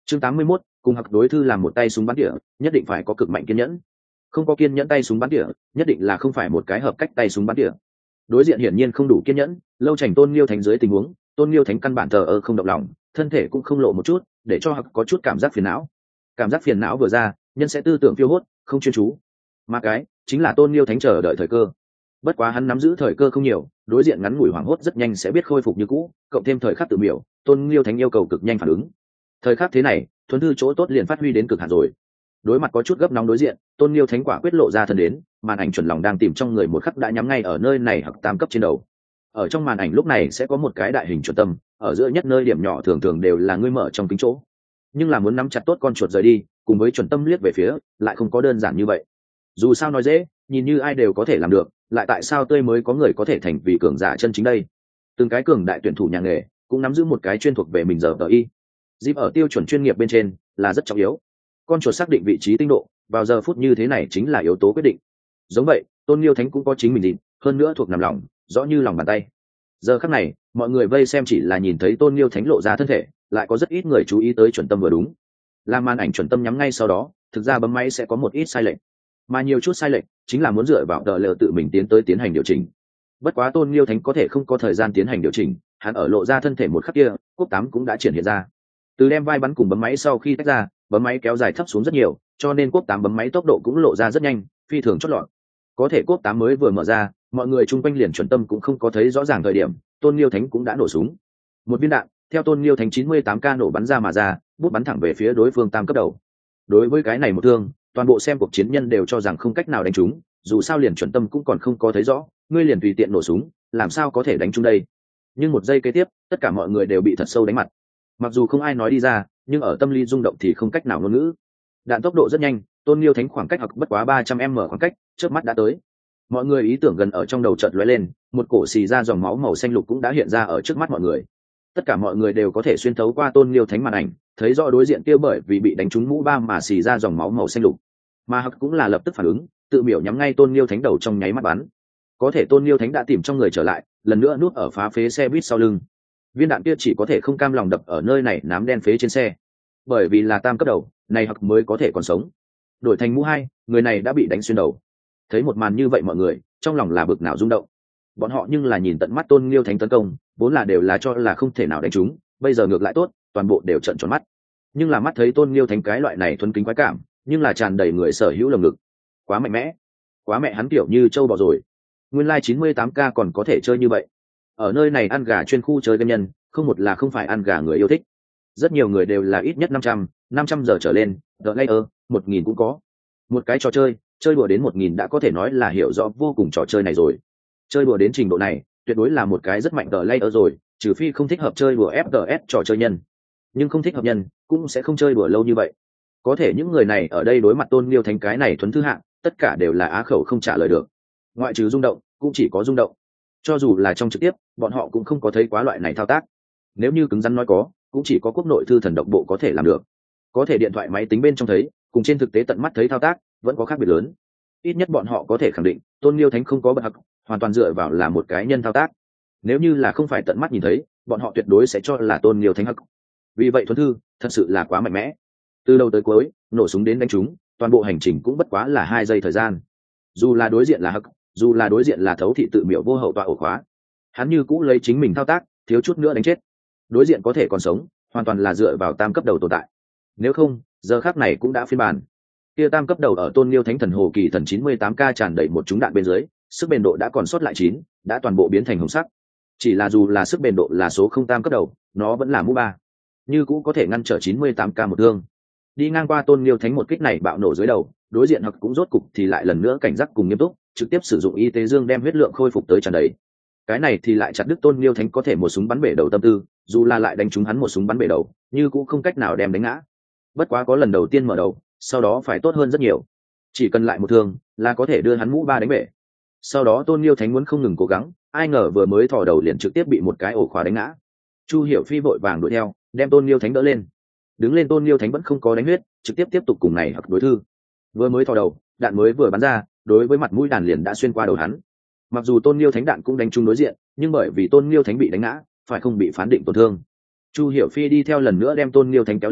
Chương tám mươi mốt, cùng học đối thư làm một tay súng bắn tỉa, nhất định phải có cực mạnh kiên nhẫn. Không có kiên nhẫn tay súng bắn tỉa, nhất định là không phải một cái hợp cách tay súng bắn tỉa. Đối diện hiển nhiên không đủ kiên nhẫn, lâu chảnh Tôn Liêu Thánh dưới tình huống, Tôn Liêu Thánh căn bản thờ ơ không động lòng, thân thể cũng không lộ một chút, để cho học có chút cảm giác phiền não. Cảm giác phiền não vừa ra, nhân sẽ tư tưởng phiêu hốt, không chuyên chú. Mà cái chính là Tôn Liêu Thánh chờ đợi thời cơ. Bất quá hắn nắm giữ thời cơ không nhiều, đối diện ngắn ngủi hoảng hốt rất nhanh sẽ biết khôi phục như cũ, cộng thêm thời khắc tự biểu, Tôn Liêu Thánh yêu cầu cực nhanh phản ứng. Thời khắc thế này, thuần thư chỗ tốt liền phát huy đến cực hạn rồi. Đối mặt có chút gấp nóng đối diện, Tôn Liêu Thánh quả quyết lộ ra thân đến, màn ảnh chuẩn lòng đang tìm trong người một khắc đã nhắm ngay ở nơi này hoặc tam cấp trên đầu. Ở trong màn ảnh lúc này sẽ có một cái đại hình chuẩn tâm, ở giữa nhất nơi điểm nhỏ thường thường đều là ngươi mở trong kính chỗ. Nhưng là muốn nắm chặt tốt con chuột rời đi, cùng với chuẩn tâm liếc về phía, lại không có đơn giản như vậy. Dù sao nói dễ, nhìn như ai đều có thể làm được, lại tại sao tươi mới có người có thể thành vì cường giả chân chính đây? Từng cái cường đại tuyển thủ nhà nghề cũng nắm giữ một cái chuyên thuộc về mình giờ tờ y. Dịp ở tiêu chuẩn chuyên nghiệp bên trên là rất trọng yếu. Con chuột xác định vị trí tinh độ, vào giờ phút như thế này chính là yếu tố quyết định. Giống vậy, Tôn Liêu Thánh cũng có chính mình dịp, hơn nữa thuộc nằm lòng, rõ như lòng bàn tay. Giờ khắc này, mọi người vây xem chỉ là nhìn thấy Tôn Liêu Thánh lộ ra thân thể, lại có rất ít người chú ý tới chuẩn tâm vừa đúng. Làm màn ảnh chuẩn tâm nhắm ngay sau đó, thực ra bấm máy sẽ có một ít sai lệch, mà nhiều chút sai lệch chính là muốn dựa vào đờ lờ tự mình tiến tới tiến hành điều chỉnh. Bất quá Tôn Liêu Thánh có thể không có thời gian tiến hành điều chỉnh, hắn ở lộ ra thân thể một khắc kia, cúp tám cũng đã triển hiện ra. Từ đem vai bắn cùng bấm máy sau khi tách ra, bấm máy kéo dài thấp xuống rất nhiều, cho nên cúp tám bấm máy tốc độ cũng lộ ra rất nhanh, phi thường chót lọt. Có thể cúp tám mới vừa mở ra, mọi người chung quanh liền chuẩn tâm cũng không có thấy rõ ràng thời điểm, Tôn Liêu Thánh cũng đã nổ súng. Một viên đạn theo Tôn Liêu Thánh chín mươi tám k nổ bắn ra mà ra, bút bắn thẳng về phía đối phương tam cấp đầu. Đối với cái này một thương, toàn bộ xem cuộc chiến nhân đều cho rằng không cách nào đánh trúng, dù sao liền chuẩn tâm cũng còn không có thấy rõ, ngươi liền tùy tiện nổ súng, làm sao có thể đánh trúng đây? Nhưng một giây kế tiếp, tất cả mọi người đều bị thật sâu đánh mặt. Mặc dù không ai nói đi ra, nhưng ở tâm lý rung động thì không cách nào ngôn ngữ. Đạn tốc độ rất nhanh, Tôn Liêu Thánh khoảng cách hoặc bất quá ba trăm mét khoảng cách, chớp mắt đã tới. Mọi người ý tưởng gần ở trong đầu chợt lóe lên, một cổ xì ra dòng máu màu xanh lục cũng đã hiện ra ở trước mắt mọi người. Tất cả mọi người đều có thể xuyên thấu qua Tôn Liêu Thánh màn ảnh, thấy rõ đối diện kia bởi vì bị đánh trúng mũ ba mà xì ra dòng máu màu xanh lục. Mà Hắc cũng là lập tức phản ứng, tự miểu nhắm ngay Tôn Liêu Thánh đầu trong nháy mắt bắn. Có thể Tôn Liêu Thánh đã tìm trong người trở lại, lần nữa núp ở phá phế xe buýt sau lưng. Viên đạn kia chỉ có thể không cam lòng đập ở nơi này nám đen phế trên xe, bởi vì là tam cấp đầu, này Hắc mới có thể còn sống. Đổi thành mũ hai, người này đã bị đánh xuyên đầu. Thấy một màn như vậy mọi người trong lòng là bực nào rung động. Bọn họ nhưng là nhìn tận mắt Tôn Liêu Thánh tấn công, vốn là đều là cho là không thể nào đánh trúng, bây giờ ngược lại tốt, toàn bộ đều trợn tròn mắt. Nhưng là mắt thấy Tôn Liêu Thánh cái loại này thuần kính quái cảm, nhưng là tràn đầy người sở hữu lồng ngực. Quá mạnh mẽ, quá mẹ hắn kiểu như trâu bò rồi. Nguyên lai like chín mươi tám k còn có thể chơi như vậy. Ở nơi này ăn gà chuyên khu chơi game nhân, không một là không phải ăn gà người yêu thích. Rất nhiều người đều là ít nhất năm trăm, năm trăm giờ trở lên, The Layer, một nghìn cũng có. Một cái trò chơi, chơi đùa đến một nghìn đã có thể nói là hiểu rõ vô cùng trò chơi này rồi. Chơi đùa đến trình độ này, tuyệt đối là một cái rất mạnh The Layer rồi, trừ phi không thích hợp chơi đùa ép pê ét trò chơi nhân. Nhưng không thích hợp nhân, cũng sẽ không chơi đùa lâu như vậy. Có thể những người này ở đây đối mặt Tôn Liêu Thánh cái này thuần thư hạng, tất cả đều là á khẩu không trả lời được. Ngoại trừ rung động, cũng chỉ có rung động. Cho dù là trong trực tiếp, bọn họ cũng không có thấy quá loại này thao tác. Nếu như cứng rắn nói có, cũng chỉ có quốc nội thư thần độc bộ có thể làm được. Có thể điện thoại máy tính bên trong thấy, cùng trên thực tế tận mắt thấy thao tác, vẫn có khác biệt lớn. Ít nhất bọn họ có thể khẳng định, Tôn Liêu Thánh không có bật hặc, hoàn toàn dựa vào là một cái nhân thao tác. Nếu như là không phải tận mắt nhìn thấy, bọn họ tuyệt đối sẽ cho là Tôn Liêu Thánh hặc. Vì vậy thuần thư, thật sự là quá mạnh mẽ. Từ đầu tới cuối, nổ súng đến đánh trúng, toàn bộ hành trình cũng bất quá là hai giây thời gian. Dù là đối diện là hặc, dù là đối diện là thấu thị tự miểu vô hậu tọa ổ khóa, hắn như cũ lấy chính mình thao tác, thiếu chút nữa đánh chết. Đối diện có thể còn sống, hoàn toàn là dựa vào tam cấp đầu tồn tại. Nếu không, giờ khắc này cũng đã phiên bản. Kia tam cấp đầu ở Tôn Liêu Thánh thần hồ kỳ thần chín mươi tám k tràn đầy một trúng đạn bên dưới, sức bền độ đã còn sót lại chín, đã toàn bộ biến thành hồng sắc. Chỉ là dù là sức bền độ là số không tam cấp đầu, nó vẫn là mũ ba, như cũ có thể ngăn trở chín mươi tám k một thương. Đi ngang qua Tôn Liêu Thánh một kích này bạo nổ dưới đầu, đối diện hoặc cũng rốt cục thì lại lần nữa cảnh giác cùng nghiêm túc, trực tiếp sử dụng y tế dương đem huyết lượng khôi phục tới tràn đầy. Cái này thì lại chặt đứt Tôn Liêu Thánh có thể một súng bắn bể đầu tâm tư, dù là lại đánh trúng hắn một súng bắn bể đầu, như cũng không cách nào đem đánh ngã. Bất quá có lần đầu tiên mở đầu, sau đó phải tốt hơn rất nhiều. Chỉ cần lại một thương, là có thể đưa hắn mũ ba đánh bể. Sau đó Tôn Liêu Thánh muốn không ngừng cố gắng, ai ngờ vừa mới thò đầu liền trực tiếp bị một cái ổ khóa đánh ngã. Chu Hiểu Phi vội vàng đuổi theo, đem Tôn Liêu Thánh đỡ lên. Đứng lên Tôn Liêu Thánh vẫn không có đánh huyết, trực tiếp tiếp tục cùng này hoặc đối thư. Vừa mới thò đầu, đạn mới vừa bắn ra, đối với mặt mũi đàn liền đã xuyên qua đầu hắn. Mặc dù Tôn Liêu Thánh đạn cũng đánh trúng đối diện, nhưng bởi vì Tôn Liêu Thánh bị đánh ngã, phải không bị phán định tổn thương. Chu Hiểu Phi đi theo lần nữa đem Tôn Liêu Thánh kéo lên,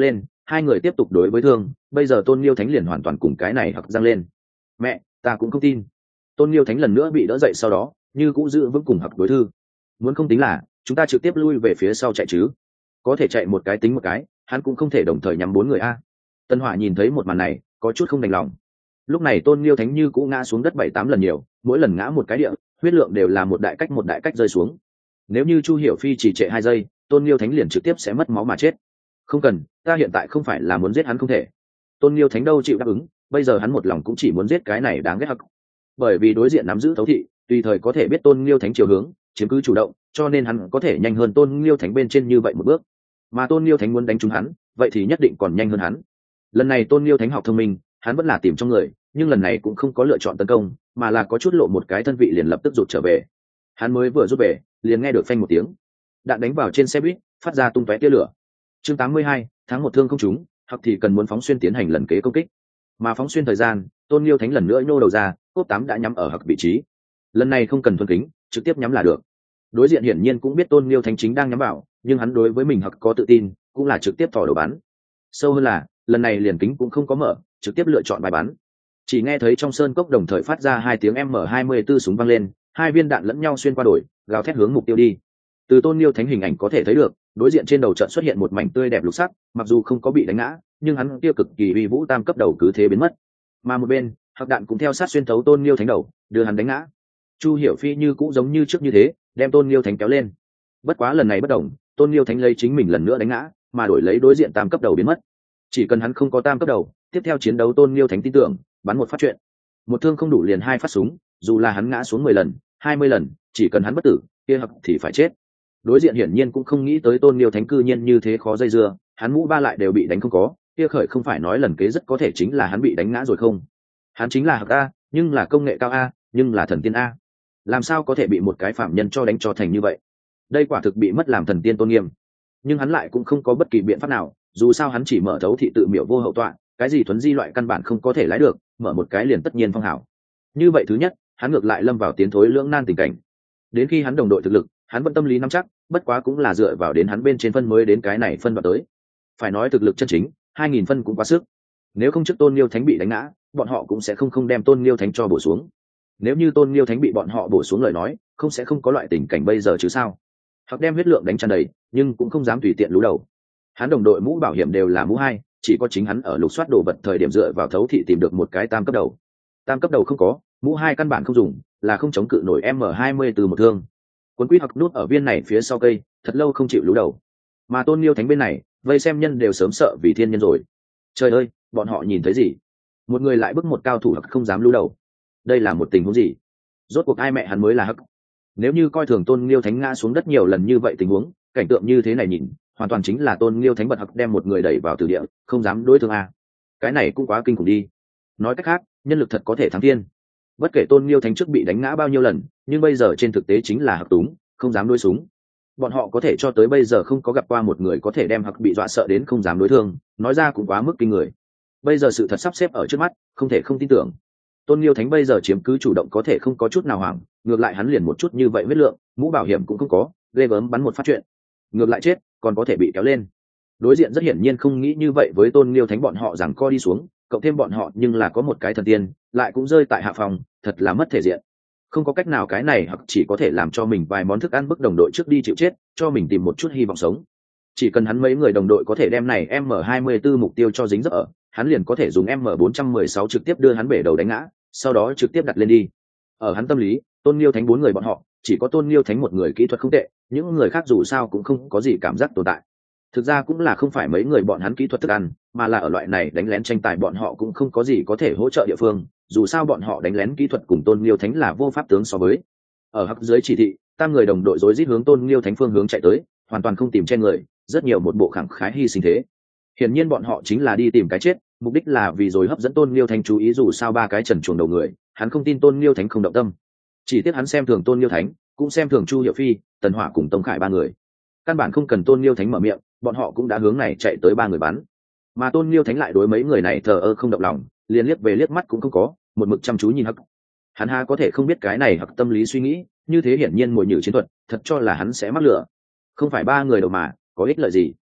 hai người tiếp tục đối với thương, bây giờ tôn liêu thánh liền hoàn toàn cùng cái này hặc giang lên. Mẹ, ta cũng không tin. Tôn liêu thánh lần nữa bị đỡ dậy, sau đó như cũng giữ vững cùng hặc đối thư. Muốn không tính là chúng ta trực tiếp lui về phía sau chạy chứ, có thể chạy một cái tính một cái, hắn cũng không thể đồng thời nhắm bốn người a. Tân Hỏa nhìn thấy một màn này có chút không đành lòng. Lúc này tôn liêu thánh như cũ ngã xuống đất bảy tám lần nhiều, mỗi lần ngã một cái địa, huyết lượng đều là một đại cách một đại cách rơi xuống. Nếu như Chu Hiểu Phi chỉ trệ hai giây, tôn liêu thánh liền trực tiếp sẽ mất máu mà chết. Không cần, ta hiện tại không phải là muốn giết hắn không thể. Tôn liêu thánh đâu chịu đáp ứng, bây giờ hắn một lòng cũng chỉ muốn giết cái này đáng ghét hặc. Bởi vì đối diện nắm giữ thấu thị, tùy thời có thể biết tôn liêu thánh chiều hướng, chiếm cứ chủ động, cho nên hắn có thể nhanh hơn tôn liêu thánh bên trên như vậy một bước. Mà tôn liêu thánh muốn đánh trúng hắn, vậy thì nhất định còn nhanh hơn hắn. Lần này tôn liêu thánh học thông minh, hắn vẫn là tìm trong người, nhưng lần này cũng không có lựa chọn tấn công, mà là có chút lộ một cái thân vị liền lập tức rụt trở về. Hắn mới vừa rút về, liền nghe được phanh một tiếng, đạn đánh vào trên xe buýt, phát ra tung tóe tia lửa. Chương tám mươi hai, tháng một thương không trúng, hoặc thì cần muốn phóng xuyên tiến hành lần kế công kích. Mà phóng xuyên thời gian, tôn liêu thánh lần nữa nhô đầu ra, cốp tám đã nhắm ở hặc vị trí. Lần này không cần thuần kính, trực tiếp nhắm là được. Đối diện hiển nhiên cũng biết tôn liêu thánh chính đang nhắm vào, nhưng hắn đối với mình hặc có tự tin, cũng là trực tiếp thò đầu bắn. Sâu hơn là lần này liền kính cũng không có mở, trực tiếp lựa chọn bài bắn. Chỉ nghe thấy trong sơn cốc đồng thời phát ra hai tiếng M hai mươi tư súng vang lên, hai viên đạn lẫn nhau xuyên qua đổi, gào thét hướng mục tiêu đi. Từ tôn liêu thánh hình ảnh có thể thấy được, đối diện trên đầu trận xuất hiện một mảnh tươi đẹp lục sắc, mặc dù không có bị đánh ngã, nhưng hắn kia cực kỳ uy vũ tam cấp đầu cứ thế biến mất. Mà một bên, hạc đạn cũng theo sát xuyên thấu tôn liêu thánh đầu, đưa hắn đánh ngã. Chu Hiểu Phi như cũ giống như trước như thế, đem tôn liêu thánh kéo lên. Bất quá lần này bất đồng, tôn liêu thánh lấy chính mình lần nữa đánh ngã, mà đổi lấy đối diện tam cấp đầu biến mất. Chỉ cần hắn không có tam cấp đầu, tiếp theo chiến đấu tôn liêu thánh tin tưởng, bắn một phát chuyện, một thương không đủ liền hai phát súng, dù là hắn ngã xuống mười lần, hai mươi lần, chỉ cần hắn bất tử, kia hặc thì phải chết. Đối diện hiển nhiên cũng không nghĩ tới tôn liêu thánh cư nhiên như thế khó dây dưa, hắn mũ ba lại đều bị đánh không có, kia khởi không phải nói lần kế rất có thể chính là hắn bị đánh ngã rồi không? Hắn chính là hặc a, nhưng là công nghệ cao a, nhưng là thần tiên a, làm sao có thể bị một cái phạm nhân cho đánh cho thành như vậy? Đây quả thực bị mất làm thần tiên tôn nghiêm. Nhưng hắn lại cũng không có bất kỳ biện pháp nào, dù sao hắn chỉ mở thấu thị tự miểu vô hậu tọa, cái gì thuấn di loại căn bản không có thể lái được, mở một cái liền tất nhiên phong hảo. Như vậy thứ nhất, hắn ngược lại lâm vào tiến thối lưỡng nan tình cảnh. Đến khi hắn đồng đội thực lực, hắn vẫn tâm lý nắm chắc, bất quá cũng là dựa vào đến hắn bên trên phân mới đến cái này phân đoạn tới. Phải nói thực lực chân chính, hai nghìn phân cũng quá sức. Nếu không trước tôn liêu thánh bị đánh ngã, bọn họ cũng sẽ không không đem tôn liêu thánh cho bổ xuống. Nếu như tôn liêu thánh bị bọn họ bổ xuống lời nói, không sẽ không có loại tình cảnh bây giờ chứ sao? Hoặc đem huyết lượng đánh tràn đầy, nhưng cũng không dám tùy tiện lú đầu. Hắn đồng đội mũ bảo hiểm đều là mũ hai, chỉ có chính hắn ở lục soát đồ vật thời điểm dựa vào thấu thị tìm được một cái tam cấp đầu. Tam cấp đầu không có, mũ hai căn bản không dùng, là không chống cự nổi M hai mươi từ một thương. Cuốn quýt hoặc nút ở viên này phía sau cây, thật lâu không chịu lú đầu. Mà tôn liêu thánh bên này, vây xem nhân đều sớm sợ vì thiên nhân rồi. Trời ơi, bọn họ nhìn thấy gì? Một người lại bức một cao thủ hặc không dám lú đầu. Đây là một tình huống gì? Rốt cuộc ai mẹ hắn mới là hặc? Nếu như coi thường tôn liêu thánh ngã xuống đất nhiều lần như vậy tình huống, cảnh tượng như thế này nhìn hoàn toàn chính là tôn liêu thánh bật hặc đem một người đẩy vào tử địa, không dám đối thương a. Cái này cũng quá kinh khủng đi. Nói cách khác, nhân lực thật có thể thắng thiên. Bất kể tôn liêu thánh trước bị đánh ngã bao nhiêu lần, nhưng bây giờ trên thực tế chính là hặc túng, không dám đối súng. Bọn họ có thể cho tới bây giờ không có gặp qua một người có thể đem hặc bị dọa sợ đến không dám đối thương, nói ra cũng quá mức kinh người. Bây giờ sự thật sắp xếp ở trước mắt, không thể không tin tưởng. Tôn liêu thánh bây giờ chiếm cứ chủ động có thể không có chút nào hoảng, ngược lại hắn liền một chút như vậy huyết lượng, mũ bảo hiểm cũng không có, ghê gớm bắn một phát chuyện, ngược lại chết, còn có thể bị kéo lên. Đối diện rất hiển nhiên không nghĩ như vậy với tôn liêu thánh bọn họ rằng co đi xuống, cộng thêm bọn họ nhưng là có một cái thần tiên, lại cũng rơi tại hạ phòng, thật là mất thể diện. Không có cách nào, cái này hoặc chỉ có thể làm cho mình vài món thức ăn bức đồng đội trước đi chịu chết, cho mình tìm một chút hy vọng sống. Chỉ cần hắn mấy người đồng đội có thể đem này M hai mươi tư mục tiêu cho dính dấp ở, hắn liền có thể dùng M bốn một sáu trực tiếp đưa hắn bể đầu đánh ngã, sau đó trực tiếp đặt lên đi. Ở hắn tâm lý, tôn liêu thánh bốn người bọn họ, chỉ có tôn liêu thánh một người kỹ thuật không tệ, những người khác dù sao cũng không có gì cảm giác tồn tại. Thực ra cũng là không phải mấy người bọn hắn kỹ thuật thức ăn, mà là ở loại này đánh lén tranh tài bọn họ cũng không có gì có thể hỗ trợ địa phương, dù sao bọn họ đánh lén kỹ thuật cùng tôn liêu thánh là vô pháp tướng so với. Ở hắc dưới chỉ thị, tam người đồng đội rối rít hướng tôn liêu thánh phương hướng chạy tới, hoàn toàn không tìm che người, rất nhiều một bộ khẳng khái hy sinh thế. Hiển nhiên bọn họ chính là đi tìm cái chết, mục đích là vì rồi hấp dẫn tôn liêu thánh chú ý, dù sao ba cái trần chuồng đầu người, hắn không tin tôn liêu thánh không động tâm. Chỉ tiếc hắn xem thường tôn liêu thánh, cũng xem thường Chu Hiểu Phi, Tần Hỏa cùng Tống Khải ba người. Căn bản không cần tôn liêu thánh mở miệng, bọn họ cũng đã hướng này chạy tới ba người bắn. Mà tôn liêu thánh lại đối mấy người này thờ ơ không động lòng, liền liếc về liếc mắt cũng không có, một mực chăm chú nhìn hắc. Hắn ha có thể không biết cái này hắc tâm lý suy nghĩ, như thế hiển nhiên mồi nhử chiến thuật, thật cho là hắn sẽ mắc lửa. Không phải ba người đâu mà, có ích lợi gì?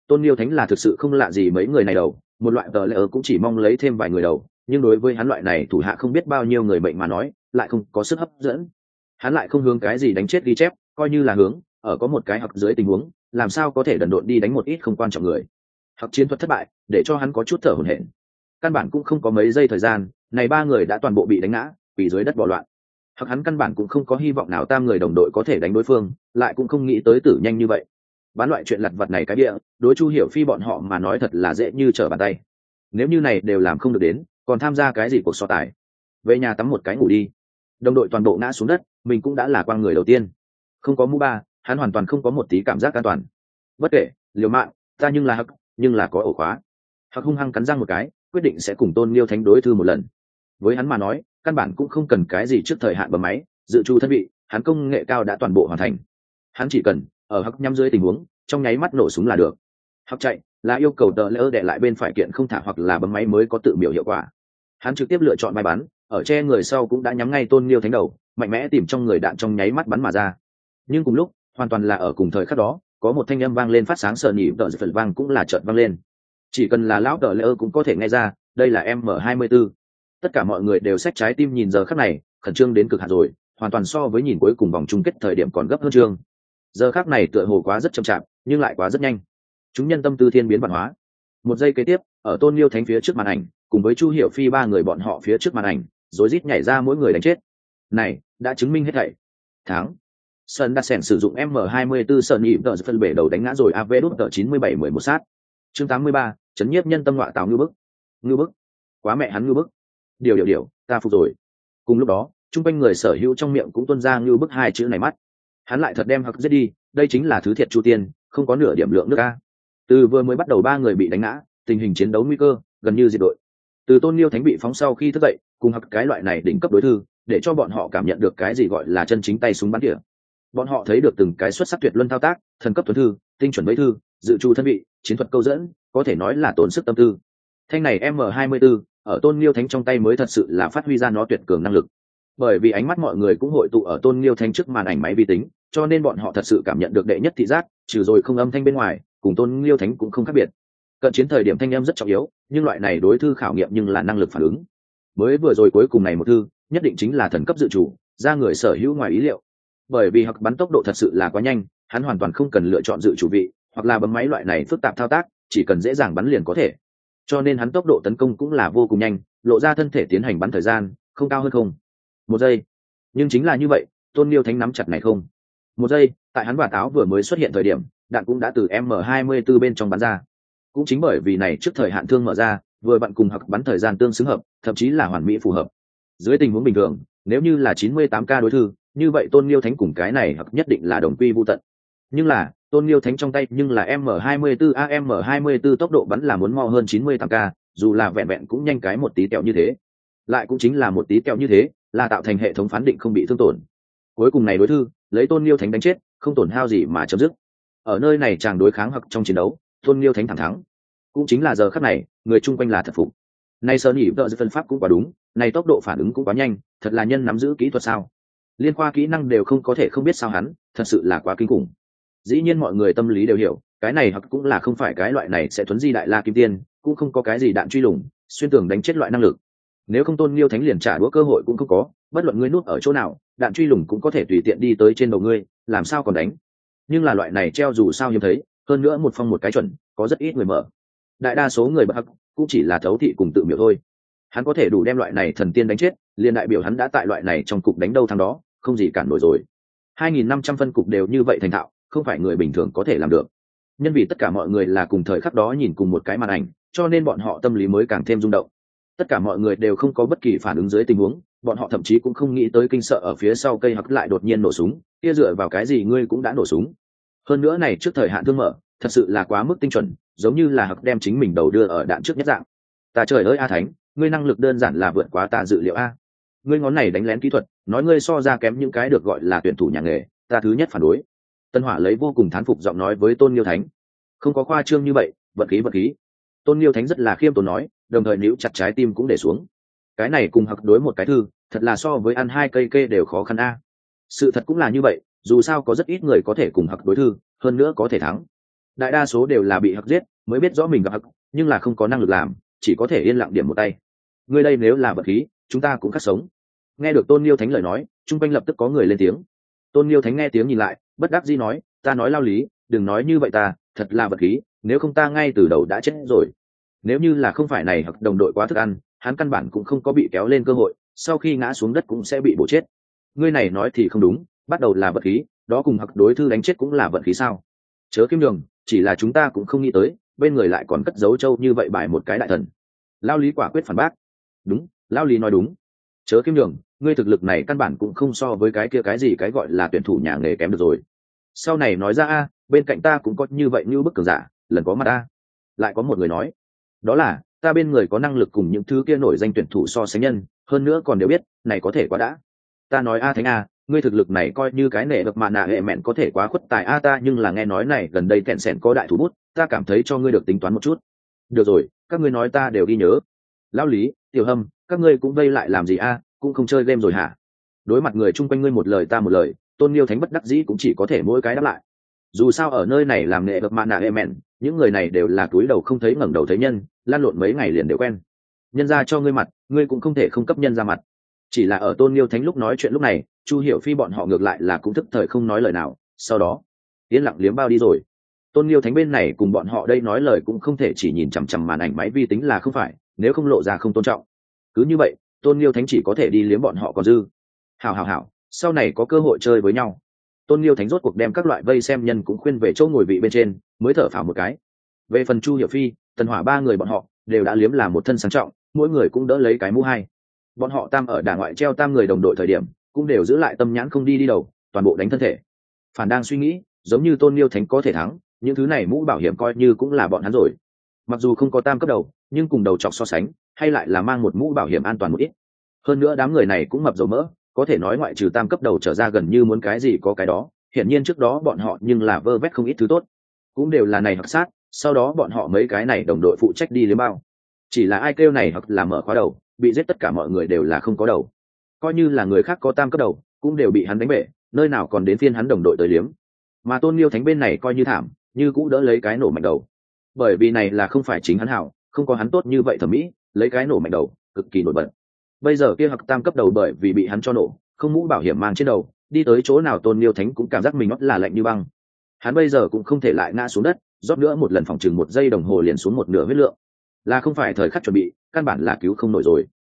Tôn Liêu Thánh là thực sự không lạ gì mấy người này đầu, một loại tờ lệ cũng chỉ mong lấy thêm vài người đầu, nhưng đối với hắn loại này thủ hạ không biết bao nhiêu người mệnh mà nói, lại không có sức hấp dẫn. Hắn lại không hướng cái gì đánh chết ghi chép, coi như là hướng, ở có một cái học dưới tình huống, làm sao có thể đần độn đi đánh một ít không quan trọng người. Học chiến thuật thất bại, để cho hắn có chút thở hổn hển. Căn bản cũng không có mấy giây thời gian, này ba người đã toàn bộ bị đánh ngã, bị dưới đất bỏ loạn. Hoặc hắn căn bản cũng không có hy vọng nào tam người đồng đội có thể đánh đối phương, lại cũng không nghĩ tới tử nhanh như vậy. Bán loại chuyện lặt vặt này cái địa, đối Chu Hiểu Phi bọn họ mà nói thật là dễ như trở bàn tay. Nếu như này đều làm không được đến, còn tham gia cái gì cuộc so tài? Về nhà tắm một cái ngủ đi. Đồng đội toàn bộ ngã xuống đất, mình cũng đã là quang người đầu tiên. Không có mũ ba, hắn hoàn toàn không có một tí cảm giác an toàn. Bất kể, liều mạng, ta nhưng là hắc, nhưng là có ổ khóa. Hắc hung hăng cắn răng một cái, quyết định sẽ cùng Tôn Liêu Thánh đối thư một lần. Với hắn mà nói, căn bản cũng không cần cái gì trước thời hạn bấm máy, dự trù thân vị, hắn công nghệ cao đã toàn bộ hoàn thành. Hắn chỉ cần ở hắc nhắm dưới tình huống, trong nháy mắt nổ súng là được. Hắc chạy là yêu cầu tờ lỡ để lại bên phải kiện không thả hoặc là bấm máy mới có tự biểu hiệu quả. Hắn trực tiếp lựa chọn bay bắn, ở che người sau cũng đã nhắm ngay Tôn Liêu Thánh đầu, mạnh mẽ tìm trong người đạn trong nháy mắt bắn mà ra. Nhưng cùng lúc, hoàn toàn là ở cùng thời khắc đó, có một thanh âm vang lên phát sáng sợ nhị tờ phần vang cũng là chợt vang lên. Chỉ cần là lão tờ lỡ cũng có thể nghe ra, đây là M hai mươi tư. Tất cả mọi người đều xách trái tim nhìn giờ khắc này, khẩn trương đến cực hạn rồi, hoàn toàn so với nhìn cuối cùng vòng chung kết thời điểm còn gấp hơn trương. Giờ khắc này tựa hồ quá rất chậm chạp, nhưng lại quá rất nhanh. Chúng nhân tâm tư thiên biến văn hóa. Một giây kế tiếp, ở Tôn Liêu Thánh phía trước màn ảnh, cùng với Chu Hiểu Phi ba người bọn họ phía trước màn ảnh, rối rít nhảy ra mỗi người đánh chết. Này, đã chứng minh hết thảy. Thắng. Sơn đã sèn sử dụng M hai mươi tư Sơn nhịp tờ phân bể đầu đánh ngã rồi a vê đút tờ chín mươi bảy mười một sát. Chương tám mươi ba, chấn nhiếp nhân tâm ngọa tào ngư bức. Ngư bức. Quá mẹ hắn ngư bức. Điều điều điều, ta phục rồi. Cùng lúc đó, trung quanh người sở hữu trong miệng cũng tuôn ra ngư bức hai chữ này mắt. Hắn lại thật đem hặc giết đi, đây chính là thứ thiệt Chu Tiên, không có nửa điểm lượng nước a. Từ vừa mới bắt đầu ba người bị đánh ngã, tình hình chiến đấu nguy cơ gần như diệt đội. Từ Tôn Liêu Thánh bị phóng sau khi thức dậy, cùng hặc cái loại này đỉnh cấp đối thư, để cho bọn họ cảm nhận được cái gì gọi là chân chính tay súng bắn tỉa. Bọn họ thấy được từng cái xuất sắc tuyệt luân thao tác, thần cấp tuấn thư, tinh chuẩn mấy thư, dự trù thân vị, chiến thuật câu dẫn, có thể nói là tốn sức tâm tư. Thanh này M hai mươi tư, ở Tôn Liêu Thánh trong tay mới thật sự là phát huy ra nó tuyệt cường năng lực. Bởi vì ánh mắt mọi người cũng hội tụ ở Tôn Liêu Thánh trước màn ảnh máy vi tính, cho nên bọn họ thật sự cảm nhận được đệ nhất thị giác, trừ rồi không âm thanh bên ngoài, cùng Tôn Liêu Thánh cũng không khác biệt. Cận chiến thời điểm thanh âm rất trọng yếu, nhưng loại này đối thư khảo nghiệm nhưng là năng lực phản ứng. Mới vừa rồi cuối cùng này một thư, nhất định chính là thần cấp dự chủ, ra người sở hữu ngoài ý liệu. Bởi vì hặc bắn tốc độ thật sự là quá nhanh, hắn hoàn toàn không cần lựa chọn dự chủ vị, hoặc là bấm máy loại này phức tạp thao tác, chỉ cần dễ dàng bắn liền có thể. Cho nên hắn tốc độ tấn công cũng là vô cùng nhanh, lộ ra thân thể tiến hành bắn thời gian không cao hơn không một giây. Nhưng chính là như vậy, Tôn Liêu Thánh nắm chặt này không một giây, tại hắn và táo vừa mới xuất hiện thời điểm, đạn cũng đã từ M hai mươi tư bên trong bắn ra. Cũng chính bởi vì này trước thời hạn thương mở ra, vừa bận cùng hặc bắn thời gian tương xứng hợp, thậm chí là hoàn mỹ phù hợp. Dưới tình huống bình thường, nếu như là chín mươi tám k đối thư, như vậy Tôn Liêu Thánh cùng cái này hặc nhất định là đồng quy vu tận. Nhưng là Tôn Liêu Thánh trong tay nhưng là M hai mươi tư a M hai mươi tư tốc độ bắn là muốn mau hơn chín mươi tám k, dù là vẹn vẹn cũng nhanh cái một tí tẹo như thế, lại cũng chính là một tí tẹo như thế, là tạo thành hệ thống phán định không bị thương tổn. Cuối cùng này đối thư, lấy Tôn Liêu Thánh đánh chết, không tổn hao gì mà chấm dứt. Ở nơi này chàng đối kháng hặc trong chiến đấu, Tôn Liêu Thánh thẳng thắng. Cũng chính là giờ khắc này, người chung quanh là thật phục. Này Sơn nhị vợ phân pháp cũng quá đúng, này tốc độ phản ứng cũng quá nhanh, thật là nhân nắm giữ kỹ thuật sao? Liên khoa kỹ năng đều không có thể không biết sao hắn, thật sự là quá kinh khủng. Dĩ nhiên mọi người tâm lý đều hiểu, cái này hoặc cũng là không phải cái loại này sẽ thuấn di đại la kim tiên, cũng không có cái gì đạn truy lùng, xuyên tường đánh chết loại năng lực. Nếu không Tôn Liêu Thánh liền trả đũa cơ hội cũng không có, bất luận ngươi núp ở chỗ nào, đạn truy lùng cũng có thể tùy tiện đi tới trên đầu ngươi, làm sao còn đánh. Nhưng là loại này treo dù sao hiếm thấy, hơn nữa một phong một cái chuẩn, có rất ít người mở. Đại đa số người bậc hắc cũng chỉ là thấu thị cùng tự miểu thôi. Hắn có thể đủ đem loại này thần tiên đánh chết, liền đại biểu hắn đã tại loại này trong cục đánh đâu thắng đó, không gì cản nổi rồi. hai nghìn năm trăm phân cục đều như vậy thành thạo, không phải người bình thường có thể làm được. Nhân vì tất cả mọi người là cùng thời khắc đó nhìn cùng một cái màn ảnh, cho nên bọn họ tâm lý mới càng thêm rung động. Tất cả mọi người đều không có bất kỳ phản ứng dưới tình huống, bọn họ thậm chí cũng không nghĩ tới kinh sợ ở phía sau cây hắc lại đột nhiên nổ súng, kia dựa vào cái gì ngươi cũng đã nổ súng. Hơn nữa này trước thời hạn thương mở, thật sự là quá mức tinh chuẩn, giống như là hắc đem chính mình đầu đưa ở đạn trước nhất dạng. Ta trời ơi a Thánh, ngươi năng lực đơn giản là vượt quá ta dự liệu a. Ngươi ngón này đánh lén kỹ thuật, nói ngươi so ra kém những cái được gọi là tuyển thủ nhà nghề, ta thứ nhất phản đối. Tân Hỏa lấy vô cùng thán phục giọng nói với Tôn Liêu Thánh. Không có khoa trương như vậy, vật khí vật khí. Tôn Liêu Thánh rất là khiêm tốn nói, đồng thời níu chặt trái tim cũng để xuống. Cái này cùng hặc đối một cái thư, thật là so với ăn hai cây kê đều khó khăn a. Sự thật cũng là như vậy, dù sao có rất ít người có thể cùng hặc đối thư, hơn nữa có thể thắng. đại đa số đều là bị hặc giết mới biết rõ mình gặp hặc, nhưng là không có năng lực làm, chỉ có thể yên lặng điểm một tay. Ngươi đây nếu là vật khí, chúng ta cũng khắc sống. Nghe được Tôn Liêu Thánh lời nói, chung quanh lập tức có người lên tiếng. Tôn Liêu Thánh nghe tiếng nhìn lại, bất đắc dĩ nói, ta nói lao lý, đừng nói như vậy ta, thật là vật khí, nếu không ta ngay từ đầu đã chết rồi. Nếu như là không phải này hoặc đồng đội quá thức ăn, hắn căn bản cũng không có bị kéo lên cơ hội, sau khi ngã xuống đất cũng sẽ bị bổ chết. Ngươi này nói thì không đúng, bắt đầu là vật khí, đó cùng hoặc đối thư đánh chết cũng là vận khí sao? Chớ kim đường, chỉ là chúng ta cũng không nghĩ tới, bên người lại còn cất giấu châu như vậy bài một cái đại thần. Lao lý quả quyết phản bác. Đúng, lao lý nói đúng. Chớ kim đường, ngươi thực lực này căn bản cũng không so với cái kia cái gì cái gọi là tuyển thủ nhà nghề kém được rồi. Sau này nói ra a, bên cạnh ta cũng có như vậy như bức cường giả, lần có mặt a. Lại có một người nói, đó là ta bên người có năng lực cùng những thứ kia nổi danh tuyển thủ so sánh nhân, hơn nữa còn đều biết, này có thể quá đã. Ta nói a Thánh a, ngươi thực lực này coi như cái nể được mà nạ hệ mẹn có thể quá khuất tài a ta, nhưng là nghe nói này gần đây kẹn sẹn có đại thủ bút, ta cảm thấy cho ngươi được tính toán một chút. Được rồi, các ngươi nói ta đều ghi nhớ. Lão lý, Tiểu Hâm, các ngươi cũng vây lại làm gì a, cũng không chơi game rồi hả? Đối mặt người chung quanh ngươi một lời ta một lời, Tôn Liêu Thánh bất đắc dĩ cũng chỉ có thể mỗi cái đáp lại. Dù sao ở nơi này làm nệ được mà nạ hệ mẹn, những người này đều là túi đầu không thấy ngẩng đầu thấy nhân, lan lộn mấy ngày liền đều quen. Nhân ra cho ngươi mặt, ngươi cũng không thể không cấp nhân ra mặt. Chỉ là ở Tôn Liêu Thánh lúc nói chuyện lúc này, Chu Hiểu Phi bọn họ ngược lại là cũng thức thời không nói lời nào, sau đó yên lặng liếm bao đi rồi. Tôn Liêu Thánh bên này cùng bọn họ đây nói lời cũng không thể chỉ nhìn chằm chằm màn ảnh máy vi tính là không phải, nếu không lộ ra không tôn trọng. Cứ như vậy, Tôn Liêu Thánh chỉ có thể đi liếm bọn họ còn dư. Hảo hảo hảo, sau này có cơ hội chơi với nhau. Tôn Liêu Thánh rốt cuộc đem các loại vây xem nhân cũng khuyên về chỗ ngồi vị bên trên, mới thở phào một cái. Về phần Chu Hiểu Phi, Tần Hỏa ba người bọn họ đều đã liếm là một thân sang trọng, mỗi người cũng đỡ lấy cái mũ hai. Bọn họ tam ở đà ngoại treo tam người đồng đội thời điểm, cũng đều giữ lại tâm nhãn không đi đi đầu, toàn bộ đánh thân thể. Phản đang suy nghĩ, giống như Tôn Liêu Thánh có thể thắng, những thứ này mũ bảo hiểm coi như cũng là bọn hắn rồi. Mặc dù không có tam cấp đầu, nhưng cùng đầu chọc so sánh, hay lại là mang một mũ bảo hiểm an toàn một ít. Hơn nữa đám người này cũng mập dầu mỡ, có thể nói ngoại trừ tam cấp đầu trở ra gần như muốn cái gì có cái đó. Hiển nhiên trước đó bọn họ nhưng là vơ vét không ít thứ tốt, cũng đều là này hoặc sát. Sau đó bọn họ mấy cái này đồng đội phụ trách đi liếm bao. Chỉ là ai kêu này hoặc là mở khóa đầu, bị giết tất cả mọi người đều là không có đầu. Coi như là người khác có tam cấp đầu, cũng đều bị hắn đánh bể, nơi nào còn đến phiên hắn đồng đội tới liếm. Mà Tôn Liêu Thánh bên này coi như thảm, như cũ đỡ lấy cái nổ mạnh đầu. Bởi vì này là không phải chính hắn hảo, không có hắn tốt như vậy thẩm mỹ, lấy cái nổ mạnh đầu, cực kỳ nổi bật. Bây giờ kia hoặc tam cấp đầu bởi vì bị hắn cho nổ, không mũ bảo hiểm mang trên đầu, đi tới chỗ nào Tôn Liêu Thánh cũng cảm giác mình là lạnh như băng. Hắn bây giờ cũng không thể lại ngã xuống đất, rót nữa một lần phòng chừng một giây đồng hồ liền xuống một nửa huyết lượng. Là không phải thời khắc chuẩn bị, căn bản là cứu không nổi rồi.